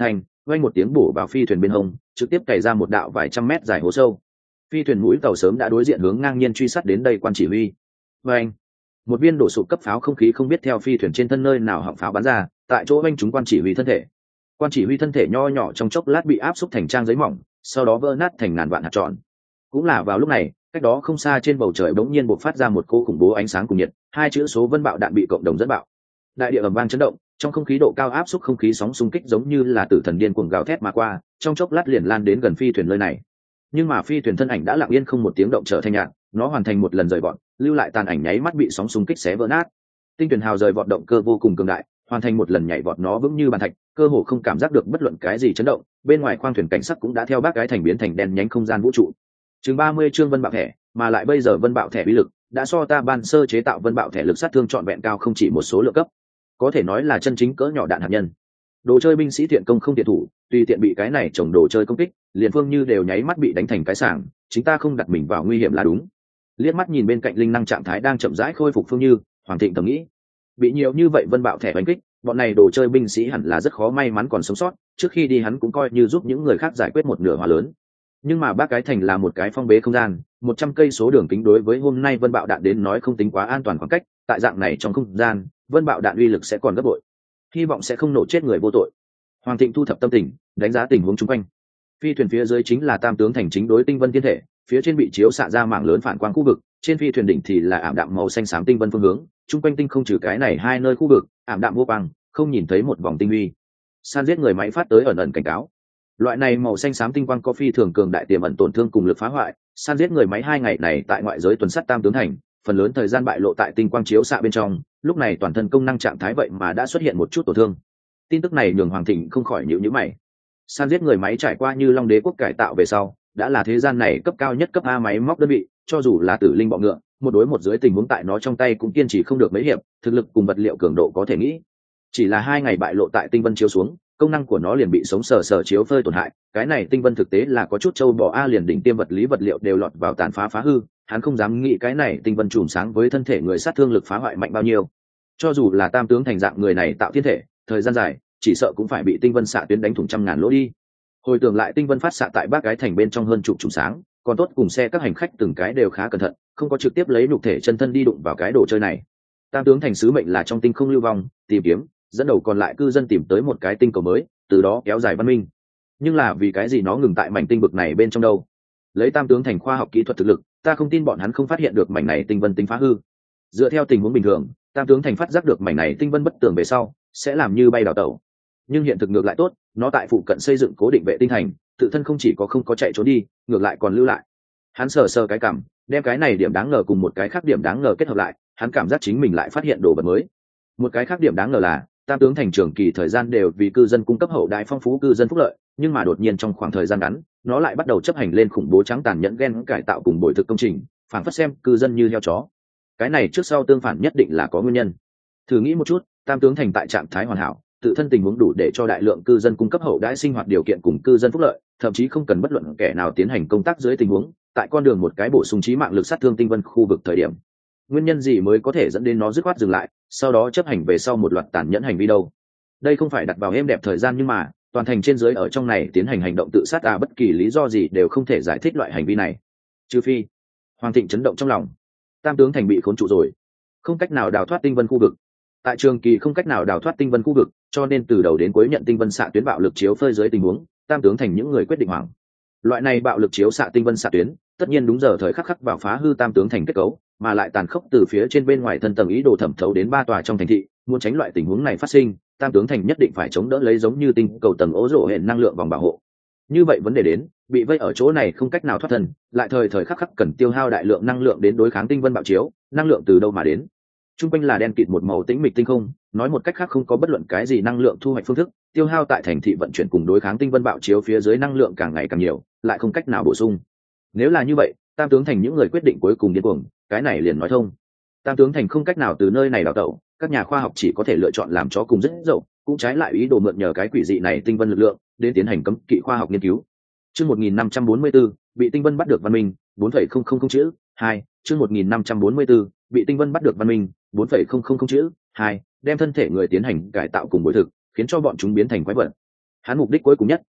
vang một tiếng bổ vào phi thuyền bên hông, trực tiếp cày ra một đạo vài trăm mét dài hố sâu. Phi thuyền mũi tàu sớm đã đối diện hướng ngang nhiên truy sát đến đây quan chỉ huy. Vang, một viên đổ sụp cấp pháo không khí không biết theo phi thuyền trên thân nơi nào họng pháo bắn ra, tại chỗ vang trúng quan chỉ huy thân thể. Quan chỉ huy thân thể nho nhỏ trong chốc lát bị áp xúc thành trang giấy mỏng, sau đó vỡ nát thành ngàn vạn hạt tròn. Cũng là vào lúc này, cách đó không xa trên bầu trời bỗng nhiên bộc phát ra một cô khủng bố ánh sáng cùng nhiệt, hai chữ số vân bạo đạn bị cộng đồng dẫn bạo. Đại địa ầm vang chấn động, trong không khí độ cao áp xúc không khí sóng xung kích giống như là tử thần điên cuồng gào thét mà qua, trong chốc lát liền lan đến gần phi thuyền nơi này. Nhưng mà phi thuyền thân ảnh đã lặng yên không một tiếng động trở thành nhạt, nó hoàn thành một lần rời vọt, lưu lại tàn ảnh nháy mắt bị sóng xung kích xé vỡ nát. Tinh thuyền hào rời vọt động cơ vô cùng cường đại, hoàn thành một lần nhảy vọt nó vững như bàn thạch, cơ hồ không cảm giác được bất luận cái gì chấn động. Bên ngoài khoang thuyền cảnh sắc cũng đã theo bác cái thành biến thành đen nhánh không gian vũ trụ. Chừng 30 chương vân bạo thẻ, mà lại bây giờ vân bạo thẻ uy lực đã so ta ban sơ chế tạo vân bạo thẻ lực sát thương trọn vẹn cao không chỉ một số lượng cấp, có thể nói là chân chính cỡ nhỏ đạn hạt nhân. Đồ chơi binh sĩ thiện công không thiện thủ, tùy tiện bị cái này chồng đồ chơi công kích, liền phương như đều nháy mắt bị đánh thành cái sảng, chính ta không đặt mình vào nguy hiểm là đúng. Liếc mắt nhìn bên cạnh linh năng trạng thái đang chậm rãi khôi phục phương như, Hoàng Thịnh thầm nghĩ, bị nhiều như vậy vân bạo thẻ đánh kích, bọn này đồ chơi binh sĩ hẳn là rất khó may mắn còn sống sót, trước khi đi hắn cũng coi như giúp những người khác giải quyết một nửa hỏa lớn. Nhưng mà bác cái thành là một cái phong bế không gian, 100 cây số đường kính đối với hôm nay vân bạo đạn đến nói không tính quá an toàn khoảng cách, tại dạng này trong không gian, vân bạo đạn uy lực sẽ còn gấp bội, hy vọng sẽ không nổ chết người vô tội. Hoàng Thịnh thu thập tâm tình, đánh giá tình huống chung quanh. Phi thuyền phía dưới chính là Tam tướng thành chính đối tinh vân thiên thể, phía trên bị chiếu xạ ra mảng lớn phản quang khu vực, trên phi thuyền đỉnh thì là ảm đạm màu xanh xám tinh vân phương hướng, chung quanh tinh không trừ cái này hai nơi khu vực, ảm đạm vô quang, không nhìn thấy một vòng tinh huy. San giết người máy phát tới ẩn ẩn cảnh cáo. Loại này màu xanh xám tinh quang có phi thường cường đại tiềm ẩn tổn thương cùng lực phá hoại, san giết người máy 2 ngày này tại ngoại giới tuần sắt Tam tướng thành, phần lớn thời gian bại lộ tại tinh quang chiếu xạ bên trong, lúc này toàn thân công năng trạng thái vậy mà đã xuất hiện một chút tổn thương. Tin tức này nhường Hoàng Thịnh không khỏi nhíu mày. San giết người máy trải qua như Long Đế quốc cải tạo về sau, đã là thế gian này cấp cao nhất cấp A máy móc đơn vị, cho dù là tử linh bọ ngựa, một đối một dưới tình huống tại nó trong tay cũng kiên trì không được mấy hiệp, thực lực cùng vật liệu cường độ có thể nghĩ. Chỉ là 2 ngày bại lộ tại tinh vân chiếu xuống, công năng của nó liền bị sống sờ chiếu phơi tổn hại. Cái này tinh vân thực tế là có chút châu bò a, liền đỉnh tiêm vật lý vật liệu đều lọt vào tàn phá hư, hắn không dám nghĩ cái này tinh vân chùm sáng với thân thể người sát thương lực phá hoại mạnh bao nhiêu. Cho dù là Tam tướng thành dạng người này tạo thiên thể, thời gian dài chỉ sợ cũng phải bị tinh vân xạ tuyến đánh thủng trăm ngàn lỗ đi. Hồi tưởng lại tinh vân phát xạ tại bác cái thành bên trong hơn chục chùm sáng, còn tốt cùng xe các hành khách từng cái đều khá cẩn thận, không có trực tiếp lấy nhục thể chân thân đi đụng vào cái đồ chơi này. Tam tướng thành sứ mệnh là trong tinh không lưu vong, tìm kiếm, dẫn đầu còn lại cư dân tìm tới một cái tinh cầu mới, từ đó kéo dài văn minh. Nhưng là vì cái gì nó ngừng tại mảnh tinh vực này bên trong đâu? Lấy Tam tướng thành khoa học kỹ thuật thực lực, ta không tin bọn hắn không phát hiện được mảnh này tinh vân tính phá hư. Dựa theo tình huống bình thường, Tam tướng thành phát giác được mảnh này tinh vân bất tường về sau, sẽ làm như bay đào tẩu. Nhưng hiện thực ngược lại tốt, nó tại phụ cận xây dựng cố định vệ tinh thành, tự thân không chỉ có không có chạy trốn đi, ngược lại còn lưu lại. Hắn sờ cái cảm, đem cái này điểm đáng ngờ cùng một cái khác điểm đáng ngờ kết hợp lại, hắn cảm giác chính mình lại phát hiện đồ vật mới. Một cái khác điểm đáng ngờ là Tam tướng thành trường kỳ thời gian đều vì cư dân cung cấp hậu đại phong phú cư dân phúc lợi, nhưng mà đột nhiên trong khoảng thời gian ngắn, nó lại bắt đầu chấp hành lên khủng bố trắng tàn nhẫn gen cải tạo cùng bồi thực công trình, phản phất xem cư dân như heo chó. Cái này trước sau tương phản nhất định là có nguyên nhân. Thử nghĩ một chút, Tam tướng thành tại trạng thái hoàn hảo, tự thân tình huống đủ để cho đại lượng cư dân cung cấp hậu đãi sinh hoạt điều kiện cùng cư dân phúc lợi, thậm chí không cần bất luận kẻ nào tiến hành công tác dưới tình huống, tại con đường một cái bổ sung trí mạng lực sát thương tinh vân khu vực thời điểm. Nguyên nhân gì mới có thể dẫn đến nó dứt khoát dừng lại, sau đó chấp hành về sau một loạt tàn nhẫn hành vi đâu? Đây không phải đặt vào êm đẹp thời gian, nhưng mà toàn thành trên dưới ở trong này tiến hành hành động tự sát bất kỳ lý do gì đều không thể giải thích loại hành vi này. Trừ phi, Hoàng Thịnh chấn động trong lòng. Tam tướng thành bị khốn trụ rồi, không cách nào đào thoát tinh vân khu vực. Tại trường kỳ không cách nào đào thoát tinh vân khu vực, cho nên từ đầu đến cuối nhận tinh vân xạ tuyến bạo lực chiếu phơi dưới tình huống, Tam tướng thành những người quyết định hoảng. Loại này bạo lực chiếu xạ tinh vân xạ tuyến, tất nhiên đúng giờ thời khắc vào phá hư Tam tướng thành kết cấu, mà lại tàn khốc từ phía trên bên ngoài thân tầng ý đồ thẩm thấu đến 3 tòa trong thành thị. Muốn tránh loại tình huống này phát sinh, Tam tướng thành nhất định phải chống đỡ lấy giống như tinh cầu tầng ố rổ hệ năng lượng vòng bảo hộ. Như vậy vấn đề đến, bị vây ở chỗ này không cách nào thoát thân, lại thời khắc cần tiêu hao đại lượng năng lượng đến đối kháng tinh vân bạo chiếu, năng lượng từ đâu mà đến? Trung quanh là đen kịt một màu tĩnh mịch tinh không, nói một cách khác không có bất luận cái gì năng lượng thu hoạch phương thức, tiêu hao tại thành thị vận chuyển cùng đối kháng tinh vân bạo chiếu phía dưới năng lượng càng ngày càng nhiều, lại không cách nào bổ sung. Nếu là như vậy, Tam tướng thành những người quyết định cuối cùng điên cuồng, cái này liền nói thông. Tam tướng thành không cách nào từ nơi này đào tẩu, các nhà khoa học chỉ có thể lựa chọn làm chó cùng rất dậu, cũng trái lại ý đồ mượn nhờ cái quỷ dị này tinh vân lực lượng đến tiến hành cấm kỵ khoa học nghiên cứu. Chương 1544, bị tinh vân bắt được văn minh, 4,000 chữ, 2, chương 1544, bị tinh vân bắt được văn minh, 4,000 chữ, 2, đem thân thể người tiến hành cải tạo cùng bồi thực, khiến cho bọn chúng biến thành quái vật. Hắn mục đích cuối cùng nhất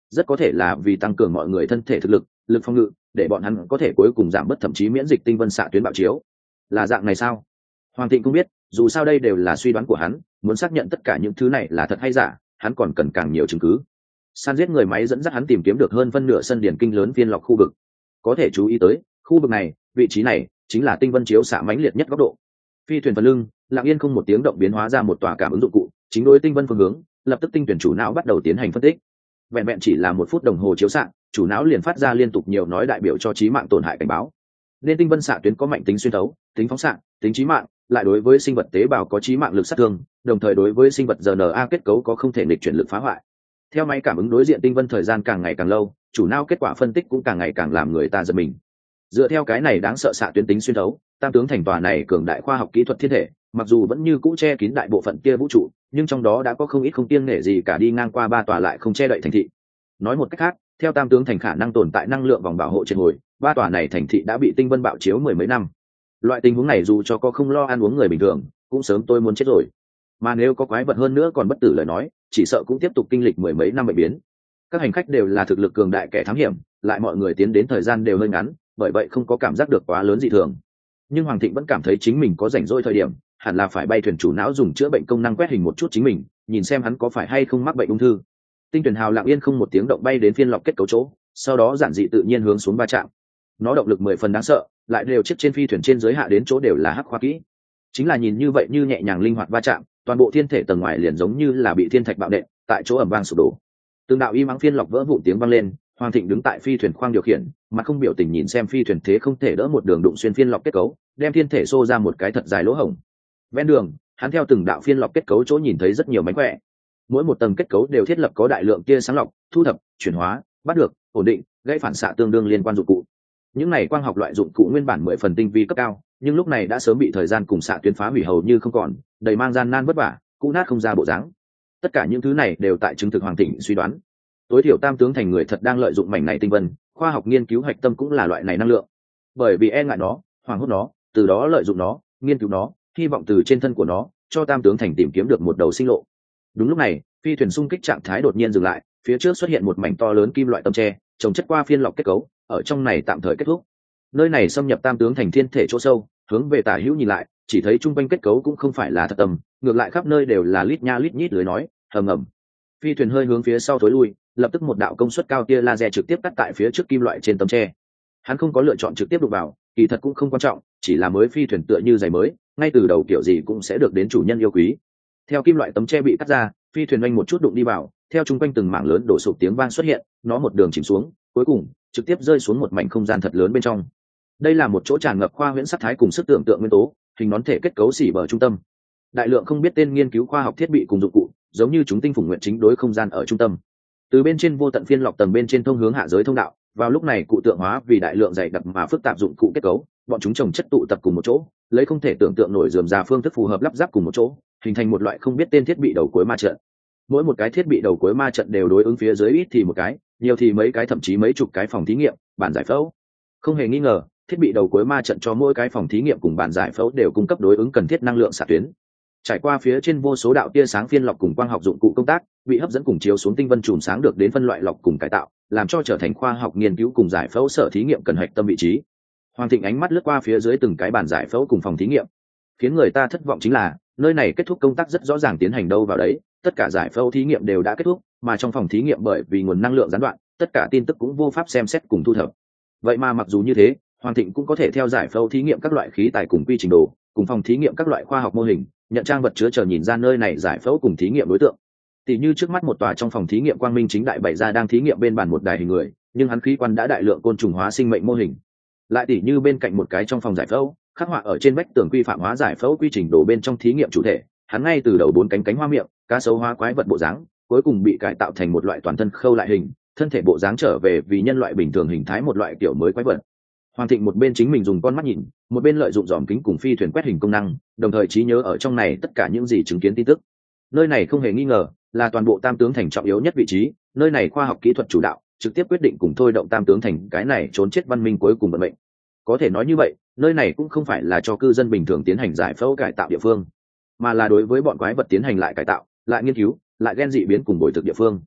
rất có thể là vì tăng cường mọi người thân thể thực lực, lực phòng ngự, để bọn hắn có thể cuối cùng giảm bớt thậm chí miễn dịch tinh vân xạ tuyến bạo chiếu. Là dạng này sao? Hoàng Thịnh cũng biết, dù sao đây đều là suy đoán của hắn, muốn xác nhận tất cả những thứ này là thật hay giả, hắn còn cần càng nhiều chứng cứ. San giết người máy dẫn dắt hắn tìm kiếm được hơn phân nửa sân điển kinh lớn viên lọc khu vực. Có thể chú ý tới, khu vực này, vị trí này chính là tinh vân chiếu xạ mãnh liệt nhất góc độ. Phi thuyền phần lưng, lặng yên không một tiếng động biến hóa ra một tòa cảm ứng dụng cụ, chính đối tinh vân phương hướng, lập tức tinh tuyển chủ não bắt đầu tiến hành phân tích. Vẹn vẹn chỉ là 1 phút đồng hồ chiếu xạ, chủ não liền phát ra liên tục nhiều nói đại biểu cho chí mạng tổn hại cảnh báo. Nên tinh vân xạ tuyến có mạnh tính xuyên thấu, tính phóng xạ, tính chí mạng, lại đối với sinh vật tế bào có chí mạng lực sát thương, đồng thời đối với sinh vật RNA kết cấu có không thể nghịch chuyển lực phá hoại. Theo máy cảm ứng đối diện tinh vân thời gian càng ngày càng lâu, chủ não kết quả phân tích cũng càng ngày càng làm người ta giật mình. Dựa theo cái này đáng sợ xạ tuyến tính xuyên thấu, tam tướng thành tòa này cường đại khoa học kỹ thuật thiên thể, mặc dù vẫn như cũ che kín đại bộ phận kia vũ trụ, nhưng trong đó đã có không ít không kiêng nể gì cả đi ngang qua 3 tòa lại không che đậy thành thị. Nói một cách khác, theo tam tướng thành khả năng tồn tại năng lượng vòng bảo hộ trên ngồi, 3 tòa này thành thị đã bị tinh vân bạo chiếu 10 mấy năm. Loại tình huống này dù cho có không lo ăn uống người bình thường, cũng sớm tôi muốn chết rồi. Mà nếu có quái vật hơn nữa còn bất tử lời nói, chỉ sợ cũng tiếp tục kinh lịch 10 mấy năm bệnh biến. Các hành khách đều là thực lực cường đại kẻ thám hiểm, lại mọi người tiến đến thời gian đều hơi ngắn, bởi vậy không có cảm giác được quá lớn dị thường. Nhưng Hoàng Thịnh vẫn cảm thấy chính mình có rảnh rỗi thời điểm, hẳn là phải bay thuyền chủ não dùng chữa bệnh công năng quét hình một chút chính mình, nhìn xem hắn có phải hay không mắc bệnh ung thư. Tinh tuyển hào lặng yên không một tiếng động bay đến phiên lọc kết cấu chỗ, sau đó giản dị tự nhiên hướng xuống va chạm. Nó động lực 10 phần đáng sợ, lại đều chiếc trên phi thuyền trên dưới hạ đến chỗ đều là hắc khoa kỹ. Chính là nhìn như vậy như nhẹ nhàng linh hoạt va chạm, toàn bộ thiên thể tầng ngoài liền giống như là bị thiên thạch bạo nện, tại chỗ ầm vang sụp đổ. Từng đạo y mắng phiên lọc vỡ vụn tiếng vang lên, Hoàng Thịnh đứng tại phi thuyền khoang điều khiển, mà không biểu tình nhìn xem phi thuyền thế không thể đỡ một đường đụng xuyên phiên lọc kết cấu, đem thiên thể xô ra một cái thật dài lỗ hổng. Ven đường, hắn theo từng đạo phiên lọc kết cấu chỗ nhìn thấy rất nhiều mánh khỏe. Mỗi một tầng kết cấu đều thiết lập có đại lượng tia sáng lọc, thu thập, chuyển hóa, bắt được, ổn định, gây phản xạ tương đương liên quan dụng cụ. Những này quang học loại dụng cụ nguyên bản 10 phần tinh vi cấp cao, nhưng lúc này đã sớm bị thời gian cùng xạ tuyến phá hủy hầu như không còn, đầy mang gian nan vất vả, cũ nát không ra bộ dáng. Tất cả những thứ này đều tại chứng thực Hoàng Thịnh suy đoán. Tối thiểu tam tướng thành người thật đang lợi dụng mảnh này tinh vân, khoa học nghiên cứu hạch tâm cũng là loại này năng lượng. Bởi vì e ngại nó, hoảng hốt nó, từ đó lợi dụng nó, nghiên cứu nó, hy vọng từ trên thân của nó cho tam tướng thành tìm kiếm được một đầu sinh lộ. Đúng lúc này, phi thuyền xung kích trạng thái đột nhiên dừng lại, phía trước xuất hiện một mảnh to lớn kim loại tấm tre, trồng chất qua phiên lọc kết cấu, ở trong này tạm thời kết thúc. Nơi này xâm nhập tam tướng thành thiên thể chỗ sâu, hướng về tả hữu nhìn lại, chỉ thấy trung quanh kết cấu cũng không phải là thật tầm, ngược lại khắp nơi đều là lít nha lít nhít lưới nói, hầm ngầm. Phi thuyền hơi hướng phía sau thối lui, lập tức một đạo công suất cao tia laser trực tiếp cắt tại phía trước kim loại trên tấm tre. Hắn không có lựa chọn trực tiếp đụng vào, kỳ thật cũng không quan trọng, chỉ là mới phi thuyền tựa như giày mới, ngay từ đầu kiểu gì cũng sẽ được đến chủ nhân yêu quý. Theo kim loại tấm tre bị cắt ra, phi thuyền oanh một chút đụng đi vào, theo trung quanh từng mảng lớn đổ sụp tiếng vang xuất hiện, nó một đường chìm xuống, cuối cùng trực tiếp rơi xuống một mảnh không gian thật lớn bên trong. Đây là một chỗ tràn ngập khoa huyễn sắc thái cùng sức tưởng tượng nguyên tố, hình nón thể kết cấu xỉ bờ trung tâm. Đại lượng không biết tên nghiên cứu khoa học thiết bị cùng dụng cụ, giống như chúng tinh phùng nguyện chính đối không gian ở trung tâm. Từ bên trên vô tận phiên lọc tầng bên trên thông hướng hạ giới thông đạo, vào lúc này cụ tượng hóa vì đại lượng dày đặc mà phức tạp dụng cụ kết cấu, bọn chúng chồng chất tụ tập cùng một chỗ, lấy không thể tưởng tượng nổi rườm rà phương thức phù hợp lắp ráp cùng một chỗ, hình thành một loại không biết tên thiết bị đầu cuối ma trận. Mỗi một cái thiết bị đầu cuối ma trận đều đối ứng phía dưới ít thì một cái, nhiều thì mấy cái, thậm chí mấy chục cái phòng thí nghiệm, bản giải phẫu. Không hề nghi ngờ, thiết bị đầu cuối ma trận cho mỗi cái phòng thí nghiệm cùng bản giải phẫu đều cung cấp đối ứng cần thiết năng lượng xạ tuyến. Trải qua phía trên vô số đạo tia sáng phiên lọc cùng quang học dụng cụ công tác, bị hấp dẫn cùng chiếu xuống tinh vân chùm sáng được đến phân loại lọc cùng cải tạo, làm cho trở thành khoa học nghiên cứu cùng giải phẫu sở thí nghiệm cần hạch tâm vị trí. Hoàng Thịnh ánh mắt lướt qua phía dưới từng cái bàn giải phẫu cùng phòng thí nghiệm, khiến người ta thất vọng chính là nơi này kết thúc công tác rất rõ ràng tiến hành đâu vào đấy, tất cả giải phẫu thí nghiệm đều đã kết thúc, mà trong phòng thí nghiệm bởi vì nguồn năng lượng gián đoạn, tất cả tin tức cũng vô pháp xem xét cùng thu thập. Vậy mà mặc dù như thế, Hoàng Thịnh cũng có thể theo giải phẫu thí nghiệm các loại khí tài cùng quy trình đồ, cùng phòng thí nghiệm các loại khoa học mô hình, nhận trang vật chứa chờ nhìn ra nơi này giải phẫu cùng thí nghiệm đối tượng. Tỷ như trước mắt một tòa trong phòng thí nghiệm quang minh chính đại bày ra đang thí nghiệm bên bàn một đài hình người, nhưng hắn khí quan đã đại lượng côn trùng hóa sinh mệnh mô hình. Lại tỷ như bên cạnh một cái trong phòng giải phẫu, khắc họa ở trên vách tường quy phạm hóa giải phẫu quy trình đồ bên trong thí nghiệm chủ thể, hắn ngay từ đầu 4 cánh cánh hoa miệng, cá sấu hóa quái vật bộ dáng, cuối cùng bị cải tạo thành một loại toàn thân khâu lại hình, thân thể bộ dáng trở về vì nhân loại bình thường hình thái một loại kiểu mới quái vật. Hoàng Thịnh một bên chính mình dùng con mắt nhìn, một bên lợi dụng dòm kính cùng phi thuyền quét hình công năng, đồng thời trí nhớ ở trong này tất cả những gì chứng kiến tin tức. Nơi này không hề nghi ngờ là toàn bộ tam tướng thành trọng yếu nhất vị trí, nơi này khoa học kỹ thuật chủ đạo, trực tiếp quyết định cùng thôi động tam tướng thành cái này trốn chết văn minh cuối cùng vận mệnh. Có thể nói như vậy, nơi này cũng không phải là cho cư dân bình thường tiến hành giải phẫu cải tạo địa phương, mà là đối với bọn quái vật tiến hành lại cải tạo, lại nghiên cứu, lại gen dị biến cùng bồi thực địa phương.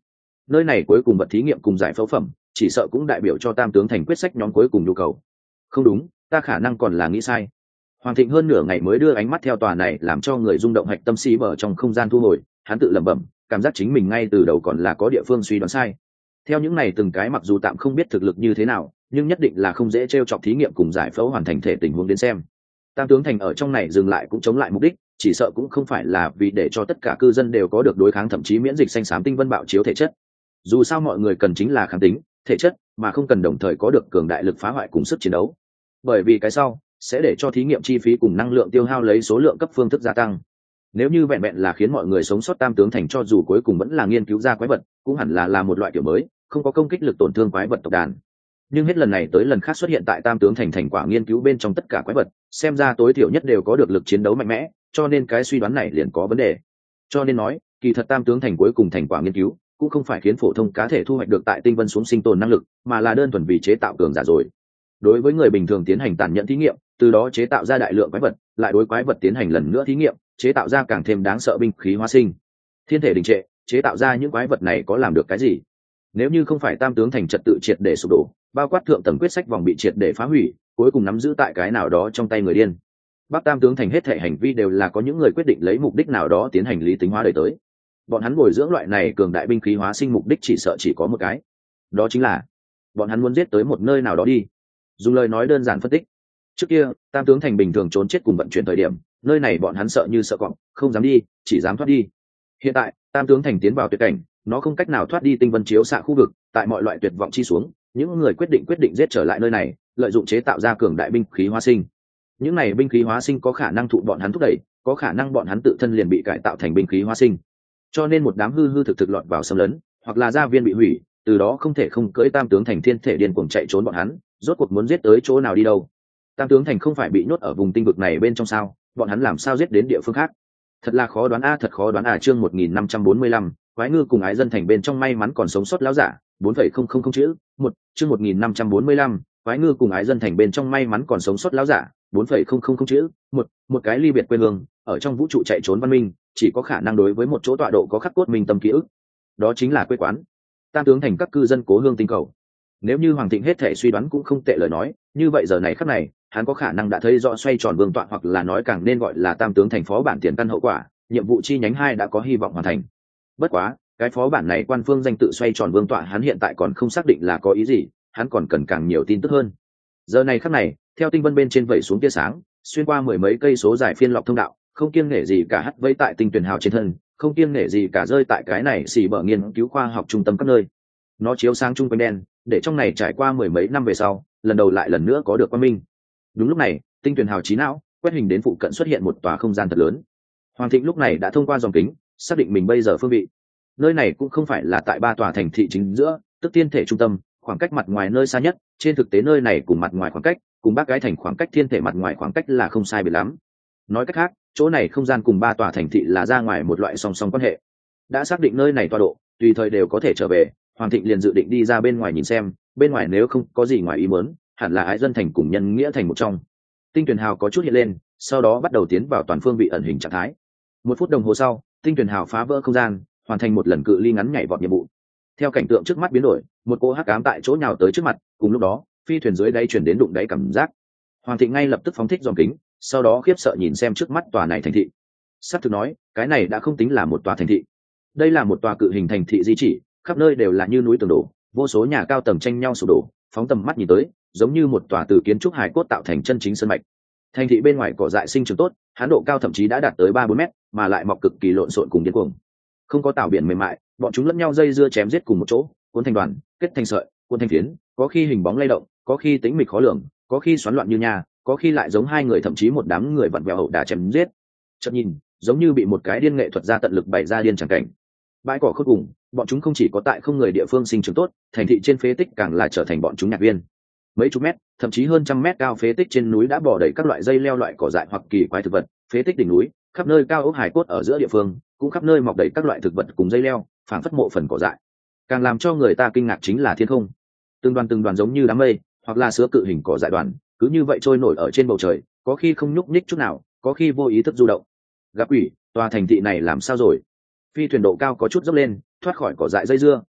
nơi này cuối cùng vật thí nghiệm cùng giải phẫu phẩm chỉ sợ cũng đại biểu cho tam tướng thành quyết sách nhóm cuối cùng nhu cầu. Không đúng, ta khả năng còn là nghĩ sai. Hoàng Thịnh hơn nửa ngày mới đưa ánh mắt theo tòa này làm cho người rung động hạch tâm xí bờ trong không gian thu hồi, hắn tự lẩm bẩm, cảm giác chính mình ngay từ đầu còn là có địa phương suy đoán sai. Theo những này từng cái mặc dù tạm không biết thực lực như thế nào, nhưng nhất định là không dễ trêu chọc thí nghiệm cùng giải phẫu hoàn thành thể tình huống đến xem. Tam tướng thành ở trong này dừng lại cũng chống lại mục đích, chỉ sợ cũng không phải là vì để cho tất cả cư dân đều có được đối kháng thậm chí miễn dịch xanh xám tinh vân bạo chiếu thể chất. Dù sao mọi người cần chính là kháng tính, thể chất, mà không cần đồng thời có được cường đại lực phá hoại cùng sức chiến đấu. Bởi vì cái sau sẽ để cho thí nghiệm chi phí cùng năng lượng tiêu hao lấy số lượng cấp phương thức gia tăng. Nếu như vẹn vẹn là khiến mọi người sống sót tam tướng thành cho dù cuối cùng vẫn là nghiên cứu ra quái vật, cũng hẳn là một loại kiểu mới, không có công kích lực tổn thương quái vật tộc đàn. Nhưng hết lần này tới lần khác xuất hiện tại tam tướng thành thành quả nghiên cứu bên trong tất cả quái vật, xem ra tối thiểu nhất đều có được lực chiến đấu mạnh mẽ, cho nên cái suy đoán này liền có vấn đề. Cho nên nói, kỳ thật tam tướng thành cuối cùng thành quả nghiên cứu cũng không phải khiến phổ thông cá thể thu hoạch được tại tinh vân xuống sinh tồn năng lực, mà là đơn thuần vì chế tạo cường giả rồi. Đối với người bình thường tiến hành tàn nhẫn thí nghiệm, từ đó chế tạo ra đại lượng quái vật, lại đối quái vật tiến hành lần nữa thí nghiệm, chế tạo ra càng thêm đáng sợ binh khí hóa sinh. Thiên thể đình trệ, chế tạo ra những quái vật này có làm được cái gì? Nếu như không phải tam tướng thành trật tự triệt để sụp đổ, bao quát thượng tầng quyết sách vòng bị triệt để phá hủy, cuối cùng nắm giữ tại cái nào đó trong tay người điên. Bắc tam tướng thành hết thể hành vi đều là có những người quyết định lấy mục đích nào đó tiến hành lý tính hóa đời tới. Bọn hắn bồi dưỡng loại này cường đại binh khí hóa sinh mục đích chỉ sợ chỉ có một cái, đó chính là bọn hắn muốn giết tới một nơi nào đó đi. Dùng lời nói đơn giản phân tích, trước kia tam tướng thành bình thường trốn chết cùng vận chuyển thời điểm, nơi này bọn hắn sợ như sợ cọp, không dám đi, chỉ dám thoát đi. Hiện tại tam tướng thành tiến vào tuyệt cảnh, nó không cách nào thoát đi tinh vân chiếu xạ khu vực, tại mọi loại tuyệt vọng chi xuống, những người quyết định giết trở lại nơi này, lợi dụng chế tạo ra cường đại binh khí hóa sinh. Những này binh khí hóa sinh có khả năng thụ bọn hắn thúc đẩy, có khả năng bọn hắn tự thân liền bị cải tạo thành binh khí hóa sinh. Cho nên một đám hư thực lọt vào xâm lấn, hoặc là gia viên bị hủy, từ đó không thể không cưỡi tam tướng thành thiên thể điên cuồng chạy trốn bọn hắn, rốt cuộc muốn giết tới chỗ nào đi đâu. Tam tướng thành không phải bị nhốt ở vùng tinh vực này bên trong sao, bọn hắn làm sao giết đến địa phương khác? Thật là khó đoán thật khó đoán chương 1545, quái ngư cùng ái dân thành bên trong may mắn còn sống sót lão giả, 4,000 chữ, chương 1545, quái ngư cùng ái dân thành bên trong may mắn còn sống sót lão giả, 4,000 chữ, một cái ly biệt quê hương, ở trong vũ trụ chạy trốn văn minh, chỉ có khả năng đối với một chỗ tọa độ có khắc cốt minh tâm ký ức. Đó chính là quê quán. Tam tướng thành các cư dân cố hương tinh cầu. Nếu như Hoàng Thịnh hết thể suy đoán cũng không tệ lời nói, như vậy giờ này khắc này, hắn có khả năng đã thấy rõ xoay tròn vương tọa, hoặc là nói càng nên gọi là tam tướng thành phó bản tiền căn hậu quả, nhiệm vụ chi nhánh 2 đã có hy vọng hoàn thành. Bất quá, cái phó bản này quan phương danh tự xoay tròn vương tọa hắn hiện tại còn không xác định là có ý gì, hắn còn cần càng nhiều tin tức hơn. Giờ này khắc này, theo tinh vân bên trên vẩy xuống tia sáng, xuyên qua mười mấy cây số dài phiên lọc thông đạo, không kiêng nể gì cả hắt vây tại tinh tuyển hào trên thân, không kiêng nể gì cả rơi tại cái này xì bờ nghiên cứu khoa học trung tâm các nơi. Nó chiếu sáng chung quanh đen, để trong này trải qua mười mấy năm về sau, lần đầu lại lần nữa có được quang minh. Đúng lúc này, tinh tuyển hào trí não quét hình đến phụ cận xuất hiện một tòa không gian thật lớn. Hoàng Thịnh lúc này đã thông qua dòng kính xác định mình bây giờ phương vị. Nơi này cũng không phải là tại ba tòa thành thị chính giữa, tức thiên thể trung tâm, khoảng cách mặt ngoài nơi xa nhất. Trên thực tế nơi này cùng mặt ngoài khoảng cách, cùng Bác Gái thành khoảng cách thiên thể mặt ngoài khoảng cách là không sai biệt lắm. Nói cách khác, chỗ này không gian cùng ba tòa thành thị là ra ngoài một loại song song quan hệ. Đã xác định nơi này tọa độ, tùy thời đều có thể trở về. Hoàng Thịnh liền dự định đi ra bên ngoài nhìn xem, bên ngoài nếu không có gì ngoài ý muốn, hẳn là ái dân thành cùng nhân nghĩa thành một trong. Tinh tuyển hào có chút hiện lên, sau đó bắt đầu tiến vào toàn phương vị ẩn hình trạng thái. 1 phút đồng hồ sau, tinh tuyển hào phá vỡ không gian, hoàn thành một lần cự ly ngắn nhảy vọt nhiệm vụ. Theo cảnh tượng trước mắt biến đổi, một cô hắc ám tại chỗ nhào tới trước mặt, cùng lúc đó, phi thuyền dưới đáy chuyển đến đụng đáy cảm giác. Hoàng Thịnh ngay lập tức phóng thích dòm kính, sau đó khiếp sợ nhìn xem trước mắt tòa này thành thị. Sắp thực nói, cái này đã không tính là một tòa thành thị. Đây là một tòa cự hình thành thị di chỉ, khắp nơi đều là như núi tường đổ, vô số nhà cao tầng tranh nhau sụp đổ, phóng tầm mắt nhìn tới, giống như một tòa từ kiến trúc hài cốt tạo thành chân chính sơn mạch. Thành thị bên ngoài cỏ dại sinh trưởng tốt, hán độ cao thậm chí đã đạt tới 3-4 mét, mà lại mọc cực kỳ lộn xộn cùng điên cuồng. Không có tảo biển mềm mại, bọn chúng lẫn nhau dây dưa chém giết cùng một chỗ, cuốn thành đoàn, kết thành sợi, cuốn thành phiến, có khi hình bóng lay động, có khi tĩnh mịch khó lường, có khi xoắn loạn như nhà, có khi lại giống hai người thậm chí một đám người vặn vẹo ẩu đả chém giết. Chợt nhìn, giống như bị một cái điên nghệ thuật gia tận lực bày ra điên chẳng cảnh. Bãi cỏ khốt cùng, bọn chúng không chỉ có tại không người địa phương sinh trưởng tốt, thành thị trên phế tích càng là trở thành bọn chúng nhạc viên. Mấy chục mét, thậm chí hơn trăm mét cao phế tích trên núi đã bò đầy các loại dây leo loại cỏ dại hoặc kỳ quái thực vật, phế tích đỉnh núi, khắp nơi cao ốc hải cốt ở giữa địa phương, cũng khắp nơi mọc đầy các loại thực vật cùng dây leo, phảng phất mộ phần cỏ dại. Càng làm cho người ta kinh ngạc chính là thiên không. Từng đoàn giống như đám mây, hoặc là sứa cự hình cỏ dại đoàn, cứ như vậy trôi nổi ở trên bầu trời, có khi không nhúc nhích chút nào, có khi vô ý thức du động. Gặp quỷ, tòa thành thị này làm sao rồi? Phi thuyền độ cao có chút dốc lên, thoát khỏi cỏ dại dây dưa,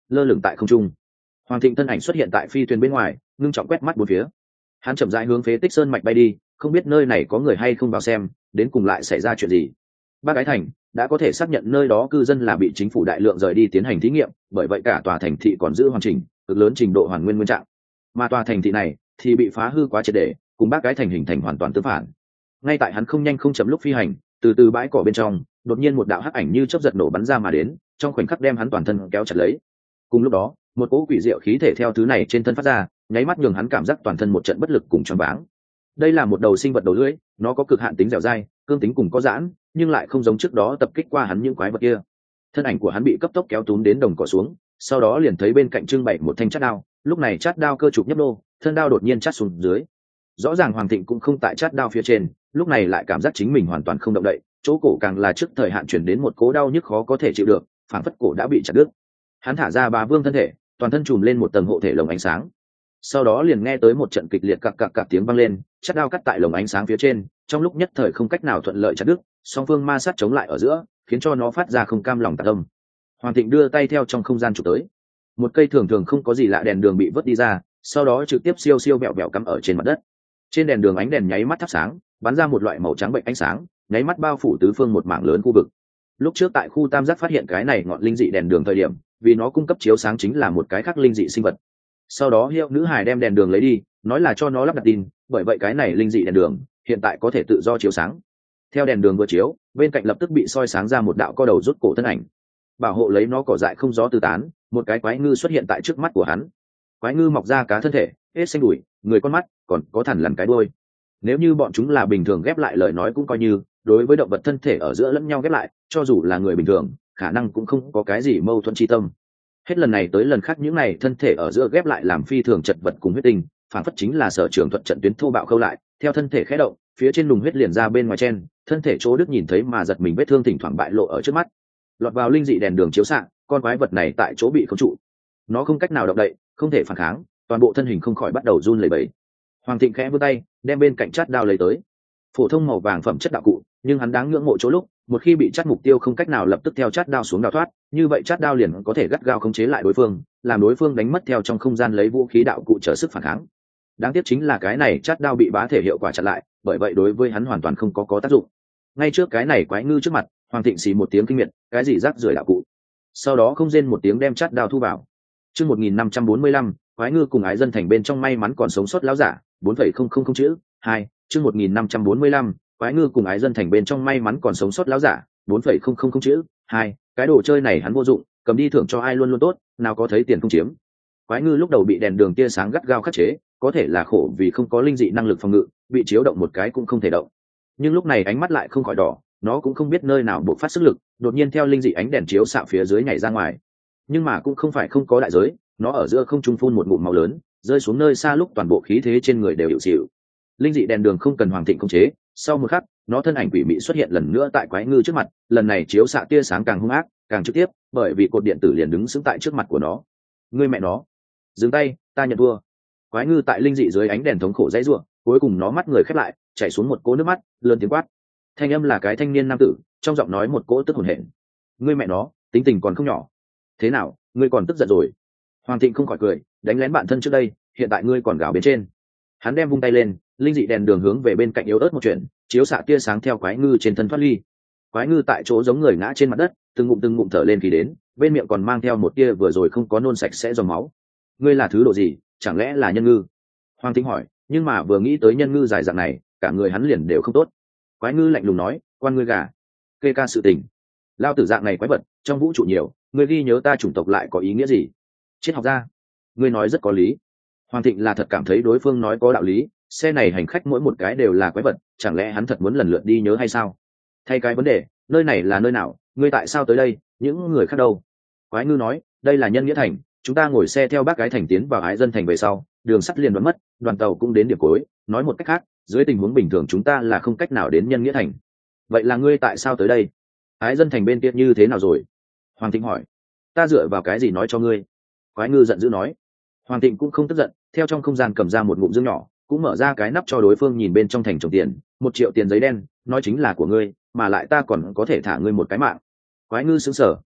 lơ lửng tại không trung. Hoàng Thịnh thân ảnh xuất hiện tại phi thuyền bên ngoài, ngưng trọng quét mắt bốn phía. Hắn chậm rãi hướng Phế Tích Sơn mạch bay đi, không biết nơi này có người hay không vào xem, đến cùng lại xảy ra chuyện gì. Bác Ái Thành đã có thể xác nhận nơi đó cư dân là bị chính phủ đại lượng rời đi tiến hành thí nghiệm, bởi vậy cả tòa thành thị còn giữ hoàn chỉnh, cực lớn trình độ hoàn nguyên nguyên trạng. Mà tòa thành thị này thì bị phá hư quá triệt để, cùng Bác Ái Thành hình thành hoàn toàn tương phản. Ngay tại hắn không nhanh không chậm lúc phi hành, từ bãi cỏ bên trong, đột nhiên một đạo hắc ảnh như chớp giật nổ bắn ra mà đến, trong khoảnh khắc đem hắn toàn thân kéo chặt lấy. Cùng lúc đó, một cỗ quỷ diệu khí thể theo thứ này trên thân phát ra, nháy mắt nhường hắn cảm giác toàn thân một trận bất lực cùng choáng váng. Đây là một đầu sinh vật đầu lưỡi, nó có cực hạn tính dẻo dai, cương tính cùng có giãn, nhưng lại không giống trước đó tập kích qua hắn những quái vật kia. Thân ảnh của hắn bị cấp tốc kéo túm đến đồng cỏ xuống, sau đó liền thấy bên cạnh trưng bày một thanh chát đao, lúc này chát đao cơ trục nhấp đô, thân đao đột nhiên chát xuống dưới. Rõ ràng Hoàng Thịnh cũng không tại chát đao phía trên, lúc này lại cảm giác chính mình hoàn toàn không động đậy, chỗ cổ càng là trước thời hạn chuyển đến một cố đau nhức khó có thể chịu được, phảng phất cổ đã bị chặt đứt. Hắn thả ra Bá Vương thân thể, toàn thân trùm lên một tầng hộ thể lồng ánh sáng. Sau đó liền nghe tới một trận kịch liệt cặc cặc cặc tiếng vang lên, chát đao cắt tại lồng ánh sáng phía trên, trong lúc nhất thời không cách nào thuận lợi chặt đứt, song phương ma sát chống lại ở giữa, khiến cho nó phát ra không cam lòng tạc âm. Hoàng Thịnh đưa tay theo trong không gian chụp tới, một cây thường thường không có gì lạ đèn đường bị vớt đi ra, sau đó trực tiếp siêu siêu vẹo vẹo cắm ở trên mặt đất. Trên đèn đường ánh đèn nháy mắt thắp sáng, bắn ra một loại màu trắng bệnh ánh sáng, nháy mắt bao phủ tứ phương một mảng lớn khu vực. Lúc trước tại khu tam giác phát hiện cái này ngọn linh dị đèn đường thời điểm, vì nó cung cấp chiếu sáng chính là một cái khác linh dị sinh vật. Sau đó hiệu nữ hài đem đèn đường lấy đi, nói là cho nó lắp đặt tin, bởi vậy cái này linh dị đèn đường hiện tại có thể tự do chiếu sáng. Theo đèn đường vừa chiếu, bên cạnh lập tức bị soi sáng ra một đạo co đầu rút cổ thân ảnh. Bảo hộ lấy nó cỏ dại không gió tứ tán, một cái quái ngư xuất hiện tại trước mắt của hắn. Quái ngư mọc ra cá thân thể, hết xanh đùi, người con mắt, còn có thằn lằn cái đuôi. Nếu như bọn chúng là bình thường ghép lại lời nói cũng coi như, đối với động vật thân thể ở giữa lẫn nhau ghép lại, cho dù là người bình thường, khả năng cũng không có cái gì mâu thuẫn chi tâm. Hết lần này tới lần khác những này thân thể ở giữa ghép lại làm phi thường chật vật cùng huyết tinh, phản phất chính là Sở Trường Thuận trận tuyến thô bạo khâu lại, theo thân thể khẽ động, phía trên đùng huyết liền ra bên ngoài chen, thân thể chỗ đứt nhìn thấy mà giật mình vết thương thỉnh thoảng bại lộ ở trước mắt. Lọt vào linh dị đèn đường chiếu xạ, con quái vật này tại chỗ bị khống trụ, nó không cách nào động đậy, không thể phản kháng, toàn bộ thân hình không khỏi bắt đầu run lẩy bẩy. Hoàng Thịnh khẽ vươn tay, đem bên cạnh chát đao lấy tới. Phổ thông màu vàng phẩm chất đạo cụ, nhưng hắn đáng ngưỡng mộ chỗ lúc, một khi bị chát mục tiêu không cách nào lập tức theo chát đao xuống đào thoát, như vậy chát đao liền có thể gắt gao khống chế lại đối phương, làm đối phương đánh mất theo trong không gian lấy vũ khí đạo cụ trở sức phản kháng. Đáng tiếc chính là cái này chát đao bị bá thể hiệu quả chặn lại, bởi vậy đối với hắn hoàn toàn không có tác dụng. Ngay trước cái này quái ngư trước mặt, Hoàng Thịnh xì một tiếng kinh miệt, cái gì rác rưởi đạo cụ. Sau đó không rên một tiếng đem chát đao thu vào. Chương 1545, quái ngư cùng ái dân thành bên trong may mắn còn sống sót lão giả, 4,000 chữ. 2, chương 1545, quái ngư cùng ái dân thành bên trong may mắn còn sống sót lão giả, 4,000 chữ. 2, cái đồ chơi này hắn vô dụng, cầm đi thưởng cho ai luôn luôn tốt, nào có thấy tiền không chiếm. Quái ngư lúc đầu bị đèn đường tia sáng gắt gao khắc chế, có thể là khổ vì không có linh dị năng lực phòng ngự, bị chiếu động một cái cũng không thể động. Nhưng lúc này ánh mắt lại không khỏi đỏ, nó cũng không biết nơi nào bộc phát sức lực, đột nhiên theo linh dị ánh đèn chiếu xạ phía dưới nhảy ra ngoài. Nhưng mà cũng không phải không có đại giới, nó ở giữa không trung phun một ngụm máu lớn, rơi xuống nơi xa lúc toàn bộ khí thế trên người đều hiệu xịu. Linh dị đèn đường không cần Hoàng Thịnh khống chế, sau một khắc, nó thân ảnh quỷ mị xuất hiện lần nữa tại quái ngư trước mặt, lần này chiếu xạ tia sáng càng hung ác, càng trực tiếp, bởi vì cột điện tử liền đứng sững tại trước mặt của nó. Ngươi mẹ nó, dừng tay, ta nhận thua. Quái ngư tại linh dị dưới ánh đèn thống khổ dãy rủa, cuối cùng nó mắt người khép lại, chảy xuống một cỗ nước mắt, lớn tiếng quát. Thanh âm là cái thanh niên nam tử, trong giọng nói một cỗ tức hồn hển. Ngươi mẹ nó, tính tình còn không nhỏ. Thế nào, ngươi còn tức giận rồi? Hoàng Thịnh không khỏi cười, đánh lén bạn thân trước đây, hiện tại ngươi còn gào bên trên. Hắn đem vung tay lên, linh dị đèn đường hướng về bên cạnh yếu ớt một chuyện, chiếu xạ tia sáng theo quái ngư trên thân thoát ly. Quái ngư tại chỗ giống người ngã trên mặt đất, từng ngụm thở lên khí đến, bên miệng còn mang theo một tia vừa rồi không có nôn sạch sẽ dòng máu. Ngươi là thứ độ gì, chẳng lẽ là nhân ngư? Hoàng Thịnh hỏi, nhưng mà vừa nghĩ tới nhân ngư dài dạng này, cả người hắn liền đều không tốt. Quái ngư lạnh lùng nói, quan ngươi gà, kê ca sự tình. Lao tử dạng này quái vật, trong vũ trụ nhiều, ngươi ghi nhớ ta chủng tộc lại có ý nghĩa gì? Triết học gia, ngươi nói rất có lý. Hoàng Thịnh là thật cảm thấy đối phương nói có đạo lý, xe này hành khách mỗi một cái đều là quái vật, chẳng lẽ hắn thật muốn lần lượt đi nhớ hay sao? Thay cái vấn đề, nơi này là nơi nào, ngươi tại sao tới đây, những người khác đâu? Quái ngư nói, đây là Nhân Nghĩa Thành, chúng ta ngồi xe theo Bác Ái Thành tiến vào Ái Dân Thành về sau, đường sắt liền đoán mất, đoàn tàu cũng đến điểm cuối, nói một cách khác, dưới tình huống bình thường chúng ta là không cách nào đến Nhân Nghĩa Thành. Vậy là ngươi tại sao tới đây? Ái Dân Thành bên kia như thế nào rồi? Hoàng Thịnh hỏi. Ta dựa vào cái gì nói cho ngươi? Quái ngư giận dữ nói. Hoàng Thịnh cũng không tức giận, theo trong không gian cầm ra một ngụm dương nhỏ, cũng mở ra cái nắp cho đối phương nhìn bên trong thành trồng tiền, 1 triệu tiền giấy đen, nói chính là của ngươi, mà lại ta còn có thể thả ngươi một cái mạng. Quái ngư sững sờ,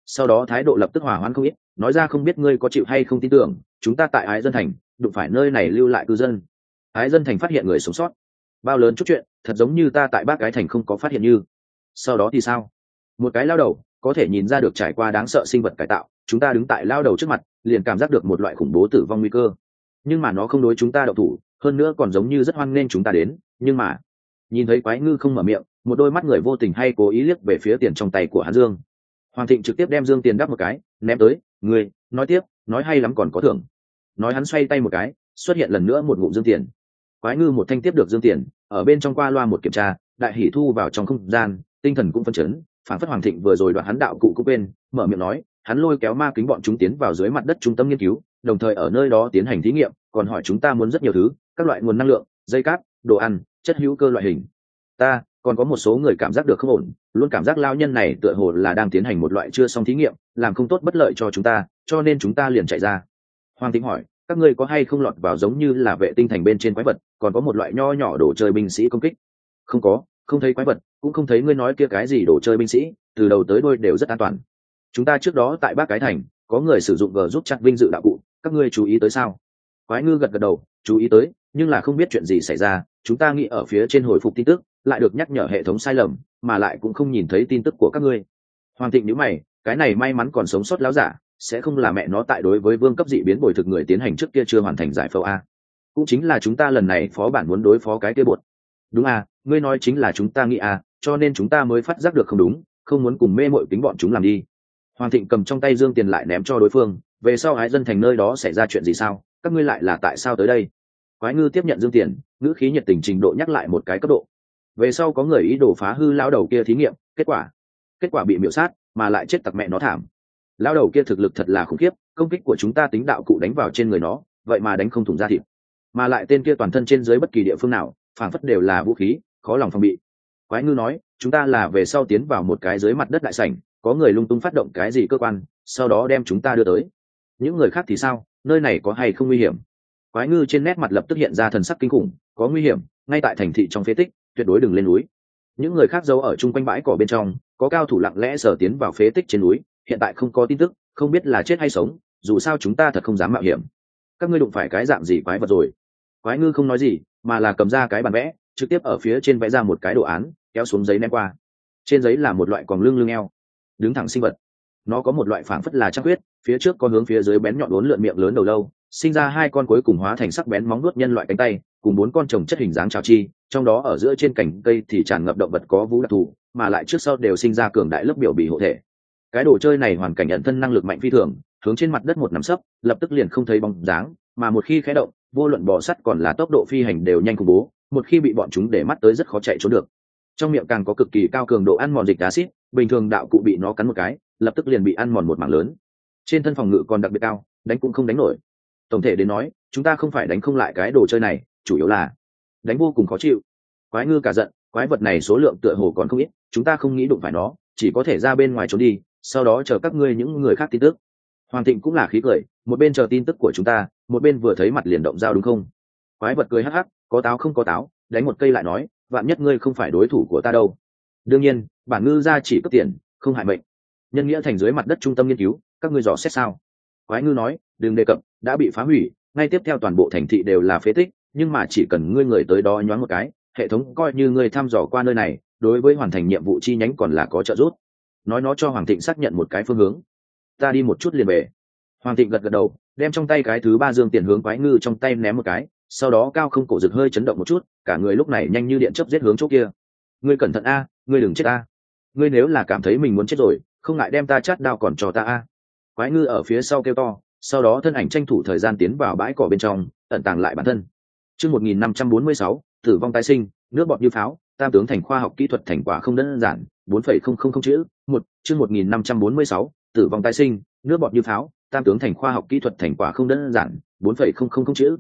sau đó thái độ lập tức hòa hoãn không ít, nói ra không biết ngươi có chịu hay không tin tưởng, chúng ta tại Ái Dân Thành đụng phải nơi này lưu lại cư dân. Ái Dân Thành phát hiện người sống sót. Bao lớn chút chuyện, thật giống như ta tại Bác Cái Thành không có phát hiện như. Sau đó thì sao? Một cái lao đầu có thể nhìn ra được trải qua đáng sợ sinh vật cải tạo, chúng ta đứng tại lao đầu trước mặt liền cảm giác được một loại khủng bố tử vong nguy cơ, nhưng mà nó không đối chúng ta động thủ, hơn nữa còn giống như rất hoan nghênh chúng ta đến. Nhưng mà nhìn thấy Quái Ngư không mở miệng, một đôi mắt người vô tình hay cố ý liếc về phía tiền trong tay của hắn Dương. Hoàng Thịnh trực tiếp đem Dương tiền đắp một cái ném tới, người nói tiếp, nói hay lắm còn có thưởng. Nói hắn xoay tay một cái, xuất hiện lần nữa một ngụm Dương tiền. Quái Ngư một thanh tiếp được Dương tiền, ở bên trong qua loa một kiểm tra, đại hỉ thu vào trong không gian, tinh thần cũng phấn chấn, phản phất Hoàng Thịnh vừa rồi đoạn hắn đạo cụ cũng bên mở miệng nói, hắn lôi kéo ma kính bọn chúng tiến vào dưới mặt đất trung tâm nghiên cứu, đồng thời ở nơi đó tiến hành thí nghiệm, còn hỏi chúng ta muốn rất nhiều thứ, các loại nguồn năng lượng, dây cáp, đồ ăn, chất hữu cơ loại hình. Ta còn có một số người cảm giác được không ổn, luôn cảm giác lao nhân này tựa hồ là đang tiến hành một loại chưa xong thí nghiệm, làm không tốt bất lợi cho chúng ta, cho nên chúng ta liền chạy ra. Hoàng Thịnh hỏi, các ngươi có hay không lọt vào giống như là vệ tinh thành bên trên quái vật, còn có một loại nho nhỏ đồ chơi binh sĩ công kích? Không có, không thấy quái vật, cũng không thấy ngươi nói kia cái gì đồ chơi binh sĩ, từ đầu tới đuôi đều rất an toàn. Chúng ta trước đó tại Bác Cái Thành có người sử dụng giúp chặt vinh dự đạo cụ, các ngươi chú ý tới sao? Quái Ngư gật gật đầu, chú ý tới, nhưng là không biết chuyện gì xảy ra, chúng ta nghĩ ở phía trên hồi phục tin tức, lại được nhắc nhở hệ thống sai lầm, mà lại cũng không nhìn thấy tin tức của các ngươi. Hoàng Thịnh nhíu mày, cái này may mắn còn sống sót láo giả, sẽ không là mẹ nó tại đối với vương cấp dị biến bồi thực người tiến hành trước kia chưa hoàn thành giải phẫu a? Cũng chính là chúng ta lần này phó bản muốn đối phó cái kia bột. Đúng à, ngươi nói chính là chúng ta nghĩ à, cho nên chúng ta mới phát giác được không đúng, không muốn cùng mê mội tính bọn chúng làm đi. Hoàng Thịnh cầm trong tay Dương tiền lại ném cho đối phương, về sau Ái Dân Thành nơi đó xảy ra chuyện gì sao, các ngươi lại là tại sao tới đây? Quái Ngư tiếp nhận Dương tiền, ngữ khí nhiệt tình trình độ nhắc lại một cái cấp độ. Về sau có người ý đồ phá hư lão đầu kia thí nghiệm, kết quả bị miểu sát, mà lại chết tặc mẹ nó thảm. Lão đầu kia thực lực thật là khủng khiếp, công kích của chúng ta tính đạo cụ đánh vào trên người nó, vậy mà đánh không thủng da thịt, mà lại tên kia toàn thân trên dưới bất kỳ địa phương nào phảng phất đều là vũ khí, khó lòng phòng bị. Quái Ngư nói, chúng ta là về sau tiến vào một cái dưới mặt đất đại sảnh, có người lung tung phát động cái gì cơ quan, sau đó đem chúng ta đưa tới. Những người khác thì sao, nơi này có hay không nguy hiểm? Quái Ngư trên nét mặt lập tức hiện ra thần sắc kinh khủng, có nguy hiểm, ngay tại thành thị trong phế tích, tuyệt đối đừng lên núi. Những người khác giấu ở chung quanh bãi cỏ bên trong, có cao thủ lặng lẽ sở tiến vào phế tích trên núi, hiện tại không có tin tức, không biết là chết hay sống, dù sao chúng ta thật không dám mạo hiểm. Các ngươi đụng phải cái dạng gì quái vật rồi? Quái Ngư không nói gì, mà là cầm ra cái bản vẽ, trực tiếp ở phía trên vẽ ra một cái đồ án, kéo xuống giấy ném qua. Trên giấy là một loại quòng lưng eo, đứng thẳng sinh vật. Nó có một loại phảng phất là trăng huyết, phía trước có hướng phía dưới bén nhọn uốn lượn miệng lớn đầu lâu, sinh ra hai con cuối cùng hóa thành sắc bén móng vuốt nhân loại cánh tay, cùng bốn con trồng chất hình dáng trào chi, trong đó ở giữa trên cành cây thì tràn ngập động vật có vú đặc thù, mà lại trước sau đều sinh ra cường đại lớp biểu bì hộ thể. Cái đồ chơi này hoàn cảnh nhận thân năng lực mạnh phi thường, hướng trên mặt đất một nắm sấp, lập tức liền không thấy bóng dáng, mà một khi khé động, vô luận bò sắt còn là tốc độ phi hành đều nhanh khủng bố, một khi bị bọn chúng để mắt tới rất khó chạy trốn được. Trong miệng càng có cực kỳ cao cường độ ăn mòn dịch axit, bình thường đạo cụ bị nó cắn một cái, lập tức liền bị ăn mòn một mảng lớn. Trên thân phòng ngự còn đặc biệt cao, đánh cũng không đánh nổi. Tổng thể đến nói, chúng ta không phải đánh không lại cái đồ chơi này, chủ yếu là đánh vô cùng khó chịu. Quái Ngư cả giận, quái vật này số lượng tựa hồ còn không ít, chúng ta không nghĩ đụng phải nó, chỉ có thể ra bên ngoài trốn đi, sau đó chờ các ngươi những người khác tin tức. Hoàng Thịnh cũng là khí cười, một bên chờ tin tức của chúng ta, một bên vừa thấy mặt liền động dao đúng không? Quái vật cười hắc hắc, có táo không có táo, đánh một cây lại nói, vạn nhất ngươi không phải đối thủ của ta đâu. Đương nhiên, bản Ngư ra chỉ cấp tiền, không hại mệnh. Nhân nghĩa thành dưới mặt đất trung tâm nghiên cứu, các ngươi dò xét sao? Quái Ngư nói, đừng đề cập, đã bị phá hủy, ngay tiếp theo toàn bộ thành thị đều là phế tích, nhưng mà chỉ cần ngươi người tới đó nhoáng một cái, hệ thống coi như ngươi thăm dò qua nơi này, đối với hoàn thành nhiệm vụ chi nhánh còn là có trợ giúp. Nói nó cho Hoàng Thịnh xác nhận một cái phương hướng. Ta đi một chút liền về. Hoàng Thịnh gật gật đầu, đem trong tay cái thứ ba Dương tiền hướng Quái Ngư trong tay ném một cái, sau đó cao không cổ rực hơi chấn động một chút, cả người lúc này nhanh như điện chớp giết hướng chỗ kia. Ngươi cẩn thận a, ngươi đừng chết a. Ngươi nếu là cảm thấy mình muốn chết rồi, không ngại đem ta chát đao còn cho ta a. Quái Ngư ở phía sau kêu to, sau đó thân ảnh tranh thủ thời gian tiến vào bãi cỏ bên trong, ẩn tàng lại bản thân. Chương 1546, tử vong tái sinh, nước bọt như pháo, tam tướng thành khoa học kỹ thuật thành quả không đơn giản, 4,000 chữ. Chương 1546, tử vong tái sinh, nước bọt như pháo, tam tướng thành khoa học kỹ thuật thành quả không đơn giản, 4,000 chữ.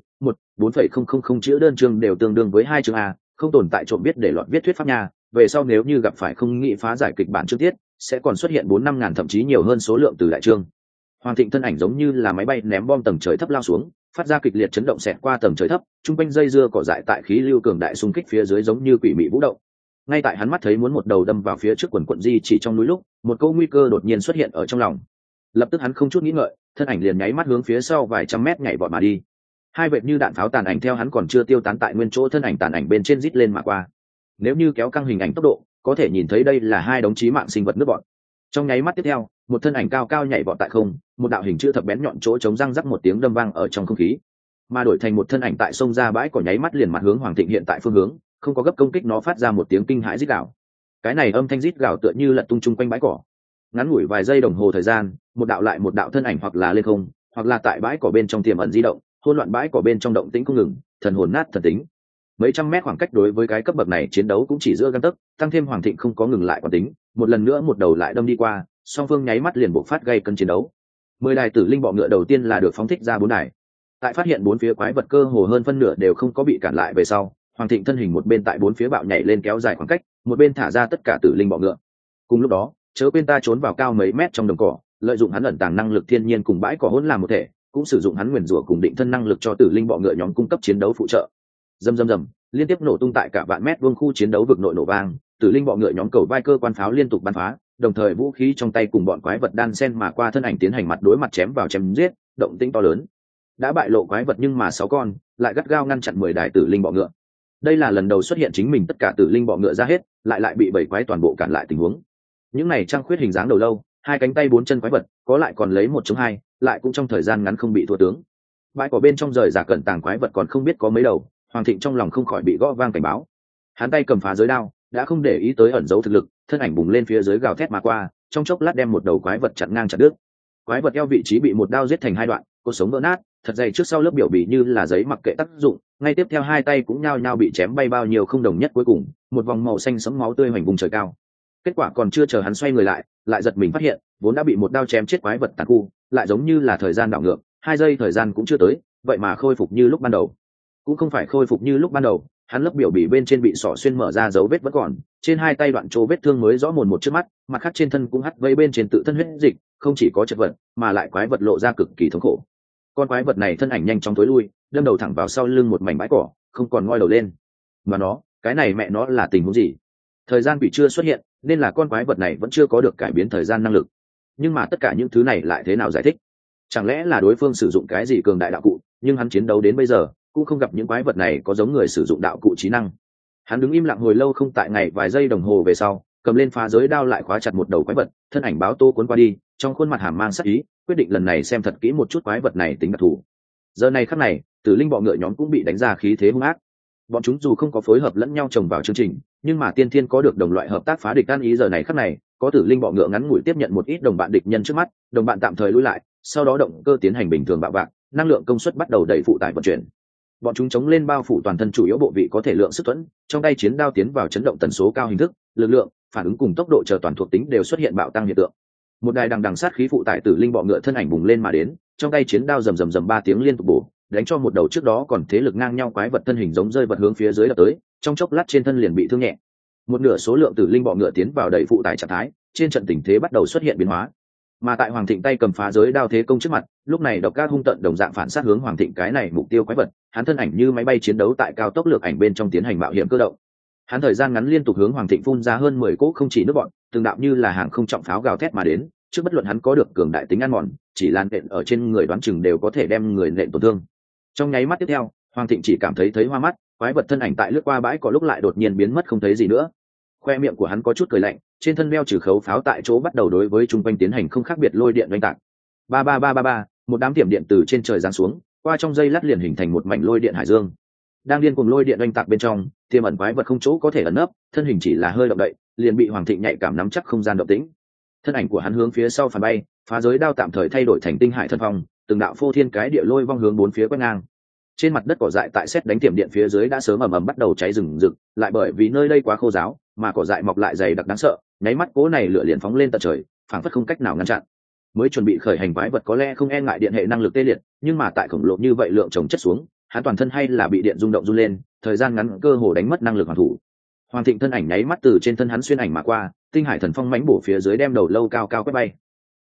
4,000 chữ đơn chương đều tương đương với 2 chương a, không tồn tại trộm viết để loạn viết thuyết pháp nha, về sau nếu như gặp phải không nghị phá giải kịch bản chương tiết, sẽ còn xuất hiện 4-5 ngàn thậm chí nhiều hơn số lượng từ đại chương. Hoàng Thịnh thân ảnh giống như là máy bay ném bom tầng trời thấp lao xuống, phát ra kịch liệt chấn động xẹt qua tầng trời thấp, trung quanh dây dưa cỏ dại tại khí lưu cường đại xung kích phía dưới giống như quỷ mị vũ động. Ngay tại hắn mắt thấy muốn một đầu đâm vào phía trước quần quận di chỉ trong núi lúc, một câu nguy cơ đột nhiên xuất hiện ở trong lòng. Lập tức hắn không chút nghĩ ngợi, thân ảnh liền nháy mắt hướng phía sau vài trăm mét nhảy vọt mà đi. Hai vệt như đạn pháo tàn ảnh theo hắn còn chưa tiêu tán tại nguyên chỗ thân ảnh tàn ảnh bên trên rít lên mà qua. Nếu như kéo căng hình ảnh tốc độ, có thể nhìn thấy đây là hai đống chí mạng sinh vật nước bọt. Trong nháy mắt tiếp theo, một thân ảnh cao cao nhảy vọt tại không, một đạo hình chữ thập bén nhọn chỗ chống răng rắc một tiếng đâm vang ở trong không khí, mà đổi thành một thân ảnh tại sông ra bãi cỏ nháy mắt liền mặt hướng Hoàng Thịnh hiện tại phương hướng, không có gấp công kích nó phát ra một tiếng kinh hãi rít gào. Cái này âm thanh rít gào tựa như lật tung chung quanh bãi cỏ. Ngắn ngủi vài giây đồng hồ thời gian, một đạo lại một đạo thân ảnh hoặc là lên không, hoặc là tại bãi cỏ bên trong tiềm ẩn di động, hỗn loạn bãi cỏ bên trong động tĩnh không ngừng, thần hồn nát thần tính. Mấy trăm mét khoảng cách đối với cái cấp bậc này chiến đấu cũng chỉ giữa gang tấc, tăng thêm Hoàng Thịnh không có ngừng lại quán tính, một lần nữa một đầu lại đâm đi qua, song phương nháy mắt liền bộc phát gây cân chiến đấu. 10 đài tử linh bọ ngựa đầu tiên là được phóng thích ra 4 đài. Tại phát hiện bốn phía quái vật cơ hồ hơn phân nửa đều không có bị cản lại về sau, Hoàng Thịnh thân hình một bên tại bốn phía bạo nhảy lên kéo dài khoảng cách, một bên thả ra tất cả tử linh bọ ngựa. Cùng lúc đó, chớ quên ta trốn vào cao mấy mét trong đồng cỏ, lợi dụng hắn ẩn tàng năng lực thiên nhiên cùng bãi cỏ hỗn làm một thể, cũng sử dụng hắn nguyền rủa cùng định thân năng lực cho tử linh bọ ngựa nhóm cung cấp chiến đấu phụ trợ. Rầm rầm rầm, liên tiếp nổ tung tại cả vạn mét vuông khu chiến đấu vực nội nổ vang, tử linh bọ ngựa nhóm cầu vai cơ quan pháo liên tục bắn phá, đồng thời vũ khí trong tay cùng bọn quái vật đan sen mà qua thân ảnh tiến hành mặt đối mặt chém vào chém giết, động tĩnh to lớn. Đã bại lộ quái vật nhưng mà 6 con, lại gắt gao ngăn chặn 10 đài tử linh bọ ngựa. Đây là lần đầu xuất hiện chính mình tất cả tử linh bọ ngựa ra hết, lại bị 7 quái toàn bộ cản lại tình huống. Những này trăng khuyết hình dáng đầu lâu, 2 cánh tay 4 chân quái vật, có lại còn lấy 1-2, lại cũng trong thời gian ngắn không bị thua tướng. Bãi cỏ bên trong rời giả cẩn tàng quái vật còn không biết có mấy đầu, Hoàng Thịnh trong lòng không khỏi bị gõ vang cảnh báo. Hắn tay cầm phá giới đao, đã không để ý tới ẩn dấu thực lực, thân ảnh bùng lên phía dưới gào thét mà qua, trong chốc lát đem một đầu quái vật chặn ngang chặt đứt. Quái vật eo vị trí bị một đao giết thành 2 đoạn, cột sống vỡ nát, thật dày trước sau lớp biểu bì như là giấy mặc kệ tác dụng, ngay tiếp theo 2 tay cũng nhao nhao bị chém bay bao nhiêu không đồng nhất, cuối cùng một vòng màu xanh sẫm máu tươi hoành vùng trời cao. Kết quả còn chưa chờ hắn xoay người lại giật mình phát hiện, vốn đã bị một đao chém chết quái vật tàn khu, lại giống như là thời gian đảo ngược, 2 giây thời gian cũng chưa tới, vậy mà khôi phục như lúc ban đầu. Cũng không phải khôi phục như lúc ban đầu, hắn lớp biểu bì bên trên bị sỏ xuyên mở ra dấu vết vẫn còn, trên 2 tay đoạn chỗ vết thương mới rõ mồn một trước mắt, mặt khác trên thân cũng hắt vây bên trên tự thân huyết dịch, không chỉ có chật vật, mà lại quái vật lộ ra cực kỳ thống khổ. Con quái vật này thân ảnh nhanh chóng tối lui, đâm đầu thẳng vào sau lưng một mảnh bãi cỏ, không còn ngoi đầu lên. Mà nó, cái này mẹ nó là tình huống gì? Thời gian quỷ chưa xuất hiện, nên là con quái vật này vẫn chưa có được cải biến thời gian năng lực. Nhưng mà tất cả những thứ này lại thế nào giải thích? Chẳng lẽ là đối phương sử dụng cái gì cường đại đạo cụ, nhưng hắn chiến đấu đến bây giờ cũng không gặp những quái vật này có giống người sử dụng đạo cụ trí năng. Hắn đứng im lặng hồi lâu không tại ngày vài giây đồng hồ về sau, cầm lên phá giới đao lại khóa chặt một đầu quái vật, thân ảnh báo tô cuốn qua đi, trong khuôn mặt hàm mang sắc ý, quyết định lần này xem thật kỹ một chút quái vật này tính đặc thù. Giờ này khắc này, tử linh bọ ngựa nhóm cũng bị đánh ra khí thế hung ác. Bọn chúng dù không có phối hợp lẫn nhau trồng vào chương trình, nhưng mà tiên thiên có được đồng loại hợp tác phá địch tan ý. Giờ này khắc này, có tử linh bọ ngựa ngắn ngủi tiếp nhận một ít đồng bạn địch nhân trước mắt, đồng bạn tạm thời lui lại, sau đó động cơ tiến hành bình thường bạo vạn, năng lượng công suất bắt đầu đẩy phụ tải vận chuyển. Bọn chúng chống lên bao phủ toàn thân chủ yếu bộ vị có thể lượng sức thuẫn, trong tay chiến đao tiến vào chấn động tần số cao hình thức, lực lượng, phản ứng cùng tốc độ chờ toàn thuộc tính đều xuất hiện bạo tăng hiện tượng. Một đài đằng sát khí phụ tải tử linh bọ ngựa thân ảnh bùng lên mà đến, trong tay chiến đao rầm rầm rầm 3 tiếng liên tục bổ, đánh cho một đầu trước đó còn thế lực ngang nhau quái vật thân hình giống rơi vật hướng phía dưới đập tới, trong chốc lát trên thân liền bị thương nhẹ. Một nửa số lượng tử linh bọ ngựa tiến vào đẩy phụ tải trạng thái, trên trận tình thế bắt đầu xuất hiện biến hóa. Mà tại Hoàng Thịnh tay cầm phá giới đao thế công trước mặt, lúc này độc các hung tận đồng dạng phản sát hướng Hoàng Thịnh cái này mục tiêu quái vật, hắn thân ảnh như máy bay chiến đấu tại cao tốc lược ảnh bên trong tiến hành mạo hiểm cơ động. Hắn thời gian ngắn liên tục hướng Hoàng Thịnh phun ra hơn 10 cỗ không chỉ nước bọn, từng đạo như là hàng không trọng pháo gào thét mà đến, trước bất luận hắn có được cường đại tính ăn mòn, chỉ lan nện ở trên người đoán chừng đều có thể đem người nện tổn thương. Trong nháy mắt tiếp theo, Hoàng Thịnh chỉ cảm thấy hoa mắt, quái vật thân ảnh tại lướt qua bãi có lúc lại đột nhiên biến mất không thấy gì nữa. Khoe miệng của hắn có chút cười lạnh, trên thân đeo trừ khấu pháo tại chỗ bắt đầu đối với trung quanh tiến hành không khác biệt lôi điện oanh tạc. Ba ba ba ba ba, một đám tiệm điện từ trên trời giáng xuống, qua trong giây lát liền hình thành một mảnh lôi điện hải dương. Đang điên cuồng lôi điện oanh tạc bên trong, tiềm ẩn quái vật không chỗ có thể ẩn nấp, thân hình chỉ là hơi động đậy, liền bị Hoàng Thịnh nhạy cảm nắm chắc không gian động tĩnh. Thân ảnh của hắn hướng phía sau phản bay, phá giới đao tạm thời thay đổi thành tinh hải thân phong, từng đạo phô thiên cái địa lôi vong hướng bốn phía quét ngang. Trên mặt đất cỏ dại tại xét đánh tiệm điện phía dưới đã sớm ầm ầm bắt đầu cháy rừng rực, lại bởi vì nơi đây quá khô ráo, mà cỏ dại mọc lại dày đặc đáng sợ, nháy mắt cố này lửa liền phóng lên tận trời, phảng phất không cách nào ngăn chặn. Mới chuẩn bị khởi hành quái vật có lẽ không e ngại điện hệ năng lực tê liệt, nhưng mà tại khổng lồ như vậy lượng chồng chất xuống, hắn toàn thân hay là bị điện rung động run lên, thời gian ngắn cơ hồ đánh mất năng lực hoàn thủ. Hoàng Thịnh thân ảnh nháy mắt từ trên thân hắn xuyên ảnh mà qua, tinh hải thần phong mãnh bổ phía dưới đem đầu lâu cao cao quét bay.